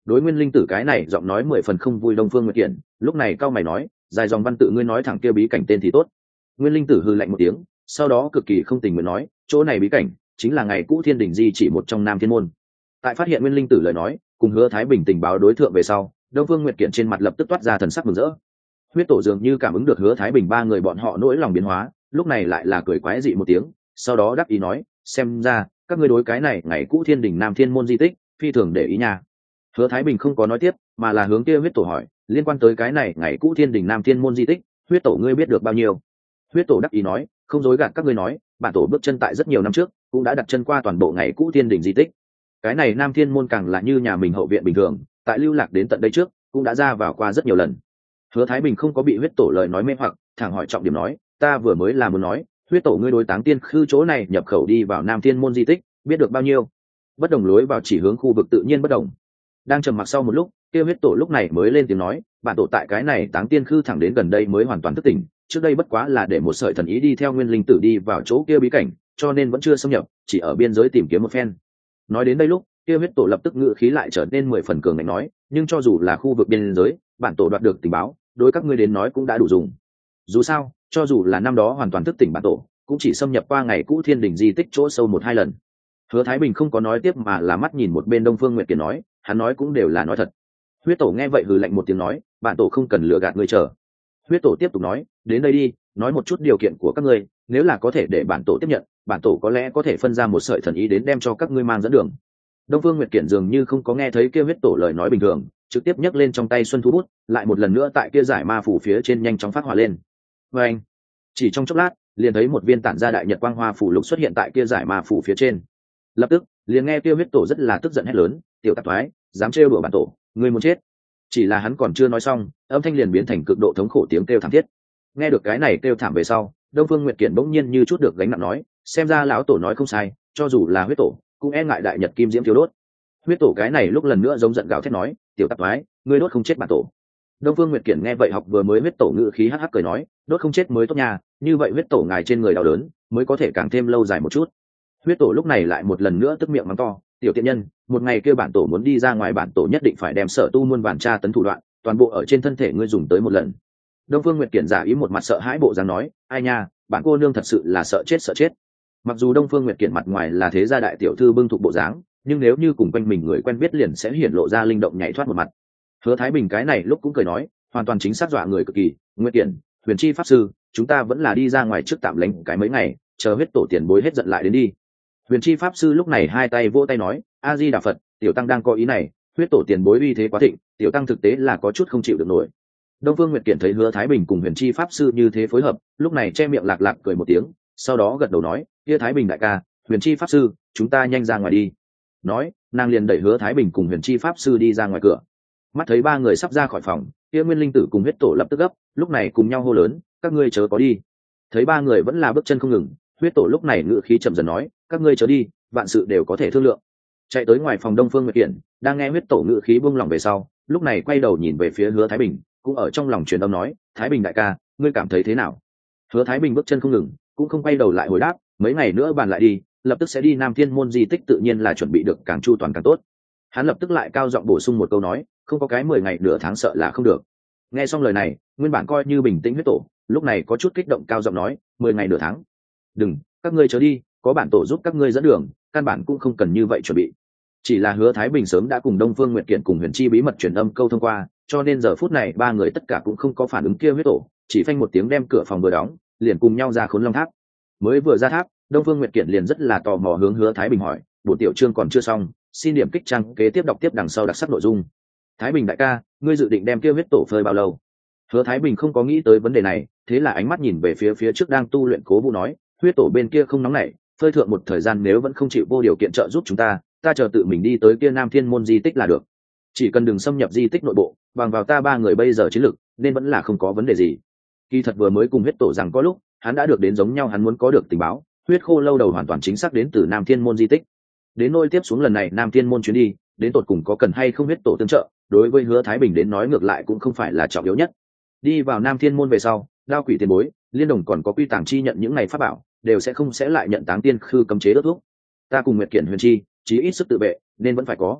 Đối Nguyên Linh Tử cái này giọng nói 10 phần không vui Đông Phương Nguyệt Kiện lúc này cao mày nói, dài dòng văn tự ngươi nói thẳng kia bí cảnh tên thì tốt. Nguyên Linh Tử hừ lạnh một tiếng, sau đó cực kỳ không tình nguyện nói, chỗ này bí cảnh chính là ngày cũ Thiên Đình di chỉ một trong Nam Thiên môn. Tại phát hiện Nguyên Linh Tử lời nói cùng Hứa Thái Bình tình báo đối tượng về sau, Đông Phương Nguyệt Kiện trên mặt lập tức toát ra thần sắc mừng rỡ. Huyết tổ dường như cảm ứng được Hứa Thái Bình ba người bọn họ nỗi lòng biến hóa, lúc này lại là cười quái dị một tiếng, sau đó đáp ý nói, xem ra các ngươi đối cái này ngày cũ Thiên Đình Nam Thiên môn di tích phi thường để ý nha. Hứa Thái Bình không có nói tiếp, mà là hướng kia huyết tổ hỏi, liên quan tới cái này ngày cũ Thiên Đình Nam Thiên môn di tích, huyết tổ ngươi biết được bao nhiêu? Huyết tổ đáp ý nói, không dối gạt các ngươi nói, bản tổ bước chân tại rất nhiều năm trước cũng đã đặt chân qua toàn bộ ngày cũ Thiên Đình di tích. Cái này Nam Thiên môn càng là như nhà mình hậu viện bình thường, tại lưu lạc đến tận đây trước cũng đã ra vào qua rất nhiều lần. Hứa Thái Bình không có bị huyết tổ lời nói mê hoặc, thẳng hỏi trọng điểm nói, ta vừa mới là muốn nói, huyết tổ ngươi đối Táng Tiên Khư chỗ này nhập khẩu đi vào Nam Thiên môn di tích biết được bao nhiêu? Bất đồng lối vào chỉ hướng khu vực tự nhiên bất đồng. Đang trầm mặc sau một lúc, kia huyết tổ lúc này mới lên tiếng nói, bản tổ tại cái này Táng Tiên Khư thẳng đến gần đây mới hoàn toàn thức tỉnh, trước đây bất quá là để một sợi thần ý đi theo Nguyên Linh Tử đi vào chỗ kia bí cảnh, cho nên vẫn chưa xâm nhập, chỉ ở biên giới tìm kiếm một phen. Nói đến đây lúc, kia huyết tổ lập tức ngữ khí lại trở nên 10 phần cường ngạnh nói, nhưng cho dù là khu vực biên giới, bản tổ đoạt được tình báo, đối các ngươi đến nói cũng đã đủ dùng. Dù sao, cho dù là năm đó hoàn toàn thức tỉnh bản tổ, cũng chỉ xâm nhập qua ngày cũ Thiên Đình di tích chỗ sâu 1-2 lần. Hứa Thái Bình không có nói tiếp mà là mắt nhìn một bên Đông Phương Nguyệt Kiệt nói, hắn nói cũng đều là nói thật. Huyết tổ nghe vậy hừ lạnh một tiếng nói, bản tổ không cần lừa gạt ngươi chờ. Huyết tổ tiếp tục nói, đến đây đi, nói một chút điều kiện của các ngươi, nếu là có thể để bản tổ tiếp nhận, bản tổ có lẽ có thể phân ra một sợi thần ý đến đem cho các ngươi mang dẫn đường. Đông Phương Nguyệt Kiện dường như không có nghe thấy kia huyết tổ lời nói bình thường, trực tiếp nhấc lên trong tay xuân thu bút, lại một lần nữa tại kia giải ma phủ phía trên nhanh chóng phát hỏa lên. Và anh, chỉ trong chốc lát, liền thấy một viên tản ra đại nhật quang hoa phủ lục xuất hiện tại kia giải ma phủ phía trên. Lập tức, liền nghe kia huyết tổ rất là tức giận hét lớn, tiểu tạp thoái, dám trêu đùa bản tổ, ngươi muốn chết. Chỉ là hắn còn chưa nói xong, âm thanh liền biến thành cực độ thống khổ tiếng kêu thảm thiết. Nghe được cái này kêu thảm về sau, Đông Phương Nguyệt Kiện bỗng nhiên như chút được gánh nặng nói, xem ra lão tổ nói không sai, cho dù là huyết tổ cũng e ngại đại nhật kim diễm thiếu đốt. Huyết tổ cái này lúc lần nữa giống giận gào thét nói, tiểu tạp thoái, ngươi đốt không chết bản tổ. Đông Phương Nguyệt Kiện nghe vậy học vừa mới huyết tổ ngữ khí hắc hắc cười nói, đốt không chết mới tốt nha, như vậy huyết tổ ngài trên người đau đớn mới có thể càng thêm lâu dài một chút. Huyết tổ lúc này lại một lần nữa tức miệng mắng to, tiểu tiện nhân, một ngày kêu bản tổ muốn đi ra ngoài, bản tổ nhất định phải đem sở tu muôn vàn tra tấn thủ đoạn toàn bộ ở trên thân thể ngươi dùng tới một lần. Đông Phương Nguyệt Kiện giả ý một mặt sợ hãi bộ dáng nói, ai nha, bản cô nương thật sự là sợ chết. Mặc dù Đông Phương Nguyệt Kiện mặt ngoài là thế gia đại tiểu thư bưng thục bộ dáng, nhưng nếu như cùng quanh mình người quen biết liền sẽ hiển lộ ra linh động nhảy thoát một mặt. Hứa Thái Bình cái này lúc cũng cười nói, hoàn toàn chính xác dọa người cực kỳ, Nguyệt Kiện, Huyền Chi pháp sư, chúng ta vẫn là đi ra ngoài trước tạm lánh cái mấy ngày, chờ huyết tổ tiền bối hết giận lại đến đi. Huyền Chi pháp sư lúc này hai tay vỗ tay nói, A Di Đà Phật, tiểu tăng đang có ý này, huyết tổ tiền bối uy thế quá thịnh, tiểu tăng thực tế là có chút không chịu được nổi. Đông Phương Nguyệt Kiện thấy Hứa Thái Bình cùng Huyền Chi pháp sư như thế phối hợp, lúc này che miệng lạc lạc cười một tiếng, sau đó gật đầu nói, kia Thái Bình đại ca, Huyền Chi pháp sư, chúng ta nhanh ra ngoài đi. Nói, nàng liền đẩy Hứa Thái Bình cùng Huyền Chi pháp sư đi ra ngoài cửa. Mắt thấy ba người sắp ra khỏi phòng, kia Nguyên Linh Tử cùng huyết tổ lập tức gấp, lúc này cùng nhau hô lớn, các ngươi chớ có đi. Thấy ba người vẫn là bước chân không ngừng, huyết tổ lúc này ngữ khí chậm dần nói, các ngươi chớ đi, vạn sự đều có thể thương lượng. Chạy tới ngoài phòng Đông Phương Nguyệt Kiện, đang nghe huyết tổ ngữ khí buông lỏng về sau, lúc này quay đầu nhìn về phía Hứa Thái Bình, cũng ở trong lòng truyền âm nói, Thái Bình đại ca, ngươi cảm thấy thế nào? Hứa Thái Bình bước chân không ngừng, cũng không quay đầu lại hồi đáp, mấy ngày nữa bàn lại đi, lập tức sẽ đi Nam Thiên môn di tích, tự nhiên là chuẩn bị được càng chu toàn càng tốt. Hắn lập tức lại cao giọng bổ sung một câu nói, không có cái 10 ngày nửa tháng sợ là không được. Nghe xong lời này, nguyên bản coi như bình tĩnh huyết tổ, lúc này có chút kích động cao giọng nói, 10 ngày nửa tháng. Đừng, các ngươi chớ đi, có bản tổ giúp các ngươi dẫn đường, căn bản cũng không cần như vậy chuẩn bị. Chỉ là Hứa Thái Bình sớm đã cùng Đông Phương Nguyệt Kiện cùng Huyền Chi bí mật truyền âm câu thông qua, cho nên giờ phút này ba người tất cả cũng không có phản ứng kia huyết tổ, chỉ phanh một tiếng đem cửa phòng vừa đóng, liền cùng nhau ra Khốn Long Tháp. Mới vừa ra tháp, Đông Phương Nguyệt Kiện liền rất là tò mò hướng Hứa Thái Bình hỏi, "Buổi tiểu chương còn chưa xong, xin điểm kích trang kế tiếp đọc tiếp đằng sau đặc sắc nội dung." Thái Bình đại ca, ngươi dự định đem kia huyết tổ phơi bao lâu? Hứa Thái Bình không có nghĩ tới vấn đề này, thế là ánh mắt nhìn về phía trước đang tu luyện Cố Vũ nói, huyết tổ bên kia không nóng nảy, phơi thượng một thời gian nếu vẫn không chịu vô điều kiện trợ giúp chúng ta chờ tự mình đi tới kia Nam Thiên môn di tích là được. Chỉ cần đừng xâm nhập di tích nội bộ, bằng vào ta ba người bây giờ chiến lực, nên vẫn là không có vấn đề gì. Kỳ thật vừa mới cùng huyết tổ rằng có lúc, hắn đã được đến giống nhau hắn muốn có được tình báo, huyết khô lâu đầu hoàn toàn chính xác đến từ Nam Thiên môn di tích. Đến nôi tiếp xuống lần này Nam Thiên môn chuyến đi, đến tột cùng có cần hay không huyết tổ tương trợ, đối với Hứa Thái Bình đến nói ngược lại cũng không phải là trọng yếu nhất. Đi vào Nam Thiên môn về sau, Đao Quỷ tiền bối, Liên Đồng còn có Quy Tàng Chi nhận những này pháp bảo, đều sẽ không lại nhận Táng Tiên Khư cấm chế đốt thuốc. Ta cùng Nguyệt Kiện Huyền Chi, chí ít sức tự vệ nên vẫn phải có.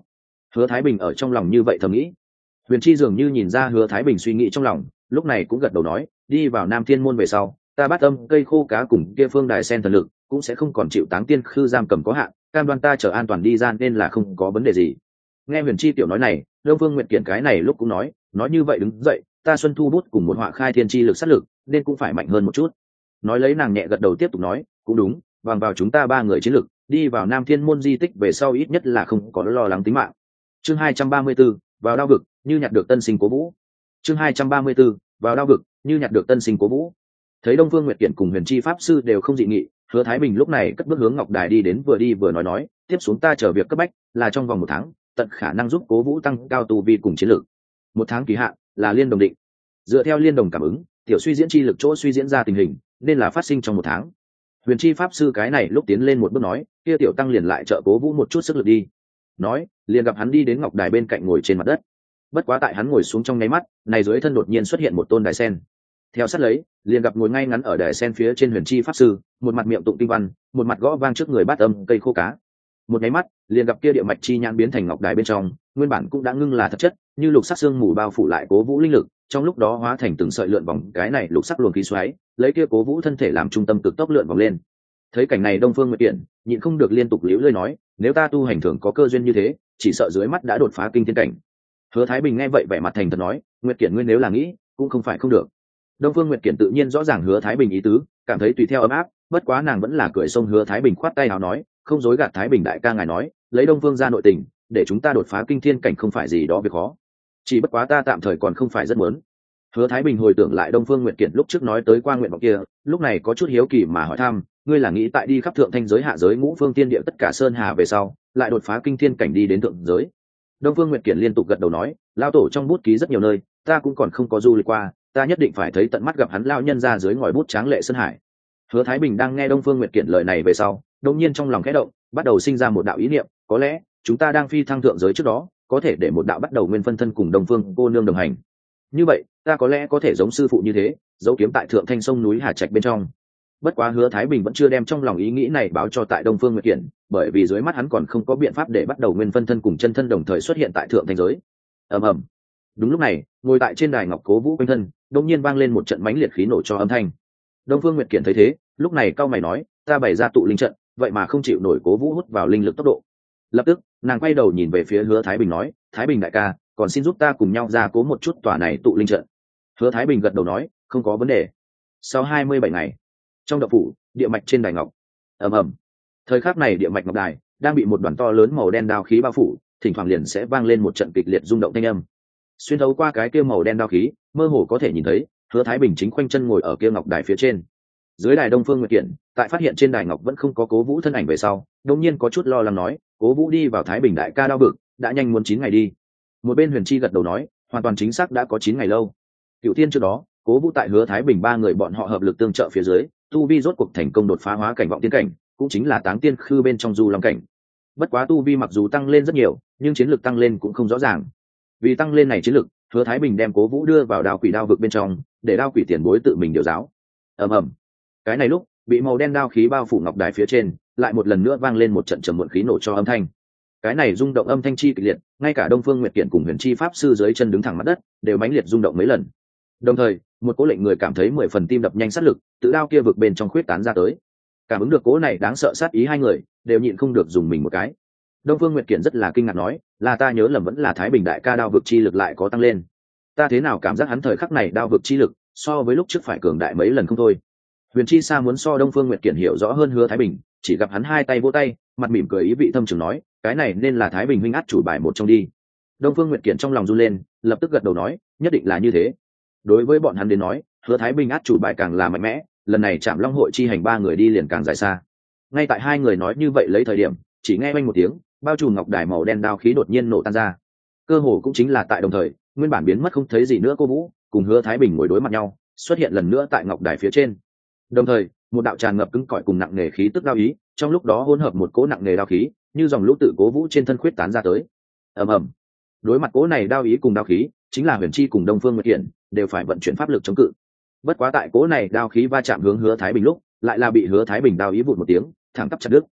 Hứa Thái Bình ở trong lòng như vậy thầm nghĩ. Huyền Chi dường như nhìn ra Hứa Thái Bình suy nghĩ trong lòng, lúc này cũng gật đầu nói, đi vào Nam Thiên môn về sau, ta bắt âm cây khô cá cùng kia phương đài sen thần lực cũng sẽ không còn chịu táng tiên khư giam cầm có hạn, cam đoan ta trở an toàn đi ra nên là không có vấn đề gì. Nghe Huyền Chi tiểu nói này, Đông Phương Nguyệt Kiện cái này lúc cũng nói như vậy đứng dậy, ta Xuân Thu bút cùng một họa khai thiên chi lực sát lực, nên cũng phải mạnh hơn một chút. Nói lấy nàng nhẹ gật đầu tiếp tục nói, cũng đúng, bằng vào chúng ta ba người chiến lực, đi vào Nam Thiên môn di tích về sau ít nhất là không có lo lắng tính mạng. Chương 234, vào đao vực, như nhặt được tân sinh Cố Vũ. Chương 234, vào đao vực, như nhặt được tân sinh Cố Vũ. Thấy Đông Phương Nguyệt Kiện cùng Huyền Chi pháp sư đều không dị nghị, Hứa Thái Bình lúc này cất bước hướng Ngọc Đài đi vừa nói, tiếp xuống ta chờ việc cấp bách là trong vòng 1 tháng, tận khả năng giúp Cố Vũ tăng cao tu vi cùng chiến lược. 1 tháng kỳ hạn là liên đồng định. Dựa theo liên đồng cảm ứng, tiểu suy diễn chi lực chỗ suy diễn ra tình hình, nên là phát sinh trong 1 tháng. Huyền Chi pháp sư cái này lúc tiến lên một bước nói, kia tiểu tăng liền lại trợ Cố Vũ một chút sức lực đi. Nói, liền gặp hắn đi đến Ngọc Đài bên cạnh ngồi trên mặt đất. Bất quá tại hắn ngồi xuống trong nháy mắt, này dưới thân đột nhiên xuất hiện một tôn đài sen. Theo sát lấy, liền gặp ngồi ngay ngắn ở đài sen phía trên Huyền Chi pháp sư, một mặt miệng tụng kinh văn, một mặt gõ vang trước người bát âm cây khô cá. Một nháy mắt, liền gặp kia địa mạch chi nhãn biến thành ngọc đài bên trong, nguyên bản cũng đã ngưng là thật chất, như lục sắc xương mù bao phủ lại Cố Vũ linh lực, trong lúc đó hóa thành từng sợi lượn vòng, cái này lục sắc luồng khí xoáy, lấy kia Cố Vũ thân thể làm trung tâm cực tốc lượn vòng lên. Thấy cảnh này Đông Phương Nguyệt Kiện nhịn không được liên tục liễu lơi nói, nếu ta tu hành thường có cơ duyên như thế, chỉ sợ dưới mắt đã đột phá kinh thiên cảnh. Hứa Thái Bình nghe vậy vẻ mặt thành thật nói, Nguyệt Kiện ngươi nếu là nghĩ, cũng không phải không được. Đông Phương Nguyệt Kiện tự nhiên rõ ràng Hứa Thái Bình ý tứ, cảm thấy tùy theo ấm áp, bất quá nàng vẫn là cười xông Hứa Thái Bình khoát tay áo nói, không dối gạt Thái Bình đại ca ngài nói, lấy Đông Phương ra nội tình, để chúng ta đột phá kinh thiên cảnh không phải gì đó việc khó. Chỉ bất quá ta tạm thời còn không phải rất muốn. Hứa Thái Bình hồi tưởng lại Đông Phương Nguyệt Kiện lúc trước nói tới qua nguyện vọng kia, lúc này có chút hiếu kỳ mà hỏi thăm, ngươi là nghĩ tại đi khắp thượng thanh giới hạ giới ngũ phương tiên địa tất cả sơn hà về sau, lại đột phá kinh thiên cảnh đi đến thượng giới? Đông Phương Nguyệt Kiện liên tục gật đầu nói, lao tổ trong bút ký rất nhiều nơi, ta cũng còn không có du lịch qua, ta nhất định phải thấy tận mắt gặp hắn lao nhân ra dưới ngòi bút tráng lệ sơn hải. Hứa Thái Bình đang nghe Đông Phương Nguyệt Kiện lời này về sau, đột nhiên trong lòng khẽ động, bắt đầu sinh ra một đạo ý niệm, có lẽ chúng ta đang phi thăng thượng giới trước đó, có thể để một đạo bắt đầu nguyên phân thân cùng Đông Phương cô nương đồng hành. Như vậy, ta có lẽ có thể giống sư phụ như thế, giấu kiếm tại thượng thanh sông núi Hà Trạch bên trong. Bất quá Hứa Thái Bình vẫn chưa đem trong lòng ý nghĩ này báo cho tại Đông Phương Nguyệt Kiện, bởi vì dưới mắt hắn còn không có biện pháp để bắt đầu nguyên phân thân cùng chân thân đồng thời xuất hiện tại thượng thanh giới. Ầm ầm. Đúng lúc này, ngồi tại trên đài ngọc Cố Vũ quanh thân, đột nhiên vang lên một trận mãnh liệt khí nổ cho âm thanh. Đông Phương Nguyệt Kiện thấy thế, lúc này cau mày nói, ta bày ra tụ linh trận, vậy mà không chịu nổi Cố Vũ hút vào linh lực tốc độ. Lập tức, nàng quay đầu nhìn về phía Hứa Thái Bình nói, Thái Bình đại ca, còn xin giúp ta cùng nhau ra cố một chút tòa này tụ linh trận. Hứa Thái Bình gật đầu nói, không có vấn đề. Sau 27 ngày, trong động phủ, địa mạch trên đài ngọc. Ầm ầm. Thời khắc này địa mạch ngọc đài đang bị một đoàn to lớn màu đen đao khí bao phủ, thỉnh thoảng liền sẽ vang lên một trận kịch liệt rung động thanh âm. Xuyên thấu qua cái kia màu đen đao khí, mơ hồ có thể nhìn thấy Hứa Thái Bình chính khoanh chân ngồi ở kia ngọc đài phía trên. Dưới đài Đông Phương Nguyệt Kiện, tại phát hiện trên đài ngọc vẫn không có Cố Vũ thân ảnh về sau, đột nhiên có chút lo lắng nói, Cố Vũ đi vào Thái Bình đại ca đao vực, đã nhanh muốn 9 ngày đi. Một bên Huyền Chi gật đầu nói, hoàn toàn chính xác đã có 9 ngày lâu. Cựu Tiên trước đó, Cố Vũ tại Hứa Thái Bình ba người bọn họ hợp lực tương trợ phía dưới, tu vi rốt cuộc thành công đột phá hóa cảnh vọng tiên cảnh, cũng chính là táng tiên khư bên trong du long cảnh. Bất quá tu vi mặc dù tăng lên rất nhiều, nhưng chiến lực tăng lên cũng không rõ ràng. Vì tăng lên này chiến lực, Hứa Thái Bình đem Cố Vũ đưa vào Đao Quỷ đao vực bên trong, để Đao Quỷ tiền bối tự mình điều giáo. Ầm ầm. Cái này lúc, bị màu đen đao khí bao phủ ngọc đài phía trên, lại một lần nữa vang lên một trận trầm muộn khí nổ cho âm thanh. Cái này rung động âm thanh chi kịch liệt, ngay cả Đông Phương Nguyệt Kiện cùng Huyền Chi pháp sư dưới chân đứng thẳng mặt đất, đều mãnh liệt rung động mấy lần. Đồng thời, một cỗ lệnh người cảm thấy 10 phần tim đập nhanh sát lực, tự đao kia vực bên trong khuyết tán ra tới. Cảm ứng được cỗ này đáng sợ sát ý hai người, đều nhịn không được dùng mình một cái. Đông Phương Nguyệt Kiện rất là kinh ngạc nói, là ta nhớ lầm vẫn là Thái Bình đại ca đao vực chi lực lại có tăng lên. Ta thế nào cảm giác hắn thời khắc này đao vực chi lực so với lúc trước phải cường đại mấy lần không thôi. Huyền Chi Sa muốn so Đông Phương Nguyệt Kiện hiểu rõ hơn Hứa Thái Bình, chỉ gặp hắn hai tay vỗ tay, mặt mỉm cười ý vị thâm trường nói, cái này nên là Thái Bình huynh át chủ bài một trong đi. Đông Phương Nguyệt Kiện trong lòng run lên, lập tức gật đầu nói, nhất định là như thế. Đối với bọn hắn đến nói, Hứa Thái Bình át chủ bài càng là mạnh mẽ, lần này Trảm Long hội chi hành ba người đi liền càng dài xa. Ngay tại hai người nói như vậy lấy thời điểm, chỉ nghe oanh một tiếng, bao trùm ngọc đài màu đen đao khí đột nhiên nổ tan ra. Cơ hồ cũng chính là tại đồng thời, nguyên bản biến mất không thấy gì nữa Cô Vũ, cùng Hứa Thái Bình ngồi đối mặt nhau, xuất hiện lần nữa tại ngọc đài phía trên. Đồng thời, một đạo tràn ngập cứng cỏi cùng nặng nề khí tức đao ý, trong lúc đó hỗn hợp một cỗ nặng nề đao khí, như dòng lũ tự Cố Vũ trên thân khuyết tán ra tới. Ầm ầm. Đối mặt cỗ này đao ý cùng đao khí, chính là Huyền Chi cùng Đông Phương Nguyệt Kiện đều phải vận chuyển pháp lực chống cự. Bất quá tại cỗ này đao khí va chạm hướng Hứa Thái Bình lúc, lại là bị Hứa Thái Bình đao ý vụt một tiếng, thẳng tắp chặt đứt.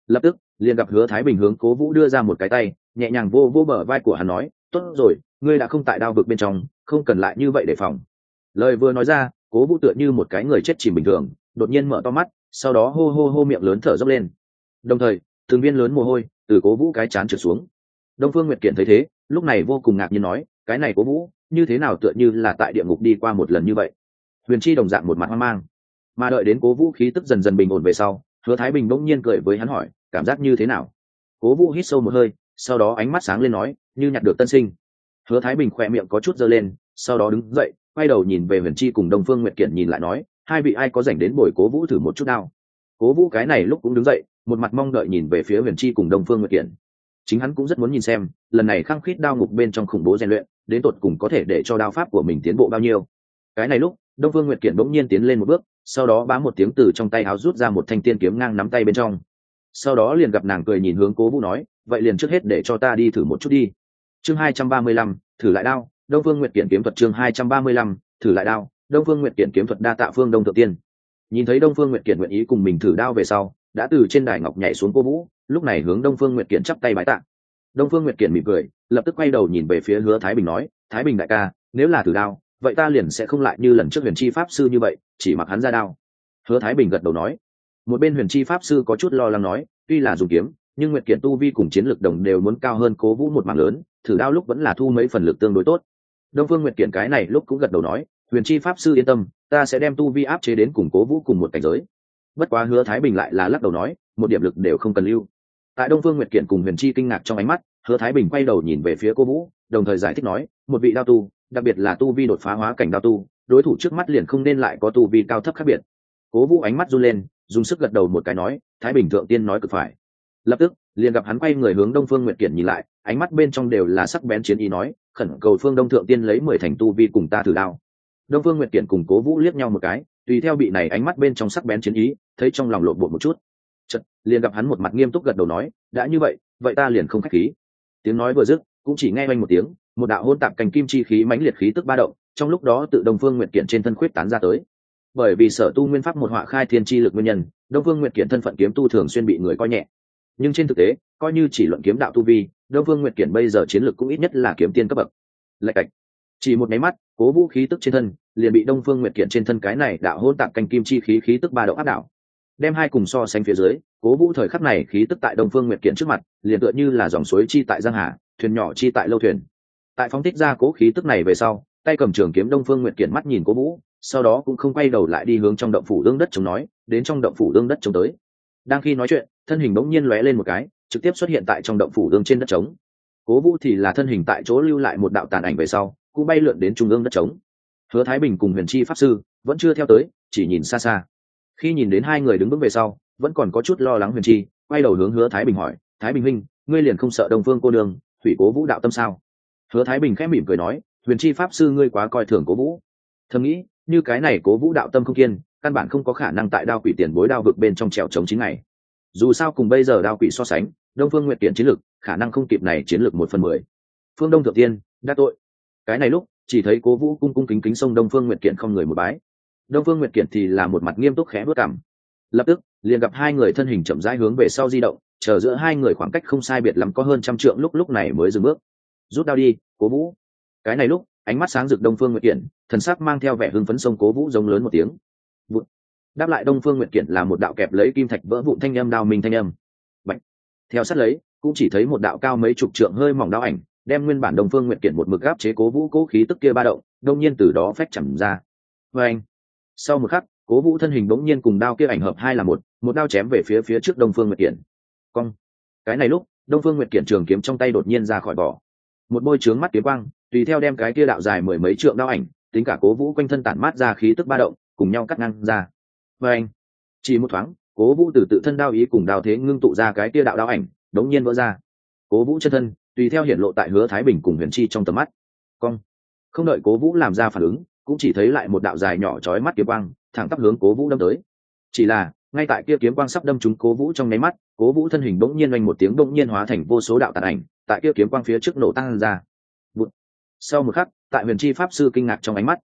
Lập tức liền gặp Hứa Thái Bình hướng Cố Vũ đưa ra một cái tay, nhẹ nhàng vô vô bờ vai của hắn nói, tốt rồi, ngươi đã không tại đao vực bên trong, không cần lại như vậy đề phòng. Lời vừa nói ra, Cố Vũ tựa như một cái người chết chìm bình thường, đột nhiên mở to mắt, sau đó hô hô hô miệng lớn thở dốc lên. Đồng thời từng viên lớn mồ hôi từ Cố Vũ cái trán trượt xuống. Đông Phương Nguyệt Kiện thấy thế, lúc này vô cùng ngạc nhiên nói, cái này Cố Vũ như thế nào tựa như là tại địa ngục đi qua một lần như vậy. Huyền Chi đồng dạng một mặt hoang mang, mà đợi đến Cố Vũ khí tức dần dần bình ổn về sau, Hứa Thái Bình bỗng nhiên cười với hắn hỏi, cảm giác như thế nào? Cố Vũ hít sâu một hơi, sau đó ánh mắt sáng lên nói, như nhặt được tân sinh. Hứa Thái Bình khỏe miệng có chút giơ lên, sau đó đứng dậy, quay đầu nhìn về Huyền Chi cùng Đông Phương Nguyệt Kiện nhìn lại nói, hai vị ai có rảnh đến bồi Cố Vũ thử một chút đao. Cố Vũ cái này lúc cũng đứng dậy, một mặt mong đợi nhìn về phía Huyền Chi cùng Đông Phương Nguyệt Kiện. Chính hắn cũng rất muốn nhìn xem, lần này khăng khít đao ngục bên trong khủng bố rèn luyện, đến tột cùng có thể để cho đao pháp của mình tiến bộ bao nhiêu. Cái này lúc, Đông Phương Nguyệt Kiện bỗng nhiên tiến lên một bước, sau đó bám một tiếng từ trong tay áo rút ra một thanh tiên kiếm ngang nắm tay bên trong. Sau đó liền gặp nàng cười nhìn hướng Cố Vũ nói, vậy liền trước hết để cho ta đi thử một chút đi. Chương 235, thử lại đao, Đông Phương Nguyệt Kiện kiếm thuật chương 235, thử lại đao, Đông Phương Nguyệt Kiện kiếm thuật đa tạ Phương Đông thượng tiên. Nhìn thấy Đông Phương Nguyệt Kiện nguyện ý cùng mình thử đao về sau, đã từ trên đài ngọc nhảy xuống Cố Vũ, lúc này hướng Đông Phương Nguyệt Kiện chắp tay bái tạ. Đông Phương Nguyệt Kiện mỉm cười, lập tức quay đầu nhìn về phía Hứa Thái Bình nói, Thái Bình đại ca, nếu là thử đao, vậy ta liền sẽ không lại như lần trước Huyền Chi pháp sư như vậy, chỉ mặc hắn ra đao. Hứa Thái Bình gật đầu nói. Một bên Huyền Chi pháp sư có chút lo lắng nói, tuy là dùng kiếm, nhưng Nguyệt Kiện tu vi cùng chiến lực đồng đều muốn cao hơn Cố Vũ một mảng lớn, thử đao lúc vẫn là thu mấy phần lực tương đối tốt. Đông Phương Nguyệt Kiện cái này lúc cũng gật đầu nói, Huyền Chi pháp sư yên tâm, ta sẽ đem tu vi áp chế đến cùng Cố Vũ cùng một cảnh giới. Bất quá Hứa Thái Bình lại là lắc đầu nói, một điểm lực đều không cần lưu. Tại Đông Phương Nguyệt Kiện cùng Huyền Chi kinh ngạc trong ánh mắt, Hứa Thái Bình quay đầu nhìn về phía Cố Vũ, đồng thời giải thích nói, một vị đao tu, đặc biệt là tu vi đột phá hóa cảnh đao tu, đối thủ trước mắt liền không nên lại có tu vi cao thấp khác biệt. Cố Vũ ánh mắt run lên, dùng sức gật đầu một cái nói, Thái Bình thượng tiên nói cực phải. Lập tức liền gặp hắn quay người hướng Đông Phương Nguyệt Kiện nhìn lại, ánh mắt bên trong đều là sắc bén chiến ý nói, khẩn cầu Phương Đông thượng tiên lấy 10 thành tu vi cùng ta thử đao. Đông Phương Nguyệt Kiện cùng Cố Vũ liếc nhau một cái, tùy theo bị này ánh mắt bên trong sắc bén chiến ý, thấy trong lòng lộn bột một chút. Chợt, liền gặp hắn một mặt nghiêm túc gật đầu nói, đã như vậy, vậy ta liền không khách khí. Tiếng nói vừa dứt, cũng chỉ nghe oanh một tiếng, một đạo hỗn tạp cành kim chi khí mãnh liệt khí tức ba động, trong lúc đó tự Đông Phương Nguyệt Kiện trên thân khuyết tán ra tới. Bởi vì sở tu nguyên pháp một họa khai thiên chi lực nguyên nhân, Đông Phương Nguyệt Kiện thân phận kiếm tu thường xuyên bị người coi nhẹ. Nhưng trên thực tế, coi như chỉ luận kiếm đạo tu vi, Đông Phương Nguyệt Kiện bây giờ chiến lực cũng ít nhất là kiếm tiên cấp bậc. Lạch cạch. Chỉ một máy mắt, Cố Vũ khí tức trên thân liền bị Đông Phương Nguyệt Kiện trên thân cái này đạo hỗn tạp cành kim chi khí khí tức ba động áp đảo. Đem hai cùng so sánh phía dưới, Cố Vũ thời khắc này khí tức tại Đông Phương Nguyệt Kiện trước mặt, liền tựa như là dòng suối chi tại giang hà, thuyền nhỏ chi tại lâu thuyền. Tại phóng thích ra cố khí tức này về sau, tay cầm trường kiếm Đông Phương Nguyệt Kiện mắt nhìn Cố Vũ, sau đó cũng không quay đầu lại đi hướng trong động phủ ương đất chống nói, đến trong động phủ ương đất chống tới. Đang khi nói chuyện, thân hình bỗng nhiên lóe lên một cái, trực tiếp xuất hiện tại trong động phủ ương trên đất trống. Cố Vũ thì là thân hình tại chỗ lưu lại một đạo tàn ảnh về sau, cũng bay lượn đến trung ương đất trống. Hứa Thái Bình cùng Huyền Chi pháp sư vẫn chưa theo tới, chỉ nhìn xa xa. Khi nhìn đến hai người đứng vững về sau, vẫn còn có chút lo lắng Huyền Chi, quay đầu hướng Hứa Thái Bình hỏi, Thái Bình huynh, ngươi liền không sợ Đông Phương cô nương hủy Cố Vũ đạo tâm sao? Hứa Thái Bình khẽ mỉm cười nói, Huyền Chi pháp sư ngươi quá coi thường Cố Vũ. Thầm nghĩ, như cái này Cố Vũ đạo tâm không kiên, căn bản không có khả năng tại đao quỷ tiền bối đao vực bên trong trèo chống chính ngày. Dù sao cùng bây giờ đao quỷ so sánh, Đông Phương Nguyệt Kiện chiến lực khả năng không kịp này chiến lực 1/10. Phương Đông thượng tiên đắc tội. Cái này lúc chỉ thấy Cố Vũ cung cung kính kính xông Đông Phương Nguyệt Kiện không người một bái. Đông Phương Nguyệt Kiện thì là một mặt nghiêm túc khẽ bước cằm. Lập tức liền gặp hai người thân hình chậm rãi hướng về sau di động, chờ giữa hai người khoảng cách không sai biệt lắm có hơn 100 trượng, lúc này mới dừng bước. Rút đao đi, Cố Vũ. Cái này lúc ánh mắt sáng rực Đông Phương Nguyệt Kiện, thần sắc mang theo vẻ hưng phấn xông Cố Vũ giống lớn một tiếng. Vụt. Đáp lại Đông Phương Nguyệt Kiện là một đạo kẹp lấy kim thạch vỡ vụn thanh âm đao minh thanh âm. Bạch. Theo sát lấy, cũng chỉ thấy một đạo cao mấy chục trượng hơi mỏng đao ảnh, đem nguyên bản Đông Phương Nguyệt Kiện một mực áp chế Cố Vũ cố khí tức kia ba động, đông nhiên từ đó phách chầm ra. Oeng. Sau một khắc, Cố Vũ thân hình bỗng nhiên cùng đao kia ảnh hợp hai là một đao chém về phía trước Đông Phương Nguyệt Kiện. Cong. Cái này lúc, Đông Phương Nguyệt Kiện trường kiếm trong tay đột nhiên ra khỏi vỏ. Một bôi trướng mắt kiếm quang, tùy theo đem cái kia đạo dài mười mấy trượng đao ảnh, tính cả Cố Vũ quanh thân tản mát ra khí tức ba động, cùng nhau cắt ngang ra. Oeng. Chỉ một thoáng, Cố Vũ từ tự thân đao ý cùng đao thế ngưng tụ ra cái kia đạo đao ảnh, đống nhiên vỡ ra. Cố Vũ chân thân tùy theo hiển lộ tại Hứa Thái Bình cùng Huyền Chi trong tầm mắt. Cong. Không đợi Cố Vũ làm ra phản ứng, cũng chỉ thấy lại một đạo dài nhỏ chói mắt kiếm quang, thẳng tắp hướng Cố Vũ đâm tới. Chỉ là, ngay tại kia kiếm quang sắp đâm trúng Cố Vũ trong nháy mắt, Cố Vũ thân hình bỗng nhiên oanh một tiếng bỗng nhiên hóa thành vô số đạo tàn ảnh, tại kia kiếm quang phía trước nổ tăng ra. Vụt. Sau một khắc, tại Huyền Chi pháp sư kinh ngạc trong ánh mắt,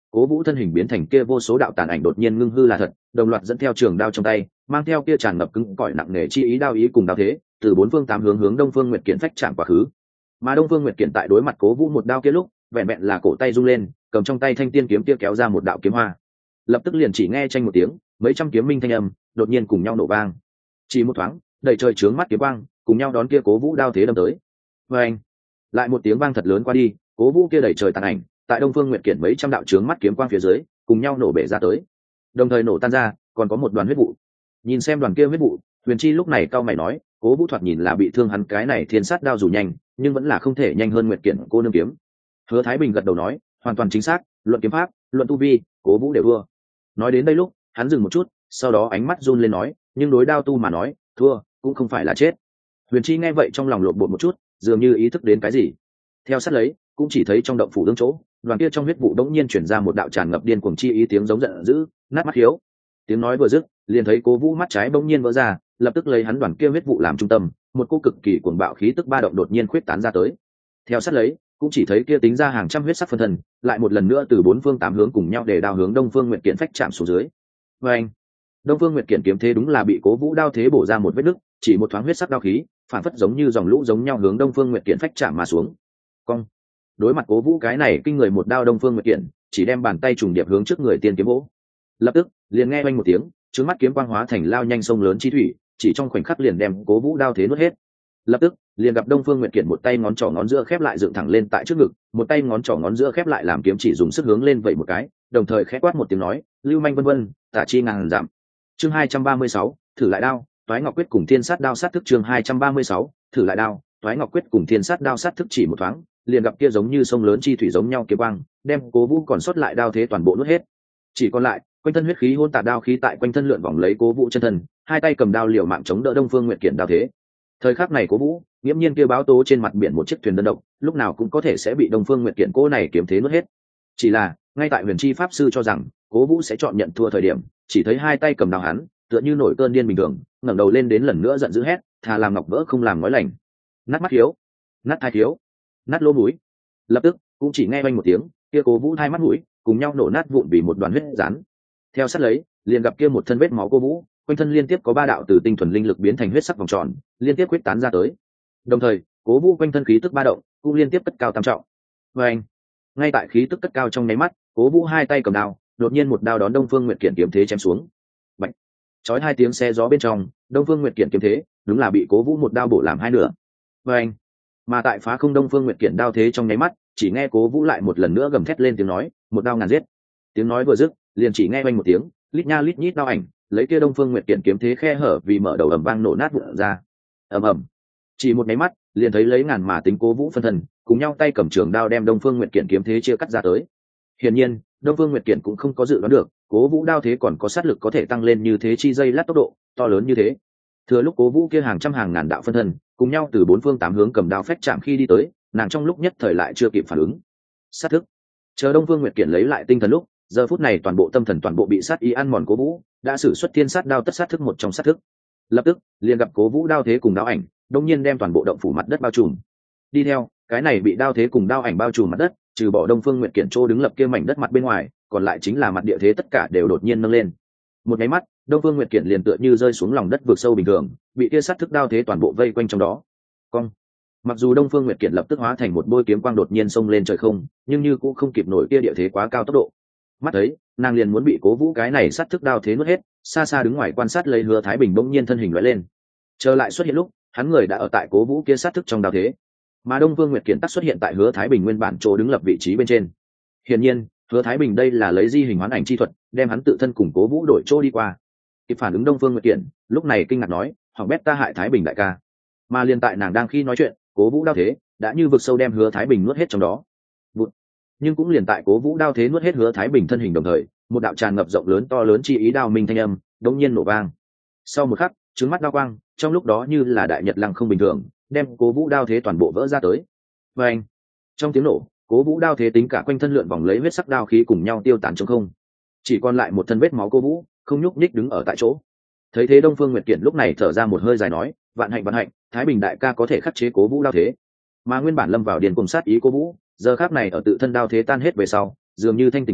Cố Vũ thân hình biến thành kia vô số đạo tàn ảnh đột nhiên ngưng hư là thật, đồng loạt dẫn theo trường đao trong tay, mang theo kia tràn ngập cứng cỏi nặng nề chi ý đao ý cùng đao thế, từ bốn phương tám hướng hướng Đông Phương Nguyệt Kiện phách chạm quá khứ. Mà Đông Phương Nguyệt Kiện tại đối mặt Cố Vũ một đao kia lúc, vẹn vẹn là cổ tay rung lên, cầm trong tay thanh tiên kiếm kia kéo ra một đạo kiếm hoa. Lập tức liền chỉ nghe chênh một tiếng, mấy trăm kiếm minh thanh âm đột nhiên cùng nhau nổ vang. Chỉ một thoáng, đầy trời chướng mắt kiếm quang, cùng nhau đón kia Cố Vũ đao thế đâm tới. Oeng! Lại một tiếng vang thật lớn qua đi, Cố Vũ kia đầy trời tàn ảnh, tại Đông Phương Nguyệt Kiện mấy trăm đạo chướng mắt kiếm quang phía dưới, cùng nhau nổ bể ra tới. Đồng thời nổ tan ra, còn có một đoàn huyết vụ. Nhìn xem đoàn kia huyết vụ, Huyền Chi lúc này cau mày nói, Cố Vũ thoạt nhìn là bị thương hắn cái này thiên sát đao dù nhanh, nhưng vẫn là không thể nhanh hơn Nguyệt Kiện cô nương kiếm. Hứa Thái Bình gật đầu nói, hoàn toàn chính xác, luận kiếm pháp, luận tu vi, Cố Vũ đều thua. Nói đến đây lúc, hắn dừng một chút, sau đó ánh mắt run lên nói, nhưng đối đao tu mà nói, thua cũng không phải là chết. Huyền Chi nghe vậy trong lòng lộn bột một chút, dường như ý thức đến cái gì. Theo sát lấy, cũng chỉ thấy trong động phủ đương chỗ, đoàn kia trong huyết vụ đống nhiên chuyển ra một đạo tràn ngập điên cuồng chi ý tiếng giống giận dữ, nát mắt hiếu. Tiếng nói vừa dứt, liền thấy Cố Vũ mắt trái bỗng nhiên vỡ ra, lập tức lấy hắn đoàn kia huyết vụ làm trung tâm, một cô cực kỳ cuồng bạo khí tức ba động đột nhiên khuyết tán ra tới. Theo sát lấy, cũng chỉ thấy kia tính ra hàng trăm huyết sắc phân thân, lại một lần nữa từ bốn phương tám hướng cùng nhau để đao hướng Đông Phương Nguyệt Kiện phách chạm xuống dưới. Oeng! Đông Phương Nguyệt Kiện kiếm thế đúng là bị Cố Vũ đao thế bổ ra một vết nứt, chỉ một thoáng huyết sắc đao khí, phản phất giống như dòng lũ giống nhau hướng Đông Phương Nguyệt Kiện phách chạm mà xuống. Cong! Đối mặt Cố Vũ cái này kinh người một đao, Đông Phương Nguyệt Kiện chỉ đem bàn tay trùng điệp hướng trước người tiên kiếm vỗ. Lập tức, liền nghe oanh một tiếng, trước mắt kiếm quang hóa thành lao nhanh sông lớn chi thủy, chỉ trong khoảnh khắc liền đem Cố Vũ đao thế nuốt hết. Lập tức, liền gặp Đông Phương Nguyệt Kiện một tay ngón trỏ ngón giữa khép lại dựng thẳng lên tại trước ngực, một tay ngón trỏ ngón giữa khép lại làm kiếm chỉ dùng sức hướng lên vậy một cái, đồng thời khẽ quát một tiếng nói, lưu manh vân vân, tả chi ngàn giảm. Chương 236, thử lại đao, Toái Ngọc Quyết cùng Thiên Sát đao sát thức. Chương 236, thử lại đao, Toái Ngọc Quyết cùng Thiên Sát đao sát thức. Chỉ một thoáng, liền gặp kia giống như sông lớn chi thủy giống nhau kiếm quang, đem Cố Vũ còn sót lại đao thế toàn bộ nuốt hết. Chỉ còn lại, quanh thân huyết khí hỗn tạp đao khí tại quanh thân lượn vòng lấy Cố Vũ chân thân, hai tay cầm đao liều mạng chống đỡ Đông Phương Nguyệt Kiện đao thế. Thời khắc này Cố Vũ, nghiễm nhiên kia báo tố trên mặt biển một chiếc thuyền đơn độc, lúc nào cũng có thể sẽ bị Đông Phương Nguyệt Kiện cô này kiếm thế nuốt hết. Chỉ là, ngay tại Huyền Chi pháp sư cho rằng Cố Vũ sẽ chọn nhận thua thời điểm, chỉ thấy hai tay cầm đao hắn, tựa như nổi cơn điên bình thường, ngẩng đầu lên đến lần nữa giận dữ hét, thà làm ngọc vỡ không làm nói lành. Nát mắt thiếu, nát thai thiếu, nát lỗ mũi. Lập tức, cũng chỉ nghe oanh một tiếng, kia Cố Vũ hai mắt mũi cùng nhau nổ nát vụn vì một đoàn huyết rán. Theo sát lấy, liền gặp kia một thân vết máu Cố Vũ, quanh thân liên tiếp có ba đạo từ tinh thuần linh lực biến thành huyết sắc vòng tròn, liên tiếp quyết tán ra tới. Đồng thời, Cố Vũ quanh thân khí tức ba động cũng liên tiếp cất cao tam trọng. Oanh! Ngay tại khí tức cất cao trong nháy mắt, Cố Vũ hai tay cầm đao, đột nhiên một đao đón Đông Phương Nguyệt Kiện kiếm thế chém xuống. Bạch! Chói hai tiếng xe gió bên trong, Đông Phương Nguyệt Kiện kiếm thế đúng là bị Cố Vũ một đao bổ làm hai nửa. Oanh! Mà tại phá không Đông Phương Nguyệt Kiện đao thế trong nháy mắt, chỉ nghe Cố Vũ lại một lần nữa gầm thét lên tiếng nói, một đao ngàn giết. Tiếng nói vừa dứt, liền chỉ nghe oanh một tiếng, lít nha lít nhít đao ảnh, lấy kia Đông Phương Nguyệt Kiện kiếm thế khe hở vì mở đầu ầm vang nổ nát vụn ra. Ầm ầm. Chỉ một cái mắt, liền thấy lấy ngàn mà tính Cố Vũ phân thân, cùng nhau tay cầm trường đao đem Đông Phương Nguyệt Kiện kiếm thế chia cắt ra tới. Hiển nhiên, Đông Phương Nguyệt Kiện cũng không có dự đoán được, Cố Vũ đao thế còn có sát lực có thể tăng lên như thế chi giây lát tốc độ to lớn như thế. Thừa lúc Cố Vũ kia hàng trăm hàng ngàn đạo phân thân, cùng nhau từ bốn phương tám hướng cầm đao phách chạm khi đi tới, nàng trong lúc nhất thời lại chưa kịp phản ứng. Sát thức. Chờ Đông Phương Nguyệt Kiện lấy lại tinh thần lúc, giờ phút này toàn bộ tâm thần toàn bộ bị sát ý ăn mòn Cố Vũ, đã sử xuất Thiên Sát đao tất sát thức một trong sát thức. Lập tức, liền gặp Cố Vũ đao thế cùng đao ảnh, đột nhiên đem toàn bộ động phủ mặt đất bao trùm. Đi theo, cái này bị đao thế cùng đao ảnh bao trùm mặt đất, trừ bỏ Đông Phương Nguyệt Kiện chỗ đứng lập kia mảnh đất mặt bên ngoài, còn lại chính là mặt địa thế tất cả đều đột nhiên nâng lên. Một cái mắt, Đông Phương Nguyệt Kiện liền tựa như rơi xuống lòng đất vực sâu bình thường, bị kia sát thức đao thế toàn bộ vây quanh trong đó. Cong. Mặc dù Đông Phương Nguyệt Kiện lập tức hóa thành một bôi kiếm quang đột nhiên xông lên trời không, nhưng như cũng không kịp nổi kia địa thế quá cao tốc độ. Mắt thấy, nàng liền muốn bị Cố Vũ cái này sát thức đao thế nuốt hết, xa xa đứng ngoài quan sát lấy Hứa Thái Bình bỗng nhiên thân hình lóe lên. Trở lại xuất hiện lúc, hắn người đã ở tại Cố Vũ kia sát thức trong đao thế, mà Đông Phương Nguyệt Kiện tắc xuất hiện tại Hứa Thái Bình nguyên bản chỗ đứng lập vị trí bên trên. Hiển nhiên, Hứa Thái Bình đây là lấy di hình hoán ảnh chi thuật, đem hắn tự thân cùng Cố Vũ đổi chỗ đi qua. Kịp phản ứng Đông Phương Nguyệt Kiện, lúc này kinh ngạc nói, "Hỏng bét, ta hại Thái Bình đại ca." Mà liền tại nàng đang khi nói chuyện, Cố Vũ đao thế đã như vực sâu đem Hứa Thái Bình nuốt hết trong đó. Vụt. Nhưng cũng liền tại Cố Vũ đao thế nuốt hết Hứa Thái Bình thân hình đồng thời, một đạo tràn ngập rộng lớn to lớn chi ý đao minh thanh âm đột nhiên nổ vang. Sau một khắc, trứng mắt đao quang, trong lúc đó như là đại nhật lăng không bình thường, đem Cố Vũ đao thế toàn bộ vỡ ra tới. Và anh, trong tiếng nổ, Cố Vũ đao thế tính cả quanh thân lượn vòng lấy huyết sắc đao khí cùng nhau tiêu tán trong không, chỉ còn lại một thân vết máu Cố Vũ, không nhúc nhích đứng ở tại chỗ. Thấy thế Đông Phương Nguyệt Kiện lúc này thở ra một hơi dài nói, vạn hạnh, Thái Bình đại ca có thể khắc chế Cố Vũ đao thế. Mà nguyên bản lâm vào điền cùng sát ý Cố Vũ, giờ khắc này ở tự thân đao thế tan hết về sau, dường như thanh tỉnh lại,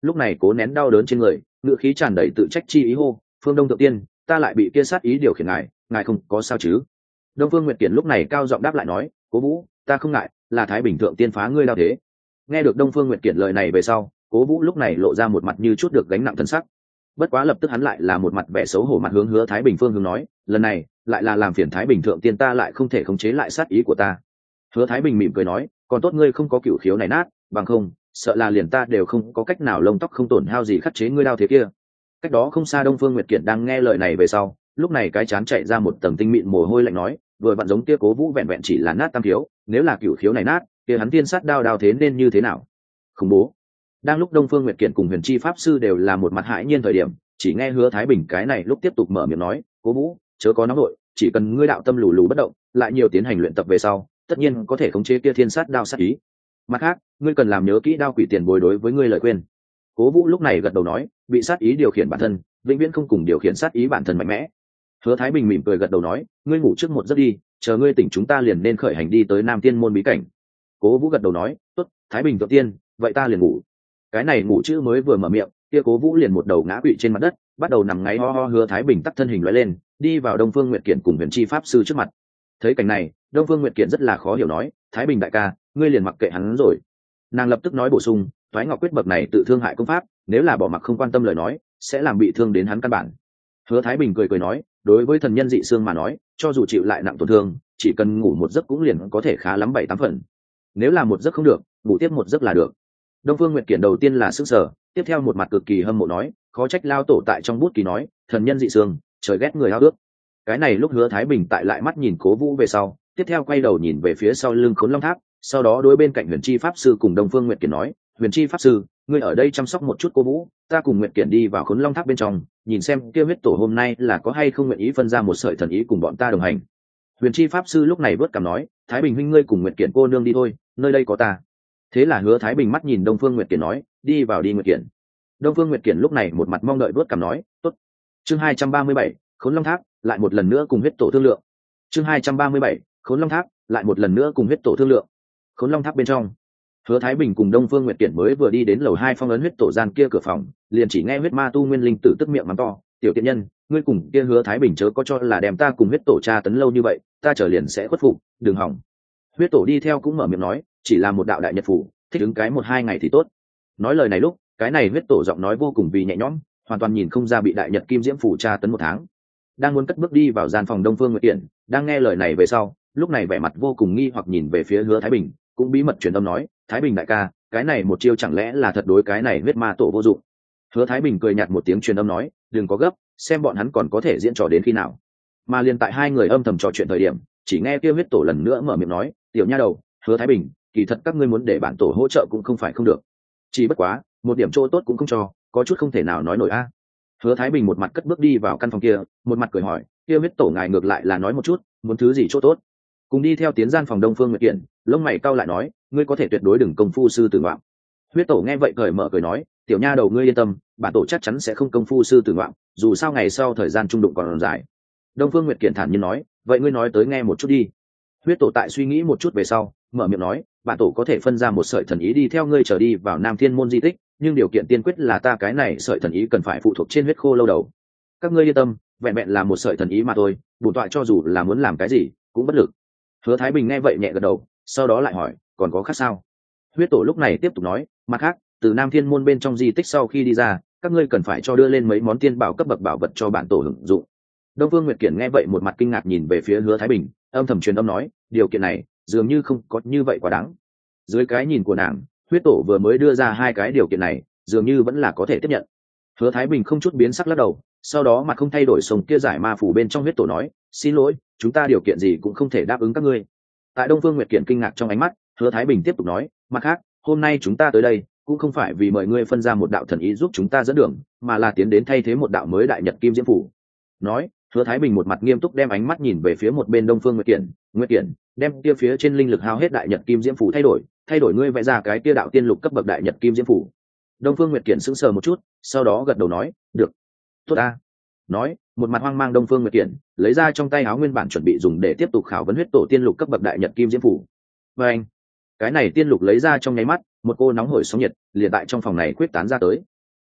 lúc này cố nén đau đớn trên người, ngựa khí tràn đầy tự trách chi ý hô: Phương Đông thượng tiên, ta lại bị kia sát ý điều khiển ngài không có sao chứ? Đông Phương Nguyệt Kiển lúc này cao giọng đáp lại nói: Cố Vũ, ta không ngại, là Thái Bình thượng tiên phá ngươi đao thế. Nghe được Đông Phương Nguyệt Kiển lời này về sau, Cố Vũ lúc này lộ ra một mặt như chút được gánh nặng thân sắc. Bất quá lập tức hắn lại là một mặt vẻ xấu hổ mặt hướng Hứa Thái Bình phương hướng nói: lần này lại là làm phiền Thái Bình thượng tiên, ta lại không thể khống chế lại sát ý của ta. Hứa Thái Bình mỉm cười nói: còn tốt ngươi không có cửu khiếu này nát, bằng không sợ là liền ta đều không có cách nào lông tóc không tổn hao gì khắc chế ngươi đao thế kia. Cách đó không xa Đông Phương Nguyệt Kiển đang nghe lời này về sau, lúc này cái chán chạy ra một tầng tinh mịn mồ hôi lạnh nói: vừa vặn giống kia Cố Vũ vẹn vẹn chỉ là nát tam khiếu, nếu là cửu khiếu này nát, kia hắn tiên sát đao thế nên như thế nào? Khủng bố. Đang lúc Đông Phương Nguyệt Kiển cùng Huyền Chi pháp sư đều là một mặt hãi nhiên thời điểm, chỉ nghe Hứa Thái Bình cái này lúc tiếp tục mở miệng nói: Cố Vũ, chớ có nóng nội, chỉ cần ngươi đạo tâm lù lù bất động, lại nhiều tiến hành luyện tập về sau, tất nhiên có thể khống chế kia thiên sát đao sát ý. Mặt khác, ngươi cần làm nhớ kỹ đao quỷ tiền bối đối với ngươi lời khuyên. Cố Vũ lúc này gật đầu nói: bị sát ý điều khiển bản thân, vĩnh viễn không cùng điều khiển sát ý bản thân mạnh mẽ. Hứa Thái Bình mỉm cười gật đầu nói: ngươi ngủ trước một giấc đi, chờ ngươi tỉnh chúng ta liền nên khởi hành đi tới Nam Tiên môn bí cảnh. Cố Vũ gật đầu nói: tốt, Thái Bình thượng tiên, vậy ta liền ngủ. Cái này ngủ chữ mới vừa mở miệng, kia Cố Vũ liền một đầu ngã quỵ trên mặt đất, bắt đầu nằm ngáy ho ho. Hứa Thái Bình tắt thân hình lóe lên, đi vào Đông Phương Nguyệt Kiển cùng Huyền Chi pháp sư trước mặt. Thấy cảnh này, Đông Phương Nguyệt Kiển rất là khó hiểu nói: Thái Bình đại ca, ngươi liền mặc kệ hắn rồi. Nàng lập tức nói bổ sung: Toái Ngọc quyết bậc này tự thương hại công pháp, nếu là bỏ mặc không quan tâm lời nói, sẽ làm bị thương đến hắn căn bản. Hứa Thái Bình cười nói: đối với thần nhân dị xương mà nói, cho dù chịu lại nặng tổn thương, chỉ cần ngủ một giấc cũng liền có thể khá lắm 7-8 phần. Nếu là một giấc không được, ngủ tiếp một giấc là được. Đông Phương Nguyệt Kiển đầu tiên là sững sờ, tiếp theo một mặt cực kỳ hâm mộ nói: khó trách lao tổ tại trong bút ký nói, thần nhân dị xương, trời ghét người hao ước. Cái này lúc Hứa Thái Bình tại lại mắt nhìn Cố Vũ về sau, tiếp theo quay đầu nhìn về phía sau lưng Khốn Long Tháp, sau đó đối bên cạnh Huyền Chi pháp sư cùng Đông Phương Nguyệt Kiển nói: Huyền Chi pháp sư, ngươi ở đây chăm sóc một chút Cố Vũ, ta cùng Nguyệt Kiển đi vào Khốn Long Tháp bên trong, nhìn xem kia huyết tổ hôm nay là có hay không nguyện ý phân ra một sợi thần ý cùng bọn ta đồng hành. Huyền Chi pháp sư lúc này vớt cằm nói: Thái Bình huynh, ngươi cùng Nguyệt Kiển cô nương đi thôi, nơi đây có ta. Thế là Hứa Thái Bình mắt nhìn Đông Phương Nguyệt Kiển nói: đi vào đi Nguyệt Kiển. Đông Phương Nguyệt Kiển lúc này một mặt mong đợi vớt cằm nói: tốt. Chương 237, Khốn Long Tháp lại một lần nữa cùng huyết tổ thương lượng. Chương 237, Khốn Long Tháp lại một lần nữa cùng huyết tổ thương lượng. Khốn Long Tháp bên trong, Hứa Thái Bình cùng Đông Phương Nguyệt Kiển mới vừa đi đến lầu 2 phong ấn huyết tổ gian kia cửa phòng, liền chỉ nghe huyết ma tu Nguyên Linh tử tức miệng mắng to: tiểu tiện nhân, ngươi cùng kia Hứa Thái Bình chớ có cho là đem ta cùng huyết tổ tra tấn lâu như vậy, ta trở liền sẽ khuất phục, đừng hỏng. Huyết tổ đi theo cũng mở miệng nói: chỉ là một đạo đại nhật phủ, thích ứng cái 1-2 ngày thì tốt. Nói lời này lúc, cái này huyết tổ giọng nói vô cùng vì nhẹ nhõm, hoàn toàn nhìn không ra bị đại nhật kim diễm phủ tra tấn 1 tháng. Đang muốn cất bước đi vào gian phòng Đông Phương Nguyệt Kiển, đang nghe lời này về sau, lúc này vẻ mặt vô cùng nghi hoặc nhìn về phía Hứa Thái Bình, cũng bí mật truyền âm nói: Thái Bình đại ca, cái này một chiêu chẳng lẽ là thật đối cái này huyết ma tổ vô dụng? Hứa Thái Bình cười nhạt một tiếng truyền âm nói: đừng có gấp, xem bọn hắn còn có thể diễn trò đến khi nào. Mà liền tại hai người âm thầm trò chuyện thời điểm, chỉ nghe kia huyết tổ lần nữa mở miệng nói: tiểu nha đầu, Hứa Thái Bình, kỳ thật các ngươi muốn để bản tổ hỗ trợ cũng không phải không được, chỉ bất quá một điểm chỗ tốt cũng không cho, có chút không thể nào nói nổi a. Hứa Thái Bình một mặt cất bước đi vào căn phòng kia, một mặt cười hỏi: kia huyết tổ ngài ngược lại là nói một chút, muốn thứ gì chỗ tốt? Cùng đi theo tiến gian phòng Đông Phương Nguyệt Kiển, lông mày cau lại nói: ngươi có thể tuyệt đối đừng công phu sư tử ngoạm. Huyết tổ nghe vậy cởi mở cười nói: tiểu nha đầu ngươi yên tâm, bản tổ chắc chắn sẽ không công phu sư tử ngoạm, dù sao ngày sau thời gian trung đụng còn dài. Đông Phương Nguyệt Kiển thản nhiên nói: vậy ngươi nói tới nghe một chút đi. Huyết tổ tại suy nghĩ một chút về sau, mở miệng nói: bản tổ có thể phân ra một sợi thần ý đi theo ngươi trở đi vào Nam Thiên môn di tích, nhưng điều kiện tiên quyết là ta cái này sợi thần ý cần phải phụ thuộc trên huyết khô lâu đầu. Các ngươi yên tâm, vẹn vẹn là một sợi thần ý mà thôi, bổn tọa cho dù là muốn làm cái gì cũng bất lực. Hứa Thái Bình nghe vậy nhẹ gật đầu, sau đó lại hỏi: còn có khác sao? Huyết tổ lúc này tiếp tục nói: mặt khác, từ Nam Thiên môn bên trong di tích sau khi đi ra, các ngươi cần phải cho đưa lên mấy món tiên bảo cấp bậc bảo vật cho bản tổ hưởng dụng. Đông Phương Nguyệt Kiển nghe vậy một mặt kinh ngạc nhìn về phía Hứa Thái Bình, âm thầm truyền âm nói: điều kiện này dường như không có như vậy quá đáng. Dưới cái nhìn của nàng, huyết tổ vừa mới đưa ra hai cái điều kiện này, dường như vẫn là có thể tiếp nhận. Hứa Thái Bình không chút biến sắc lắc đầu, sau đó mặt không thay đổi sông kia giải ma phủ bên trong huyết tổ nói: xin lỗi, chúng ta điều kiện gì cũng không thể đáp ứng các ngươi. Tại Đông Phương Nguyệt Kiển kinh ngạc trong ánh mắt, Hứa Thái Bình tiếp tục nói: mặt khác, hôm nay chúng ta tới đây cũng không phải vì mời ngươi phân ra một đạo thần ý giúp chúng ta dẫn đường, mà là tiến đến thay thế một đạo mới đại nhật kim diễm phủ. Nói, Hứa Thái Bình một mặt nghiêm túc đem ánh mắt nhìn về phía một bên Đông Phương Nguyệt Kiển: Nguyệt Kiển, đem kia phía trên linh lực hao hết đại nhật kim diễm phủ thay đổi ngươi vẽ ra cái kia đạo tiên lục cấp bậc đại nhật kim diễm phủ. Đông Phương Nguyệt Kiển sững sờ một chút, sau đó gật đầu nói: được, tốt a. Nói, một mặt hoang mang Đông Phương Nguyệt Kiển lấy ra trong tay áo nguyên bản chuẩn bị dùng để tiếp tục khảo vấn huyết tổ tiên lục cấp bậc đại nhật kim diễm phủ. Và anh, cái này tiên lục lấy ra trong nháy mắt, một cô nóng hổi sóng nhiệt liền tại trong phòng này quyết tán ra tới.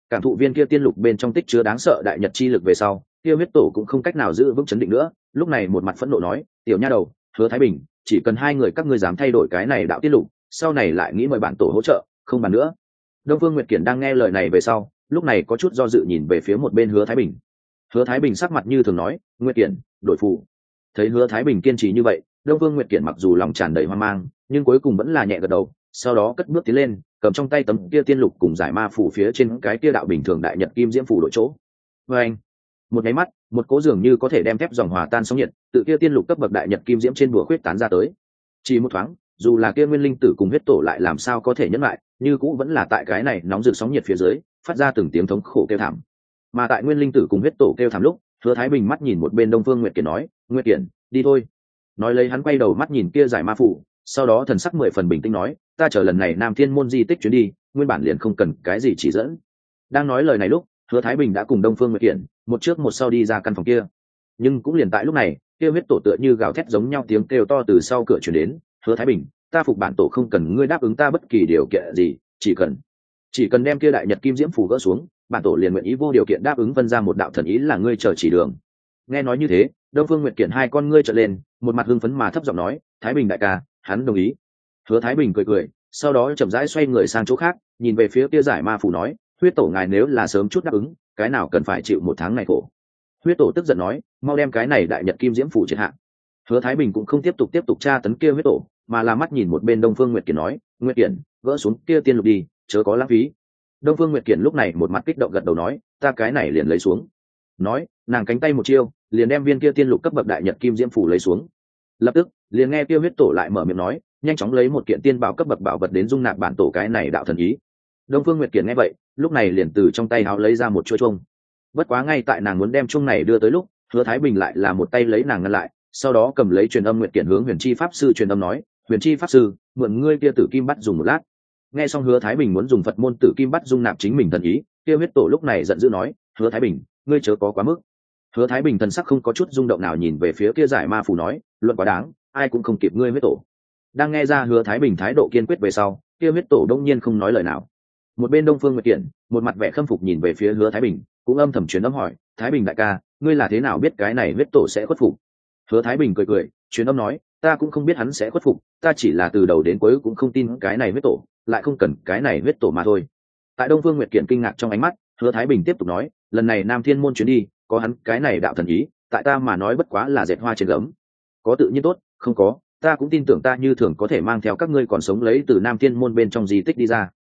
cảm thụ viên kia tiên lục bên trong tích chứa đáng sợ đại nhật chi lực về sau, kia huyết tổ cũng không cách nào giữ vững chấn định nữa, lúc này một mặt phẫn nộ nói, tiểu nha đầu, Hứa Thái Bình, chỉ cần hai người các ngươi dám thay đổi cái này đạo tiết lục, sau này lại nghĩ mời bản tổ hỗ trợ, không bàn nữa. Đông Phương Nguyệt Kiển đang nghe lời này về sau, lúc này có chút do dự nhìn về phía một bên Hứa Thái Bình. Hứa Thái Bình sắc mặt như thường nói, Nguyệt Kiển, đổi phù. Thấy Hứa Thái Bình kiên trì như vậy, Đông Phương Nguyệt Kiển mặc dù lòng tràn đầy hoang mang, nhưng cuối cùng vẫn là nhẹ gật đầu, sau đó cất bước tiến lên, cầm trong tay tấm kia tiên lục cùng giải ma phù phía trên cái kia đạo bình thường đại nhật kim diễm phù đội chỗ. Và anh, một cái mắt, một cố dường như có thể đem thép dòng hòa tan sóng nhiệt, tự kia tiên lục cấp bậc đại nhật kim diễm trên bùa khuyết tán ra tới. Chỉ một thoáng, dù là kia nguyên linh tử cùng huyết tổ lại làm sao có thể nhẫn lại, như cũng vẫn là tại cái này nóng rực sóng nhiệt phía dưới, phát ra từng tiếng thống khổ kêu thảm. Mà tại nguyên linh tử cùng huyết tổ kêu thảm lúc, Hứa Thái Bình mắt nhìn một bên Đông Phương Nguyệt Kiển nói, Nguyệt Kiển, đi thôi. Nói lấy hắn quay đầu mắt nhìn kia giải ma phủ, sau đó thần sắc 10 phần bình tĩnh nói, ta chờ lần này Nam Thiên môn di tích chuyến đi, nguyên bản liền không cần cái gì chỉ dẫn. Đang nói lời này lúc, Hứa Thái Bình đã cùng Đông Phương Nguyệt Kiển một trước một sau đi ra căn phòng kia. Nhưng cũng liền tại lúc này, kia huyết tổ tựa như gào thét giống nhau tiếng kêu to từ sau cửa truyền đến, Hứa Thái Bình, ta phục bản tổ không cần ngươi đáp ứng ta bất kỳ điều kiện gì, chỉ cần đem kia đại nhật kim diễm phù gỡ xuống, bản tổ liền nguyện ý vô điều kiện đáp ứng phân ra một đạo thần ý là ngươi chờ chỉ đường. Nghe nói như thế, Đông Phương Nguyệt Kiển hai con ngươi trợn lên, một mặt hưng phấn mà thấp giọng nói, Thái Bình đại ca, hắn đồng ý. Hứa Thái Bình cười cười, sau đó chậm rãi xoay người sang chỗ khác, nhìn về phía kia giải ma phù nói, huyết tổ ngài nếu là sớm chút đáp ứng, cái nào cần phải chịu một tháng này khổ. Huyết tổ tức giận nói, mau đem cái này đại nhật kim diễm phù triệt hạ. Hứa Thái Bình cũng không tiếp tục tra tấn kia huyết tổ, mà là mắt nhìn một bên Đông Phương Nguyệt Kiển nói, Nguyệt Kiển, gỡ xuống kia tiên lục đi, chớ có lãng phí. Đông Phương Nguyệt Kiển lúc này một mặt kích động gật đầu nói, ta cái này liền lấy xuống. Nói, nàng cánh tay một chiêu, liền đem viên kia tiên lục cấp bậc đại nhật kim diễm phù lấy xuống. Lập tức, liền nghe kia huyết tổ lại mở miệng nói, nhanh chóng lấy một kiện tiên bảo cấp bậc bảo vật đến dung nạp bản tổ cái này đạo thần ý. Đông Phương Nguyệt Kiển nghe vậy, lúc này liền từ trong tay áo lấy ra một chuôi chuông. Bất quá ngay tại nàng muốn đem chuông này đưa tới lúc, Hứa Thái Bình lại là một tay lấy nàng ngăn lại, sau đó cầm lấy truyền âm Nguyệt Kiển hướng Huyền Chi pháp sư truyền âm nói, Huyền Chi pháp sư, mượn ngươi kia tử kim bắt dùng một lát. Nghe xong Hứa Thái Bình muốn dùng Phật môn tử kim bắt dung nạp chính mình thần ý, kia huyết tổ lúc này giận dữ nói, Hứa Thái Bình, ngươi chớ có quá mức. Hứa Thái Bình thần sắc không có chút rung động nào nhìn về phía kia giải ma phù nói, luận quá đáng, ai cũng không kịp ngươi huyết tổ. Đang nghe ra Hứa Thái Bình thái độ kiên quyết về sau, kia huyết tổ đông nhiên không nói lời nào. Một bên Đông Phương Nguyệt Kiển, một mặt vẻ khâm phục nhìn về phía Hứa Thái Bình, cũng âm thầm truyền âm hỏi, Thái Bình đại ca, ngươi là thế nào biết cái này huyết tổ sẽ khuất phục? Hứa Thái Bình cười cười, truyền âm nói, ta cũng không biết hắn sẽ khuất phục, ta chỉ là từ đầu đến cuối cũng không tin cái này huyết tổ, lại không cần cái này huyết tổ mà thôi. Tại Đông Phương Nguyệt Kiển kinh ngạc trong ánh mắt, Hứa Thái Bình tiếp tục nói, lần này Nam Thiên môn chuyến đi, có hắn cái này đạo thần ý, tại ta mà nói bất quá là dệt hoa trên gấm. Có tự nhiên tốt, không có, ta cũng tin tưởng ta như thường có thể mang theo các ngươi còn sống lấy từ Nam Thiên môn bên trong di tích đi ra.